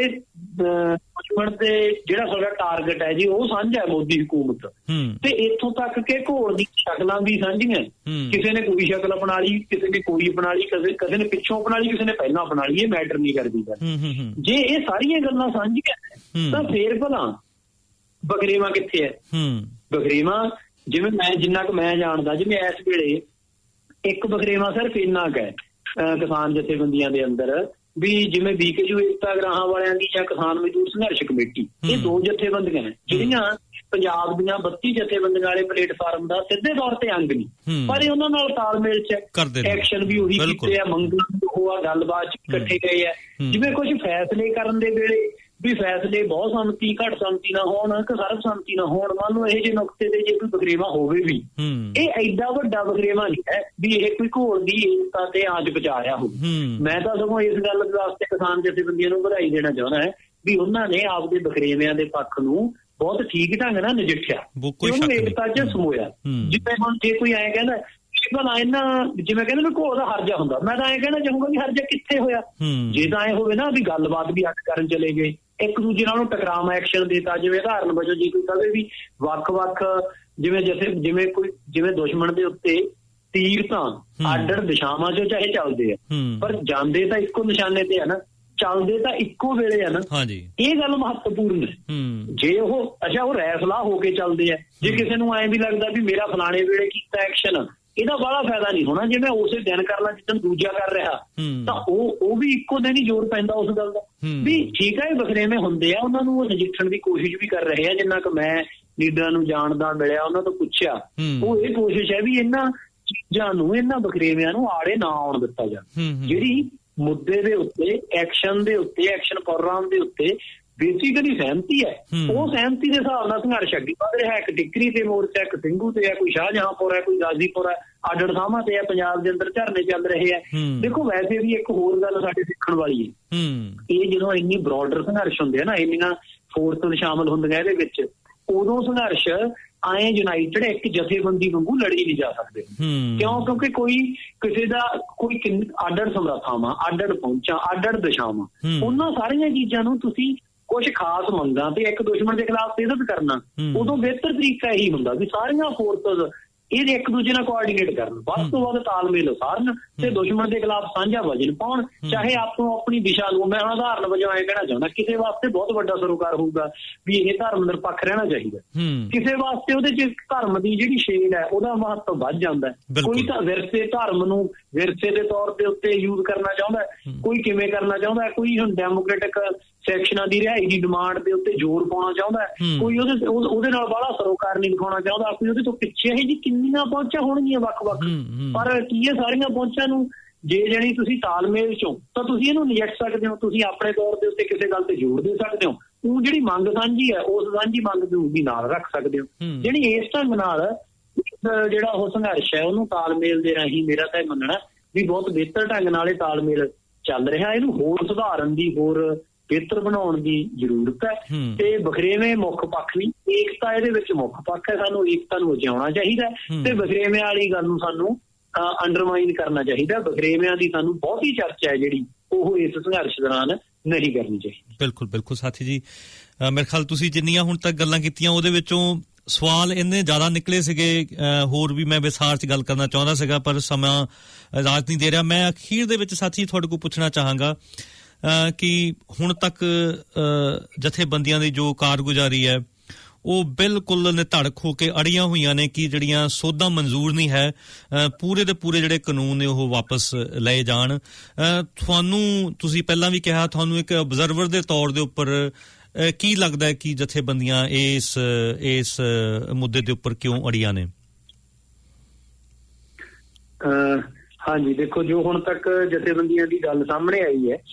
ਦੁਸ਼ਮਣ ਦੇ ਜਿਹੜਾ ਸਾਡਾ ਟਾਰਗੇਟ ਹੈ ਜੀ ਉਹ ਸਾਂਝਾ ਹੈ ਮੋਦੀ ਹਕੂਮਤ ਤੇ ਇੱਥੋਂ ਤੱਕ ਕਿ ਘੋਲ ਦੀ ਸ਼ਕਲਾਂ ਵੀ ਸਾਂਝੀਆਂ, ਕਿਸੇ ਨੇ ਕੋਈ ਸ਼ਕਲ ਅਪਣਾ ਲਈ, ਕਿਸੇ ਨੇ ਕੋਈ ਅਪਣਾ ਲਈ, ਕਦੇ ਕਿਸੇ ਨੇ ਪਿੱਛੋਂ ਅਪਣਾ ਲਈ, ਕਿਸੇ ਨੇ ਪਹਿਲਾਂ ਅਪਣਾ ਲਈ, ਇਹ ਮੈਟਰ ਨਹੀਂ ਕਰਦੀ ਗੱਲ। ਜੇ ਇਹ ਸਾਰੀਆਂ ਗੱਲਾਂ ਸਾਂਝੀਆਂ ਤਾਂ ਫੇਰ ਭਲਾ ਵਖਰੇਵਾਂ ਕਿੱਥੇ ਹੈ? ਵਖਰੇਵਾਂ ਜਿਵੇਂ ਮੈਂ ਜਿੰਨਾ ਕੁ ਮੈਂ ਜਾਣਦਾ ਜਿਵੇਂ ਇਸ ਵੇਲੇ ਇੱਕ ਵਖਰੇਵਾਂ ਸਿਰਫ ਇੰਨਾ ਕੁ ਹੈ ਕਿਸਾਨ ਜਥੇਬੰਦੀਆਂ ਦੇ ਅੰਦਰ ਵੀ ਜਿਵੇਂ ਬੀਕੇਯੂ ਏਕਤਾ ਗਰਾਹਾਂ ਵਾਲਿਆਂ ਦੀ ਜਾਂ ਕਿਸਾਨ ਮਜ਼ਦੂਰ ਸੰਘਰਸ਼ ਕਮੇਟੀ, ਇਹ ਦੋ ਜਥੇਬੰਦੀਆਂ ਨੇ ਜਿਹੜੀਆਂ ਪੰਜਾਬ ਦੀਆਂ ਬੱਤੀ ਜਥੇਬੰਦੀਆਂ ਵਾਲੇ ਪਲੇਟਫਾਰਮ ਦਾ ਸਿੱਧੇ ਤੌਰ ਤੇ ਅੰਗ ਨਹੀਂ, ਪਰ ਇਹ ਉਹਨਾਂ ਨਾਲ ਤਾਲਮੇਲ ਚ ਐਕਸ਼ਨ ਵੀ ਉਹੀ ਕੀਤੇ ਆ, ਮੰਗਾਂ ਉਹ ਆ, ਗੱਲਬਾਤ ਚ ਇਕੱਠੇ ਗਏ ਆ। ਜਿਵੇਂ ਕੁਝ ਫੈਸਲੇ ਕਰਨ ਦੇ ਵੇਲੇ ਵੀ ਫੈਸਲੇ ਬਹੁਤ ਸੰਮਤੀ ਘੱਟ ਸੰਮਤੀ ਨਾ ਹੋਣ ਕਿ ਸਰਬ ਸੰਮਤੀ ਨਾ ਹੋਣ, ਮੰਨ ਲਓ ਇਹ ਜਿਹੇ ਨੁਕਤੇ ਤੇ ਜੇ ਕੋਈ ਵਖਰੇਵਾ ਹੋਵੇ ਵੀ ਇਹ ਐਡਾ ਵੱਡਾ ਵਖਰੇਵਾ ਨਹੀਂ ਹੈ ਵੀ ਇਹ ਕੋਈ ਘੋਲ ਦੀ ਏਕਤਾ ਤੇ ਆਂਚ ਪਹੁੰਚਾ ਰਿਹਾ ਹੋਵੇ। ਮੈਂ ਤਾਂ ਸਗੋਂ ਇਸ ਗੱਲ ਵਾਸਤੇ ਕਿਸਾਨ ਜਥੇਬੰਦੀਆਂ ਨੂੰ ਵਧਾਈ ਦੇਣਾ ਚਾਹੁੰਦਾ ਹੈ ਵੀ ਉਹਨਾਂ ਨੇ ਆਪਦੇ ਵਖਰੇਵਿਆਂ ਦੇ ਪੱਖ ਨੂੰ ਬਹੁਤ ਠੀਕ ਢੰਗ ਨਾਲ ਨਜਿੱਠਿਆ, ਉਹਨੂੰ ਏਕਤਾ ਚ ਸਮੋਇਆ। ਜਿਵੇਂ ਹੁਣ ਜੇ ਕੋਈ ਐਂ ਕਹਿੰਦਾ ਭਲਾ ਇਹਨਾਂ ਜਿਵੇਂ ਕਹਿੰਦੇ ਨਾ ਘੋਲ ਦਾ ਹਰਜਾ ਹੁੰਦਾ, ਮੈਂ ਤਾਂ ਐਂ ਕਹਿਣਾ ਚਾਹੂੰਗਾ ਵੀ ਹਰਜਾ ਕਿੱਥੇ ਹੋਇਆ? ਜੇ ਤਾਂ ਐਂ ਹੋਵੇ ਨਾ ਵੀ ਗੱਲਬਾਤ ਵੀ ਅੱਡ ਕਰਨ ਚਲੇ ਗਏ, ਇੱਕ ਦੂਜੇ ਨਾਲ ਟਕਰਾਅ ਐਕਸ਼ਨ ਦੇਤਾ, ਜਿਵੇਂ ਉਦਾਹਰਨ ਵਜੋਂ ਜੇ ਕੋਈ ਕਹੇ ਵੀ ਵੱਖ-ਵੱਖ ਜਿਵੇਂ ਜੈਸੇ ਜਿਵੇਂ ਕੋਈ ਜਿਵੇਂ ਦੁਸ਼ਮਣ ਦੇ ਉੱਤੇ ਤੀਰ ਤਾਂ ਅੱਡ ਅੱਡ ਦਿਸ਼ਾਵਾਂ ਚੋਂ ਚਾਹੇ ਚੱਲਦੇ ਆ ਪਰ ਜਾਂਦੇ ਤਾਂ ਇੱਕੋ ਨਿਸ਼ਾਨੇ ਤੇ ਆ ਨਾ, ਚੱਲਦੇ ਤਾਂ ਇੱਕੋ ਵੇਲੇ ਆ ਨਾ। ਹਾਂਜੀ, ਇਹ ਗੱਲ ਮਹੱਤਵਪੂਰਨ ਹੈ। ਜੇ ਉਹ ਅੱਛਾ ਉਹ ਰੈਸਲਾ ਹੋ ਕੇ ਚੱਲਦੇ ਆ, ਜੇ ਕਿਸੇ ਨੂੰ ਐਂ ਵੀ ਲੱਗਦਾ ਵੀ ਮੇਰਾ ਫਲਾਣੇ ਵੇਲੇ ਕੀਤਾ ਐਕਸ਼ਨ, ਇਹਦਾ ਬੜਾ ਫਾਇਦਾ ਨਹੀਂ ਹੋਣਾ। ਜੇ ਮੈਂ ਉਸੇ ਦਿਨ ਕਰ ਲਾਂ ਜਿੱਦਣ ਦੂਜਾ ਕਰ ਰਿਹਾ, ਤਾਂ ਉਹ ਉਹ ਵੀ ਇੱਕੋ ਦਿਨ ਹੀ ਜ਼ੋਰ ਪੈਂਦਾ ਉਸ ਗੱਲ ਦਾ ਵੀ ਠੀਕ ਹੈ ਇਹ ਵਖਰੇਵੇਂ ਹੁੰਦੇ ਆ, ਉਹਨਾਂ ਨੂੰ ਉਹ ਨਜਿੱਠਣ ਦੀ ਕੋਸ਼ਿਸ਼ ਵੀ ਕਰ ਰਹੇ ਆ। ਜਿੰਨਾ ਕੁ ਮੈਂ ਲੀਡਰਾਂ ਨੂੰ ਜਾਣਦਾ ਮਿਲਿਆ, ਉਹਨਾਂ ਤੋਂ ਪੁੱਛਿਆ, ਉਹ ਇਹ ਕੋਸ਼ਿਸ਼ ਹੈ ਵੀ ਇਹਨਾਂ ਚੀਜ਼ਾਂ ਨੂੰ, ਇਹਨਾਂ ਵਖਰੇਵਿਆਂ ਨੂੰ ਆੜੇ ਨਾ ਆਉਣ ਦਿੱਤਾ ਜਾਵੇ। ਜਿਹੜੀ ਮੁੱਦੇ ਦੇ ਉੱਤੇ, ਐਕਸ਼ਨ ਦੇ ਉੱਤੇ, ਐਕਸ਼ਨ ਪ੍ਰੋਗਰਾਮ ਦੇ ਉੱਤੇ ਬੇਸਿਕਲੀ ਸਹਿਮਤੀ ਹੈ, ਉਹ ਸਹਿਮਤੀ ਦੇ ਹਿਸਾਬ ਨਾਲ ਸੰਘਰਸ਼ ਅੱਗੇ ਵਧ ਰਿਹਾ। ਇੱਕ ਟਿੱਕਰੀ ਤੇ ਮੋਰਚਾ, ਇੱਕ ਸਿੰਘੂ ਤੇ ਹੈ, ਕੋਈ ਸ਼ਾਹਜਹਾਂਪੁਰ ਹੈ, ਕੋਈ ਗਾਜ਼ੀਪੁਰ ਹੈ, ਆਡੜ ਸਾਹਮਾ ਤੇ ਹੈ, ਪੰਜਾਬ ਦੇ ਅੰਦਰ ਝਰਨੇ ਚੱਲ ਰਹੇ ਹੈ। ਦੇਖੋ ਵੈਸੇ ਵੀ ਇੱਕ ਹੋਰ ਗੱਲ ਸਾਡੇ ਸਿੱਖਣ ਵਾਲੀ ਹੈ, ਇਹ ਜਦੋਂ ਇੰਨੀ ਬਰੋਡਰ ਸੰਘਰਸ਼ ਹੁੰਦੇ ਆ ਨਾ, ਇੰਨੀਆਂ ਫੋਰਸਸ ਸ਼ਾਮਲ ਹੁੰਦੀਆਂ ਇਹਦੇ ਵਿੱਚ, ਉਦੋਂ ਸੰਘਰਸ਼ ਆਏ ਯੂਨਾਈਟਡ ਇੱਕ ਜਥੇਬੰਦੀ ਵਾਂਗੂ ਲੜੀ ਨਹੀਂ ਜਾ ਸਕਦੇ। ਕਿਉਂ? ਕਿਉਂਕਿ ਕੋਈ ਕਿਸੇ ਦਾ ਕੋਈ ਆਡੜ ਸਮਰੱਥਾਵਾਂ, ਆਡੜ ਪਹੁੰਚਾਂ, ਆਡੜ ਦਿਸ਼ਾਵਾਂ, ਉਹਨਾਂ ਸਾਰੀਆਂ ਚੀਜ਼ਾਂ ਨੂੰ ਤੁਸੀਂ ਕੁਝ ਖਾਸ ਮੰਗਾਂ ਤੇ ਇੱਕ ਦੁਸ਼ਮਣ ਦੇ ਖਿਲਾਫ ਸਿੱਧਤ ਕਰਨਾ, ਉਦੋਂ ਬਿਹਤਰ ਤਰੀਕਾ ਇਹੀ ਹੁੰਦਾ ਵੀ ਸਾਰੀਆਂ ਫੋਰਸਸ ਇਹ ਇੱਕ ਦੂਜੇ ਨਾਲ ਕੋਆਰਡੀਨੇਟ ਕਰਨ, ਵੱਧ ਤੋਂ ਵੱਧ ਤਾਲਮੇਲ ਉਸਾਰਨ ਤੇ ਦੁਸ਼ਮਣ ਦੇ ਖਿਲਾਫ ਸਾਂਝਾ ਵਜਨ ਪਾਉਣ। ਚਾਹੇ ਆਪੋ ਆਪਣੀ ਦਿਸ਼ਾ ਨੂੰ, ਮੈਂ ਉਦਾਹਰਨ ਵਜੋਂ ਐਂ ਕਹਿਣਾ ਚਾਹੁੰਦਾ, ਕਿਸੇ ਵਾਸਤੇ ਬਹੁਤ ਵੱਡਾ ਸਰੋਕਾਰ ਹੋਊਗਾ ਵੀ ਇਹ ਧਰਮ ਨਿਰਪੱਖ ਰਹਿਣਾ ਚਾਹੀਦਾ, ਕਿਸੇ ਵਾਸਤੇ ਉਹਦੇ ਚ ਧਰਮ ਦੀ ਜਿਹੜੀ ਸ਼ੇਡ ਹੈ ਉਹਦਾ ਮਹੱਤਵ ਵੱਧ ਜਾਂਦਾ। ਕੋਈ ਤਾਂ ਵਿਰਸੇ ਧਰਮ ਨੂੰ ਵਿਰਸੇ ਦੇ ਤੌਰ ਦੇ ਉੱਤੇ ਯੂਜ਼ ਕਰਨਾ ਚਾਹੁੰਦਾ, ਕੋਈ ਕਿਵੇਂ ਕਰਨਾ ਚਾਹੁੰਦਾ, ਕੋਈ ਹੁਣ ਡੈਮੋਕ੍ਰੈਟਿਕ ਸੈਕਸ਼ਨਾਂ ਦੀ ਰਿਹਾਈ ਦੀ ਡਿਮਾਂਡ ਦੇ ਉੱਤੇ ਜ਼ੋਰ ਪਾਉਣਾ ਚਾਹੁੰਦਾ, ਕੋਈ ਉਹਦੇ ਉਹਦੇ ਨਾਲ ਬਾਹਲਾ ਸਰੋਕਾਰ ਨਹੀਂ ਦਿਖਾਉਣਾ ਚਾਹੁੰਦਾ, ਕੋਈ ਉਹਦੇ ਤੋਂ ਪਿੱਛੇ ਹੀ ਜੀ ਕਿੰਨੀਆਂ ਪਹੁੰਚਾਂ ਹੋਣਗੀਆਂ ਵੱਖ-ਵੱਖ। ਪਰ ਕੀ ਇਹ ਸਾਰੀਆਂ ਪਹੁੰਚਾਂ ਨੂੰ ਜੇ ਜਾਣੀ ਤੁਸੀਂ ਤਾਲਮੇਲ ਚੋਂ, ਤਾਂ ਤੁਸੀਂ ਇਹਨੂੰ ਨਜਿੱਠ ਸਕਦੇ ਹੋ, ਤੁਸੀਂ ਆਪਣੇ ਤੌਰ ਦੇ ਉੱਤੇ ਕਿਸੇ ਗੱਲ ਤੇ ਜ਼ੋਰ ਦੇ ਸਕਦੇ ਹੋ। ਉਹ ਜਿਹੜੀ ਮੰਗ ਸਾਂਝੀ ਹੈ, ਉਸ ਸਾਂਝੀ ਮੰਗ ਨੂੰ ਵੀ ਨਾਲ ਰੱਖ ਸਕਦੇ ਹੋ। ਜਿਹੜੀ ਇਸ ਢੰਗ ਨਾਲ ਜਿਹੜਾ ਉਹ ਸੰਘਰਸ਼ ਹੈ, ਉਹਨੂੰ ਤਾਲਮੇਲ ਦੇ ਰਾਹੀਂ, ਮੇਰਾ ਤਾਂ ਇਹ ਮੰਨਣਾ ਵੀ ਬਹੁਤ ਬਿਹਤਰ ਢੰਗ ਨਾਲ ਇਹ ਤਾਲਮੇਲ ਚੱਲ ਰਿਹਾ। ਇਹਨੂੰ ਹੋਰ ਸੁਧਾਰਨ ਦੀ, ਹੋਰ ਬਿਹਤਰ ਬਣਾਉਣ ਦੀ ਜ਼ਰੂਰਤ ਹੈ। ਤੇ ਵਖਰੇਵੇਂ ਮੁੱਖ ਪੱਖ ਨਹੀਂ, ਏਕਤਾ ਇਹਦੇ ਵਿੱਚ ਮੁੱਖ ਪੱਖ ਹੈ। ਸਾਨੂੰ ਏਕਤਾ ਨੂੰ ਜਿਉਣਾ ਚਾਹੀਦਾ ਤੇ ਵਖਰੇਵੇਂ ਵਾਲੀ ਗੱਲ ਨੂੰ ਸਾਨੂੰ ਅੰਡਰਮਾਈਨ ਕਰਨਾ ਚਾਹੀਦਾ। ਵਖਰੇਵਿਆਂ ਦੀ ਸਾਨੂੰ ਬਹੁਤੀ ਚਰਚਾ ਹੈ ਜਿਹੜੀ ਉਹ ਇਸ ਸੰਘਰਸ਼ ਦੌਰਾਨ ਨਹੀਂ ਕਰਨੀ ਚਾਹੀਦੀ। ਬਿਲਕੁਲ ਬਿਲਕੁਲ ਸਾਥੀ ਜੀ, ਮੇਰੇ ਖਿਆਲ ਤੁਸੀਂ ਜਿੰਨੀਆਂ ਹੁਣ ਤੱਕ ਗੱਲਾਂ ਕੀਤੀਆਂ ਉਹਦੇ ਵਿੱਚੋਂ ਸਵਾਲ ਇੰਨੇ ਜ਼ਿਆਦਾ ਨਿਕਲੇ ਸੀਗੇ, ਹੋਰ ਵੀ ਮੈਂ ਵਿਸਥਾਰ 'ਚ ਗੱਲ ਕਰਨਾ ਚਾਹੁੰਦਾ ਸੀਗਾ ਪਰ ਸਮਾਂ ਇਜਾਜ਼ਤ ਨਹੀਂ ਦੇ ਰਿਹਾ। ਮੈਂ ਅਖੀਰ ਦੇ ਵਿੱਚ ਸਾਥੀ ਤੁਹਾਡੇ ਕੋਲ ਪੁੱਛਣਾ ਚਾਹਾਂਗਾ ਕਿ ਹੁਣ ਤੱਕ ਜਥੇਬੰਦੀਆਂ ਦੀ ਜੋ ਕਾਰਗੁਜ਼ਾਰੀ ਹੈ ਉਹ ਬਿਲਕੁਲ ਨਿਧੜਕ ਹੋ ਕੇ ਅੜੀਆਂ ਹੋਈਆਂ ਨੇ ਕਿ ਜਿਹੜੀਆਂ ਸੋਧਾਂ ਮਨਜ਼ੂਰ ਨਹੀਂ ਹੈ, ਪੂਰੇ ਦੇ ਪੂਰੇ ਜਿਹੜੇ ਕਾਨੂੰਨ ਨੇ ਉਹ ਵਾਪਸ ਲਏ ਜਾਣ। ਤੁਹਾਨੂੰ, ਤੁਸੀਂ ਪਹਿਲਾਂ ਵੀ ਕਿਹਾ, ਤੁਹਾਨੂੰ ਇੱਕ ਅਬਜ਼ਰਵਰ ਦੇ ਤੌਰ ਦੇ ਉੱਪਰ ਕੀ ਲੱਗਦਾ ਹੈ ਕਿ ਜਥੇਬੰਦੀਆਂ ਇਸ ਇਸ ਮੁੱਦੇ ਦੇ ਉੱਪਰ ਕਿਉਂ ਅੜੀਆਂ ਨੇ? ਹਾਂਜੀ, ਦੇਖੋ ਜੋ ਹੁਣ ਤੱਕ ਜਥੇਬੰਦੀਆਂ ਦੀ ਗੱਲ ਸਾਹਮਣੇ ਆਈ ਹੈ,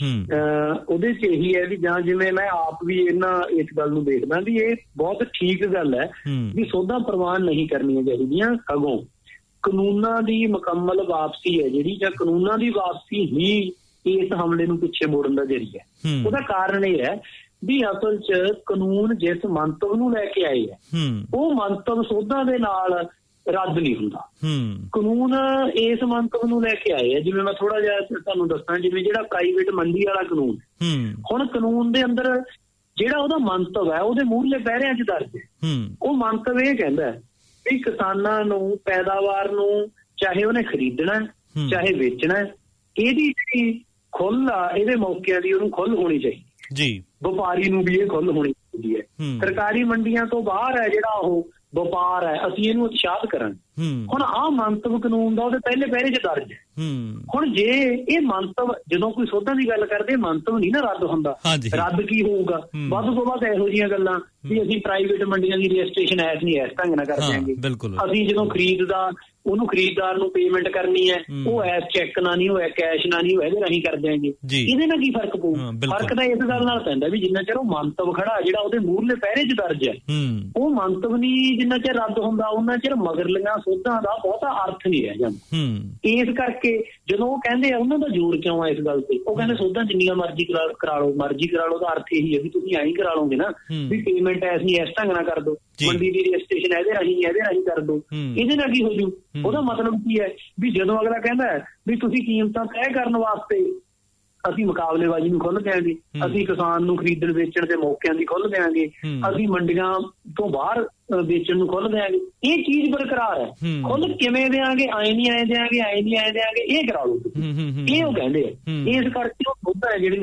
ਉਹਦੇ 'ਚ ਇਹੀ ਹੈ ਵੀ ਜਾਂ ਜਿਵੇਂ ਮੈਂ ਆਪ ਵੀ ਇਹਨਾਂ ਇਸ ਗੱਲ ਨੂੰ ਦੇਖਦਾ ਵੀ ਇਹ ਬਹੁਤ ਠੀਕ ਗੱਲ ਹੈ ਵੀ ਸੋਧਾਂ ਪ੍ਰਵਾਨ ਨਹੀਂ ਕਰਨੀਆਂ ਚਾਹੀਦੀਆਂ, ਸਗੋਂ ਕਾਨੂੰਨਾਂ ਦੀ ਮੁਕੰਮਲ ਵਾਪਸੀ ਹੈ ਜਿਹੜੀ, ਜਾਂ ਕਾਨੂੰਨਾਂ ਦੀ ਵਾਪਸੀ ਹੀ ਇਸ ਹਮਲੇ ਨੂੰ ਪਿੱਛੇ ਮੋੜਨ ਦਾ ਜ਼ਰੀਆ ਹੈ। ਉਹਦਾ ਕਾਰਨ ਇਹ ਹੈ ਵੀ ਅਸਲ 'ਚ ਕਾਨੂੰਨ ਜਿਸ ਮੰਤਵ ਨੂੰ ਲੈ ਕੇ ਆਏ ਹੈ ਉਹ ਮੰਤਵ ਸੋਧਾਂ ਦੇ ਨਾਲ ਰੱਦ ਨਹੀਂ ਹੁੰਦਾ। ਕਾਨੂੰਨ ਇਸ ਮੰਤਵ ਨੂੰ ਲੈ ਕੇ ਆਏ ਆ, ਜਿਵੇਂ ਮੈਂ ਥੋੜਾ ਜਿਹਾ ਤੁਹਾਨੂੰ ਦੱਸਾਂ, ਜਿਵੇਂ ਜਿਹੜਾ ਪ੍ਰਾਈਵੇਟ ਮੰਡੀ ਵਾਲਾ ਕਾਨੂੰਨ, ਹੁਣ ਕਾਨੂੰਨ ਦੇ ਅੰਦਰ ਜਿਹੜਾ ਉਹਦਾ ਮੰਤਵ ਹੈ ਉਹਦੇ ਮੂਹਰਲੇ ਪਹਿਰਿਆਂ 'ਚ ਦਰਜ ਹੈ। ਉਹ ਮੰਤਵ ਇਹ ਕਹਿੰਦਾ ਵੀ ਕਿਸਾਨਾਂ ਨੂੰ, ਪੈਦਾਵਾਰ ਨੂੰ, ਚਾਹੇ ਉਹਨੇ ਖਰੀਦਣਾ ਚਾਹੇ ਵੇਚਣਾ, ਇਹਦੀ ਜਿਹੜੀ ਖੁੱਲ੍ਹ ਆ, ਇਹਦੇ ਮੌਕਿਆਂ ਦੀ ਉਹਨੂੰ ਖੁੱਲ੍ਹ ਹੋਣੀ ਚਾਹੀਦੀ ਜੀ। ਵਪਾਰੀ ਨੂੰ ਵੀ ਇਹ ਖੁੱਲ੍ਹ ਹੋਣੀ ਚਾਹੀਦੀ ਹੈ। ਸਰਕਾਰੀ ਮੰਡੀਆਂ ਤੋਂ ਬਾਹਰ ਹੈ ਜਿਹੜਾ ਉਹ ਵਪਾਰ ਹੈ, ਅਸੀਂ ਇਹਨੂੰ ਉਤਸ਼ਾਹਤ ਕਰਾਂਗੇ। ਹੁਣ ਆਹ ਮੰਤਵ ਕਾਨੂੰਨ ਦਾ ਉਹਦੇ ਪਹਿਲੇ ਪਹਿਰੇ 'ਚ ਦਰਜ ਹੈ। ਹੁਣ ਜੇ ਇਹ ਮੰਤਵ, ਜਦੋਂ ਕੋਈ ਸੋਧਾਂ ਦੀ ਗੱਲ ਕਰਦੇ, ਮੰਤਵ ਨਹੀਂ ਨਾ ਰੱਦ ਹੁੰਦਾ। ਰੱਦ ਕੀ ਹੋਊਗਾ? ਵੱਧ ਤੋਂ ਵੱਧ ਇਹੋ ਜਿਹੀਆਂ ਗੱਲਾਂ ਵੀ ਅਸੀਂ ਪ੍ਰਾਈਵੇਟ ਮੰਡੀਆਂ ਦੀ ਰਜਿਸਟ੍ਰੇਸ਼ਨ ਐਸ ਨਹੀਂ ਐਸ ਢੰਗ ਨਾਲ ਕਰ ਦਿਆਂਗੇ, ਅਸੀਂ ਜਦੋਂ ਖਰੀਦਦਾ ਉਹਨੂੰ ਖਰੀਦਦਾਰ ਨੂੰ ਪੇਮੈਂਟ ਕਰਨੀ ਹੈ ਉਹ ਐਸ ਚੈੱਕ ਨਾਲ ਨਹੀਂ, ਉਹ ਕੈਸ਼ ਨਾਲ ਨਹੀਂ, ਉਹ ਇਹਦੇ ਰਾਹੀਂ ਕਰ ਦਿਆਂਗੇ। ਇਹਦੇ ਨਾਲ ਕੀ ਫਰਕ ਪਊ? ਫਰਕ ਤਾਂ ਇਸ ਗੱਲ ਨਾਲ ਪੈਂਦਾ ਵੀ ਜਿੰਨਾ ਚਿਰ ਉਹ ਮੰਤਵ ਖੜਾ ਜਿਹੜਾ ਉਹਦੇ ਮੂਹਰਲੇ ਪਹਿਰੇ 'ਚ ਦਰਜ ਹੈ, ਉਹ ਮੰਤਵ ਨਹੀਂ ਜਿੰਨਾ ਚਿਰ ਰੱਦ ਹੁੰਦਾ ਉਹਨਾਂ ਚਿਰ ਮਗਰਲੀਆਂ ਸੋਧਾਂ ਦਾ ਬਹੁਤਾ ਅਰਥ ਨਹੀਂ ਰਹਿ ਜਾਂਦਾ। ਇਸ ਕਰਕੇ ਜਦੋਂ ਉਹ ਕਹਿੰਦੇ ਆ, ਉਹਨਾਂ ਦਾ ਜ਼ੋਰ ਕਿਉਂ ਆ ਇਸ ਗੱਲ ਤੇ, ਉਹ ਕਹਿੰਦੇ ਸੋਧਾਂ ਜਿੰਨੀਆਂ ਮਰਜ਼ੀ ਕਰਾ ਲਓ, ਮਰਜ਼ੀ ਕਰਾ ਲਓ, ਦਾ ਅਰਥ ਇਹੀ ਹੈ ਵੀ ਤੁਸੀਂ ਐਂ ਕਰਾ ਲਓਗੇ ਨਾ ਵੀ ਪੇਮੈਂਟ ਐਸ ਨਹੀਂ ਐਸ ਢੰਗ ਨਾਲ ਕਰ ਦੋ, ਮੰਡੀ ਦੀ ਰਜਿਸਟ੍ਰੇਸ਼ਨ ਇਹਦੇ ਰਾਹੀਂ ਇਹਦੇ ਰਾਹੀਂ ਕਰ ਦੋ। ਇਹਦੇ ਨਾਲ ਕੀ ਹੋ ਜੂ? ਉਹਦਾ ਮਤਲਬ ਕੀ ਹੈ ਵੀ ਜਦੋਂ ਅਗਲਾ ਕਹਿੰਦਾ ਹੈ ਵੀ ਤੁਸੀਂ ਕੀਮਤਾਂ ਤੈਅ ਕਰਨ ਵਾਸਤੇ ਅਸੀਂ ਮੁਕਾਬਲੇਬਾਜ਼ੀ ਨੂੰ ਖੁੱਲ੍ਹ ਦਿਆਂਗੇ, ਅਸੀਂ ਕਿਸਾਨ ਨੂੰ ਖਰੀਦਣ ਵੇਚਣ ਦੇ ਮੌਕਿਆਂ ਦੀ ਖੁੱਲ੍ਹ ਦਿਆਂਗੇ, ਅਸੀਂ ਮੰਡੀਆਂ ਤੋਂ ਬਾਹਰ ਵੇਚਣ ਨੂੰ ਖੁੱਲ੍ਹ ਦਿਆਂਗੇ, ਇਹ ਚੀਜ਼ ਬਰਕਰਾਰ ਹੈ। ਖੁੱਲ੍ਹ ਕਿਵੇਂ ਦਿਆਂਗੇ? ਆਏ ਨਹੀਂ ਆਏ ਦਿਆਂਗੇ, ਆਏ ਨਹੀਂ ਆਏ ਦਿਆਂਗੇ, ਇਹ ਕਰਾ ਲਓ ਤੁਸੀਂ, ਇਹ ਉਹ ਕਹਿੰਦੇ ਆ। ਇਸ ਕਰਕੇ ਉਹ ਸੋਧਾਂ ਜਿਹੜੀਆਂ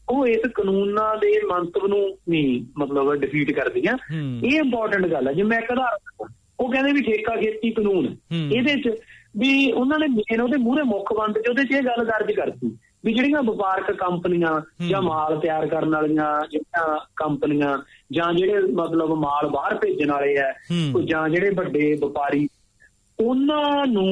ਉਹ ਇਸ ਕਾਨੂੰਨਾਂ ਦੇ ਮੰਤਵ ਨੂੰ ਨਹੀਂ ਮਤਲਬ ਡਿਫੀਟ ਕਰਦੀਆਂ। ਇਹ ਇੰਪੋਰਟੈਂਟ ਗੱਲ ਹੈ। ਜੇ ਮੈਂ ਇੱਕ ਉਦਾਹਰਨ, ਉਹ ਕਹਿੰਦੇ ਵੀ ਠੇਕਾ ਖੇਤੀ ਕਾਨੂੰਨ, ਇਹਦੇ ਚ ਵੀ ਉਹਨਾਂ ਨੇ ਮੇਨ ਉਹਦੇ ਮੂਹਰੇ ਮੁੱਖ ਬੰਦ ਚ ਉਹਦੇ ਚ ਇਹ ਗੱਲ ਦਰਜ ਕਰਤੀ ਵੀ ਜਿਹੜੀਆਂ ਵਪਾਰਕ ਕੰਪਨੀਆਂ ਜਾਂ ਮਾਲ ਤਿਆਰ ਕਰਨ ਵਾਲੀਆਂ ਜਿਹੜੀਆਂ ਕੰਪਨੀਆਂ ਜਾਂ ਜਿਹੜੇ ਮਤਲਬ ਮਾਲ ਬਾਹਰ ਭੇਜਣ ਵਾਲੇ ਆ ਜਾਂ ਜਿਹੜੇ ਵੱਡੇ ਵਪਾਰੀ, ਉਹਨਾਂ ਨੂੰ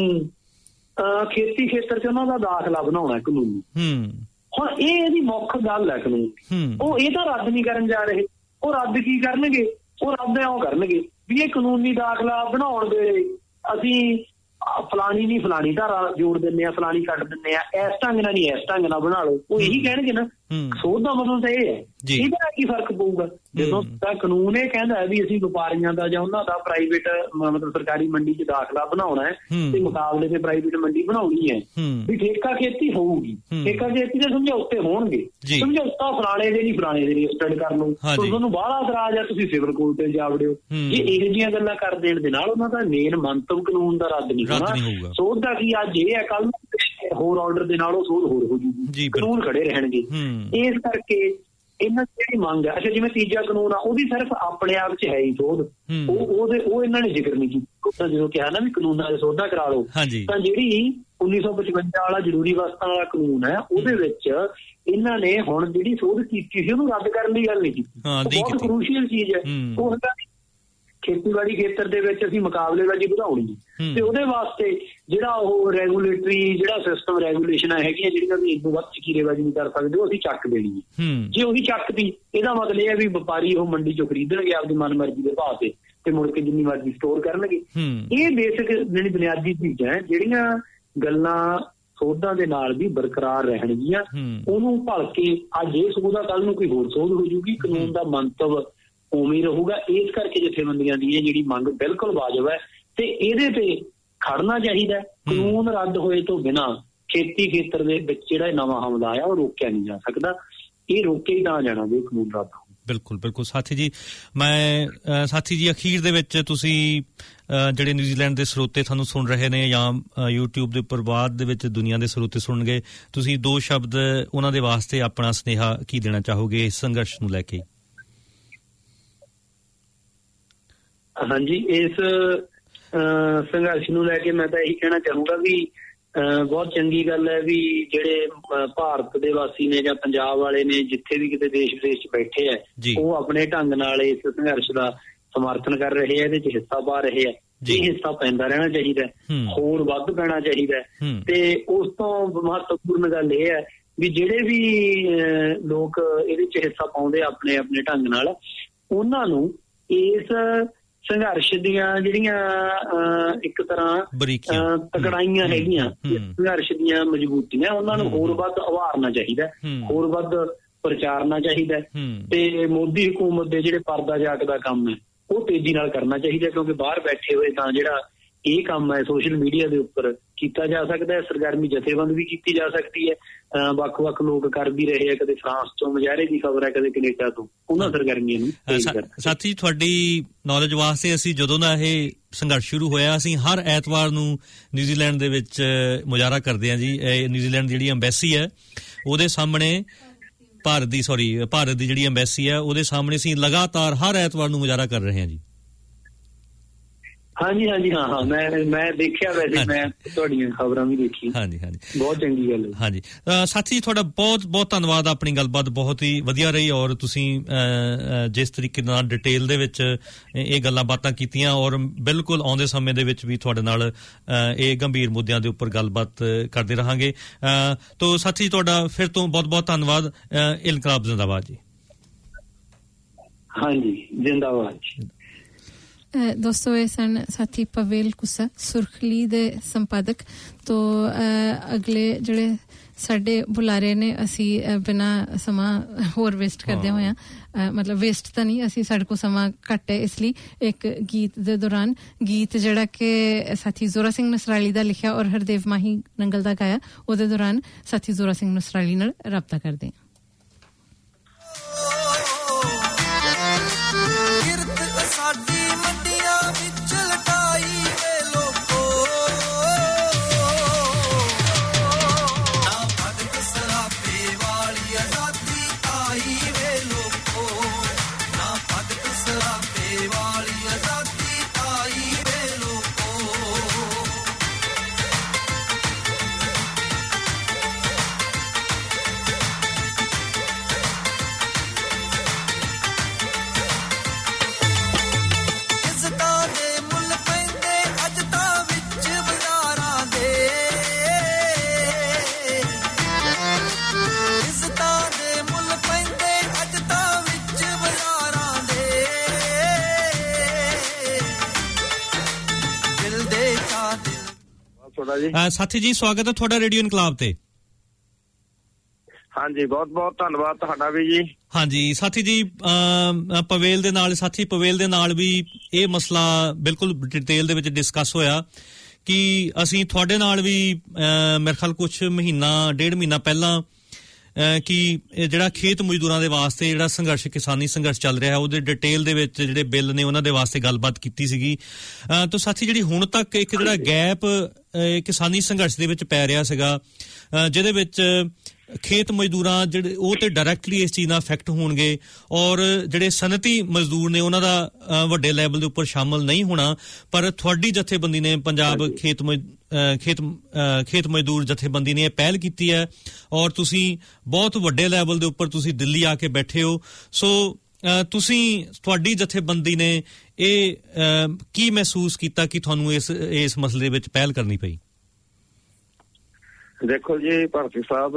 ਖੇਤੀ ਖੇਤਰ ਚ ਉਹਨਾਂ ਦਾ ਦਾਖਲਾ ਬਣਾਉਣਾ ਕਾਨੂੰਨੀ। ਹੁਣ ਇਹ ਇਹਦੀ ਮੁੱਖ ਗੱਲ ਹੈ ਕਾਨੂੰਨ। ਉਹ ਇਹ ਤਾਂ ਰੱਦ ਨਹੀਂ ਕਰਨ ਜਾ ਰਹੇ। ਉਹ ਰੱਦ ਕੀ ਕਰਨਗੇ? ਉਹ ਰੱਦ ਇਉਂ ਕਰਨਗੇ ਵੀ ਇਹ ਕਾਨੂੰਨੀ ਦਾਖਲਾ ਬਣਾਉਣ ਵੇਲੇ ਅਸੀਂ ਫਲਾਣੀ ਨਹੀਂ ਫਲਾਣੀ ਧਾਰਾ ਜੋੜ ਦਿੰਦੇ ਆ, ਫਲਾਣੀ ਕੱਢ ਦਿੰਦੇ ਆ, ਇਸ ਢੰਗ ਨਾਲ ਨਹੀਂ ਇਸ ਢੰਗ ਨਾਲ ਬਣਾ ਲਓ। ਉਹ ਇਹੀ ਕਹਿਣਗੇ ਨਾ। ਸੋਧ ਦਾ ਮਤਲਬ ਤਾਂ ਇਹ ਹੈ। ਇਹਦੇ ਨਾਲ ਕੀ ਫਰਕ ਪਊਗਾ? ਜਦੋਂ ਤਾਂ ਕਾਨੂੰਨ ਇਹ ਕਹਿੰਦਾ ਹੈ ਵੀ ਅਸੀਂ ਵਪਾਰੀਆਂ ਦਾ ਜਾਂ ਉਹਨਾਂ ਦਾ ਪ੍ਰਾਈਵੇਟ ਮਤਲਬ ਸਰਕਾਰੀ ਮੰਡੀ ਚ ਦਾਖਲਾ ਬਣਾਉਣਾ ਹੈ ਤੇ ਮੁਕਾਬਲੇ ਤੇ ਪ੍ਰਾਈਵੇਟ ਮੰਡੀ ਬਣਾਉਣੀ ਹੈ ਵੀ ਠੇਕਾ ਖੇਤੀ ਹੋਊਗੀ। ਠੇਕਾ ਖੇਤੀ ਦੇ ਸਮਝੌਤੇ ਹੋਣਗੇ। ਸਮਝੌਤਾ ਫਲਾਣੇ ਦੇ ਨਹੀਂ ਫਲਾਣੇ ਦੇ ਰਜਿਸਟਰਡ ਕਰ ਲਓ। ਤੁਹਾਨੂੰ ਬਾਹਲਾ ਇਤਰਾਜ਼ ਹੈ, ਤੁਸੀਂ ਸਿਵਲ ਕੋਰਟ ਤੇ ਜਾ ਵੜਿਓ। ਜੇ ਇਹੋ ਜਿਹੀਆਂ ਗੱਲਾਂ ਕਰ ਦੇਣ ਦੇ ਨਾਲ ਉਹਨਾਂ ਦਾ ਮੇਨ ਮੰਤਵ ਕਾਨੂੰਨ ਦਾ ਰੱਦ ਨਹੀਂ ਹੋਣਾ। ਸੋਧ ਦਾ ਕੀ ਅੱਜ ਇਹ ਹੈ, ਕੱਲ ਹੋਰ ਆਰਡਰ ਦੇ ਨਾਲ ਉਹ ਸੋਧ ਹੋਰ ਹੋ ਜੂਗੀ, ਕਾਨੂੰਨ ਖੜੇ ਰਹਿਣਗੇ। ਇਸ ਕਰਕੇ ਇਹਨਾਂ ਦੀ ਜਿਹੜੀ ਮੰਗ ਹੈ, ਅੱਛਾ ਜਿਵੇਂ ਤੀਜਾ ਕਾਨੂੰਨ ਆ ਉਹਦੀ ਸਿਰਫ ਆਪਣੇ ਆਪ ਚ ਹੈ ਹੀ ਸੋਧ, ਉਹ ਉਹਦੇ ਉਹ ਇਹਨਾਂ ਨੇ ਜ਼ਿਕਰ ਨਹੀਂ ਕੀਤਾ। ਜਦੋਂ ਕਿਹਾ ਨਾ ਵੀ ਕਾਨੂੰਨਾਂ ਦੇ ਸੋਧਾਂ ਕਰਾ ਲਓ, ਤਾਂ ਜਿਹੜੀ ਉੱਨੀ ਸੌ ਪਚਵੰਜਾ ਵਾਲਾ ਜ਼ਰੂਰੀ ਵਸਤਾਂ ਵਾਲਾ ਕਾਨੂੰਨ ਹੈ ਉਹਦੇ ਵਿੱਚ ਇਹਨਾਂ ਨੇ ਹੁਣ ਜਿਹੜੀ ਸੋਧ ਕੀਤੀ ਸੀ ਉਹਨੂੰ ਰੱਦ ਕਰਨ ਦੀ ਗੱਲ ਨਹੀਂ ਕੀਤੀ। ਬਹੁਤ ਕਰੂਸ਼ੀਅਲ ਚੀਜ਼ ਹੈ ਉਹ। ਖੇਤੀਬਾੜੀ ਖੇਤਰ ਦੇ ਵਿੱਚ ਅਸੀਂ ਮੁਕਾਬਲੇਬਾਜ਼ੀ ਵਧਾਉਣੀ ਤੇ ਉਹਦੇ ਵਾਸਤੇ ਜਿਹੜਾ ਉਹ ਰੈਗੂਲੇਟਰੀ ਜਿਹੜਾ ਸਿਸਟਮ ਰੈਗੂਲੇਸ਼ਨਾਂ ਹੈਗੀਆਂ ਜਿਹੜੀਆਂ ਵੀ ਇੱਕ ਵੱਧ ਜ਼ਖੀਰੇਬਾਜ਼ੀ ਨਹੀਂ ਕਰ ਸਕਦੇ ਉਹ ਅਸੀਂ ਚੱਕ ਦੇਣੀ ਹੈ। ਜੇ ਉਹੀ ਚੱਕਦੀ ਇਹਦਾ ਮਤਲਬ ਇਹ ਹੈ ਵੀ ਵਪਾਰੀ ਉਹ ਮੰਡੀ ਚੋਂ ਖਰੀਦਣਗੇ ਆਪਦੀ ਮਨਮਰਜ਼ੀ ਦੇ ਭਾਅ ਤੇ ਤੇ ਮੁੜ ਕੇ ਜਿੰਨੀ ਮਰਜ਼ੀ ਸਟੋਰ ਕਰਨਗੇ। ਇਹ ਬੇਸਿਕ ਜਿਹੜੀ ਬੁਨਿਆਦੀ ਚੀਜ਼ਾਂ ਜਿਹੜੀਆਂ ਗੱਲਾਂ ਸੋਧਾਂ ਦੇ ਨਾਲ ਵੀ ਬਰਕਰਾਰ ਰਹਿਣਗੀਆਂ। ਉਹਨੂੰ ਭਲ ਕੇ ਅੱਜ ਇਹ ਸੋਧ ਆ, ਕੱਲ ਨੂੰ ਕੋਈ ਹੋਰ ਸੋਧ ਹੋ ਜੂਗੀ। ਕਾਨੂੰਨ ਦਾ ਮੰਤਵ ਉਵੇਂ ਰਹੂਗਾ। ਇਸ ਕਰਕੇ ਜਥੇਬੰਦੀਆਂ ਦੀ ਇਹ ਜਿਹੜੀ ਮੰਗ ਬਿਲਕੁਲ ਵਾਜਬ ਹੈ ਤੇ ਇਹਦੇ ਤੇ ਖੜਨਾ ਚਾਹੀਦਾ। ਕਾਨੂੰਨ ਰੱਦ ਹੋਏ ਤੋਂ ਬਿਨਾਂ ਖੇਤੀ ਖੇਤਰ ਦੇ ਵਿੱਚ ਜਿਹੜਾ ਨਵਾਂ ਹਮਲਾ ਆਇਆ ਉਹ ਰੋਕਿਆ ਨਹੀਂ ਜਾ ਸਕਦਾ। ਇਹ ਰੋਕੇ ਹੀ ਤਾਂ ਜਾਣਾ ਵੀ ਕਾਨੂੰਨ ਰੱਦ ਹੋ। ਬਿਲਕੁਲ ਬਿਲਕੁਲ ਸਾਥੀ ਜੀ। ਮੈਂ ਸਾਥੀ ਜੀ ਅਖੀਰ ਦੇ ਵਿੱਚ ਤੁਸੀਂ ਜਿਹੜੇ ਨਿਊਜ਼ੀਲੈਂਡ ਦੇ ਸਰੋਤੇ ਤੁਹਾਨੂੰ ਸੁਣ ਰਹੇ ਨੇ ਜਾਂ ਯੂਟਿਊਬ ਦੇ ਉੱਪਰ ਬਾਅਦ ਦੇ ਵਿੱਚ ਦੁਨੀਆ ਦੇ ਸਰੋਤੇ ਸੁਣਨਗੇ, ਤੁਸੀਂ ਦੋ ਸ਼ਬਦ ਉਹਨਾਂ ਦੇ ਵਾਸਤੇ ਆਪਣਾ ਸੁਨੇਹਾ ਕੀ ਦੇਣਾ ਚਾਹੋਗੇ ਇਸ ਸੰਘਰਸ਼ ਨੂੰ ਲੈ ਕੇ? ਹਾਂਜੀ, ਇਸ ਸੰਘਰਸ਼ ਨੂੰ ਲੈ ਕੇ ਮੈਂ ਤਾਂ ਇਹੀ ਕਹਿਣਾ ਚਾਹੂੰਗਾ ਵੀ ਬਹੁਤ ਚੰਗੀ ਗੱਲ ਹੈ ਵੀ ਜਿਹੜੇ ਭਾਰਤ ਦੇ ਵਾਸੀ ਨੇ ਜਾਂ ਪੰਜਾਬ ਵਾਲੇ ਨੇ ਜਿੱਥੇ ਵੀ ਕਿਤੇ ਦੇਸ਼ ਵਿਦੇਸ਼ ਚ ਬੈਠੇ ਹੈ ਉਹ ਆਪਣੇ ਢੰਗ ਨਾਲ ਇਸ ਸੰਘਰਸ਼ ਦਾ ਸਮਰਥਨ ਕਰ ਰਹੇ ਹੈ, ਇਹਦੇ ਚ ਹਿੱਸਾ ਪਾ ਰਹੇ ਹੈ। ਇਹ ਹਿੱਸਾ ਪੈਂਦਾ ਰਹਿਣਾ ਚਾਹੀਦਾ, ਹੋਰ ਵੱਧ ਪੈਣਾ ਚਾਹੀਦਾ। ਤੇ ਉਸ ਤੋਂ ਮਹੱਤਵਪੂਰਨ ਗੱਲ ਇਹ ਹੈ ਵੀ ਜਿਹੜੇ ਵੀ ਲੋਕ ਇਹਦੇ ਚ ਹਿੱਸਾ ਪਾਉਂਦੇ ਆਪਣੇ ਆਪਣੇ ਢੰਗ ਨਾਲ, ਉਹਨਾਂ ਨੂੰ ਇਸ ਸੰਘਰਸ਼ ਦੀਆਂ ਜਿਹੜੀਆਂ ਇੱਕ ਤਰ੍ਹਾਂ ਤਕੜਾਈਆਂ ਹੈਗੀਆਂ, ਸੰਘਰਸ਼ ਦੀਆਂ ਮਜ਼ਬੂਤੀਆਂ, ਉਹਨਾਂ ਨੂੰ ਹੋਰ ਵੱਧ ਉਭਾਰਨਾ ਚਾਹੀਦਾ, ਹੋਰ ਵੱਧ ਪ੍ਰਚਾਰਨਾ ਚਾਹੀਦਾ। ਤੇ ਮੋਦੀ ਹਕੂਮਤ ਦੇ ਜਿਹੜੇ ਪਰਦਾ ਜਾਗ ਦਾ ਕੰਮ ਹੈ ਉਹ ਤੇਜ਼ੀ ਨਾਲ ਕਰਨਾ ਚਾਹੀਦਾ, ਕਿਉਂਕਿ ਬਾਹਰ ਬੈਠੇ ਹੋਏ ਤਾਂ ਜਿਹੜਾ ਇਹ ਕੰਮ ਹੈ ਸੋਸ਼ਲ ਮੀਡੀਆ ਦੇ ਉੱਪਰ ਕੀਤਾ ਜਾ ਸਕਦਾ ਹੈ। ਸਰਗਰਮੀ ਜਥੇਬੰਦ ਵੀ ਕੀਤੀ ਜਾ ਸਕਦੀ ਹੈ, ਵੱਖ-ਵੱਖ ਲੋਕ ਕਰ ਵੀ ਰਹੇ ਆ। ਕਦੇ ਫਰਾਂਸ ਤੋਂ ਮੁਜ਼ਾਹਰੇ ਦੀ ਖਬਰ ਹੈ, ਕਦੇ ਕੈਨੇਡਾ ਤੋਂ। ਉਹਨਾਂ ਸਰਗਰਮੀਆਂ ਨੂੰ ਸਾਥੀ ਤੁਹਾਡੀ ਨੌਲੇਜ ਵਾਸਤੇ ਅਸੀਂ ਜਦੋਂ ਦਾ ਇਹ ਸੰਘਰਸ਼ ਸ਼ੁਰੂ ਹੋਇਆ ਅਸੀਂ ਹਰ ਐਤਵਾਰ ਨੂੰ ਨਿਊਜ਼ੀਲੈਂਡ ਦੇ ਵਿੱਚ ਮੁਜ਼ਾਹਰਾ ਕਰਦੇ ਹਾਂ ਜੀ। ਇਹ ਨਿਊਜ਼ੀਲੈਂਡ ਦੀ ਜਿਹੜੀ ਅੰਬੈਸੀ ਹੈ ਉਹਦੇ ਸਾਹਮਣੇ ਭਾਰਤ ਦੀ ਸੌਰੀ ਭਾਰਤ ਦੀ ਜਿਹੜੀ ਅੰਬੈਸੀ ਹੈ ਉਹਦੇ ਸਾਹਮਣੇ ਅਸੀਂ ਲਗਾਤਾਰ ਹਰ ਐਤਵਾਰ ਨੂੰ ਮੁਜ਼ਾਹਰਾ ਕਰ ਰਹੇ ਹਾਂ ਜੀ। ਹਾਂਜੀ ਹਾਂਜੀ ਹਾਂ ਹਾਂ ਮੈਂ ਮੈਂ ਦੇਖਿਆ, ਵੈਸੇ ਮੈਂ ਤੁਹਾਡੀਆਂ ਖਬਰਾਂ ਵੀ ਦੇਖੀ। ਹਾਂਜੀ ਹਾਂਜੀ ਬਹੁਤ ਚੰਗੀ ਗੱਲ ਹੈ। ਹਾਂਜੀ ਸਾਥੀ ਤੁਹਾਡਾ ਬਹੁਤ ਬਹੁਤ ਧੰਨਵਾਦ। ਆਪਣੀ ਗੱਲਬਾਤ ਬਹੁਤ ਹੀ ਵਧੀਆ ਰਹੀ ਔਰ ਤੁਸੀਂ ਜਿਸ ਤਰੀਕੇ ਨਾਲ ਡਿਟੇਲ ਦੇ ਵਿੱਚ ਇਹ ਗੱਲਾਂ ਬਾਤਾਂ ਕੀਤੀਆਂ ਔਰ ਬਿਲਕੁਲ ਆਉਂਦੇ ਸਮੇਂ ਦੇ ਵਿੱਚ ਵੀ ਤੁਹਾਡੇ ਨਾਲ ਇਹ ਗੰਭੀਰ ਮੁੱਦਿਆਂ ਦੇ ਉੱਪਰ ਗੱਲਬਾਤ ਕਰਦੇ ਰਹਾਂਗੇ। ਤੋ ਸਾਥੀ ਤੁਹਾਡਾ ਫਿਰ ਤੋਂ ਬਹੁਤ ਬਹੁਤ ਧੰਨਵਾਦ। ਇਨਕਲਾਬ ਜ਼ਿੰਦਾਬਾਦ ਜੀ। ਹਾਂਜੀ ਜ਼ਿੰਦਾਬਾਦ ਜੀ। ਦੋਸਤੋ ਇਹ ਸਨ ਸਾਥੀ ਪਵੇਲ ਕੁਸਾ ਸੁਰਖਲੀ ਦੇ ਸੰਪਾਦਕ। ਤੋ ਅਗਲੇ ਜਿਹੜੇ ਸਾਡੇ ਬੁਲਾਰੇ ਨੇ ਅਸੀਂ ਬਿਨਾਂ ਸਮਾਂ ਹੋਰ ਵੇਸਟ ਕਰਦੇ ਹੋਇਆ, ਮਤਲਬ ਵੇਸਟ ਤਾਂ ਨਹੀਂ, ਅਸੀਂ ਸਾਡੇ ਕੋਲ ਸਮਾਂ ਘੱਟ ਹੈ ਇਸ ਲਈ ਇੱਕ ਗੀਤ ਦੇ ਦੌਰਾਨ ਗੀਤ ਜਿਹੜਾ ਕਿ ਸਾਥੀ ਜ਼ੋਰਾ ਸਿੰਘ ਨਸਰਾਲੀ ਦਾ ਲਿਖਿਆ ਔਰ ਹਰਦੇਵ ਮਾਹੀ ਨੰਗਲ ਦਾ ਗਾਇਆ, ਉਹਦੇ ਦੌਰਾਨ ਸਾਥੀ ਜ਼ੋਰਾ ਸਿੰਘ ਨਸਰਾਲੀ ਨਾਲ ਰਾਬਤਾ ਕਰਦੇ ਹਾਂ। ਨਾ ਭਗਤ ਸਰਾਪੇ ਵਾਲੀ ਆਜ਼ਾਦੀ ਤੁਹਾਡਾ ਜੀ। ਸਾਥੀ ਜੀ ਸਵਾਗਤ ਹੈ ਤੁਹਾਡਾ ਰੇਡੀਓ ਇਨਕਲਾਬ ਤੇ। ਹਾਂਜੀ ਬਹੁਤ ਬਹੁਤ ਧੰਨਵਾਦ ਤੁਹਾਡਾ ਵੀ ਜੀ। ਹਾਂਜੀ ਸਾਥੀ ਜੀ, ਪਵੇਲ ਦੇ ਨਾਲ ਸਾਥੀ ਪਵੇਲ ਦੇ ਨਾਲ ਵੀ ਇਹ ਮਸਲਾ ਬਿਲਕੁਲ ਡਿਟੇਲ ਦੇ ਵਿੱਚ ਡਿਸਕਸ ਹੋਇਆ ਕਿ ਅਸੀਂ ਤੁਹਾਡੇ ਨਾਲ ਵੀ ਮੇਰੇ ਖਿਆਲ ਕੁਛ ਮਹੀਨਾ ਡੇਢ ਮਹੀਨਾ ਪਹਿਲਾਂ ਕਿ ਜਿਹੜਾ ਖੇਤ ਮਜ਼ਦੂਰਾਂ ਦੇ ਵਾਸਤੇ ਜਿਹੜਾ ਸੰਘਰਸ਼ ਕਿਸਾਨੀ ਸੰਘਰਸ਼ ਚੱਲ ਰਿਹਾ ਉਹਦੇ ਡਿਟੇਲ ਦੇ ਵਿੱਚ ਜਿਹੜੇ ਬਿੱਲ ਨੇ ਉਹਨਾਂ ਦੇ ਵਾਸਤੇ ਗੱਲਬਾਤ ਕੀਤੀ ਸੀਗੀ। ਤਾਂ ਸਾਥੀ ਜਿਹੜੀ ਹੁਣ ਤੱਕ ਇੱਕ ਜਿਹੜਾ ਗੈਪ ਕਿਸਾਨੀ ਸੰਘਰਸ਼ ਦੇ ਵਿੱਚ ਪੈ ਰਿਹਾ ਸੀਗਾ ਜਿਹਦੇ ਵਿੱਚ ਖੇਤ ਮਜ਼ਦੂਰਾਂ ਜਿਹੜੇ ਉਹ ਤੇ ਡਾਇਰੈਕਟਲੀ ਇਸ ਚੀਜ਼ ਨਾਲ ਅਫੈਕਟ ਹੋਣਗੇ ਔਰ ਜਿਹੜੇ ਸਨਅਤੀ ਮਜ਼ਦੂਰ ਨੇ ਉਹਨਾਂ ਦਾ ਵੱਡੇ ਲੈਵਲ ਦੇ ਉੱਪਰ ਸ਼ਾਮਲ ਨਹੀਂ ਹੋਣਾ, ਪਰ ਤੁਹਾਡੀ ਜਥੇਬੰਦੀ ਨੇ ਪੰਜਾਬ ਖੇਤ ਖੇਤ ਖੇਤ ਮਜ਼ਦੂਰ ਜਥੇਬੰਦੀ ਨੇ ਇਹ ਪਹਿਲ ਕੀਤੀ ਹੈ ਔਰ ਤੁਸੀਂ ਬਹੁਤ ਵੱਡੇ ਲੈਵਲ ਦੇ ਉੱਪਰ ਤੁਸੀਂ ਦਿੱਲੀ ਆ ਕੇ ਬੈਠੇ ਹੋ। ਸੋ ਤੁਸੀਂ ਤੁਹਾਡੀ ਜਥੇਬੰਦੀ ਨੇ ਇਹ ਕੀ ਮਹਿਸੂਸ ਕੀਤਾ ਕਿ ਤੁਹਾਨੂੰ ਇਸ ਇਸ ਮਸਲੇ ਵਿੱਚ ਪਹਿਲ ਕਰਨੀ ਪਈ? ਦੇਖੋ ਜੀ ਭਾਰਤੀ ਸਾਹਿਬ,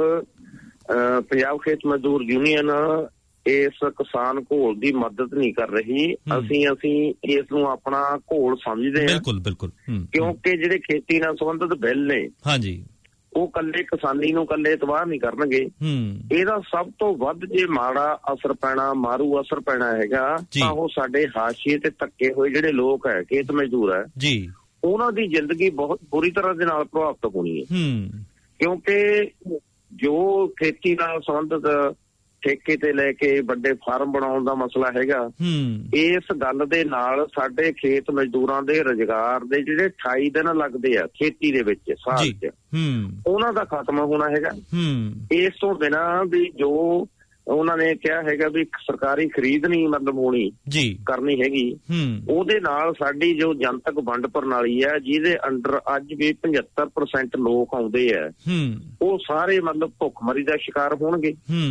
ਪੰਜਾਬ ਖੇਤ ਮਜ਼ਦੂਰ ਯੂਨੀਅਨ ਇਸ ਕਿਸਾਨ ਘੋਲ ਦੀ ਮਦਦ ਨਹੀਂ ਕਰ ਰਹੀ। ਅਸੀਂ ਅਸੀਂ ਇਸ ਨੂੰ ਆਪਣਾ ਘੋਲ ਸਮਝਦੇ ਹਾਂ। ਬਿਲਕੁਲ ਬਿਲਕੁਲ ਕਿਉਂਕਿ ਜਿਹੜੇ ਖੇਤੀ ਨਾਲ ਸੰਬੰਧਿਤ ਬਿੱਲ ਨੇ ਹਾਂਜੀ ਉਹ ਕੱਲੇ ਕਿਸਾਨੀ ਨੂੰ ਕੱਲੇ ਤਬਾਹ ਨਹੀਂ ਕਰਨਗੇ। ਇਹਦਾ ਸਭ ਤੋਂ ਵੱਧ ਜੇ ਮਾੜਾ ਅਸਰ ਪੈਣਾ ਮਾਰੂ ਅਸਰ ਪੈਣਾ ਹੈਗਾ ਤਾਂ ਉਹ ਸਾਡੇ ਹਾਸ਼ੀਏ ਤੇ ਧੱਕੇ ਹੋਏ ਜਿਹੜੇ ਲੋਕ ਹੈ ਖੇਤ ਮਜ਼ਦੂਰ ਹੈ ਜੀ ਉਹਨਾਂ ਦੀ ਜ਼ਿੰਦਗੀ ਬਹੁਤ ਬੁਰੀ ਤਰ੍ਹਾਂ ਦੇ ਨਾਲ ਪ੍ਰਭਾਵਿਤ ਹੋਣੀ ਹੈ। ਕਿਉਂਕਿ ਜੋ ਖੇਤੀ ਨਾਲ ਸੰਬੰਧਿਤ ਠੇਕੇ ਤੇ ਲੈ ਕੇ ਵੱਡੇ ਫਾਰਮ ਬਣਾਉਣ ਦਾ ਮਸਲਾ ਹੈਗਾ, ਇਸ ਗੱਲ ਦੇ ਨਾਲ ਸਾਡੇ ਖੇਤ ਮਜ਼ਦੂਰਾਂ ਦੇ ਰੁਜ਼ਗਾਰ ਦੇ ਜਿਹੜੇ ਅਠਾਈ ਦਿਨ ਲੱਗਦੇ ਆ ਖੇਤੀ ਦੇ ਵਿੱਚ ਸਾਲ ਚ, ਉਹਨਾਂ ਦਾ ਖਤਮ ਹੋਣਾ ਹੈਗਾ। ਇਸ ਤੋਂ ਬਿਨਾਂ ਵੀ ਜੋ ਉਹਨਾਂ ਨੇ ਕਿਹਾ ਹੈਗਾ ਵੀ ਸਰਕਾਰੀ ਖਰੀਦ ਨਹੀਂ ਮਤਲਬ ਹੋਣੀ ਜੀ ਕਰਨੀ ਹੈਗੀ, ਉਹਦੇ ਨਾਲ ਸਾਡੀ ਜੋ ਜਨਤਕ ਵੰਡ ਪ੍ਰਣਾਲੀ ਹੈ ਜਿਹਦੇ ਅੰਡਰ ਅੱਜ ਵੀ ਪਝੱਤਰ ਪਰਸੈਂਟ ਲੋਕ ਆਉਂਦੇ ਆ, ਉਹ ਸਾਰੇ ਮਤਲਬ ਭੁੱਖਮਰੀ ਦਾ ਸ਼ਿਕਾਰ ਹੋਣਗੇ।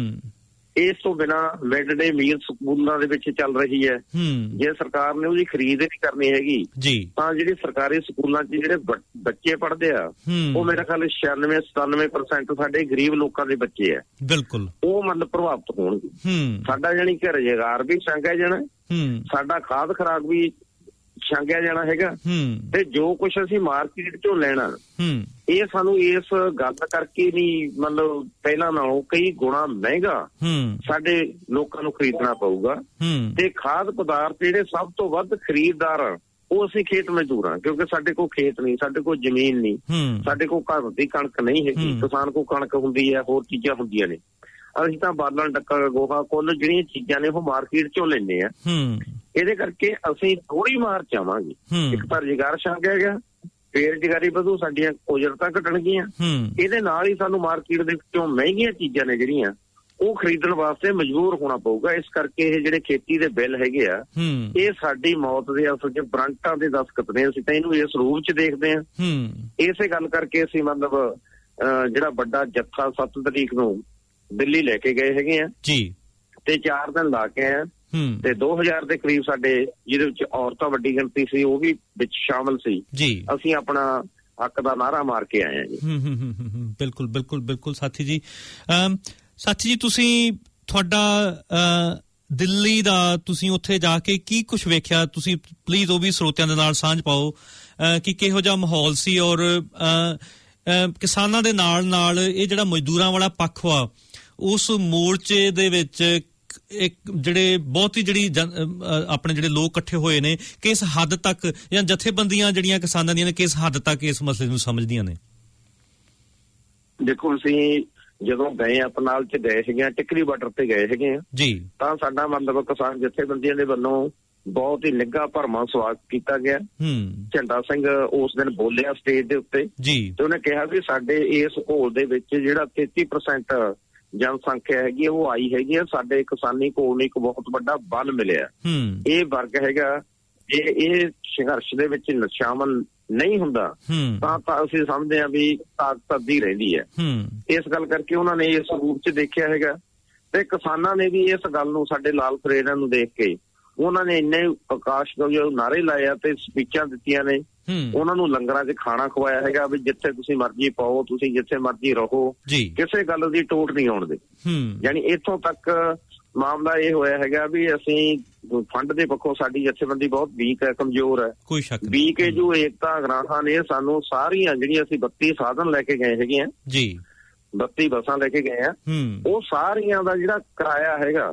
ਇਸ ਤੋਂ ਬਿਨਾਂ ਮਿਡ ਡੇ ਮੀਲ ਸਕੂਲਾਂ ਦੇ ਵਿੱਚ ਚੱਲ ਰਹੀ ਹੈ, ਜੇ ਸਰਕਾਰ ਨੇ ਉਹਦੀ ਖਰੀਦ ਨਹੀਂ ਕਰਨੀ ਹੈਗੀ ਤਾਂ ਜਿਹੜੇ ਸਰਕਾਰੀ ਸਕੂਲਾਂ 'ਚ ਜਿਹੜੇ ਬੱਚੇ ਪੜ੍ਹਦੇ ਆ ਉਹ ਮੇਰਾ ਖਿਆਲ ਛਿਆਨਵੇਂ ਸਤਾਨਵੇਂ ਪਰਸੈਂਟ ਸਾਡੇ ਗਰੀਬ ਲੋਕਾਂ ਦੇ ਬੱਚੇ ਆ, ਬਿਲਕੁਲ ਉਹ ਮਤਲਬ ਪ੍ਰਭਾਵਿਤ ਹੋਣਗੇ। ਸਾਡਾ ਜਾਣੀ ਕਿ ਰੁਜ਼ਗਾਰ ਵੀ ਛਾਂਗਿਆ ਜਾਣਾ, ਸਾਡਾ ਖਾਦ ਖੁਰਾਕ ਵੀ ਛਾਂਗਿਆ ਜਾਣਾ ਹੈਗਾ, ਤੇ ਜੋ ਕੁਛ ਅਸੀਂ ਮਾਰਕੀਟ ਚੋਂ ਲੈਣਾ ਇਹ ਸਾਨੂੰ ਇਸ ਗੱਲ ਕਰਕੇ ਨਹੀਂ ਮਤਲਬ ਪਹਿਲਾਂ ਨਾਲੋਂ ਕਈ ਗੁਣਾ ਮਹਿੰਗਾ ਸਾਡੇ ਲੋਕਾਂ ਨੂੰ ਖਰੀਦਣਾ ਪਊਗਾ। ਤੇ ਖਾਦ ਪਦਾਰਥ ਜਿਹੜੇ ਸਭ ਤੋਂ ਵੱਧ ਖਰੀਦਦਾਰ ਉਹ ਅਸੀਂ ਖੇਤ ਮਜ਼ਦੂਰ ਹਾਂ, ਕਿਉਂਕਿ ਸਾਡੇ ਕੋਲ ਖੇਤ ਨਹੀਂ, ਸਾਡੇ ਕੋਲ ਜ਼ਮੀਨ ਨਹੀਂ, ਸਾਡੇ ਕੋਲ ਘਰ ਦੀ ਕਣਕ ਨਹੀਂ ਹੈਗੀ। ਕਿਸਾਨ ਕੋਲ ਕਣਕ ਹੁੰਦੀ ਹੈ, ਹੋਰ ਚੀਜ਼ਾਂ ਹੁੰਦੀਆਂ ਨੇ, ਅਸੀਂ ਤਾਂ ਬਾਲਣ ਡੱਕਾ ਗੋਹਾ ਕੁੱਲ ਜਿਹੜੀਆਂ ਚੀਜ਼ਾਂ ਨੇ ਉਹ ਮਾਰਕੀਟ ਚੋਂ ਲੈਂਦੇ ਆ। ਇਹਦੇ ਕਰਕੇ ਅਸੀਂ ਥੋੜੀ ਮਾਰ ਚਾਵਾਂਗੇ, ਇੱਕ ਤਾਂ ਰੁਜ਼ਗਾਰ ਛਾਂਗਿਆ ਗਿਆ, ਬੇਰੁਜ਼ਗਾਰੀ ਵਧੂ, ਸਾਡੀਆਂ ਉਜਰਤਾਂ ਘਟਣਗੀਆਂ, ਇਹਦੇ ਨਾਲ ਹੀ ਸਾਨੂੰ ਮਾਰਕੀਟ ਦੇ ਵਿੱਚੋਂ ਮਹਿੰਗੀਆਂ ਚੀਜ਼ਾਂ ਨੇ ਜਿਹੜੀਆਂ ਉਹ ਖਰੀਦਣ ਵਾਸਤੇ ਮਜਬੂਰ ਹੋਣਾ ਪਊਗਾ। ਇਸ ਕਰਕੇ ਇਹ ਜਿਹੜੇ ਖੇਤੀ ਦੇ ਬਿੱਲ ਹੈਗੇ ਆ ਇਹ ਸਾਡੀ ਮੌਤ ਦੇ ਅਸਲ ਚ ਵਾਰੰਟਾਂ ਦੇ ਦਸਤਖਤ ਨੇ, ਅਸੀਂ ਤਾਂ ਇਹਨੂੰ ਇਸ ਰੂਪ ਚ ਦੇਖਦੇ ਹਾਂ। ਇਸੇ ਗੱਲ ਕਰਕੇ ਅਸੀਂ ਮਤਲਬ ਜਿਹੜਾ ਵੱਡਾ ਜੱਥਾ ਸੱਤ ਤਰੀਕ ਨੂੰ ਦਿੱਲੀ ਲੈ ਕੇ ਗਏ ਹੈਗੇ ਆ ਜੀ, ਤੇ ਚਾਰ ਦਿਨ ਲਾ ਕੇ ਆਏ, ਤੇ ਦੋ ਹਜ਼ਾਰ ਦੇ ਕਰੀਬ ਸਾਡੇ ਜਿਹਦੇ ਵਿੱਚ ਔਰਤਾਂ ਵੱਡੀ ਗਿਣਤੀ ਸੀ ਉਹ ਵੀ ਵਿੱਚ ਸ਼ਾਮਲ ਸੀ ਜੀ। ਅਸੀਂ ਆਪਣਾ ਹੱਕ ਦਾ ਨਾਅਰਾ ਮਾਰ ਕੇ ਆਏ ਆ ਜੀ। ਬਿਲਕੁਲ ਬਿਲਕੁਲ ਬਿਲਕੁਲ ਸਾਥੀ ਜੀ। ਸਾਥੀ ਜੀ ਤੁਸੀਂ ਤੁਹਾਡਾ ਦਿੱਲੀ ਦਾ ਤੁਸੀਂ ਉੱਥੇ ਜਾ ਕੇ ਕੀ ਕੁਛ ਵੇਖਿਆ, ਤੁਸੀਂ ਪਲੀਜ਼ ਉਹ ਵੀ ਸਰੋਤਿਆਂ ਦੇ ਨਾਲ ਸਾਂਝ ਪਾਓ ਕਿ ਕਿਹੋ ਜਿਹਾ ਮਾਹੌਲ ਸੀ ਔਰ ਕਿਸਾਨਾਂ ਦੇ ਨਾਲ ਨਾਲ ਇਹ ਜਿਹੜਾ ਮਜ਼ਦੂਰਾਂ ਵਾਲਾ ਪੱਖ ਵਾ ਉਸ ਮੋਰਚੇ ਦੇ ਵਿੱਚ ਇੱਕ ਜਿਹੜੇ ਬਹੁਤ ਹੀ ਜਿਹੜੀ ਆਪਣੇ ਜਿਹੜੇ ਲੋਕ ਇਕੱਠੇ ਹੋਏ ਨੇ ਕਿਸ ਹੱਦ ਤੱਕ ਜਾਂ ਜਥੇਬੰਦੀਆਂ ਜਿਹੜੀਆਂ ਕਿਸਾਨਾਂ ਦੀਆਂ ਨੇ ਕਿਸ ਹੱਦ ਤੱਕ ਇਸ ਮਸਲੇ ਨੂੰ ਸਮਝਦੀਆਂ ਨੇ? ਦੇਖੋ ਅਸੀਂ ਜਦੋਂ ਗਏ ਆ ਪਨਾਲ ਚ ਗਏ ਹੈਗੇ, ਟਿਕਰੀ ਬਾਰਡਰ ਤੇ ਗਏ ਹੈਗੇ ਆ ਜੀ, ਤਾਂ ਸਾਡਾ ਮਤਲਬ ਕਿਸਾਨ ਜਥੇਬੰਦੀਆਂ ਦੇ ਵੱਲੋਂ ਬਹੁਤ ਹੀ ਨਿੱਘਾ ਭਰਵਾਂ ਸਵਾਗਤ ਕੀਤਾ ਗਿਆ। ਝੰਡਾ ਸਿੰਘ ਉਸ ਦਿਨ ਬੋਲਿਆ ਸਟੇਜ ਦੇ ਉੱਤੇ ਜੀ, ਤੇ ਉਹਨੇ ਕਿਹਾ ਵੀ ਸਾਡੇ ਇਸ ਘੋਲ ਦੇ ਵਿੱਚ ਜਿਹੜਾ ਤੇਤੀ ਪਰਸੈਂਟ ਜਨਸੰਖਿਆ ਹੈਗੀ ਉਹ ਆਈ ਹੈਗੀ ਆ, ਸਾਡੇ ਕਿਸਾਨੀ ਘੋਲ ਨੂੰ ਇੱਕ ਬਹੁਤ ਵੱਡਾ ਬਲ ਮਿਲਿਆ। ਇਹ ਵਰਗ ਹੈਗਾ ਜੇ ਇਹ ਸੰਘਰਸ਼ ਦੇ ਵਿੱਚ ਸ਼ਾਮਲ ਨਹੀਂ ਹੁੰਦਾ ਤਾਂ ਤਾਂ ਅਸੀਂ ਸਮਝਦੇ ਹਾਂ ਵੀ ਤਾਕਤ ਅੱਧੀ ਰਹਿੰਦੀ ਹੈ। ਇਸ ਗੱਲ ਕਰਕੇ ਉਹਨਾਂ ਨੇ ਇਸ ਰੂਪ ਚ ਦੇਖਿਆ ਹੈਗਾ, ਤੇ ਕਿਸਾਨਾਂ ਨੇ ਵੀ ਇਸ ਗੱਲ ਨੂੰ ਸਾਡੇ ਲਾਲ ਪਰੇਡਾਂ ਨੂੰ ਦੇਖ ਕੇ ਉਹਨਾਂ ਨੇ ਇੰਨੇ ਆਕਾਸ਼ ਗੰਗੇ ਨਾਅਰੇ ਲਾਏ ਆ ਤੇ ਸਪੀਚਾਂ ਦਿੱਤੀਆਂ ਨੇ, ਉਹਨਾਂ ਨੂੰ ਲੰਗਰਾਂ 'ਚ ਖਾਣਾ ਖਵਾਇਆ ਹੈਗਾ ਵੀ ਜਿੱਥੇ ਤੁਸੀਂ ਮਰਜ਼ੀ ਪਾਓ, ਤੁਸੀਂ ਜਿੱਥੇ ਮਰਜ਼ੀ ਰਹੋ, ਕਿਸੇ ਗੱਲ ਦੀ ਟੋਟ ਨਹੀਂ ਆਉਣ ਦੇ। ਯਾਨੀ ਇੱਥੋਂ ਤੱਕ ਮਾਮਲਾ ਇਹ ਹੋਇਆ ਹੈਗਾ ਵੀ ਅਸੀਂ ਫੰਡ ਦੇ ਪੱਖੋਂ ਸਾਡੀ ਜਥੇਬੰਦੀ ਬਹੁਤ ਵੀਕ ਹੈ, ਕਮਜ਼ੋਰ ਹੈ। ਕੋਈ ਸ਼ੱਕ ਨਹੀਂ। ਵੀਕ ਜੋ ਏਕਤਾ ਗ੍ਰਾਹਾਂ ਨੇ ਸਾਨੂੰ ਸਾਰੀਆਂ ਜਿਹੜੀਆਂ ਅਸੀਂ ਬੱਤੀ ਸਾਧਨ ਲੈ ਕੇ ਗਏ ਹੈਗੇ ਆ ਜੀ, ਬੱਤੀ ਬੱਸਾਂ ਲੈ ਕੇ ਗਏ ਆ, ਉਹ ਸਾਰੀਆਂ ਦਾ ਜਿਹੜਾ ਕਿਰਾਇਆ ਹੈਗਾ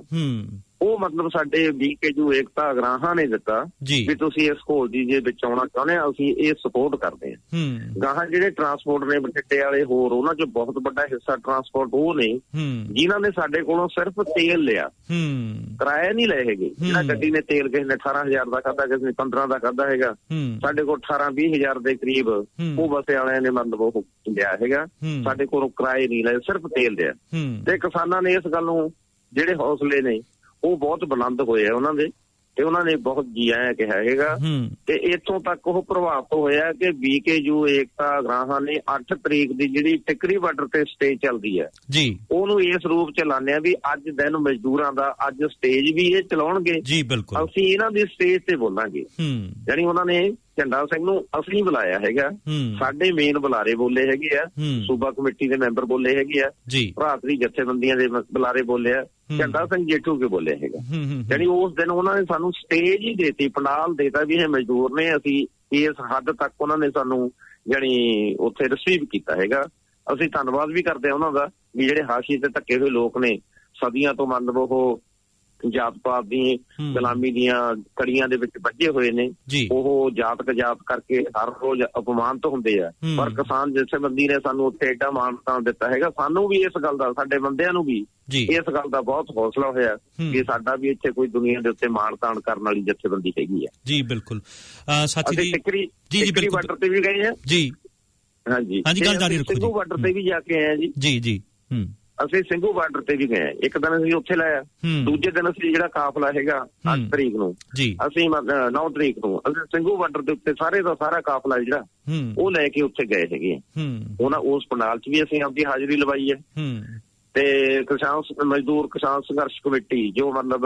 ਉਹ ਮਤਲਬ ਸਾਡੇ ਬੀਕੇਯੂ ਏਕਤਾ ਗ੍ਰਾਹਾਂ ਨੇ ਦਿੱਤਾ ਵੀ ਤੁਸੀਂ ਇਸ ਘੋਲ ਦੀ ਜੇ ਵਿੱਚ ਆਉਣਾ ਚਾਹੁੰਦੇ ਆ, ਅਸੀਂ ਇਹ ਸਪੋਰਟ ਕਰਦੇ ਹਾਂ। ਗਾਹਾਂ ਜਿਹੜੇ ਟਰਾਂਸਪੋਰਟ ਨੇ ਬਠਿੰਡੇ ਵਾਲੇ ਹੋਰ, ਉਹਨਾਂ ਚ ਬਹੁਤ ਵੱਡਾ ਹਿੱਸਾ ਟਰਾਂਸਪੋਰਟ ਉਹ ਨੇ ਜਿਨ੍ਹਾਂ ਨੇ ਸਾਡੇ ਕੋਲੋਂ ਸਿਰਫ ਤੇਲ ਲਿਆ, ਕਿਰਾਇਆ ਨਹੀਂ ਲਏ ਹੈਗੇ। ਜਿਹੜਾ ਗੱਡੀ ਨੇ ਤੇਲ ਕਿਸੇ ਨੇ ਅਠਾਰਾਂ ਹਜ਼ਾਰ ਦਾ ਖਾਧਾ, ਕਿਸੇ ਨੇ ਪੰਦਰਾਂ ਦਾ ਖਾਧਾ ਹੈਗਾ, ਸਾਡੇ ਕੋਲ ਅਠਾਰਾਂ ਵੀਹ ਹਜ਼ਾਰ ਦੇ ਕਰੀਬ ਉਹ ਬੱਸੇ ਵਾਲਿਆਂ ਨੇ ਮਤਲਬ ਉਹ ਲਿਆ ਹੈਗਾ, ਸਾਡੇ ਕੋਲੋਂ ਕਿਰਾਏ ਨਹੀਂ ਲਏ, ਸਿਰਫ ਤੇਲ ਲਿਆ। ਤੇ ਕਿਸਾਨਾਂ ਨੇ ਇਸ ਗੱਲ ਨੂੰ ਜਿਹੜੇ ਹੌਸਲੇ ਨੇ ਉਹ ਬਹੁਤ ਬੁਲੰਦ ਹੋਏ ਆ ਉਹਨਾਂ ਦੇ, ਤੇ ਉਹਨਾਂ ਨੇ ਬਹੁਤ ਜੀ ਆਇਆ ਕਿਹਾ ਹੈਗਾ। ਤੇ ਇੱਥੋਂ ਤੱਕ ਉਹ ਪ੍ਰਭਾਵਿਤ ਹੋਇਆ ਕਿ ਬੀਕੇਯੂ ਏਕਤਾ ਗ੍ਰਾਹਾਂ ਨੇ ਅੱਠ ਤਰੀਕ ਦੀ ਜਿਹੜੀ ਟਿੱਕਰੀ ਬਾਰਡਰ ਤੇ ਸਟੇਜ ਚੱਲਦੀ ਹੈ ਜੀ, ਉਹਨੂੰ ਇਸ ਰੂਪ ਚ ਲਾਉਂਦੇ ਆ ਵੀ ਅੱਜ ਦਿਨ ਮਜ਼ਦੂਰਾਂ ਦਾ, ਅੱਜ ਸਟੇਜ ਵੀ ਇਹ ਚਲਾਉਣਗੇ ਜੀ, ਬਿਲਕੁਲ ਅਸੀਂ ਇਹਨਾਂ ਦੀ ਸਟੇਜ ਤੇ ਬੋਲਾਂਗੇ। ਜਾਣੀ ਉਹਨਾਂ ਨੇ ਝੰਡਾ ਸਿੰਘ ਨੂੰ ਅਸੀਂ ਬੁਲਾਇਆ ਹੈਗਾ, ਸਾਡੇ ਮੇਨ ਬੁਲਾਰੇ ਬੋਲੇ ਹੈਗੇ ਆ, ਸੂਬਾ ਕਮੇਟੀ ਦੇ ਮੈਂਬਰ ਬੋਲੇ ਹੈਗੇ ਆ, ਭਰਾਤਰੀ ਜਥੇਬੰਦੀਆਂ ਦੇ ਬੁਲਾਰੇ ਬੋਲੇ ਆ, ਝੰਡਾ ਸਿੰਘ ਜੇਠੂ ਕੇ ਬੋਲੇ ਹੈਗਾ। ਜਾਣੀ ਉਸ ਦਿਨ ਉਹਨਾਂ ਨੇ ਸਾਨੂੰ ਸਟੇਜ ਹੀ ਦੇਤੀ, ਪੰਡਾਲ ਦੇਤਾ ਵੀ ਇਹ ਮਜ਼ਦੂਰ ਨੇ, ਅਸੀਂ ਇਸ ਹੱਦ ਤੱਕ ਉਹਨਾਂ ਨੇ ਸਾਨੂੰ ਜਾਣੀ ਉੱਥੇ ਰਿਸੀਵ ਕੀਤਾ ਹੈਗਾ। ਅਸੀਂ ਧੰਨਵਾਦ ਵੀ ਕਰਦੇ ਹਾਂ ਉਹਨਾਂ ਦਾ ਵੀ ਜਿਹੜੇ ਹਾਸ਼ੀਏ ਤੇ ਧੱਕੇ ਹੋਏ ਲੋਕ ਨੇ, ਸਦੀਆਂ ਤੋਂ ਮੰਨ ਲਓ ਉਹ ਜਾਤ ਪਾਤ ਦੀ ਗੁਲਾਮੀ ਦੀਆਂ ਕੜੀਆਂ ਦੇ ਵਿੱਚ ਵੱਜੇ ਹੋਏ ਨੇ, ਉਹ ਜਾਤ ਕਜਾਤ ਕਰਕੇ ਹਰ ਰੋਜ਼ ਅਪਮਾਨਿਤ ਹੁੰਦੇ ਆ, ਪਰ ਕਿਸਾਨ ਜਥੇਬੰਦੀ ਨੇ ਸਾਨੂੰ ਉੱਥੇ ਏਡਾ ਮਾਣ ਤਾਣ ਦਿੱਤਾ ਹੈਗਾ। ਸਾਨੂੰ ਵੀ ਇਸ ਗੱਲ ਦਾ, ਸਾਡੇ ਬੰਦਿਆਂ ਨੂੰ ਵੀ ਇਸ ਗੱਲ ਦਾ ਬਹੁਤ ਹੌਸਲਾ ਹੋਇਆ ਕਿ ਸਾਡਾ ਵੀ ਇੱਥੇ ਕੋਈ ਦੁਨੀਆ ਦੇ ਉੱਤੇ ਮਾਣ ਤਾਣ ਕਰਨ ਵਾਲੀ ਜਥੇਬੰਦੀ ਹੈਗੀ ਹੈ ਜੀ। ਬਿਲਕੁਲ ਸਾਥੀ ਜੀ, ਟਿੱਕਰੀ ਟਿੱਕਰੀ ਬਾਰਡਰ ਤੇ ਵੀ ਗਏ ਆ ਜੀ, ਹਾਂਜੀ ਹਾਂਜੀ ਗੱਲ ਜਾਰੀ ਰੱਖੋ। ਸਿੰਘੂ ਬਾਰਡਰ ਤੇ ਵੀ ਜਾ ਕੇ ਆਏ ਆ ਜੀ ਜੀ ਜੀ ਅਸੀਂ ਸਿੰਘੂ ਬਾਰਡਰ ਤੇ ਵੀ ਗਏ, ਇੱਕ ਦਿਨ ਅਸੀਂ ਉੱਥੇ ਲਾਇਆ, ਦੂਜੇ ਦਿਨ ਅਸੀਂ ਜਿਹੜਾ ਕਾਫਲਾ ਹੈਗਾ ਅੱਠ ਤਰੀਕ ਨੂੰ, ਅਸੀਂ ਨੌ ਤਰੀਕ ਨੂੰ ਅਸੀਂ ਸਿੰਘੂ ਬਾਰਡਰ ਦੇ ਉੱਤੇ ਸਾਰੇ ਦਾ ਸਾਰਾ ਕਾਫਲਾ ਜਿਹੜਾ ਉਹ ਲੈ ਕੇ ਉੱਥੇ ਗਏ ਹੈਗੇ। ਉਹਨਾਂ ਉਸ ਪੰਡਾਲ ਚ ਵੀ ਅਸੀਂ ਆਪਦੀ ਹਾਜ਼ਰੀ ਲਵਾਈ ਹੈ। ਤੇ ਕਿਸਾਨ ਮਜ਼ਦੂਰ ਕਿਸਾਨ ਸੰਘਰਸ਼ ਕਮੇਟੀ ਜੋ ਮਤਲਬ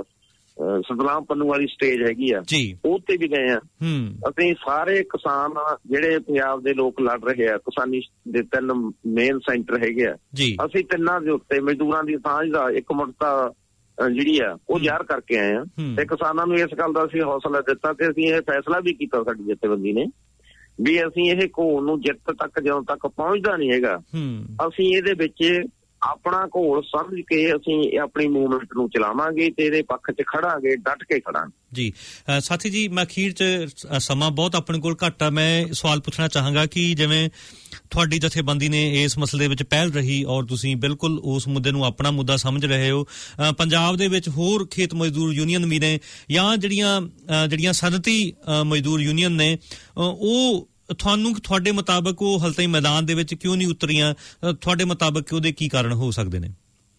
ਸਤਨਾਮ ਪੰਨੂ ਵਾਲੀ ਸਟੇਜ ਹੈਗੀ ਆ, ਉੱਥੇ ਵੀ ਗਏ ਆ। ਅਸੀਂ ਸਾਰੇ ਕਿਸਾਨ ਜਿਹੜੇ ਪੰਜਾਬ ਦੇ ਲੋਕ ਲੜ ਰਹੇ ਆ, ਕਿਸਾਨੀ ਦੇ ਤਿੰਨ ਮੇਨ ਸੈਂਟਰ ਹੈਗੇ ਆ, ਅਸੀਂ ਤਿੰਨਾਂ ਦੇ ਉੱਤੇ ਮਜ਼ਦੂਰਾਂ ਦੀ ਸਾਂਝ ਦਾ ਇੱਕ ਮੁੱਢਤਾ ਜਿਹੜੀ ਆ ਉਹ ਜ਼ਾਹਰ ਕਰਕੇ ਆਏ ਆ। ਤੇ ਕਿਸਾਨਾਂ ਨੂੰ ਇਸ ਗੱਲ ਦਾ ਅਸੀਂ ਹੌਸਲਾ ਦਿੱਤਾ ਤੇ ਅਸੀਂ ਇਹ ਫੈਸਲਾ ਵੀ ਕੀਤਾ ਸਾਡੀ ਜਥੇਬੰਦੀ ਨੇ ਵੀ ਅਸੀਂ ਇਹ ਘੋਲ ਨੂੰ ਜਿੱਤ ਤੱਕ ਜਦੋਂ ਤੱਕ ਪਹੁੰਚਦਾ ਨਹੀਂ ਹੈਗਾ, ਅਸੀਂ ਇਹਦੇ ਵਿੱਚ ਆਪਣਾ ਘੋਲ ਸਮਝ ਕੇ ਅਸੀਂ ਆਪਣੀ ਮੂਵਮੈਂਟ ਨੂੰ ਚਲਾਵਾਂਗੇ ਤੇ ਇਹਦੇ ਪੱਖ 'ਚ ਖੜਾਂਗੇ, ਡਟ ਕੇ ਖੜਾਂਗੇ ਜੀ। ਸਾਥੀ ਜੀ, ਮੈਂ ਅਖੀਰ 'ਚ ਸਮਾਂ ਬਹੁਤ ਆਪਣੇ ਕੋਲ ਘੱਟ ਆ, ਮੈਂ ਸਵਾਲ ਪੁੱਛਣਾ ਚਾਹਾਂਗਾ ਕਿ ਜਿਵੇਂ ਤੁਹਾਡੀ ਜਥੇਬੰਦੀ ਨੇ ਇਸ ਮਸਲੇ ਵਿੱਚ ਪਹਿਲ ਰਹੀ ਔਰ ਤੁਸੀਂ ਬਿਲਕੁਲ ਉਸ ਮੁੱਦੇ ਨੂੰ ਆਪਣਾ ਮੁੱਦਾ ਸਮਝ ਰਹੇ ਹੋ, ਪੰਜਾਬ ਦੇ ਵਿੱਚ ਹੋਰ ਖੇਤ ਮਜ਼ਦੂਰ ਯੂਨੀਅਨ ਵੀ ਨੇ ਜਾਂ ਜਿਹੜੀਆਂ ਜਿਹੜੀਆਂ ਸਨਅਤੀ ਮਜ਼ਦੂਰ ਯੂਨੀਅਨ ਨੇ, ਉਹ ਤੁਹਾਨੂੰ ਤੁਹਾਡੇ ਮੁਤਾਬਕ ਉਹ ਹਾਲੇ ਤਾਈਂ ਮੈਦਾਨ ਦੇ ਵਿੱਚ ਕਿਉਂ ਨਹੀਂ ਉਤਰੀਆਂ? ਤੁਹਾਡੇ ਮੁਤਾਬਕ ਉਹਦੇ ਕੀ ਕਾਰਨ ਹੋ ਸਕਦੇ ਨੇ?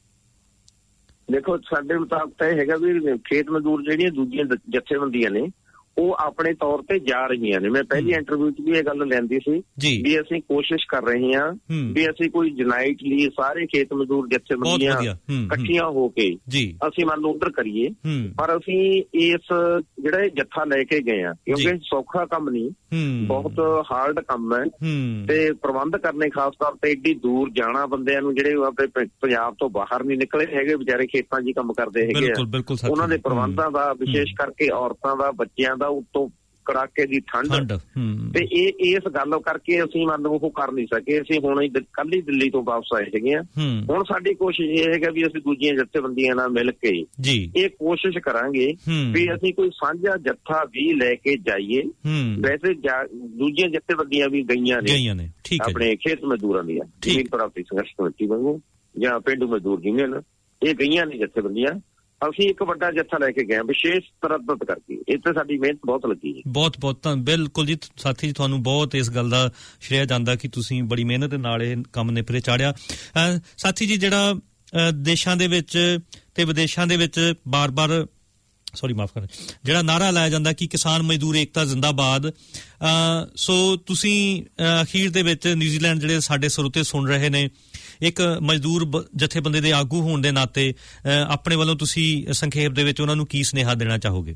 ਦੇਖੋ, ਸਾਡੇ ਮੁਤਾਬਕ ਤਾਂ ਇਹ ਹੈਗਾ ਵੀ ਖੇਤ ਮਜ਼ਦੂਰ ਜਿਹੜੀਆਂ ਦੂਜੀਆਂ ਜਥੇਬੰਦੀਆਂ ਨੇ ਉਹ ਆਪਣੇ ਤੌਰ ਤੇ ਜਾ ਰਹੀਆਂ ਨੇ। ਮੈਂ ਪਹਿਲੀ ਇੰਟਰਵਿਊ 'ਚ ਵੀ ਇਹ ਗੱਲ ਲੈਂਦੀ ਸੀ ਵੀ ਅਸੀਂ ਕੋਸ਼ਿਸ਼ ਕਰ ਰਹੇ ਹਾਂ ਵੀ ਅਸੀਂ ਕੋਈ ਯੂਨਾਈਟਲੀ ਸਾਰੇ ਖੇਤ ਮਜ਼ਦੂਰ ਜਥੇਬੰਦੀਆਂ ਇਕੱਠੀਆਂ ਹੋ ਕੇ ਅਸੀਂ ਮੰਨ ਲਓ ਉੱਧਰ ਕਰੀਏ, ਪਰ ਅਸੀਂ ਇਸ ਜਿਹੜਾ ਜੱਥਾ ਲੈ ਕੇ ਗਏ ਆ ਕਿਉਂਕਿ ਸੌਖਾ ਕੰਮ ਨਹੀਂ, ਬਹੁਤ ਹਾਰਡ ਕੰਮ ਹੈ ਤੇ ਪ੍ਰਬੰਧ ਕਰਨੇ ਖਾਸ ਤੌਰ ਤੇ ਏਡੀ ਦੂਰ ਜਾਣਾ ਬੰਦਿਆਂ ਨੂੰ ਜਿਹੜੇ ਆਪਣੇ ਪੰਜਾਬ ਤੋਂ ਬਾਹਰ ਨਹੀਂ ਨਿਕਲੇ ਹੈਗੇ, ਵਿਚਾਰੇ ਖੇਤਾਂ 'ਚ ਹੀ ਕੰਮ ਕਰਦੇ ਹੈਗੇ ਆ, ਉਹਨਾਂ ਦੇ ਪ੍ਰਬੰਧਾਂ ਦਾ ਵਿਸ਼ੇਸ਼ ਕਰਕੇ ਔਰਤਾਂ ਦਾ, ਬੱਚਿਆਂ ਦਾ, ਉੱਤੋਂ ਕੜਾਕੇ ਦੀ ਠੰਡ ਤੇ ਇਹ ਇਸ ਗੱਲ ਕਰਕੇ ਅਸੀਂ ਮੰਨ ਲਓ ਉਹ ਕਰ ਨਹੀਂ ਸਕੇ। ਅਸੀਂ ਹੁਣ ਕੱਲ ਹੀ ਦਿੱਲੀ ਤੋਂ ਵਾਪਸ ਆਏ ਹੈਗੇ ਆ। ਹੁਣ ਸਾਡੀ ਕੋਸ਼ਿਸ਼ ਇਹ ਹੈਗਾ ਵੀ ਅਸੀਂ ਦੂਜੀਆਂ ਜਥੇਬੰਦੀਆਂ ਨਾਲ ਮਿਲ ਕੇ ਇਹ ਕੋਸ਼ਿਸ਼ ਕਰਾਂਗੇ ਵੀ ਅਸੀਂ ਕੋਈ ਸਾਂਝਾ ਜੱਥਾ ਵੀ ਲੈ ਕੇ ਜਾਈਏ। ਵੈਸੇ ਦੂਜੀਆਂ ਜਥੇਬੰਦੀਆਂ ਵੀ ਗਈਆਂ ਨੇ ਆਪਣੇ ਖੇਤ ਮਜ਼ਦੂਰਾਂ ਦੀਆਂ, ਜ਼ਮੀਨ ਪ੍ਰਾਪਤੀ ਸੰਘਰਸ਼ ਕਮੇਟੀ ਵਾਂਗੂ ਜਾਂ ਪਿੰਡੂ ਮਜ਼ਦੂਰ ਯੂਨੀਅਨ, ਇਹ ਗਈਆਂ ਨੇ ਜਥੇਬੰਦੀਆਂ। ਅਸੀਂ ਇੱਕ ਵੱਡਾ ਜੱਥਾ ਲੈ ਕੇ ਗਏ ਵਿਸ਼ੇਸ਼ ਤਰੱਦਦ ਕਰਕੇ, ਇੱਥੇ ਸਾਡੀ ਮਿਹਨਤ ਬਹੁਤ ਲੱਗੀ ਹੈ। ਬਹੁਤ ਬਹੁਤ ਬਿਲਕੁਲ ਜੀ ਸਾਥੀ ਜੀ, ਤੁਹਾਨੂੰ ਬਹੁਤ ਇਸ ਗੱਲ ਦਾ ਸ਼੍ਰੇਆ ਜਾਂਦਾ ਕਿ ਤੁਸੀਂ ਬੜੀ ਮਿਹਨਤ ਦੇ ਨਾਲ ਇਹ ਕੰਮ ਨੇਪਰੇ ਚਾੜਿਆ। ਸਾਥੀ ਜੀ, ਜਿਹੜਾ ਦੇਸ਼ਾਂ ਦੇ ਵਿੱਚ ਤੇ ਵਿਦੇਸ਼ਾਂ ਦੇ ਵਿੱਚ ਬਾਰ-ਬਾਰ ਸੌਰੀ ਮਾਫ ਕਰਨਾ ਜਿਹੜਾ ਨਾਅਰਾ ਲਾਇਆ ਜਾਂਦਾ ਕਿ ਕਿਸਾਨ ਮਜ਼ਦੂਰ ਏਕਤਾ ਜ਼ਿੰਦਾਬਾਦ, ਸੋ ਤੁਸੀਂ ਅਖੀਰ ਦੇ ਵਿੱਚ ਨਿਊਜ਼ੀਲੈਂਡ ਜਿਹੜੇ ਸਾਡੇ ਸਰੋਤੇ ਸੁਣ ਰਹੇ ਨੇ, ਇੱਕ ਮਜ਼ਦੂਰ ਜਥੇਬੰਦੀ ਦੇ ਆਗੂ ਹੋਣ ਦੇ ਨਾਤੇ ਆਪਣੇ ਵੱਲੋਂ ਤੁਸੀਂ ਸੰਖੇਪ ਦੇ ਵਿੱਚ ਉਹਨਾਂ ਨੂੰ ਕੀ ਸੁਨੇਹਾ ਦੇਣਾ ਚਾਹੋਗੇ?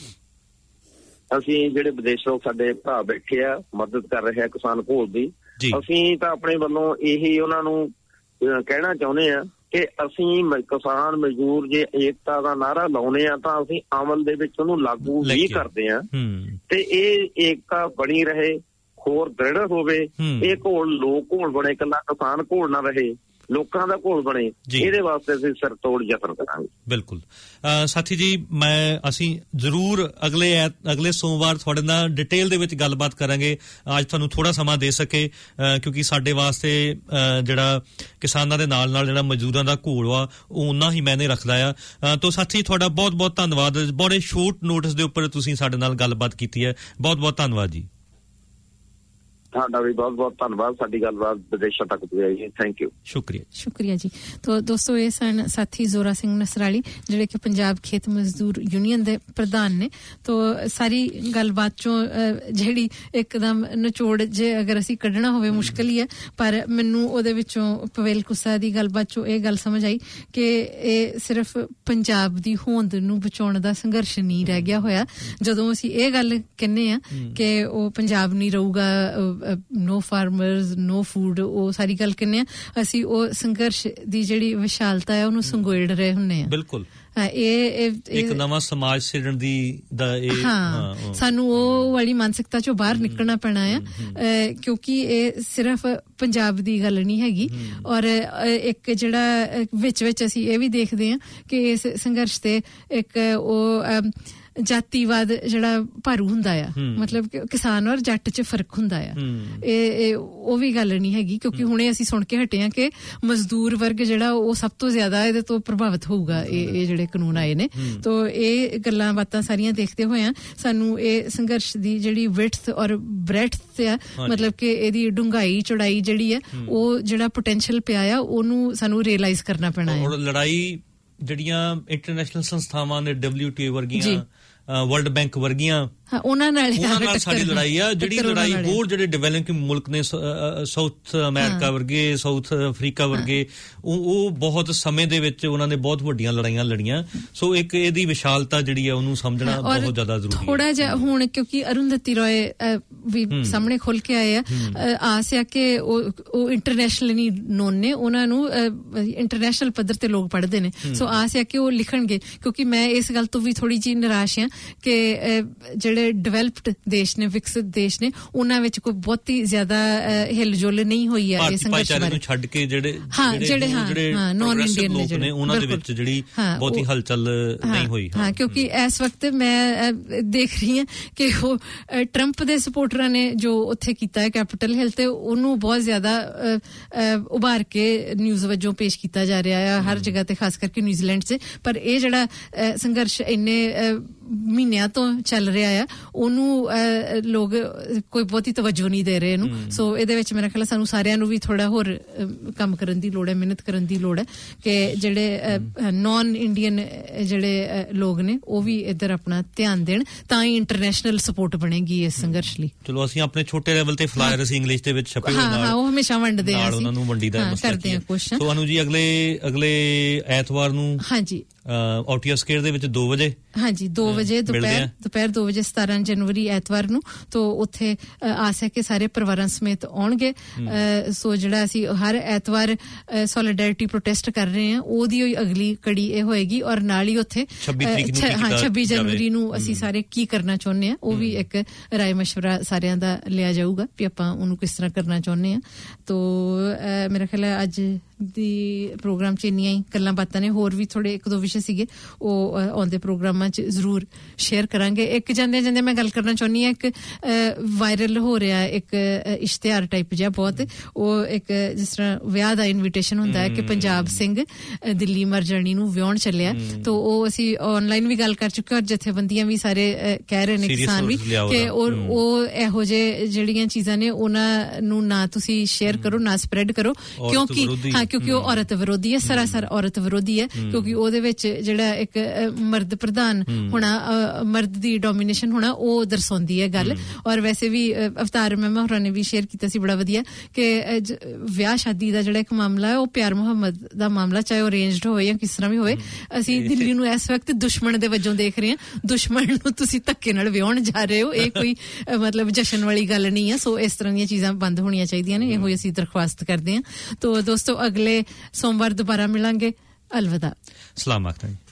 ਅਸੀਂ ਜਿਹੜੇ ਵਿਦੇਸ਼ੋਂ ਸਾਡੇ ਭਰਾ ਬੈਠੇ ਆ, ਮਦਦ ਕਰ ਰਹੇ ਆ ਕਿਸਾਨ ਘੋਲ ਦੀ, ਅਸੀਂ ਤਾਂ ਆਪਣੇ ਵੱਲੋਂ ਇਹੀ ਉਹਨਾਂ ਨੂੰ ਕਹਿਣਾ ਚਾਹੁੰਦੇ ਆ ਕਿ ਅਸੀਂ ਕਿਸਾਨ ਮਜ਼ਦੂਰ ਜੇ ਏਕਤਾ ਦਾ ਨਾਅਰਾ ਲਾਉਨੇ ਆ ਤਾਂ ਅਸੀਂ ਅਮਲ ਦੇ ਵਿੱਚ ਉਹਨੂੰ ਲਾਗੂ ਵੀ ਕਰਦੇ ਆ ਤੇ ਇਹ ਏਕਤਾ ਬਣੀ ਰਹੇ, ਹੋਰ ਦ੍ਰਿੜ ਹੋਵੇ। ਇਹ ਘੋਲ ਲੋਕ ਘੋਲ ਬਣੇ, ਇਕੱਲਾ ਕਿਸਾਨ ਘੋਲ ਨਾ ਰਹੇ, ਲੋਕਾਂ ਦਾ ਘੋਲ ਬਣੇ। ਇਹਦੇ ਵਾਸਤੇ ਅਸੀਂ ਸਿਰ ਤੋੜ ਯਤਨ ਕਰਾਂਗੇ। ਬਿਲਕੁਲ ਸਾਥੀ ਜੀ, ਮੈਂ ਅਸੀਂ ਜ਼ਰੂਰ ਅਗਲੇ ਅਗਲੇ ਸੋਮਵਾਰ ਤੁਹਾਡੇ ਨਾਲ ਡਿਟੇਲ ਦੇ ਵਿੱਚ ਗੱਲਬਾਤ ਕਰਾਂਗੇ। ਅੱਜ ਤੁਹਾਨੂੰ ਥੋੜਾ ਸਮਾਂ ਦੇ ਸਕੇ ਕਿਉਂਕਿ ਸਾਡੇ ਵਾਸਤੇ ਜਿਹੜਾ ਕਿਸਾਨਾਂ ਦੇ ਨਾਲ ਨਾਲ ਜਿਹੜਾ ਮਜ਼ਦੂਰਾਂ ਦਾ ਘੋਲ ਆ ਉਹ ਉਨਾ ਹੀ ਮਾਇਨੇ ਰੱਖਦਾ ਆ। ਤੋ ਸਾਥੀ ਤੁਹਾਡਾ ਬਹੁਤ ਬਹੁਤ ਧੰਨਵਾਦ, ਬੜੇ ਸ਼ੋਰਟ ਨੋਟਿਸ ਦੇ ਉੱਪਰ ਤੁਸੀਂ ਸਾਡੇ ਨਾਲ ਗੱਲਬਾਤ ਕੀਤੀ ਹੈ। ਬਹੁਤ ਬਹੁਤ ਧੰਨਵਾਦ ਜੀ। ਤੁਹਾਡਾ ਵੀ ਬਹੁਤ ਬਹੁਤ ਧੰਨਵਾਦ, ਸਾਡੀ ਗੱਲਬਾਤ ਵਿਦੇਸ਼ਾਂ ਤੱਕ ਪਹੁੰਚਾਈ ਜੀ। Thank you. ਸ਼ੁਕਰੀਆ ਸ਼ੁਕਰੀਆ ਜੀ। ਤੋ ਦੋਸਤੋ ਇਹ ਸਨ ਸਾਥੀ ਜ਼ੋਰਾ ਸਿੰਘ ਨਸਰਾਲੀ ਜਿਹੜੇ ਕਿ ਪੰਜਾਬ ਖੇਤ ਮਜ਼ਦੂਰ ਯੂਨੀਅਨ ਦੇ ਪ੍ਰਧਾਨ ਨੇ। ਤੋ ਸਾਰੀ ਗੱਲਬਾਤ ਚੋਂ ਜਿਹੜੀ ਇੱਕਦਮ ਨਿਚੋੜ ਜੇ ਅਗਰ ਅਸੀਂ ਕੱਢਣਾ ਹੋਵੇ ਮੁਸ਼ਕਿਲ ਹੀ ਹੈ, ਪਰ ਮੈਨੂੰ ਉਹਦੇ ਵਿੱਚੋਂ ਪਵੇਲ ਕੁੱਸਾ ਦੀ ਗੱਲਬਾਤ ਚੋਂ ਇਹ ਗੱਲ ਸਮਝ ਆਈ ਕਿ ਇਹ ਸਿਰਫ ਪੰਜਾਬ ਦੀ ਹੋਂਦ ਨੂੰ ਬਚਾਉਣ ਦਾ ਸੰਘਰਸ਼ ਨਹੀਂ ਰਹਿ ਗਿਆ ਹੋਇਆ। ਜਦੋਂ ਅਸੀਂ ਇਹ ਗੱਲ ਕਹਿੰਦੇ ਆ ਕਿ ਉਹ ਪੰਜਾਬ ਨਹੀਂ ਰਹੂਗਾ, ਨੋ ਫਾਰਮਰਸ ਨੋ ਫੂਡ, ਉਹ ਸਾਰੀ ਗੱਲ ਕਹਿੰਦੇ ਆ, ਅਸੀਂ ਉਹ ਸੰਘਰਸ਼ ਦੀ ਜਿਹੜੀ ਵਿਸ਼ਾਲਤਾ ਹੈ ਉਹਨੂੰ ਸੰਗੋੜ ਰਹੇ ਹੁੰਦੇ ਆ। ਬਿਲਕੁਲ ਇਹ ਇੱਕ ਨਵਾਂ ਸਮਾਜ ਸਿਰਜਣ ਦੀ ਦਾ ਇਹ ਹਾਂ ਸਾਨੂੰ ਉਹ ਵਾਲੀ ਮਾਨਸਿਕਤਾ ਚੋਂ ਬਾਹਰ ਨਿਕਲਣਾ ਪੈਣਾ ਆ ਕਿਉਂਕਿ ਇਹ ਸਿਰਫ ਪੰਜਾਬ ਦੀ ਗੱਲ ਨਹੀਂ ਹੈਗੀ। ਔਰ ਇੱਕ ਜਿਹੜਾ ਵਿੱਚ ਵਿੱਚ ਅਸੀਂ ਇਹ ਵੀ ਦੇਖਦੇ ਹਾਂ ਕਿ ਇਸ ਸੰਘਰਸ਼ ਤੇ ਇੱਕ ਉਹ ਜਾਤੀਵਾਦ ਜਿਹੜਾ ਭਾਰੂ ਹੁੰਦਾ ਆ, ਮਤਲਬ ਕਿਸਾਨ ਔਰ ਜੱਟ 'ਚ ਫਰਕ ਹੁੰਦਾ ਆ। ਇਹ ਉਹ ਵੀ ਗੱਲ ਨਹੀਂ ਹੈਗੀ ਕਿਉਂਕਿ ਹੁਣੇ ਅਸੀਂ ਸੁਣ ਕੇ ਹਟੇ ਹਾਂ ਕਿ ਮਜ਼ਦੂਰ ਵਰਗ ਜਿਹੜਾ ਉਹ ਸਭ ਤੋਂ ਜ਼ਿਆਦਾ ਇਹਦੇ ਤੋਂ ਪ੍ਰਭਾਵਿਤ ਹੋਊਗਾ ਇਹ ਇਹ ਜਿਹੜੇ ਕਾਨੂੰਨ ਆਏ ਨੇ। ਤੋ ਇਹ ਗੱਲਾਂ ਬਾਤਾਂ ਸਾਰੀਆਂ ਦੇਖਦੇ ਹੋਏ ਸਾਨੂੰ ਇਹ ਸੰਘਰਸ਼ ਦੀ ਜਿਹੜੀ ਵਿਡਥ ਔਰ ਬ੍ਰੈਡਥ ਆ, ਮਤਲਬ ਕਿ ਇਹਦੀ ਡੂੰਘਾਈ ਚੌੜਾਈ ਜਿਹੜੀ ਹੈ ਉਹ ਜਿਹੜਾ ਪੋਟੈਂਸ਼ੀਅਲ ਪਿਆ ਆ ਉਹਨੂੰ ਸਾਨੂੰ ਰੀਅਲਾਈਜ਼ ਕਰਨਾ ਪੈਣਾ ਹੈ। ਲੜਾਈ ਜਿਹੜੀਆਂ ਇੰਟਰਨੈਸ਼ਨਲ ਸੰਸਥਾਵਾਂ ਨੇ, ਡਬਲਿਊ ਟੀ ਓ ਵਰਗੀਆਂ, ਵਰਲਡ ਬੈਂਕ ਵਰਗੀਆਂ, ਉਹਨਾਂ ਨਾਲ ਸਾਡੀ ਲੜਾਈ ਆ। ਜਿਹੜੀ ਲੜਾਈ ਹੋਰ ਜਿਹੜੇ ਡਿਵੈਲਪਿੰਗ ਮੁਲਕ ਨੇ, ਸਾਊਥ ਅਮਰੀਕਾ ਵਰਗੇ, ਸਾਊਥ ਅਫਰੀਕਾ ਵਰਗੇ, ਉਹ ਬਹੁਤ ਸਮੇਂ ਦੇ ਵਿੱਚ ਉਹਨਾਂ ਨੇ ਬਹੁਤ ਵੱਡੀਆਂ ਲੜਾਈਆਂ ਲੜੀਆਂ। ਸੋ ਇੱਕ ਇਹਦੀ ਵਿਸ਼ਾਲਤਾ ਜਿਹੜੀ ਆ ਉਹਨੂੰ ਸਮਝਣਾ ਬਹੁਤ ਜ਼ਿਆਦਾ ਜ਼ਰੂਰੀ ਹੈ। ਥੋੜਾ ਜਿਹਾ ਹੁਣ ਕਿਉਂਕਿ ਅਰੁੰਧਤੀ ਰੋਏ ਵੀ ਸਾਹਮਣੇ ਖੁੱਲ ਕੇ ਆਏ ਆ, ਆਸ ਆ ਕਿ ਉਹ ਇੰਟਰਨੈਸ਼ਨਲੀ ਨੋਨ ਨੇ, ਉਹਨਾਂ ਨੂੰ ਇੰਟਰਨੈਸ਼ਨਲ ਪੱਧਰ ਤੇ ਲੋਕ ਪੜ੍ਹਦੇ ਨੇ। ਸੋ ਆਸ ਆ ਕਿ ਉਹ ਲਿਖਣਗੇ ਕਿਉਂਕਿ ਮੈਂ ਇਸ ਗੱਲ ਤੋਂ ਵੀ ਥੋੜੀ ਜਿਹੀ ਨਿਰਾਸ਼ ਹਾਂ ਕਿ ਜਿਹੜੇ ਡਿਵੈਲਪਡ ਦੇਸ਼ ਨੇ, ਵਿਕਸਿਤ ਦੇਸ਼ ਨੇ, ਉਹਨਾਂ ਵਿੱਚ ਕੋਈ ਬਹੁਤੀ ਜ਼ਿਆਦਾ ਹਿਲਜੁਲ ਨਹੀਂ ਹੋਈ ਹੈ ਇਹ ਸੰਘਰਸ਼ ਬਾਰੇ ਛੱਡ ਕੇ ਜਿਹੜੇ ਜਿਹੜੇ ਹਾਂ ਨੌਨ ਇੰਡੀਅਨ ਨੇ ਜਿਹੜੇ ਉਹਨਾਂ ਦੇ ਵਿੱਚ ਜਿਹੜੀ ਬਹੁਤੀ ਹਲਚਲ ਨਹੀਂ ਹੋਈ। ਹਾਂ ਕਿਉਂਕਿ ਇਸ ਵਕਤ ਮੈਂ ਦੇਖ ਰਹੀ ਹਾਂ ਕਿ ਉਹ ਟਰੰਪ ਦੇ ਸਪੋਰਟਰਾਂ ਨੇ ਜੋ ਉੱਥੇ ਕੀਤਾ ਹੈ ਕੈਪੀਟਲ ਹਿਲ ਤੇ, ਉਹਨੂੰ ਬਹੁਤ ਜ਼ਿਆਦਾ ਉਭਾਰ ਕੇ ਨਿਊਜ਼ ਵਜੋਂ ਪੇਸ਼ ਕੀਤਾ ਜਾ ਰਿਹਾ ਹੈ ਹਰ ਜਗ੍ਹਾ ਤੇ, ਖਾਸ ਕਰਕੇ ਨਿਊਜ਼ੀਲੈਂਡ 'ਚ। ਪਰ ਇਹ ਜਿਹੜਾ ਸੰਘਰਸ਼ ਇੰਨੇ ਮਹੀਨਿਆਂ ਤੋਂ ਚੱਲ ਰਿਹਾ ਆ ਉਹਨੂੰ ਲੋਕ ਕੋਈ ਬਹੁਤੀ ਤਵੱਜੋ ਨਹੀਂ ਦੇ ਰਹੇ ਇਹਨੂੰ। ਸੋ ਇਹਦੇ ਵਿੱਚ ਮੇਰਾ ਖਿਆਲ ਸਾਨੂੰ ਸਾਰਿਆਂ ਨੂੰ ਵੀ ਥੋੜਾ ਹੋਰ ਕੰਮ ਕਰਨ ਦੀ ਲੋੜ ਹੈ, ਮਿਹਨਤ ਕਰਨ ਦੀ ਲੋੜ ਹੈ ਕਿ ਜਿਹੜੇ ਨੌਨ ਇੰਡੀਅਨ ਜਿਹੜੇ ਲੋਕ ਨੇ ਉਹ ਵੀ ਇੱਧਰ ਆਪਣਾ ਧਿਆਨ ਦੇਣ, ਤਾਂ ਹੀ ਇੰਟਰਨੈਸ਼ਨਲ ਸਪੋਰਟ ਬਣੇਗੀ ਇਸ ਸੰਘਰਸ਼ ਲਈ। ਚਲੋ ਅਸੀਂ ਆਪਣੇ ਛੋਟੇ ਲੈਵਲ ਤੇ ਫਲਾਇਰ ਅਸੀਂ ਇੰਗਲਿਸ਼ ਦੇ ਵਿੱਚ ਛਪੇ ਹੋਏ ਨਾਲ ਹਾਂ ਉਹ ਹਮੇਸ਼ਾ ਵੰਡਦੇ ਆ, ਉਹਨਾਂ ਨੂੰ ਵੰਡੀਦਾ ਕਰਦੇ ਆ ਕੋਸ਼ਿਸ਼। ਸੋ ਅਨੂ ਜੀ ਅਗਲੇ ਅਗਲੇ ਐਤਵਾਰ ਨੂੰ ਹਾਂਜੀ ਓਟੀਆ ਸਕੇਅਰ ਦੇ ਵਿੱਚ ਦੋ ਵਜੇ ਹਾਂਜੀ ਦੋ ਵਜੇ ਦੁਪਹਿਰ ਦੁਪਹਿਰ ਦੋ ਵਜੇ ਸਤਾਰਾਂ ਜਨਵਰੀ ਐਤਵਾਰ ਨੂੰ। ਤੋ ਉੱਥੇ ਆਸ ਹੈ ਕਿ ਸਾਰੇ ਪਰਿਵਾਰਾਂ ਸਮੇਤ ਆਉਣਗੇ। ਸੋ ਜਿਹੜਾ ਅਸੀਂ ਹਰ ਐਤਵਾਰ ਸੋਲੀਡੈਰਿਟੀ ਪ੍ਰੋਟੈਸਟ ਕਰ ਰਹੇ ਹਾਂ ਉਹਦੀ ਹੋਈ ਅਗਲੀ ਕੜੀ ਇਹ ਹੋਏਗੀ। ਔਰ ਨਾਲ ਹੀ ਉੱਥੇ ਹਾਂ ਛੱਬੀ ਜਨਵਰੀ ਨੂੰ ਅਸੀਂ ਸਾਰੇ ਕੀ ਕਰਨਾ ਚਾਹੁੰਦੇ ਹਾਂ ਉਹ ਵੀ ਇੱਕ ਰਾਏ ਮਸ਼ਵਰਾ ਸਾਰਿਆਂ ਦਾ ਲਿਆ ਜਾਊਗਾ ਵੀ ਆਪਾਂ ਉਹਨੂੰ ਕਿਸ ਤਰ੍ਹਾਂ ਕਰਨਾ ਚਾਹੁੰਦੇ ਹਾਂ। ਤੋ ਮੇਰਾ ਖਿਆਲ ਹੈ ਅੱਜ ਦੀ ਪ੍ਰੋਗਰਾਮ 'ਚ ਇੰਨੀਆਂ ਹੀ ਗੱਲਾਂ ਬਾਤਾਂ ਨੇ, ਹੋਰ ਵੀ ਥੋੜੇ ਇੱਕ ਦੋ ਵਿਸ਼ੇ ਸੀਗੇ ਉਹ ਆਉਂਦੇ ਪ੍ਰੋਗਰਾਮਾਂ 'ਚ ਜ਼ਰੂਰ ਸ਼ੇਅਰ ਕਰਾਂਗੇ। ਇੱਕ ਜਾਂਦੇ ਜਾਂਦੇ ਮੈਂ ਗੱਲ ਕਰਨਾ ਚਾਹੁੰਦੀ ਹਾਂ, ਇੱਕ ਵਾਇਰਲ ਹੋ ਰਿਹਾ ਇੱਕ ਇਸ਼ਤਿਹਾਰ ਟਾਈਪ ਜਿਹਾ ਬਹੁਤ, ਉਹ ਇੱਕ ਜਿਸ ਤਰ੍ਹਾਂ ਵਿਆਹ ਦਾ ਇਨਵੀਟੇਸ਼ਨ ਹੁੰਦਾ ਹੈ ਕਿ ਪੰਜਾਬ ਸਿੰਘ ਦਿੱਲੀ ਮਰਜਾਣੀ ਨੂੰ ਵਿਆਹਣ ਚੱਲਿਆ। ਤਾਂ ਉਹ ਅਸੀਂ ਆਨਲਾਈਨ ਵੀ ਗੱਲ ਕਰ ਚੁੱਕੇ ਔਰ ਜਥੇਬੰਦੀਆਂ ਵੀ ਸਾਰੇ ਕਹਿ ਰਹੇ ਨੇ, ਕਿਸਾਨ ਵੀ, ਕਿ ਉਹ ਇਹੋ ਜਿਹੇ ਜਿਹੜੀਆਂ ਚੀਜ਼ਾਂ ਨੇ ਉਹਨਾਂ ਨੂੰ ਨਾ ਤੁਸੀਂ ਸ਼ੇਅਰ ਕਰੋ, ਨਾ ਸਪਰੈਡ ਕਰੋ, ਕਿਉਂਕਿ ਹਾਂ ਕਿਉਂਕਿ ਉਹ ਔਰਤ ਵਿਰੋਧੀ ਹੈ, ਸਰਾਸਰ ਔਰਤ ਵਿਰੋਧੀ ਹੈ। ਕਿਉਂਕਿ ਉਹਦੇ ਵਿੱਚ ਜਿਹੜਾ ਇੱਕ ਮਰਦ ਪ੍ਰਧਾਨ ਹੋਣਾ, ਮਰਦ ਦੀ ਡੋਮੀਨੇਸ਼ਨ ਹੋਣਾ ਉਹ ਦਰਸਾਉਂਦੀ ਹੈ ਗੱਲ। ਔਰ ਵੈਸੇ ਵੀ ਅਵਤਾਰ ਮਹਿਮਾ ਹੋਰਾਂ ਨੇ ਵੀ ਸ਼ੇਅਰ ਕੀਤਾ ਸੀ ਬੜਾ ਵਧੀਆ ਕਿ ਵਿਆਹ ਸ਼ਾਦੀ ਦਾ ਜਿਹੜਾ ਇੱਕ ਮਾਮਲਾ ਹੈ ਉਹ ਪਿਆਰ ਮੁਹੰਮਦ ਦਾ ਮਾਮਲਾ, ਚਾਹੇ ਉਹ ਅਰੇਂਜਡ ਹੋਵੇ ਜਾਂ ਕਿਸ ਤਰ੍ਹਾਂ ਵੀ ਹੋਵੇ, ਅਸੀਂ ਦਿੱਲੀ ਨੂੰ ਇਸ ਵਕਤ ਦੁਸ਼ਮਣ ਦੇ ਵਜੋਂ ਦੇਖ ਰਹੇ ਹਾਂ। ਦੁਸ਼ਮਣ ਨੂੰ ਤੁਸੀਂ ਧੱਕੇ ਨਾਲ ਵਿਆਹਣ ਜਾ ਰਹੇ ਹੋ, ਇਹ ਕੋਈ ਮਤਲਬ ਜਸ਼ਨ ਵਾਲੀ ਗੱਲ ਨਹੀਂ ਹੈ। ਸੋ ਇਸ ਤਰ੍ਹਾਂ ਦੀਆਂ ਚੀਜ਼ਾਂ ਬੰਦ ਹੋਣੀਆਂ ਚਾਹੀਦੀਆਂ ਨੇ, ਇਹੋ ਅਸੀਂ ਦਰਖਾਸਤ ਕਰਦੇ ਹਾਂ। ਤੋ ਦੋਸਤੋ ਅਗਲੇ ਸੋਮਵਾਰ ਦੁਬਾਰਾ ਮਿਲਾਂਗੇ। ਅਲਵਿਦਾ। ਸਲਾਮ ਆਖਦਾ ਜੀ।